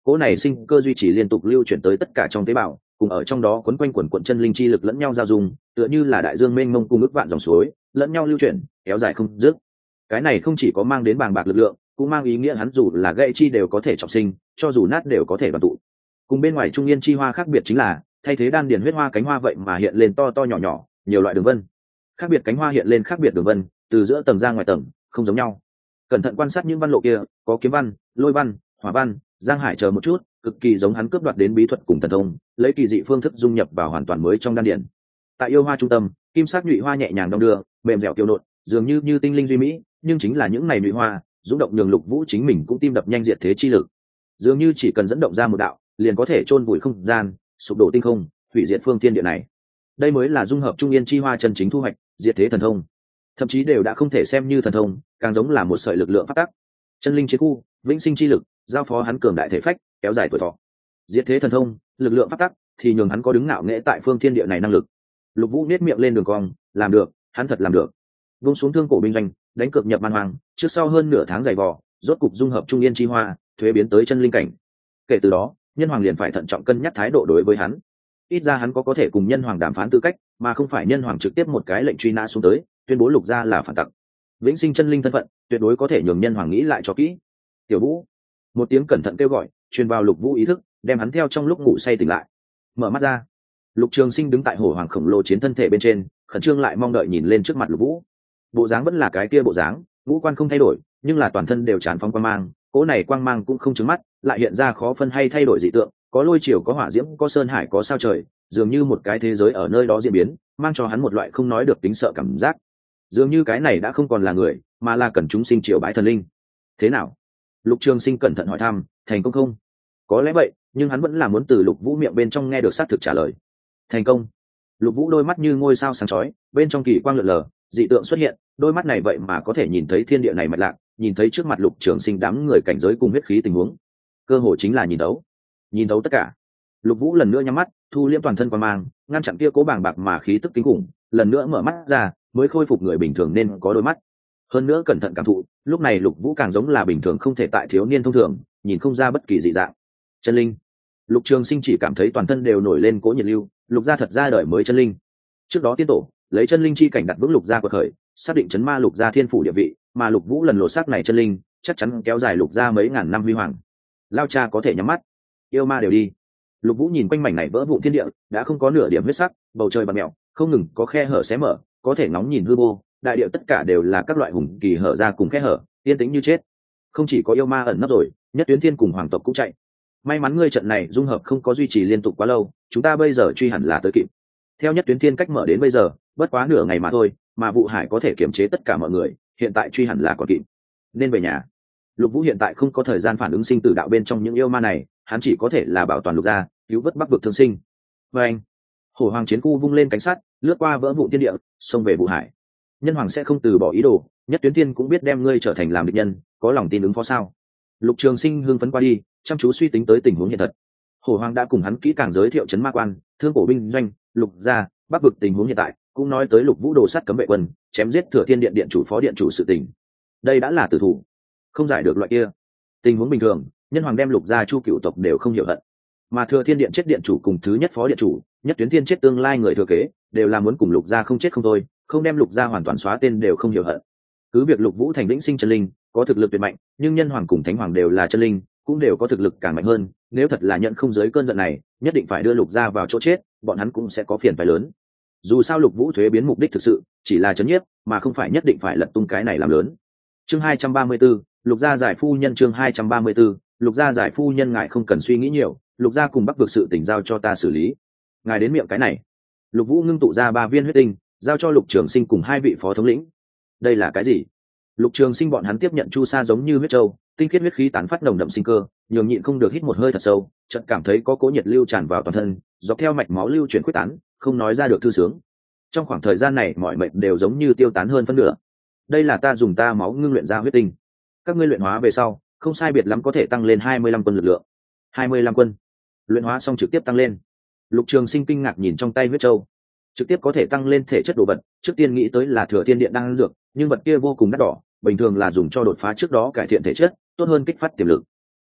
Speaker 1: cỗ này sinh cơ duy trì liên tục lưu chuyển tới tất cả trong tế bào, cùng ở trong đó quấn quanh quần quận chân linh chi lực lẫn nhau giao dung, tựa như là đại dương mênh mông cung ức vạn dòng suối lẫn nhau lưu chuyển kéo dài không dứt. Cái này không chỉ có mang đến bàng bạc lực lượng, cũng mang ý nghĩa hắn dù là gãy chi đều có thể trọng sinh, cho dù nát đều có thể đoàn tụ. Cùng bên ngoài trung yên chi hoa khác biệt chính là, thay thế đan điền huyết hoa cánh hoa vậy mà hiện lên to to nhỏ nhỏ nhiều loại đường vân. Khác biệt cánh hoa hiện lên khác biệt đường vân, từ giữa tầng ra ngoài tầng không giống nhau. Cẩn thận quan sát những văn lộ kia, có kiếm văn, lôi văn, hỏa văn, giang hải chờ một chút, cực kỳ giống hắn cướp đoạt đến bí thuật cùng thần thông, lấy kỳ dị phương thức dung nhập vào hoàn toàn mới trong đan điền. Tại yêu hoa trung tâm, kim sắc nhụy hoa nhẹ nhàng đong đưa, mềm dẻo kiều nộn, dường như tinh linh duy mỹ, nhưng chính là những này nhụy hoa dũng động nhường Lục Vũ chính mình cũng tim đập nhanh diệt thế chi lực, dường như chỉ cần dẫn động ra một đạo liền có thể chôn vùi không gian, sụp đổ tinh không, hủy diệt phương thiên địa này. Đây mới là dung hợp trung yên chi hoa chân chính thu hoạch diệt thế thần thông, thậm chí đều đã không thể xem như thần thông, càng giống là một sợi lực lượng phát tắc. Chân linh chiến khu, vĩnh sinh chi lực, giao phó hắn cường đại thể phách, kéo dài tuổi thọ. Diệt thế thần thông, lực lượng phát tắc thì nhường hắn có đứng ngạo nghễ tại phương thiên địa này năng lực. Lục Vũ nét miệng lên đường cong, làm được, hắn thật làm được. Vung xuống thương cổ binh doanh, đánh cược nhập man hoàng, trước sau hơn nửa tháng dày vò, rốt cục dung hợp trung yên chi hoa, thuế biến tới chân linh cảnh. Kể từ đó, nhân hoàng liền phải thận trọng cân nhắc thái độ đối với hắn. Ít ra hắn có thể cùng nhân hoàng đàm phán tư cách, mà không phải nhân hoàng trực tiếp một cái lệnh truy nã xuống tới, tuyên bố Lục gia là phản tặc. Vĩnh sinh chân linh thân phận, tuyệt đối có thể nhường nhân hoàng nghĩ lại cho kỹ. Tiểu Vũ, một tiếng cẩn thận kêu gọi, truyền vào Lục Vũ ý thức, đem hắn theo trong lúc ngủ say tỉnh lại. Mở mắt ra, Lục Trường Sinh đứng tại hổ hoàng khổng lồ chiến thân thể bên trên, khẩn trương lại mong đợi nhìn lên trước mặt Lục Vũ. Bộ dáng vẫn là cái kia bộ dáng, ngũ quan không thay đổi, nhưng là toàn thân đều tràn phong quang mang, cỗ này quang mang cũng không trứng mắt, lại hiện ra khó phân hay thay đổi dị tượng, có lôi chiều, có hỏa diễm, có sơn hải, có sao trời, dường như một cái thế giới ở nơi đó diễn biến, mang cho hắn một loại không nói được tính sợ cảm giác. Dường như cái này đã không còn là người, mà là cần chúng sinh triều bái thần linh. Thế nào? Lục Trường Sinh cẩn thận hỏi thăm, thành công không? Có lẽ vậy, nhưng hắn vẫn là muốn từ Lục Vũ miệng bên trong nghe được xác thực trả lời. Thành công. Lục Vũ đôi mắt như ngôi sao sáng chói, bên trong kỳ quang lượn lờ, dị tượng xuất hiện, đôi mắt này vậy mà có thể nhìn thấy thiên địa này mạch lạc, nhìn thấy trước mặt Lục Trường Sinh đám người cảnh giới cùng huyết khí tình huống. Cơ hội chính là nhìn thấu tất cả. Lục Vũ lần nữa nhắm mắt, thu liễm toàn thân quang mang, ngăn chặn kia cố bàng bạc mà khí tức kinh khủng, lần nữa mở mắt ra, mới khôi phục người bình thường nên có đôi mắt. Hơn nữa cẩn thận cảm thụ, lúc này Lục Vũ càng giống là bình thường không thể tại thiếu niên thông thường, nhìn không ra bất kỳ dị dạng. Chân linh. Lục Trường Sinh chỉ cảm thấy toàn thân đều nổi lên cỗ nhiệt lưu, Lục gia thật ra đời mới chân linh. Trước đó tiên tổ lấy chân linh chi cảnh đặt vững Lục gia quật khởi, xác định chấn ma Lục gia thiên phủ địa vị, mà Lục Vũ lần lộ xác này chân linh, chắc chắn kéo dài Lục gia mấy ngàn năm huy hoàng. Lao cha có thể nhắm mắt, yêu ma đều đi. Lục Vũ nhìn quanh mảnh này vỡ vụn thiên địa, đã không có nửa điểm huyết sắc, bầu trời bạt mèo, không ngừng có khe hở xé mở, có thể ngóng nhìn hư vô, đại địa tất cả đều là các loại hùng kỳ hở ra cùng khe hở, yên tĩnh như chết. Không chỉ có yêu ma ẩn nấp rồi, Nhất Tuyến Thiên cùng hoàng tộc cũng chạy. May mắn ngươi trận này dung hợp không có duy trì liên tục quá lâu, chúng ta bây giờ truy hẳn là tới kịp. Theo Nhất Tuyến Thiên cách mở đến bây giờ, bất quá nửa ngày mà thôi, mà Vụ Hải có thể kiểm chế tất cả mọi người, hiện tại truy hẳn là còn kịp. Nên về nhà. Lục Vũ hiện tại không có thời gian phản ứng sinh tử đạo bên trong những yêu ma này, hắn chỉ có thể là bảo toàn Lục gia, cứu vớt Bắc vực thương sinh. Và anh, hổ hoàng chiến khu vung lên cánh sắt, lướt qua vỡ vụn thiên địa, xông về Vụ Hải. Nhân hoàng sẽ không từ bỏ ý đồ, Nhất Tuyến Thiên cũng biết đem ngươi trở thành làm địch nhân, có lòng tin ứng phó sao? Lục Trường Sinh hưng phấn qua đi, chăm chú suy tính tới tình huống hiện thật. Hổ hoàng đã cùng hắn kỹ càng giới thiệu trấn ma quan, thương cổ binh doanh, Lục gia, Bắc vực tình huống hiện tại, cũng nói tới Lục Vũ đồ sắt cấm vệ quân, chém giết Thừa Thiên điện điện chủ phó điện chủ sự tình. Đây đã là tử thủ, không giải được loại kia. Tình huống bình thường, nhân hoàng đem Lục gia chu cựu tộc đều không hiểu hận, mà Thừa Thiên điện chết điện chủ cùng thứ nhất phó điện chủ, Nhất Tuyến Thiên chết tương lai người thừa kế, đều là muốn cùng Lục gia không chết không thôi, không đem Lục gia hoàn toàn xóa tên đều không hiểu hận. Cứ việc Lục Vũ thành vĩnh sinh chân linh, có thực lực tuyệt mạnh, nhưng nhân hoàng cùng thánh hoàng đều là chân linh, cũng đều có thực lực càng mạnh hơn, nếu thật là nhận không dưới cơn giận này, nhất định phải đưa Lục gia vào chỗ chết, bọn hắn cũng sẽ có phiền phái lớn. Dù sao Lục Vũ thuế biến mục đích thực sự chỉ là trấn nhiếp, mà không phải nhất định phải lật tung cái này làm lớn. Chương 234, Lục gia giải phu nhân. Chương 234, Lục gia giải phu nhân. Ngài không cần suy nghĩ nhiều, Lục gia cùng Bắc vực sự tình giao cho ta xử lý. Ngài đến miệng cái này. Lục Vũ ngưng tụ ra 3 viên huyết tinh, giao cho Lục Trường Sinh cùng 2 vị phó thống lĩnh. Đây là cái gì? Lục Trường Sinh bọn hắn tiếp nhận chu sa giống như huyết châu, tinh khiết huyết khí tán phát nồng đậm sinh cơ, nhường nhịn không được hít một hơi thật sâu, chợt cảm thấy có cỗ nhiệt lưu tràn vào toàn thân, dọc theo mạch máu lưu chuyển quyết tán, không nói ra được thư sướng. Trong khoảng thời gian này mọi mệnh đều giống như tiêu tán hơn phân nửa. Đây là ta dùng ta máu ngưng luyện ra huyết tinh. Các ngươi luyện hóa về sau, không sai biệt lắm có thể tăng lên 25 quân lực lượng. 25 quân. Luyện hóa xong trực tiếp tăng lên. Lục Trường Sinh kinh ngạc nhìn trong tay huyết châu, trực tiếp có thể tăng lên thể chất đồ vật, trước tiên nghĩ tới là Thừa Thiên điện đang dược, nhưng vật kia vô cùng đắt đỏ, bình thường là dùng cho đột phá trước đó cải thiện thể chất, tốt hơn kích phát tiềm lực.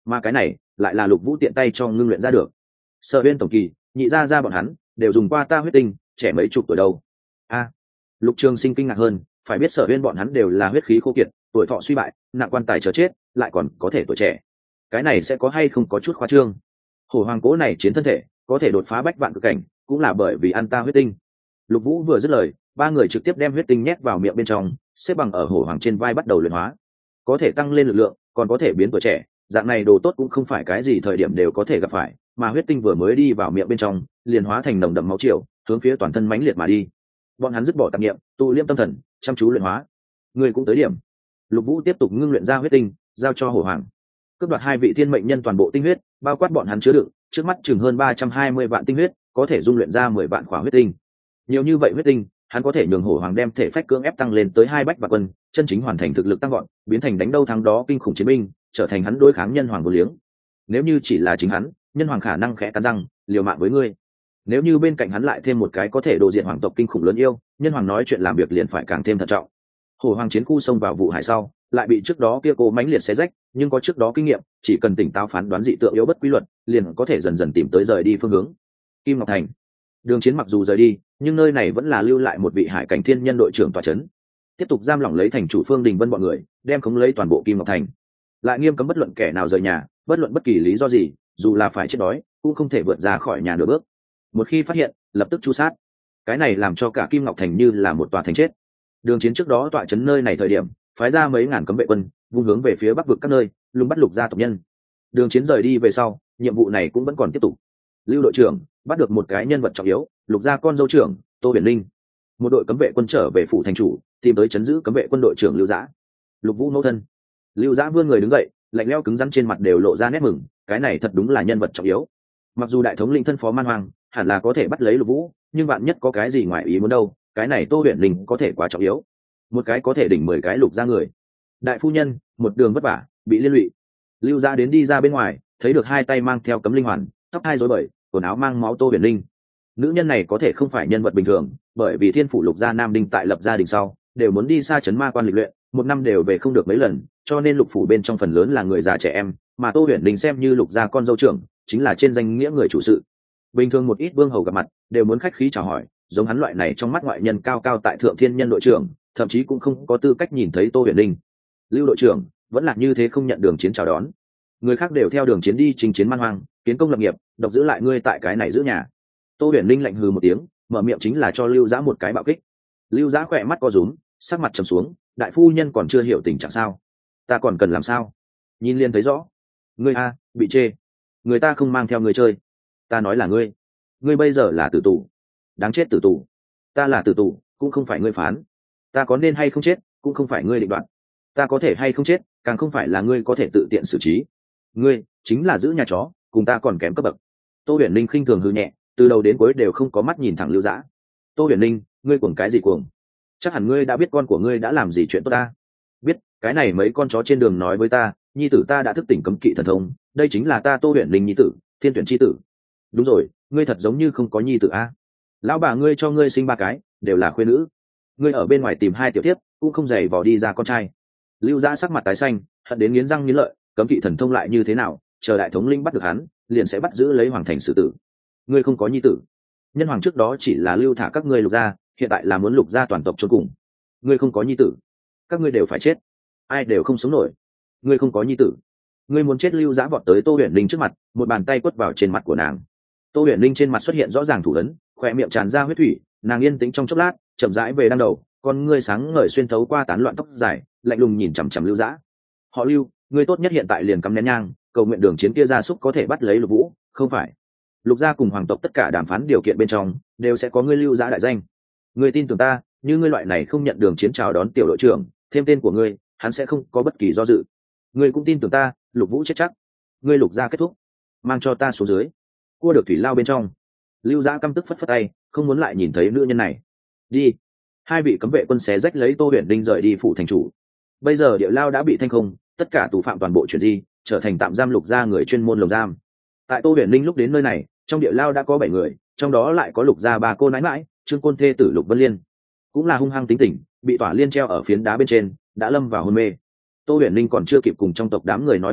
Speaker 1: mà cái này lại là Lục Vũ tiện tay cho ngưng luyện ra được. Sở Uyên tổng kỳ, nhị gia gia bọn hắn đều dùng qua ta huyết tinh, trẻ mấy chục tuổi đâu. A, Lục Trường Sinh kinh ngạc hơn, phải biết Sở Uyên bọn hắn đều là huyết khí khô kiệt, tuổi thọ suy bại, nặng quan tài chờ chết, lại còn có thể tuổi trẻ. Cái này sẽ có hay không có chút khoa trương. Hổ hoàng cố này chiến thân thể, có thể đột phá bách vạn cực cảnh, cũng là bởi vì ăn ta huyết tinh. Lục Vũ vừa dứt lời, ba người trực tiếp đem huyết tinh nhét vào miệng bên trong, xếp bằng ở hổ hoàng trên vai bắt đầu luyện hóa. Có thể tăng lên lực lượng, còn có thể biến tuổi trẻ, dạng này đồ tốt cũng không phải cái gì thời điểm đều có thể gặp phải, mà huyết tinh vừa mới đi vào miệng bên trong, liền hóa thành nồng đậm máu triều, hướng phía toàn thân mãnh liệt mà đi. Bọn hắn dứt bỏ tạp niệm, tu liêm tâm thần, chăm chú luyện hóa. Người cũng tới điểm. Lục Vũ tiếp tục ngưng luyện ra huyết tinh, giao cho hổ hoàng. Cướp đoạt hai vị thiên mệnh nhân toàn bộ tinh huyết, bao quát bọn hắn chứa đựng, trước mắt chừng hơn 320 vạn tinh huyết, có thể dung luyện ra 10 vạn khỏa huyết tinh. Nhiều như vậy huyết tinh, hắn có thể nhường hổ hoàng đem thể phách cưỡng ép tăng lên tới 2 bách vạn quân, chân chính hoàn thành thực lực tăng vọt, biến thành đánh đâu thắng đó kinh khủng chiến binh, trở thành hắn đối kháng nhân hoàng vô liếng. Nếu như chỉ là chính hắn, nhân hoàng khả năng khẽ cắn răng, liều mạng với ngươi. Nếu như bên cạnh hắn lại thêm một cái có thể đồ diện hoàng tộc kinh khủng lớn yêu, nhân hoàng nói chuyện làm việc liền phải càng thêm thận trọng. Hổ hoàng chiến khu xông vào vụ hải sau, lại bị trước đó kia cô mãnh liệt xé rách, nhưng có trước đó kinh nghiệm, chỉ cần tỉnh táo phán đoán dị tượng yếu bất quy luật, liền có thể dần dần tìm tới rời đi phương hướng. Kim Ngọc Thành. Đường Chiến mặc dù rời đi, nhưng nơi này vẫn là lưu lại một vị hải cảnh thiên nhân đội trưởng tọa trấn, tiếp tục giam lỏng lấy thành chủ Phương Đình Vân bọn người, đem khống lấy toàn bộ Kim Ngọc Thành, lại nghiêm cấm bất luận kẻ nào rời nhà, bất luận bất kỳ lý do gì, dù là phải chết đói, cũng không thể vượt ra khỏi nhà nửa bước. Một khi phát hiện, lập tức tru sát. Cái này làm cho cả Kim Ngọc Thành như là một tòa thành chết. Đường Chiến trước đó tọa trấn nơi này thời điểm, phái ra mấy ngàn cấm vệ quân, vung hướng về phía bắc vực các nơi, lùng bắt Lục gia tộc nhân. Đường Chiến rời đi về sau, nhiệm vụ này cũng vẫn còn tiếp tục. Lưu đội trưởng bắt được một cái nhân vật trọng yếu, Lục gia con dâu trưởng Tô Huyền Linh. Một đội cấm vệ quân trở về phủ thành chủ, tìm tới chấn giữ cấm vệ quân đội trưởng Lưu Dã. Lục Vũ mẫu thân. Lưu Dã vươn người đứng dậy, lạnh lẽo cứng rắn trên mặt đều lộ ra nét mừng, cái này thật đúng là nhân vật trọng yếu. Mặc dù đại thống lĩnh thân phó man hoàng, hẳn là có thể bắt lấy Lục Vũ, nhưng bạn nhất có cái gì ngoài ý muốn đâu, cái này Tô Huyền Linh có thể quá trọng yếu. Một cái có thể đỉnh 10 cái Lục gia người. Đại phu nhân, một đường vất vả, bị liên lụy. Lưu Dã đến đi ra bên ngoài, thấy được hai tay mang theo cấm linh hoàn, tóc hai rối bời, quần áo mang máu Tô Huyền Linh. Nữ nhân này có thể không phải nhân vật bình thường, bởi vì thiên phủ Lục gia nam đinh tại lập gia đình sau, đều muốn đi xa trấn ma quan lịch luyện, một năm đều về không được mấy lần, cho nên Lục phủ bên trong phần lớn là người già trẻ em, mà Tô Huyền Linh xem như Lục gia con dâu trưởng, chính là trên danh nghĩa người chủ sự. Bình thường một ít vương hầu gặp mặt, đều muốn khách khí chào hỏi, giống hắn loại này trong mắt ngoại nhân cao cao tại thượng thiên nhân đội trưởng, thậm chí cũng không có tư cách nhìn thấy Tô Huyền Linh. Lưu đội trưởng vẫn là như thế không nhận Đường Chiến chào đón. Người khác đều theo Đường Chiến đi chinh chiến man hoang, kiến công lập nghiệp, độc giữ lại ngươi tại cái này giữ nhà. Tô Huyền Linh lạnh hừ một tiếng, mở miệng chính là cho Lưu Dã một cái bạo kích. Lưu Dã khỏe mắt co rúm, sắc mặt trầm xuống, đại phu nhân còn chưa hiểu tình trạng sao? Ta còn cần làm sao? Nhìn liền thấy rõ. Ngươi a, bị chê. Người ta không mang theo người chơi. Ta nói là ngươi. Ngươi bây giờ là tử tù. Đáng chết tử tù. Ta là tử tù, cũng không phải ngươi phán. Ta có nên hay không chết, cũng không phải ngươi định đoạt. Ta có thể hay không chết, càng không phải là ngươi có thể tự tiện xử trí. Ngươi chính là giữ nhà chó, cùng ta còn kém cấp bậc. Tô Huyền Linh khinh thường hừ nhẹ, từ đầu đến cuối đều không có mắt nhìn thẳng Lưu Dã. Tô Huyền Linh, ngươi cuồng cái gì cuồng? Chắc hẳn ngươi đã biết con của ngươi đã làm gì chuyện tốt ta. Biết, cái này mấy con chó trên đường nói với ta, nhi tử ta đã thức tỉnh cấm kỵ thần thông, đây chính là ta Tô Huyền Linh nhi tử, thiên tuyển chi tử. Đúng rồi, ngươi thật giống như không có nhi tử a. Lão bà ngươi cho ngươi sinh 3 cái, đều là khuê nữ. Ngươi ở bên ngoài tìm 2 tiểu tiếp, cũng không giày vò đi ra con trai. Lưu Dã sắc mặt tái xanh, hận đến nghiến răng nghiến lợi, cấm kỵ thần thông lại như thế nào, chờ đại thống linh bắt được hắn, liền sẽ bắt giữ lấy hoàng thành xử tử. Ngươi không có nhi tử. Nhân hoàng trước đó chỉ là lưu thả các ngươi Lục gia, hiện tại là muốn Lục gia toàn tộc chôn cùng. Ngươi không có nhi tử, các ngươi đều phải chết, ai đều không sống nổi. Ngươi không có nhi tử, ngươi muốn chết. Lưu Dã vọt tới Tô Huyền Linh trước mặt, một bàn tay quất vào trên mặt của nàng. Tô Huyền Linh trên mặt xuất hiện rõ ràng thủ ấn, khỏe miệng tràn ra huyết thủy, nàng yên tĩnh trong chốc lát, chậm rãi về đăng đầu, con ngươi sáng ngời xuyên thấu qua tán loạn tóc dài, lạnh lùng nhìn chằm chằm Lưu Dã. Họ Lưu, ngươi tốt nhất hiện tại liền cắm nén nhang, cầu nguyện Đường Chiến kia gia súc có thể bắt lấy Lục Vũ, không phải Lục gia cùng hoàng tộc tất cả đàm phán điều kiện bên trong đều sẽ có ngươi Lưu Dã đại danh. Ngươi tin tưởng ta, như ngươi loại này không nhận Đường Chiến chào đón tiểu đội trưởng, thêm tên của ngươi, hắn sẽ không có bất kỳ do dự. Ngươi cũng tin tưởng ta, Lục Vũ chết chắc. Ngươi Lục gia kết thúc, mang cho ta xuống dưới. Cua được thủy lao bên trong. Lưu Dã căm tức phất phất tay, không muốn lại nhìn thấy nữ nhân này. Đi. Hai vị cấm vệ quân xé rách lấy Tô Huyền Linh rời đi phủ thành chủ. Bây giờ địa lao đã bị thanh không, tất cả tù phạm toàn bộ chuyển di, trở thành tạm giam Lục gia người chuyên môn lồng giam. Tại Tô Huyền Linh lúc đến nơi này, trong địa lao đã có 7 người, trong đó lại có Lục gia 3 cô nãi nãi, Trương Côn thê tử Lục Vân Liên, cũng là hung hăng tính tình, bị tỏa liên treo ở phiến đá bên trên, đã lâm vào hôn mê. Tô Huyền Linh còn chưa kịp cùng trong tộc đám người nói một câu,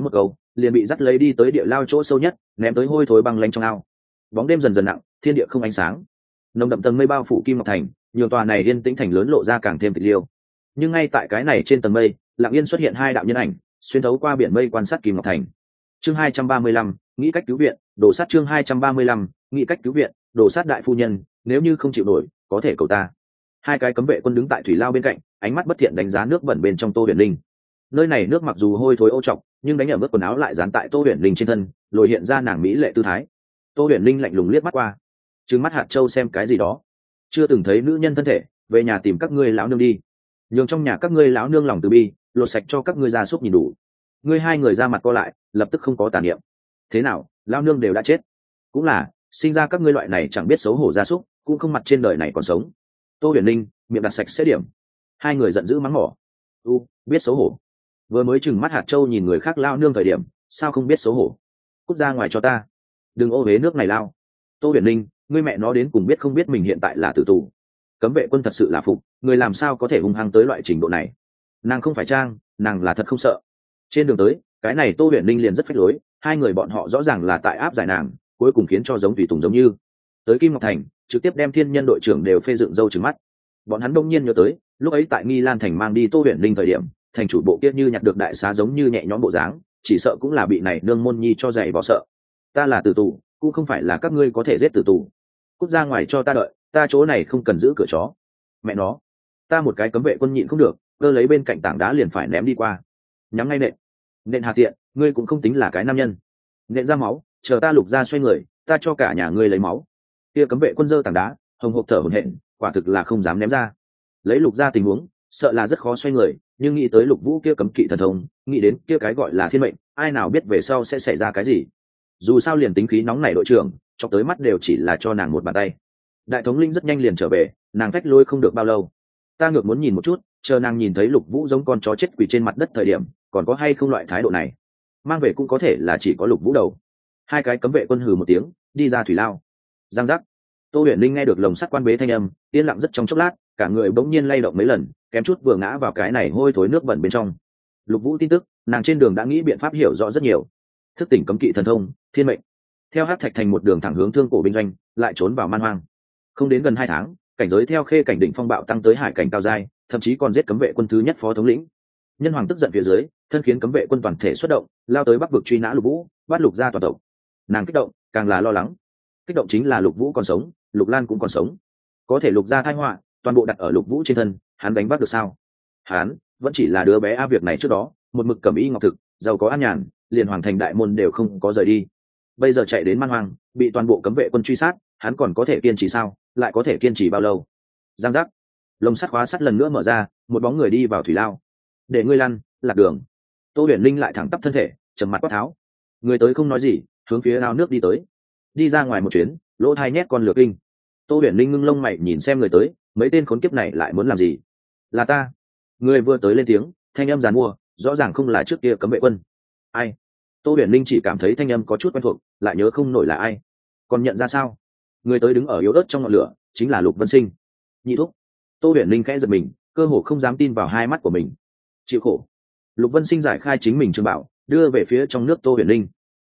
Speaker 1: liền bị dắt lấy đi tới địa lao chỗ sâu nhất, ném tới hôi thối băng lanh trong ao. Bóng đêm dần dần nặng, thiên địa không ánh sáng, nồng đậm tầng mây bao phủ Kim Ngọc Thành, nhiều tòa này yên tĩnh thành lớn lộ ra càng thêm tịch liêu. Nhưng ngay tại cái này trên tầng mây, lặng yên xuất hiện hai đạo nhân ảnh, xuyên thấu qua biển mây quan sát Kim Ngọc Thành. Chương 235, nghĩ cách cứu viện, đồ sát. Chương 235, nghĩ cách cứu viện, đồ sát. Đại phu nhân, nếu như không chịu nổi, có thể cầu ta. Hai cái cấm vệ quân đứng tại thủy lao bên cạnh, ánh mắt bất thiện đánh giá nước bẩn bên trong Tô Huyền Linh. Nơi này nước mặc dù hôi thối ô trọc, nhưng đánh ở mức quần áo lại dán tại Tô Huyền Linh trên thân, lồi hiện ra nàng mỹ lệ tư thái. Tô Huyền Linh lạnh lùng liếc mắt qua, trừng mắt hạt châu xem cái gì đó. Chưa từng thấy nữ nhân thân thể, về nhà tìm các ngươi lão nương đi. Nhường trong nhà các ngươi lão nương lòng từ bi, lột sạch cho các ngươi gia súc nhìn đủ. Ngươi hai người ra mặt co lại, lập tức không có tàn niệm. Thế nào, lão nương đều đã chết. Cũng là, sinh ra các ngươi loại này chẳng biết xấu hổ gia súc, cũng không mặt trên đời này còn sống. Tô Huyền Linh miệng đặt sạch sẽ điểm. Hai người giận dữ mắng mỏ. Biết xấu hổ. Vừa mới chừng mắt hạt châu nhìn người khác lao nương thời điểm, sao không biết xấu hổ. Cút ra ngoài cho ta, đừng ô huế nước này lao. Tô Huyền Linh, ngươi mẹ nó đến cùng biết không biết mình hiện tại là tử tù. Cấm vệ quân thật sự là phục, người làm sao có thể hung hăng tới loại trình độ này. Nàng không phải trang, nàng là thật không sợ. Trên đường tới, cái này Tô Huyền Linh liền rất phách lối, hai người bọn họ rõ ràng là tại áp giải nàng, cuối cùng khiến cho giống tùy tùng giống như. Tới Kim Ngọc Thành, trực tiếp đem thiên nhân đội trưởng đều phê dựng râu trừng mắt. Bọn hắn đông nhiên nhớ tới, lúc ấy tại Nghi Lan Thành mang đi Tô Huyền Linh thời điểm, thành chủ bộ kia như nhặt được đại xá giống như nhẹ nhõm bộ dáng, chỉ sợ cũng là bị này nương môn nhi cho dày vò sợ. Ta là tử tù, cũng không phải là các ngươi có thể giết tử tù. Cút ra ngoài cho ta đợi, ta chỗ này không cần giữ cửa chó. Mẹ nó, ta một cái cấm vệ quân nhịn không được, cơ lấy bên cạnh tảng đá liền phải ném đi qua. Nhắm ngay nện. Nện hà tiện, ngươi cũng không tính là cái nam nhân. Nện ra máu, chờ ta Lục ra xoay người, ta cho cả nhà ngươi lấy máu. Kia cấm vệ quân giơ tảng đá, hồng hộc thở hổn hển, quả thực là không dám ném ra. Lấy Lục ra tình huống, sợ là rất khó xoay người, nhưng nghĩ tới Lục Vũ kia cấm kỵ thần thông, nghĩ đến kia cái gọi là thiên mệnh, ai nào biết về sau sẽ xảy ra cái gì. Dù sao liền tính khí nóng này đội trưởng, cho tới mắt đều chỉ là cho nàng một bàn tay. Đại thống linh rất nhanh liền trở về, nàng phách lôi không được bao lâu. Ta ngược muốn nhìn một chút, chờ nàng nhìn thấy Lục Vũ giống con chó chết quỳ trên mặt đất thời điểm, còn có hay không loại thái độ này. Mang về cũng có thể là chỉ có Lục Vũ đầu. Hai cái cấm vệ quân hừ một tiếng, đi ra thủy lao. Giang giác. Tô Huyền Linh nghe được lồng sắt quan bế thanh âm, yên lặng rất trong chốc lát, cả người bỗng nhiên lay động mấy lần, kém chút vừa ngã vào cái này hôi thối nước bẩn bên trong. Lục Vũ tin tức, nàng trên đường đã nghĩ biện pháp hiểu rõ rất nhiều. Thức tỉnh cấm kỵ thần thông, thiên mệnh. Theo Hắc Thạch Thành một đường thẳng hướng Thương Cổ binh doanh, lại trốn vào man hoang. Không đến gần 2 tháng, cảnh giới theo khê cảnh đỉnh phong bạo tăng tới hải cảnh cao giai, thậm chí còn giết cấm vệ quân thứ nhất phó thống lĩnh. Nhân hoàng tức giận phía dưới, thân khiến cấm vệ quân toàn thể xuất động, lao tới Bắc vực truy nã Lục Vũ, bắt Lục gia toàn tộc. Nàng kích động, càng là lo lắng. Kích động chính là Lục Vũ còn sống, Lục Lan cũng còn sống. Có thể Lục gia tai họa, toàn bộ đặt ở Lục Vũ trên thân, hắn đánh bắt được sao? Hắn vẫn chỉ là đứa bé a. Việc này trước đó, một mực cẩm y ngọc thực, giàu có an nhàn, liền hoàng thành đại môn đều không có rời đi. Bây giờ chạy đến man hoang, bị toàn bộ cấm vệ quân truy sát, hắn còn có thể kiên trì sao? Lại có thể kiên trì bao lâu? Giang giác, lồng sắt khóa sắt lần nữa mở ra, một bóng người đi vào thủy lao. Để ngươi lăn, lạc đường. Tô Huyền Linh lại thẳng tắp thân thể, trầm mặt quát tháo. Người tới không nói gì, hướng phía ao nước đi tới. Đi ra ngoài một chuyến, lỗ thai nhét con lược kinh. Tô Huyền Linh ngưng lông mày nhìn xem người tới, mấy tên khốn kiếp này lại muốn làm gì? Là ta. Người vừa tới lên tiếng, thanh âm giàn mua, rõ ràng không là trước kia cấm vệ quân. Ai? Tô Huyền Linh chỉ cảm thấy thanh âm có chút quen thuộc, lại nhớ không nổi là ai. Còn nhận ra sao? Người tới đứng ở yếu ớt trong ngọn lửa, chính là Lục Vân Sinh. Nhị thúc. Tô Huyền Linh khẽ giật mình, cơ hồ không dám tin vào hai mắt của mình. Chịu khổ. Lục Vân Sinh giải khai chính mình trường bảo, đưa về phía trong nước Tô Huyền Linh.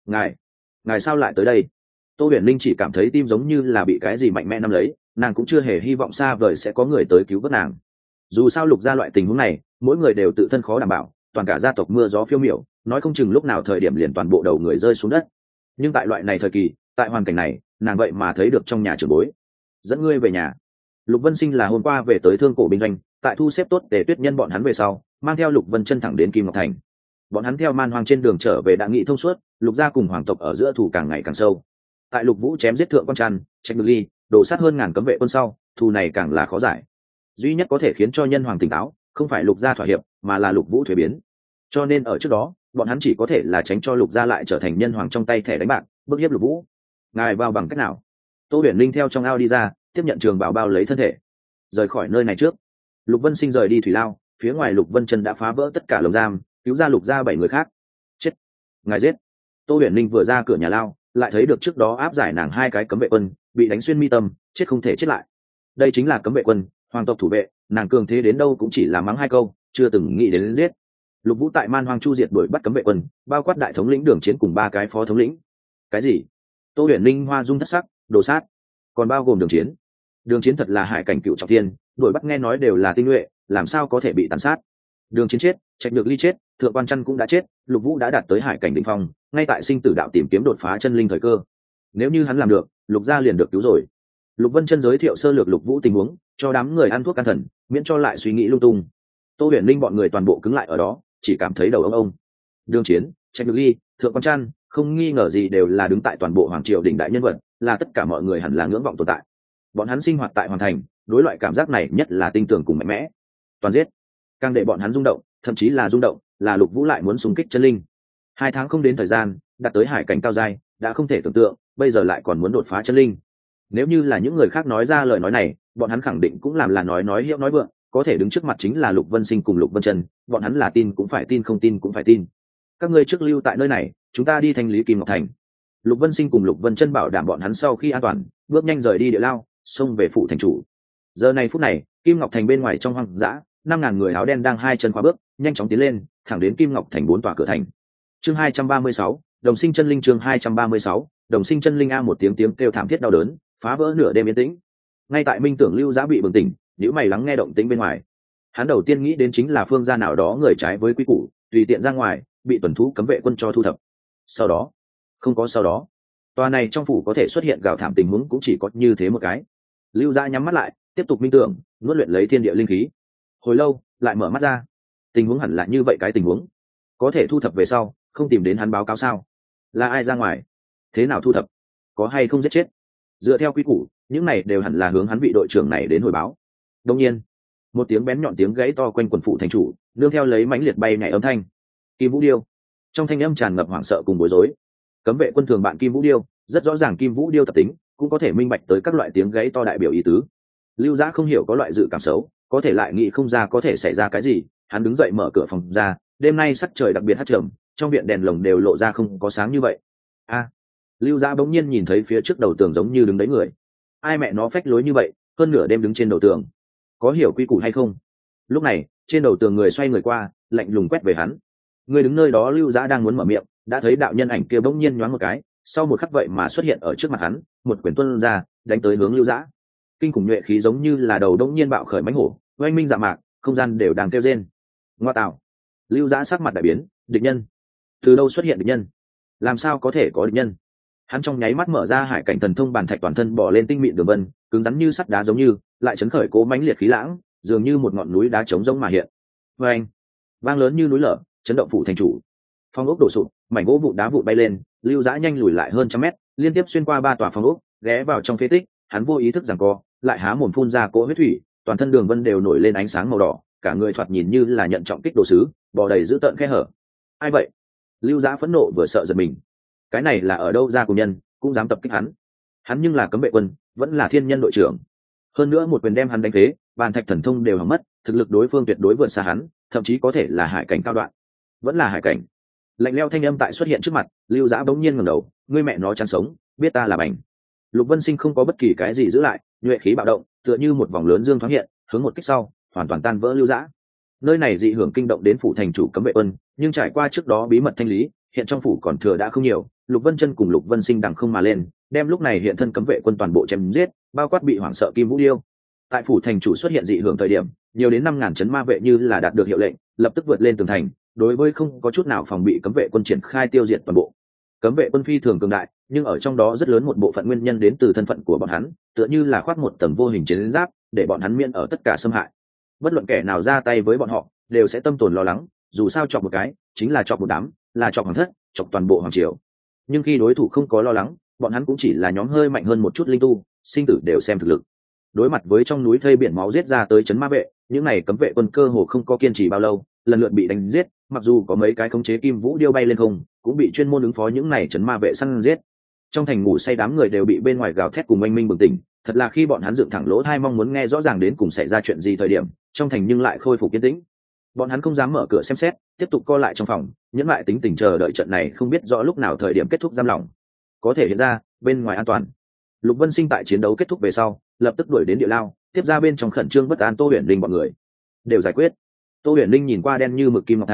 Speaker 1: Ngài sao lại tới đây? Tô Huyền Linh chỉ cảm thấy tim giống như là bị cái gì mạnh mẽ nắm lấy, nàng cũng chưa hề hy vọng xa vời sẽ có người tới cứu vớt nàng. Dù sao Lục gia loại tình huống này, mỗi người đều tự thân khó đảm bảo, toàn cả gia tộc mưa gió phiêu miểu, nói không chừng lúc nào thời điểm liền toàn bộ đầu người rơi xuống đất. Nhưng tại loại này thời kỳ, tại hoàn cảnh này, nàng vậy mà thấy được trong nhà trưởng bối. Dẫn ngươi về nhà. Lục Vân Sinh là hôm qua về tới Thương Cổ binh doanh, tại thu xếp tốt để Tuyết Nhân bọn hắn về sau, mang theo Lục Vân Chân thẳng đến Kim Ngọc Thành. Bọn hắn theo man hoang trên đường trở về đã nghị thông suốt, Lục gia cùng hoàng tộc ở giữa thù càng ngày càng sâu. Tại Lục Vũ chém giết thượng quan trăn, Trạch Ngự Ly, đổ sát hơn ngàn cấm vệ quân sau, thù này càng là khó giải. Duy nhất có thể khiến cho nhân hoàng tỉnh táo, không phải Lục gia thỏa hiệp, mà là Lục Vũ thuế biến. Cho nên ở trước đó, bọn hắn chỉ có thể là tránh cho Lục gia lại trở thành nhân hoàng trong tay thẻ đánh bạc, bức hiếp Lục Vũ. Ngài vào bằng cách nào? Tô Huyền Linh theo trong ao đi ra, tiếp nhận trường bảo bao lấy thân thể, rời khỏi nơi này trước. Lục Vân Sinh rời đi thủy lao, phía ngoài Lục Vân Chân đã phá vỡ tất cả lồng giam, cứu ra Lục gia 7 người khác. Chết! Ngài giết! Tô Huyền Linh vừa ra cửa nhà lao, lại thấy được trước đó áp giải nàng 2 cái cấm vệ quân, bị đánh xuyên mi tâm, chết không thể chết lại. Đây chính là cấm vệ quân, hoàng tộc thủ vệ, nàng cường thế đến đâu cũng chỉ là mắng 2 câu, chưa từng nghĩ đến giết. Lục Vũ tại Man Hoang Chu diệt đuổi bắt cấm vệ quân, bao quát đại thống lĩnh Đường Chiến cùng 3 cái phó thống lĩnh. Cái gì? Tô Huyền Linh hoa dung thất sắc, đồ sát. Còn bao gồm Đường Chiến. Đường Chiến thật là hải cảnh cựu trọng thiên, đuổi bắt nghe nói đều là tinh nhuệ, làm sao có thể bị tàn sát? Đường Chiến chết, Trạch Nhược Ly chết, Thượng Quan Chân cũng đã chết, Lục Vũ đã đạt tới hải cảnh đỉnh phong, ngay tại sinh tử đạo tìm kiếm đột phá chân linh thời cơ. Nếu như hắn làm được, Lục gia liền được cứu rồi. Lục Vân Chân giới thiệu sơ lược Lục Vũ tình huống, cho đám người ăn thuốc can thần, miễn cho lại suy nghĩ lung tung. Tô Huyền Linh bọn người toàn bộ cứng lại ở đó, chỉ cảm thấy đầu ông. Đường Chiến, Trạch Nhược Ly, Thượng Quan Chân, không nghi ngờ gì đều là đứng tại toàn bộ hoàng triều đỉnh đại nhân vật, là tất cả mọi người hẳn là ngưỡng vọng tồn tại. Bọn hắn sinh hoạt tại hoàng thành, đối loại cảm giác này nhất là tinh tường cùng mạnh mẽ. Toàn giết, càng để bọn hắn rung động, thậm chí là rung động, là Lục Vũ lại muốn xung kích chân linh. 2 tháng không đến thời gian, đạt tới hải cảnh cao giai, đã không thể tưởng tượng, bây giờ lại còn muốn đột phá chân linh. Nếu như là những người khác nói ra lời nói này, bọn hắn khẳng định cũng làm là nói hiệu nói vượng, có thể đứng trước mặt chính là Lục Vân Sinh cùng Lục Vân Chân, bọn hắn là tin cũng phải tin, không tin cũng phải tin. Các ngươi trước lưu tại nơi này, chúng ta đi thanh lý Kim Ngọc Thành. Lục Vân Sinh cùng Lục Vân Chân bảo đảm bọn hắn sau khi an toàn, bước nhanh rời đi địa lao, xông về phủ thành chủ. Giờ này phút này, Kim Ngọc Thành bên ngoài trong hoang dã, 5.000 người áo đen đang hai chân khóa bước, nhanh chóng tiến lên, thẳng đến Kim Ngọc Thành 4 tòa cửa thành. Chương 236, Đồng Sinh Chân Linh. Chương 236, Đồng Sinh Chân Linh. A một tiếng kêu thảm thiết đau đớn, phá vỡ nửa đêm yên tĩnh. Ngay tại Minh Tưởng Lưu Giá bị bừng tỉnh, nhíu mày lắng nghe động tĩnh bên ngoài. Hắn đầu tiên nghĩ đến chính là phương gia nào đó người trái với quy củ, tùy tiện ra ngoài, bị tuần thú cấm vệ quân cho thu thập. Sau đó, không có sau đó. Tòa này trong phủ có thể xuất hiện gào thảm tình huống cũng chỉ có như thế một cái. Lưu Giá nhắm mắt lại, tiếp tục minh tưởng, nuốt luyện lấy thiên địa linh khí. Hồi lâu, lại mở mắt ra. Tình huống hẳn là như vậy cái tình huống. Có thể thu thập về sau, không tìm đến hắn báo cáo sao? Là ai ra ngoài? Thế nào thu thập? Có hay không giết chết? Dựa theo quy củ, những này đều hẳn là hướng hắn vị đội trưởng này đến hồi báo. Đương nhiên, một tiếng bén nhọn tiếng gãy to quanh quần phụ thành chủ, nương theo lấy mãnh liệt bay nhảy âm thanh. Kim Vũ Điêu. Trong thanh âm tràn ngập hoảng sợ cùng bối rối. Cấm vệ quân thường bạn Kim Vũ Điêu, rất rõ ràng Kim Vũ Điêu tập tính, cũng có thể minh bạch tới các loại tiếng gãy to đại biểu ý tứ. Lưu Giá không hiểu có loại dự cảm xấu, có thể lại nghĩ không ra có thể xảy ra cái gì. Hắn đứng dậy mở cửa phòng ra, đêm nay sắc trời đặc biệt hắt trầm, trong viện đèn lồng đều lộ ra không có sáng như vậy. Lưu Giá bỗng nhiên nhìn thấy phía trước đầu tường giống như đứng đấy người. Ai mẹ nó phách lối như vậy, hơn nửa đêm đứng trên đầu tường, có hiểu quy củ hay không? Lúc này, trên đầu tường người xoay người qua, lạnh lùng quét về hắn. Người đứng nơi đó Lưu Giá đang muốn mở miệng, đã thấy đạo nhân ảnh kia bỗng nhiên nhoáng một cái, sau một khắc vậy mà xuất hiện ở trước mặt hắn, một quyền tuôn ra, đánh tới hướng Lưu Giá. Kinh khủng nhuệ khí giống như là đầu bỗng nhiên bạo khởi mãnh hổ, oanh minh dạ mạc, không gian đều đang kêu rên. Ngoa tạo! Lưu Giá sắc mặt đại biến, địch nhân? Từ đâu xuất hiện địch nhân? Làm sao có thể có địch nhân? Hắn trong nháy mắt mở ra hải cảnh thần thông bàn thạch, toàn thân bỏ lên tinh mịn đường vân, cứng rắn như sắt đá giống như, lại chấn khởi cố mãnh liệt khí lãng, dường như một ngọn núi đá trống rỗng mà hiện. Oeng! Vang lớn như núi lở, chấn động phủ thành chủ. Phong ốc đổ sụp, mảnh gỗ vụn đá vụn bay lên, Lưu Dã nhanh lùi lại hơn trăm mét, liên tiếp xuyên qua 3 tòa phong ốc, ghé vào trong phế tích, hắn vô ý thức giằng co, lại há mồm phun ra cỗ huyết thủy, toàn thân đường vân đều nổi lên ánh sáng màu đỏ, cả người thoạt nhìn như là nhận trọng kích đồ sứ, bò đầy dữ tợn khe hở. Ai vậy? Lưu Dã phẫn nộ vừa sợ giật mình. Cái này là ở đâu ra cùng nhân, cũng dám tập kích hắn. Hắn nhưng là cấm vệ quân, vẫn là thiên nhân đội trưởng. Hơn nữa một quyền đem hắn đánh phế, bàn thạch thần thông đều hỏng mất, thực lực đối phương tuyệt đối vượt xa hắn, thậm chí có thể là hải cảnh cao đoạn. Vẫn là hải cảnh. Lạnh lẽo thanh âm tại xuất hiện trước mặt, Lưu Dã bỗng nhiên ngẩng đầu, ngươi mẹ nó chán sống, biết ta là bảnh. Lục Vân Sinh không có bất kỳ cái gì giữ lại, nhuệ khí bạo động, tựa như một vòng lớn dương thoáng hiện, hướng một kích sau, hoàn toàn tan vỡ Lưu Dã. Nơi này dị hưởng kinh động đến phủ thành chủ cấm vệ quân, nhưng trải qua trước đó bí mật thanh lý, hiện trong phủ còn thừa đã không nhiều. Lục Vân Chân cùng Lục Vân Sinh đằng không mà lên, đem lúc này hiện thân cấm vệ quân toàn bộ chém giết, bao quát bị hoảng sợ Kim Vũ Điêu. Tại phủ thành chủ xuất hiện dị hưởng thời điểm, nhiều đến 5.000 chấn ma vệ như là đạt được hiệu lệnh, lập tức vượt lên tường thành, đối với không có chút nào phòng bị cấm vệ quân triển khai tiêu diệt toàn bộ. Cấm vệ quân phi thường cường đại, nhưng ở trong đó rất lớn một bộ phận nguyên nhân đến từ thân phận của bọn hắn, tựa như là khoác một tầng vô hình chiến giáp, để bọn hắn miễn ở tất cả xâm hại. Bất luận kẻ nào ra tay với bọn họ, đều sẽ tâm tồn lo lắng, dù sao chọc một cái, chính là chọc một đám, là chọc hoàng thất, chọc toàn bộ hoàng triều. Nhưng khi đối thủ không có lo lắng, bọn hắn cũng chỉ là nhóm hơi mạnh hơn một chút linh tu, sinh tử đều xem thực lực. Đối mặt với trong núi thây biển máu giết ra tới chấn ma vệ, những này cấm vệ quân cơ hồ không có kiên trì bao lâu, lần lượt bị đánh giết, mặc dù có mấy cái khống chế Kim Vũ Điêu bay lên không, cũng bị chuyên môn ứng phó những này chấn ma vệ săn giết. Trong thành ngủ say đám người đều bị bên ngoài gào thét cùng oanh minh bừng tỉnh, thật là khi bọn hắn dựng thẳng lỗ tai mong muốn nghe rõ ràng đến cùng xảy ra chuyện gì thời điểm, trong thành nhưng lại khôi phục yên tĩnh. Bọn hắn không dám mở cửa xem xét, tiếp tục co lại trong phòng, nhẫn lại tính tình chờ đợi trận này không biết rõ lúc nào thời điểm kết thúc giam lỏng. Có thể hiện ra, bên ngoài an toàn. Lục Vân Sinh tại chiến đấu kết thúc về sau, lập tức đuổi đến địa lao, tiếp ra bên trong khẩn trương bất an Tô Huyền Linh bọn người. Đều giải quyết. Tô Huyền Linh nhìn qua đen như mực Kim Ngọc Thành,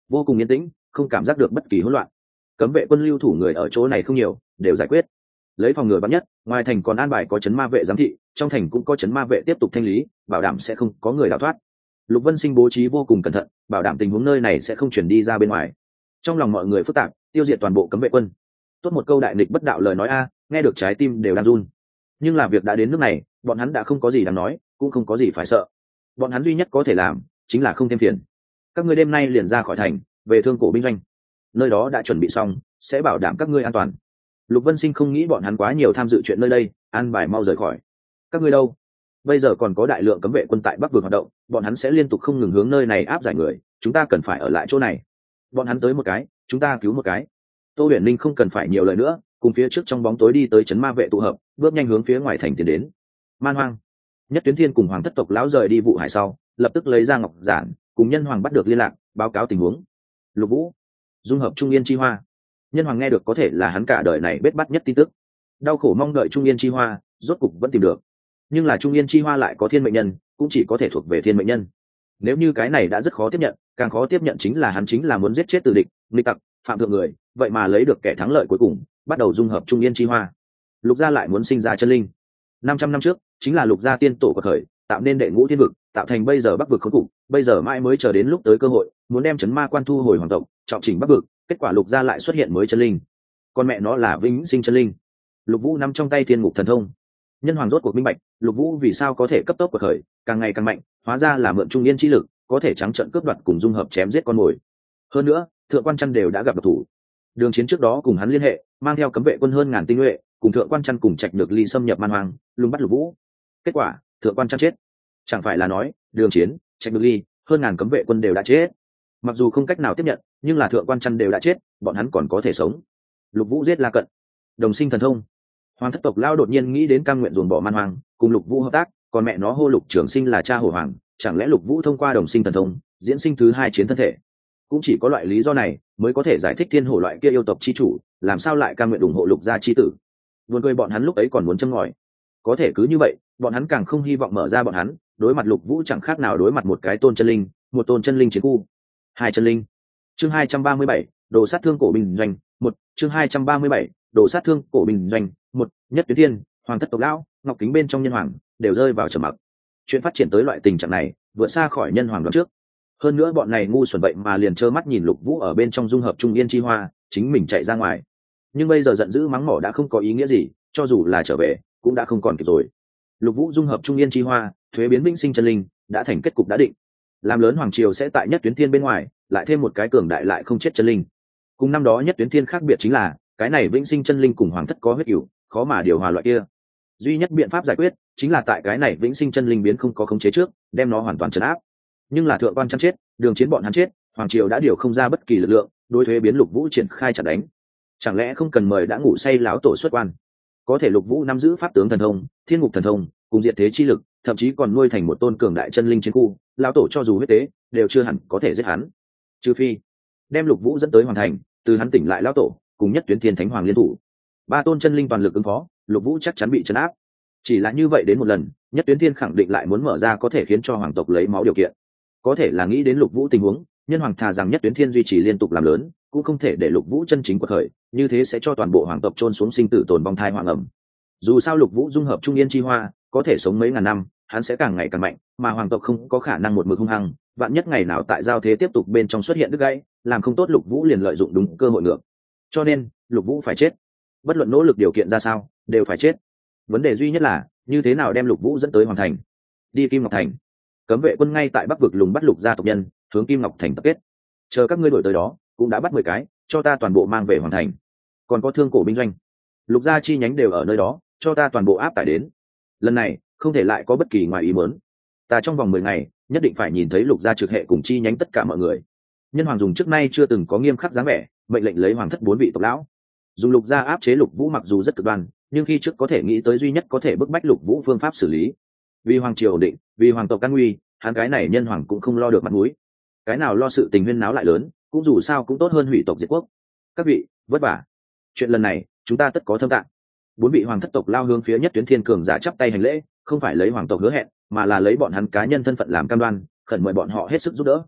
Speaker 1: vô cùng yên tĩnh, không cảm giác được bất kỳ hỗn loạn. Cấm vệ quân lưu thủ người ở chỗ này không nhiều, đều giải quyết. Lấy phòng ngừa vắn nhất, ngoài thành còn an bài có trấn ma vệ giám thị, trong thành cũng có trấn ma vệ tiếp tục thanh lý, bảo đảm sẽ không có người đào thoát. Lục Vân Sinh bố trí vô cùng cẩn thận, bảo đảm tình huống nơi này sẽ không chuyển đi ra bên ngoài. Trong lòng mọi người phức tạp, tiêu diệt toàn bộ cấm vệ quân. Tốt một câu đại nghịch bất đạo lời nói a, nghe được trái tim đều đang run. Nhưng là việc đã đến nước này, bọn hắn đã không có gì đáng nói, cũng không có gì phải sợ. Bọn hắn duy nhất có thể làm chính là không thêm phiền. Các ngươi đêm nay liền ra khỏi thành, về Thương Cổ binh doanh. Nơi đó đã chuẩn bị xong, sẽ bảo đảm các ngươi an toàn. Lục Vân Sinh không nghĩ bọn hắn quá nhiều tham dự chuyện nơi đây, an bài mau rời khỏi. Các ngươi đâu? Bây giờ còn có đại lượng cấm vệ quân tại Bắc Vực hoạt động, bọn hắn sẽ liên tục không ngừng hướng nơi này áp giải người, chúng ta cần phải ở lại chỗ này. Bọn hắn tới một cái, chúng ta cứu một cái. Tô Huyền Ninh không cần phải nhiều lời nữa, cùng phía trước trong bóng tối đi tới trấn ma vệ tụ hợp, bước nhanh hướng phía ngoài thành tiến đến. Man Hoang, Nhất Tuyến Thiên cùng Hoàng thất tộc lão rời đi vụ hải sau, lập tức lấy ra ngọc giản, cùng Nhân Hoàng bắt được liên lạc, báo cáo tình huống. Lục Vũ, dung hợp Trung Yên Chi Hoa. Nhân Hoàng nghe được có thể là hắn cả đời này bết bát nhất tin tức. Đau khổ mong đợi Trung Yên Chi Hoa, rốt cục vẫn tìm được. Nhưng là Trung Yên Chi Hoa lại có thiên mệnh nhân, cũng chỉ có thể thuộc về thiên mệnh nhân. Nếu như cái này đã rất khó tiếp nhận, càng khó tiếp nhận chính là hắn chính là muốn giết chết từ địch, nghịch tặc, phạm thượng người, vậy mà lấy được kẻ thắng lợi cuối cùng, bắt đầu dung hợp Trung Yên Chi Hoa. Lục gia lại muốn sinh ra chân linh. 500 năm trước, chính là Lục gia tiên tổ của khởi, tạo nên đệ ngũ thiên vực, tạo thành bây giờ Bắc vực khốn cục, bây giờ mãi mới chờ đến lúc tới cơ hội, muốn đem chấn ma quan thu hồi hoàng tộc, trọng chỉnh Bắc vực, kết quả Lục gia lại xuất hiện mới chân linh. Con mẹ nó là vĩnh sinh chân linh. Lục Vũ nắm trong tay thiên ngục thần thông. Nhân Hoàng rốt cuộc minh bạch, Lục Vũ vì sao có thể cấp tốc của khởi, càng ngày càng mạnh, hóa ra là mượn Trung Yên chi lực, có thể trắng trợn cướp đoạt cùng dung hợp chém giết con mồi. Hơn nữa, Thượng Quan Chân đều đã gặp độc thủ. Đường Chiến trước đó cùng hắn liên hệ, mang theo cấm vệ quân hơn ngàn tinh nhuệ, cùng Thượng Quan Chân cùng Trạch Nhược Ly xâm nhập Man Hoang, lùng bắt Lục Vũ. Kết quả, Thượng Quan Chân chết. Chẳng phải là nói, Đường Chiến, Trạch Nhược Ly, hơn ngàn cấm vệ quân đều đã chết. Mặc dù không cách nào tiếp nhận, nhưng là Thượng Quan Chân đều đã chết, bọn hắn còn có thể sống. Lục Vũ giết La Cận, đồng sinh thần thông. Hoàng thất tộc lao đột nhiên nghĩ đến cam nguyện dồn bỏ Man Hoang, cùng Lục Vũ hợp tác, còn mẹ nó hô Lục Trường Sinh là cha hổ hoàng, chẳng lẽ Lục Vũ thông qua đồng sinh thần thông, diễn sinh thứ hai chiến thân thể? Cũng chỉ có loại lý do này mới có thể giải thích thiên hổ loại kia yêu tộc chi chủ, làm sao lại cam nguyện ủng hộ Lục gia chi tử. Buồn cười bọn hắn lúc ấy còn muốn châm ngòi. Có thể cứ như vậy, bọn hắn càng không hy vọng mở ra bọn hắn, đối mặt Lục Vũ chẳng khác nào đối mặt một cái tôn chân linh, một tôn chân linh chiến khu. Hai chân linh. Chương 237, đồ sát thương cổ binh doanh, một chương 237, đồ sát thương cổ binh doanh, một Nhất Tuyến Thiên, Hoàng thất tộc lão, Ngọc Kính bên trong Nhân Hoàng đều rơi vào trầm mặc. Chuyện phát triển tới loại tình trạng này, vượt xa khỏi Nhân Hoàng đoán trước. Hơn nữa bọn này ngu xuẩn vậy mà liền trơ mắt nhìn Lục Vũ ở bên trong dung hợp Trung Yên Chi Hoa, chính mình chạy ra ngoài. Nhưng bây giờ giận dữ mắng mỏ đã không có ý nghĩa gì, cho dù là trở về, cũng đã không còn kịp rồi. Lục Vũ dung hợp Trung Yên Chi Hoa, thuế biến vĩnh sinh chân linh, đã thành kết cục đã định. Làm lớn hoàng triều sẽ tại Nhất Tuyến Thiên bên ngoài, lại thêm một cái cường đại lại không chết chân linh. Cùng năm đó Nhất Tuyến Thiên khác biệt chính là, cái này vĩnh sinh chân linh cùng hoàng thất có huyết cửu, khó mà điều hòa loại kia. Duy nhất biện pháp giải quyết chính là tại cái này vĩnh sinh chân linh biến không có khống chế trước, đem nó hoàn toàn trấn áp. Nhưng là Thượng Quan Chân chết, Đường Chiến bọn hắn chết, hoàng triều đã điều không ra bất kỳ lực lượng, đối thuế biến Lục Vũ triển khai chặt đánh. Chẳng lẽ không cần mời đã ngủ say lão tổ xuất quan? Có thể Lục Vũ nắm giữ pháp tướng thần thông, thiên ngục thần thông, cùng diệt thế chi lực, thậm chí còn nuôi thành một tôn cường đại chân linh chiến khu, lão tổ cho dù huyết tế, đều chưa hẳn có thể giết hắn. Trừ phi đem Lục Vũ dẫn tới hoàn thành, từ hắn tỉnh lại lão tổ, cùng Nhất Tuyến Thiên Thánh Hoàng liên thủ. Ba tôn chân linh toàn lực ứng phó, Lục Vũ chắc chắn bị trấn áp. Chỉ là như vậy đến một lần, Nhất Tuyến Thiên khẳng định lại muốn mở ra có thể khiến cho hoàng tộc lấy máu điều kiện. Có thể là nghĩ đến Lục Vũ tình huống, Nhân Hoàng thà rằng Nhất Tuyến Thiên duy trì liên tục làm lớn, cũng không thể để Lục Vũ chân chính quật khởi, như thế sẽ cho toàn bộ hoàng tộc chôn xuống sinh tử tồn vong thai hoàng ẩm. Dù sao Lục Vũ dung hợp Trung Yên Chi Hoa, có thể sống mấy ngàn năm, hắn sẽ càng ngày càng mạnh, mà hoàng tộc không có khả năng một mực hung hăng, vạn nhất ngày nào tại giao thế tiếp tục bên trong xuất hiện đứt gãy, làm không tốt Lục Vũ liền lợi dụng đúng cơ hội ngược. Cho nên, Lục Vũ phải chết. Bất luận nỗ lực điều kiện ra sao, đều phải chết. Vấn đề duy nhất là, như thế nào đem Lục Vũ dẫn tới hoàn thành. Đi Kim Ngọc Thành. Cấm vệ quân ngay tại Bắc vực lùng bắt Lục gia tộc nhân, hướng Kim Ngọc Thành tập kết. Chờ các ngươi đuổi tới đó, cũng đã bắt 10 cái, cho ta toàn bộ mang về hoàn thành. Còn có Thương Cổ binh doanh, Lục gia chi nhánh đều ở nơi đó, cho ta toàn bộ áp tải đến. Lần này, không thể lại có bất kỳ ngoài ý muốn. Ta trong vòng 10 ngày, nhất định phải nhìn thấy Lục gia trực hệ cùng chi nhánh tất cả mọi người. Nhân Hoàng dùng trước nay chưa từng có nghiêm khắc dáng vẻ, mệnh lệnh lấy hoàng thất 4 vị tộc lão. Dùng Lục gia áp chế Lục Vũ mặc dù rất cực đoan, nhưng khi trước có thể nghĩ tới duy nhất có thể bức bách Lục Vũ phương pháp xử lý. Vì hoàng triều ổn định, vì hoàng tộc căn nguy, hắn cái này Nhân Hoàng cũng không lo được mặt mũi. Cái nào lo sự tình huyên náo lại lớn, cũng dù sao cũng tốt hơn hủy tộc diệt quốc. Các vị, vất vả. Chuyện lần này, chúng ta tất có thâm tạng. 4 vị hoàng thất tộc lao hướng phía Nhất Tuyến Thiên cường giả chắp tay hành lễ, không phải lấy hoàng tộc hứa hẹn, mà là lấy bọn hắn cá nhân thân phận làm cam đoan, khẩn mời bọn họ hết sức giúp đỡ.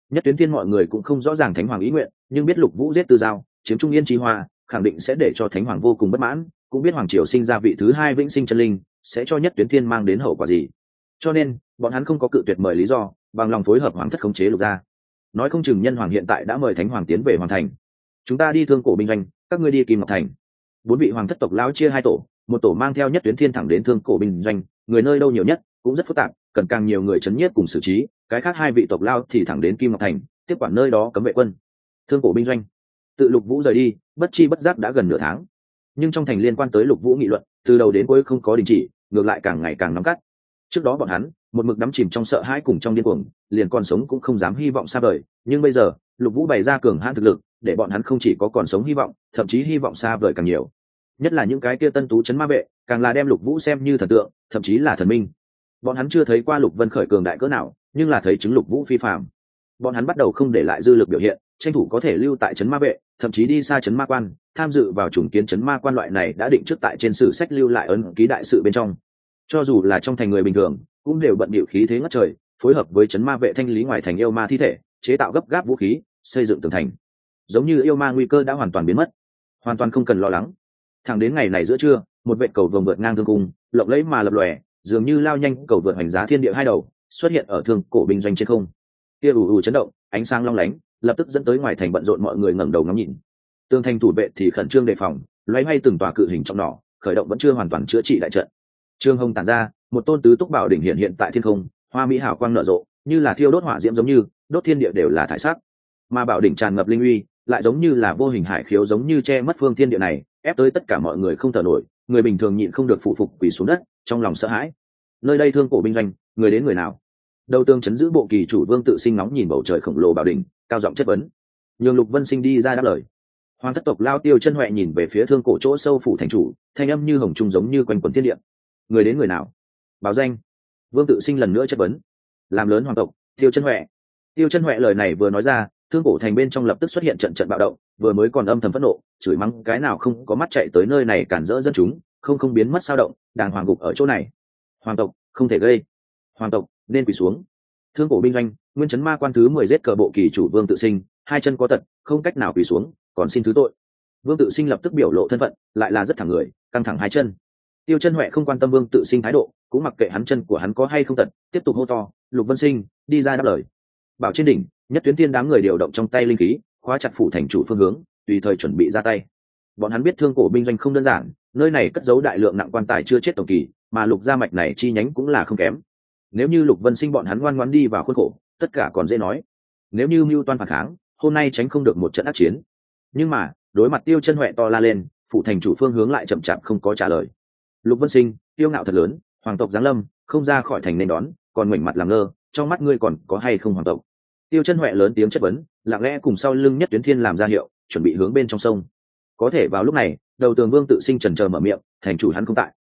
Speaker 1: Nhất Tuyến Thiên mọi người cũng không rõ ràng thánh hoàng ý nguyện, nhưng biết Lục Vũ giết Tư Giao, chiếm Trung Yên Chí Hoa, khẳng định sẽ để cho thánh hoàng vô cùng bất mãn, cũng biết hoàng triều sinh ra vị thứ hai vĩnh sinh chân linh sẽ cho Nhất Tuyến Thiên mang đến hậu quả gì. Cho nên bọn hắn không có cự tuyệt mời lý do, bằng lòng phối hợp hoàng thất khống chế Lục gia. Nói không chừng nhân hoàng hiện tại đã mời thánh hoàng tiến về hoàng thành. Chúng ta đi Thương Cổ binh doanh, các ngươi đi Kim Ngọc thành. Bốn vị hoàng thất tộc lão chia hai tổ, một tổ mang theo Nhất Tuyến Thiên thẳng đến Thương Cổ binh doanh, người nơi đâu nhiều nhất cũng rất phức tạp, cần càng nhiều người chấn nhiếp cùng xử trí. Cái khác hai vị tộc lão thì thẳng đến Kim Ngọc thành, tiếp quản nơi đó cấm vệ quân. Thương Cổ binh doanh. Tự Lục Vũ rời đi, bất chi bất giác đã gần nửa tháng, nhưng trong thành liên quan tới Lục Vũ nghị luận từ đầu đến cuối không có đình chỉ, ngược lại càng ngày càng nóng gắt. Trước đó bọn hắn một mực đắm chìm trong sợ hãi cùng trong điên cuồng, liền còn sống cũng không dám hy vọng xa vời, nhưng bây giờ Lục Vũ bày ra cường hãn thực lực, để bọn hắn không chỉ có còn sống hy vọng, thậm chí hy vọng xa vời càng nhiều. Nhất là những cái kia tân tú chấn ma vệ, càng là đem Lục Vũ xem như thần tượng, thậm chí là thần minh. Bọn hắn chưa thấy qua Lục Vân khởi cường đại cỡ nào, nhưng là thấy chứng Lục Vũ phi phàm. Bọn hắn bắt đầu không để lại dư lực biểu hiện, tranh thủ có thể lưu tại chấn ma vệ, thậm chí đi xa chấn ma quan, tham dự vào chủng kiến chấn ma quan loại này đã định trước tại trên sử sách lưu lại ấn ký đại sự bên trong. Cho dù là trong thành người bình thường cũng đều bận bịu khí thế ngất trời, phối hợp với chấn ma vệ thanh lý ngoài thành yêu ma thi thể, chế tạo gấp gáp vũ khí, xây dựng tường thành. Giống như yêu ma nguy cơ đã hoàn toàn biến mất, hoàn toàn không cần lo lắng. Thẳng đến ngày này giữa trưa, một vệ cầu vồng vượt ngang thương cung, lộng lẫy mà lập lòe, dường như lao nhanh cầu vượt hành giá thiên địa hai đầu, xuất hiện ở Thương Cổ binh doanh trên không. Kia ù ù chấn động, ánh sáng long lánh, lập tức dẫn tới ngoài thành bận rộn mọi người ngẩng đầu ngắm nhìn. Tường thành thủ vệ thì khẩn trương đề phòng, loay hoay từng tòa cự hình trong nỏ, khởi động vẫn chưa hoàn toàn chữa trị đại trận. Trương Hồng tản ra, một tôn tứ túc bảo đỉnh hiện tại thiên không, hoa mỹ hào quang nở rộ, như là thiêu đốt hỏa diễm giống như, đốt thiên địa đều là thải sắc. Mà bảo đỉnh tràn ngập linh uy, lại giống như là vô hình hải khiếu giống như che mất phương thiên địa này, ép tới tất cả mọi người không thở nổi, người bình thường nhịn không được phụ phục quỳ xuống đất, trong lòng sợ hãi. Nơi đây Thương Cổ binh doanh, người đến người nào? Đầu tường chấn giữ bộ kỳ chủ Vương Tự Sinh nóng nhìn bầu trời khổng lồ bảo đỉnh, cao giọng chất vấn. Nhường Lục Vân Sinh đi ra đáp lời. Hoàng thất tộc Lao Tiêu Chân Huệ nhìn về phía Thương Cổ chỗ sâu phủ thành chủ, thanh âm như hồng trung giống như quanh quần thiên địa. Người đến người nào? Báo danh. Vương Tự Sinh lần nữa chất vấn. Làm lớn hoàng tộc Tiêu Chân Huệ. Tiêu Chân Huệ lời này vừa nói ra, Thương Cổ thành bên trong lập tức xuất hiện trận trận bạo động, vừa mới còn âm thầm phẫn nộ, chửi mắng cái nào không có mắt chạy tới nơi này cản rỡ dân chúng, không biến mất sao động, đàng hoàng gục ở chỗ này. Hoàng tộc không thể gây, hoàng tộc nên quỳ xuống. Thương Cổ binh doanh, nguyên chấn ma quan thứ 10 giết cờ bộ kỳ chủ Vương Tự Sinh, hai chân có tật, không cách nào quỳ xuống, còn xin thứ tội. Vương Tự Sinh lập tức biểu lộ thân phận, lại là rất thẳng người, căng thẳng hai chân. Tiêu Chân Huệ không quan tâm Vương Tự Sinh thái độ, cũng mặc kệ hắn chân của hắn có hay không tật, tiếp tục hô to, Lục Vân Sinh, đi ra đáp lời. Bảo trên đỉnh, Nhất Tuyến Thiên đám người điều động trong tay linh khí, khóa chặt phủ thành chủ phương hướng, tùy thời chuẩn bị ra tay. Bọn hắn biết Thương Cổ binh doanh không đơn giản, nơi này cất giấu đại lượng nặng quan tài chưa chết tổng kỳ, mà Lục gia mạch này chi nhánh cũng là không kém. Nếu như Lục Vân Sinh bọn hắn ngoan ngoãn đi vào khuôn khổ, tất cả còn dễ nói. Nếu như mưu toan phản kháng, hôm nay tránh không được một trận ác chiến. Nhưng mà, đối mặt Tiêu Chân Huệ to la lên, phủ thành chủ phương hướng lại chậm chạp không có trả lời. Lục Vân Sinh, tiêu ngạo thật lớn, hoàng tộc giáng lâm, không ra khỏi thành nên đón, còn ngoảnh mặt làm ngơ, trong mắt ngươi còn có hay không hoàng tộc? Tiêu Chân Huệ lớn tiếng chất vấn, lặng lẽ cùng sau lưng Nhất Tuyến Thiên làm ra hiệu, chuẩn bị hướng bên trong sông. Có thể vào lúc này, đầu tường Vương Tự Sinh chần chờ mở miệng, thành chủ hắn không tại.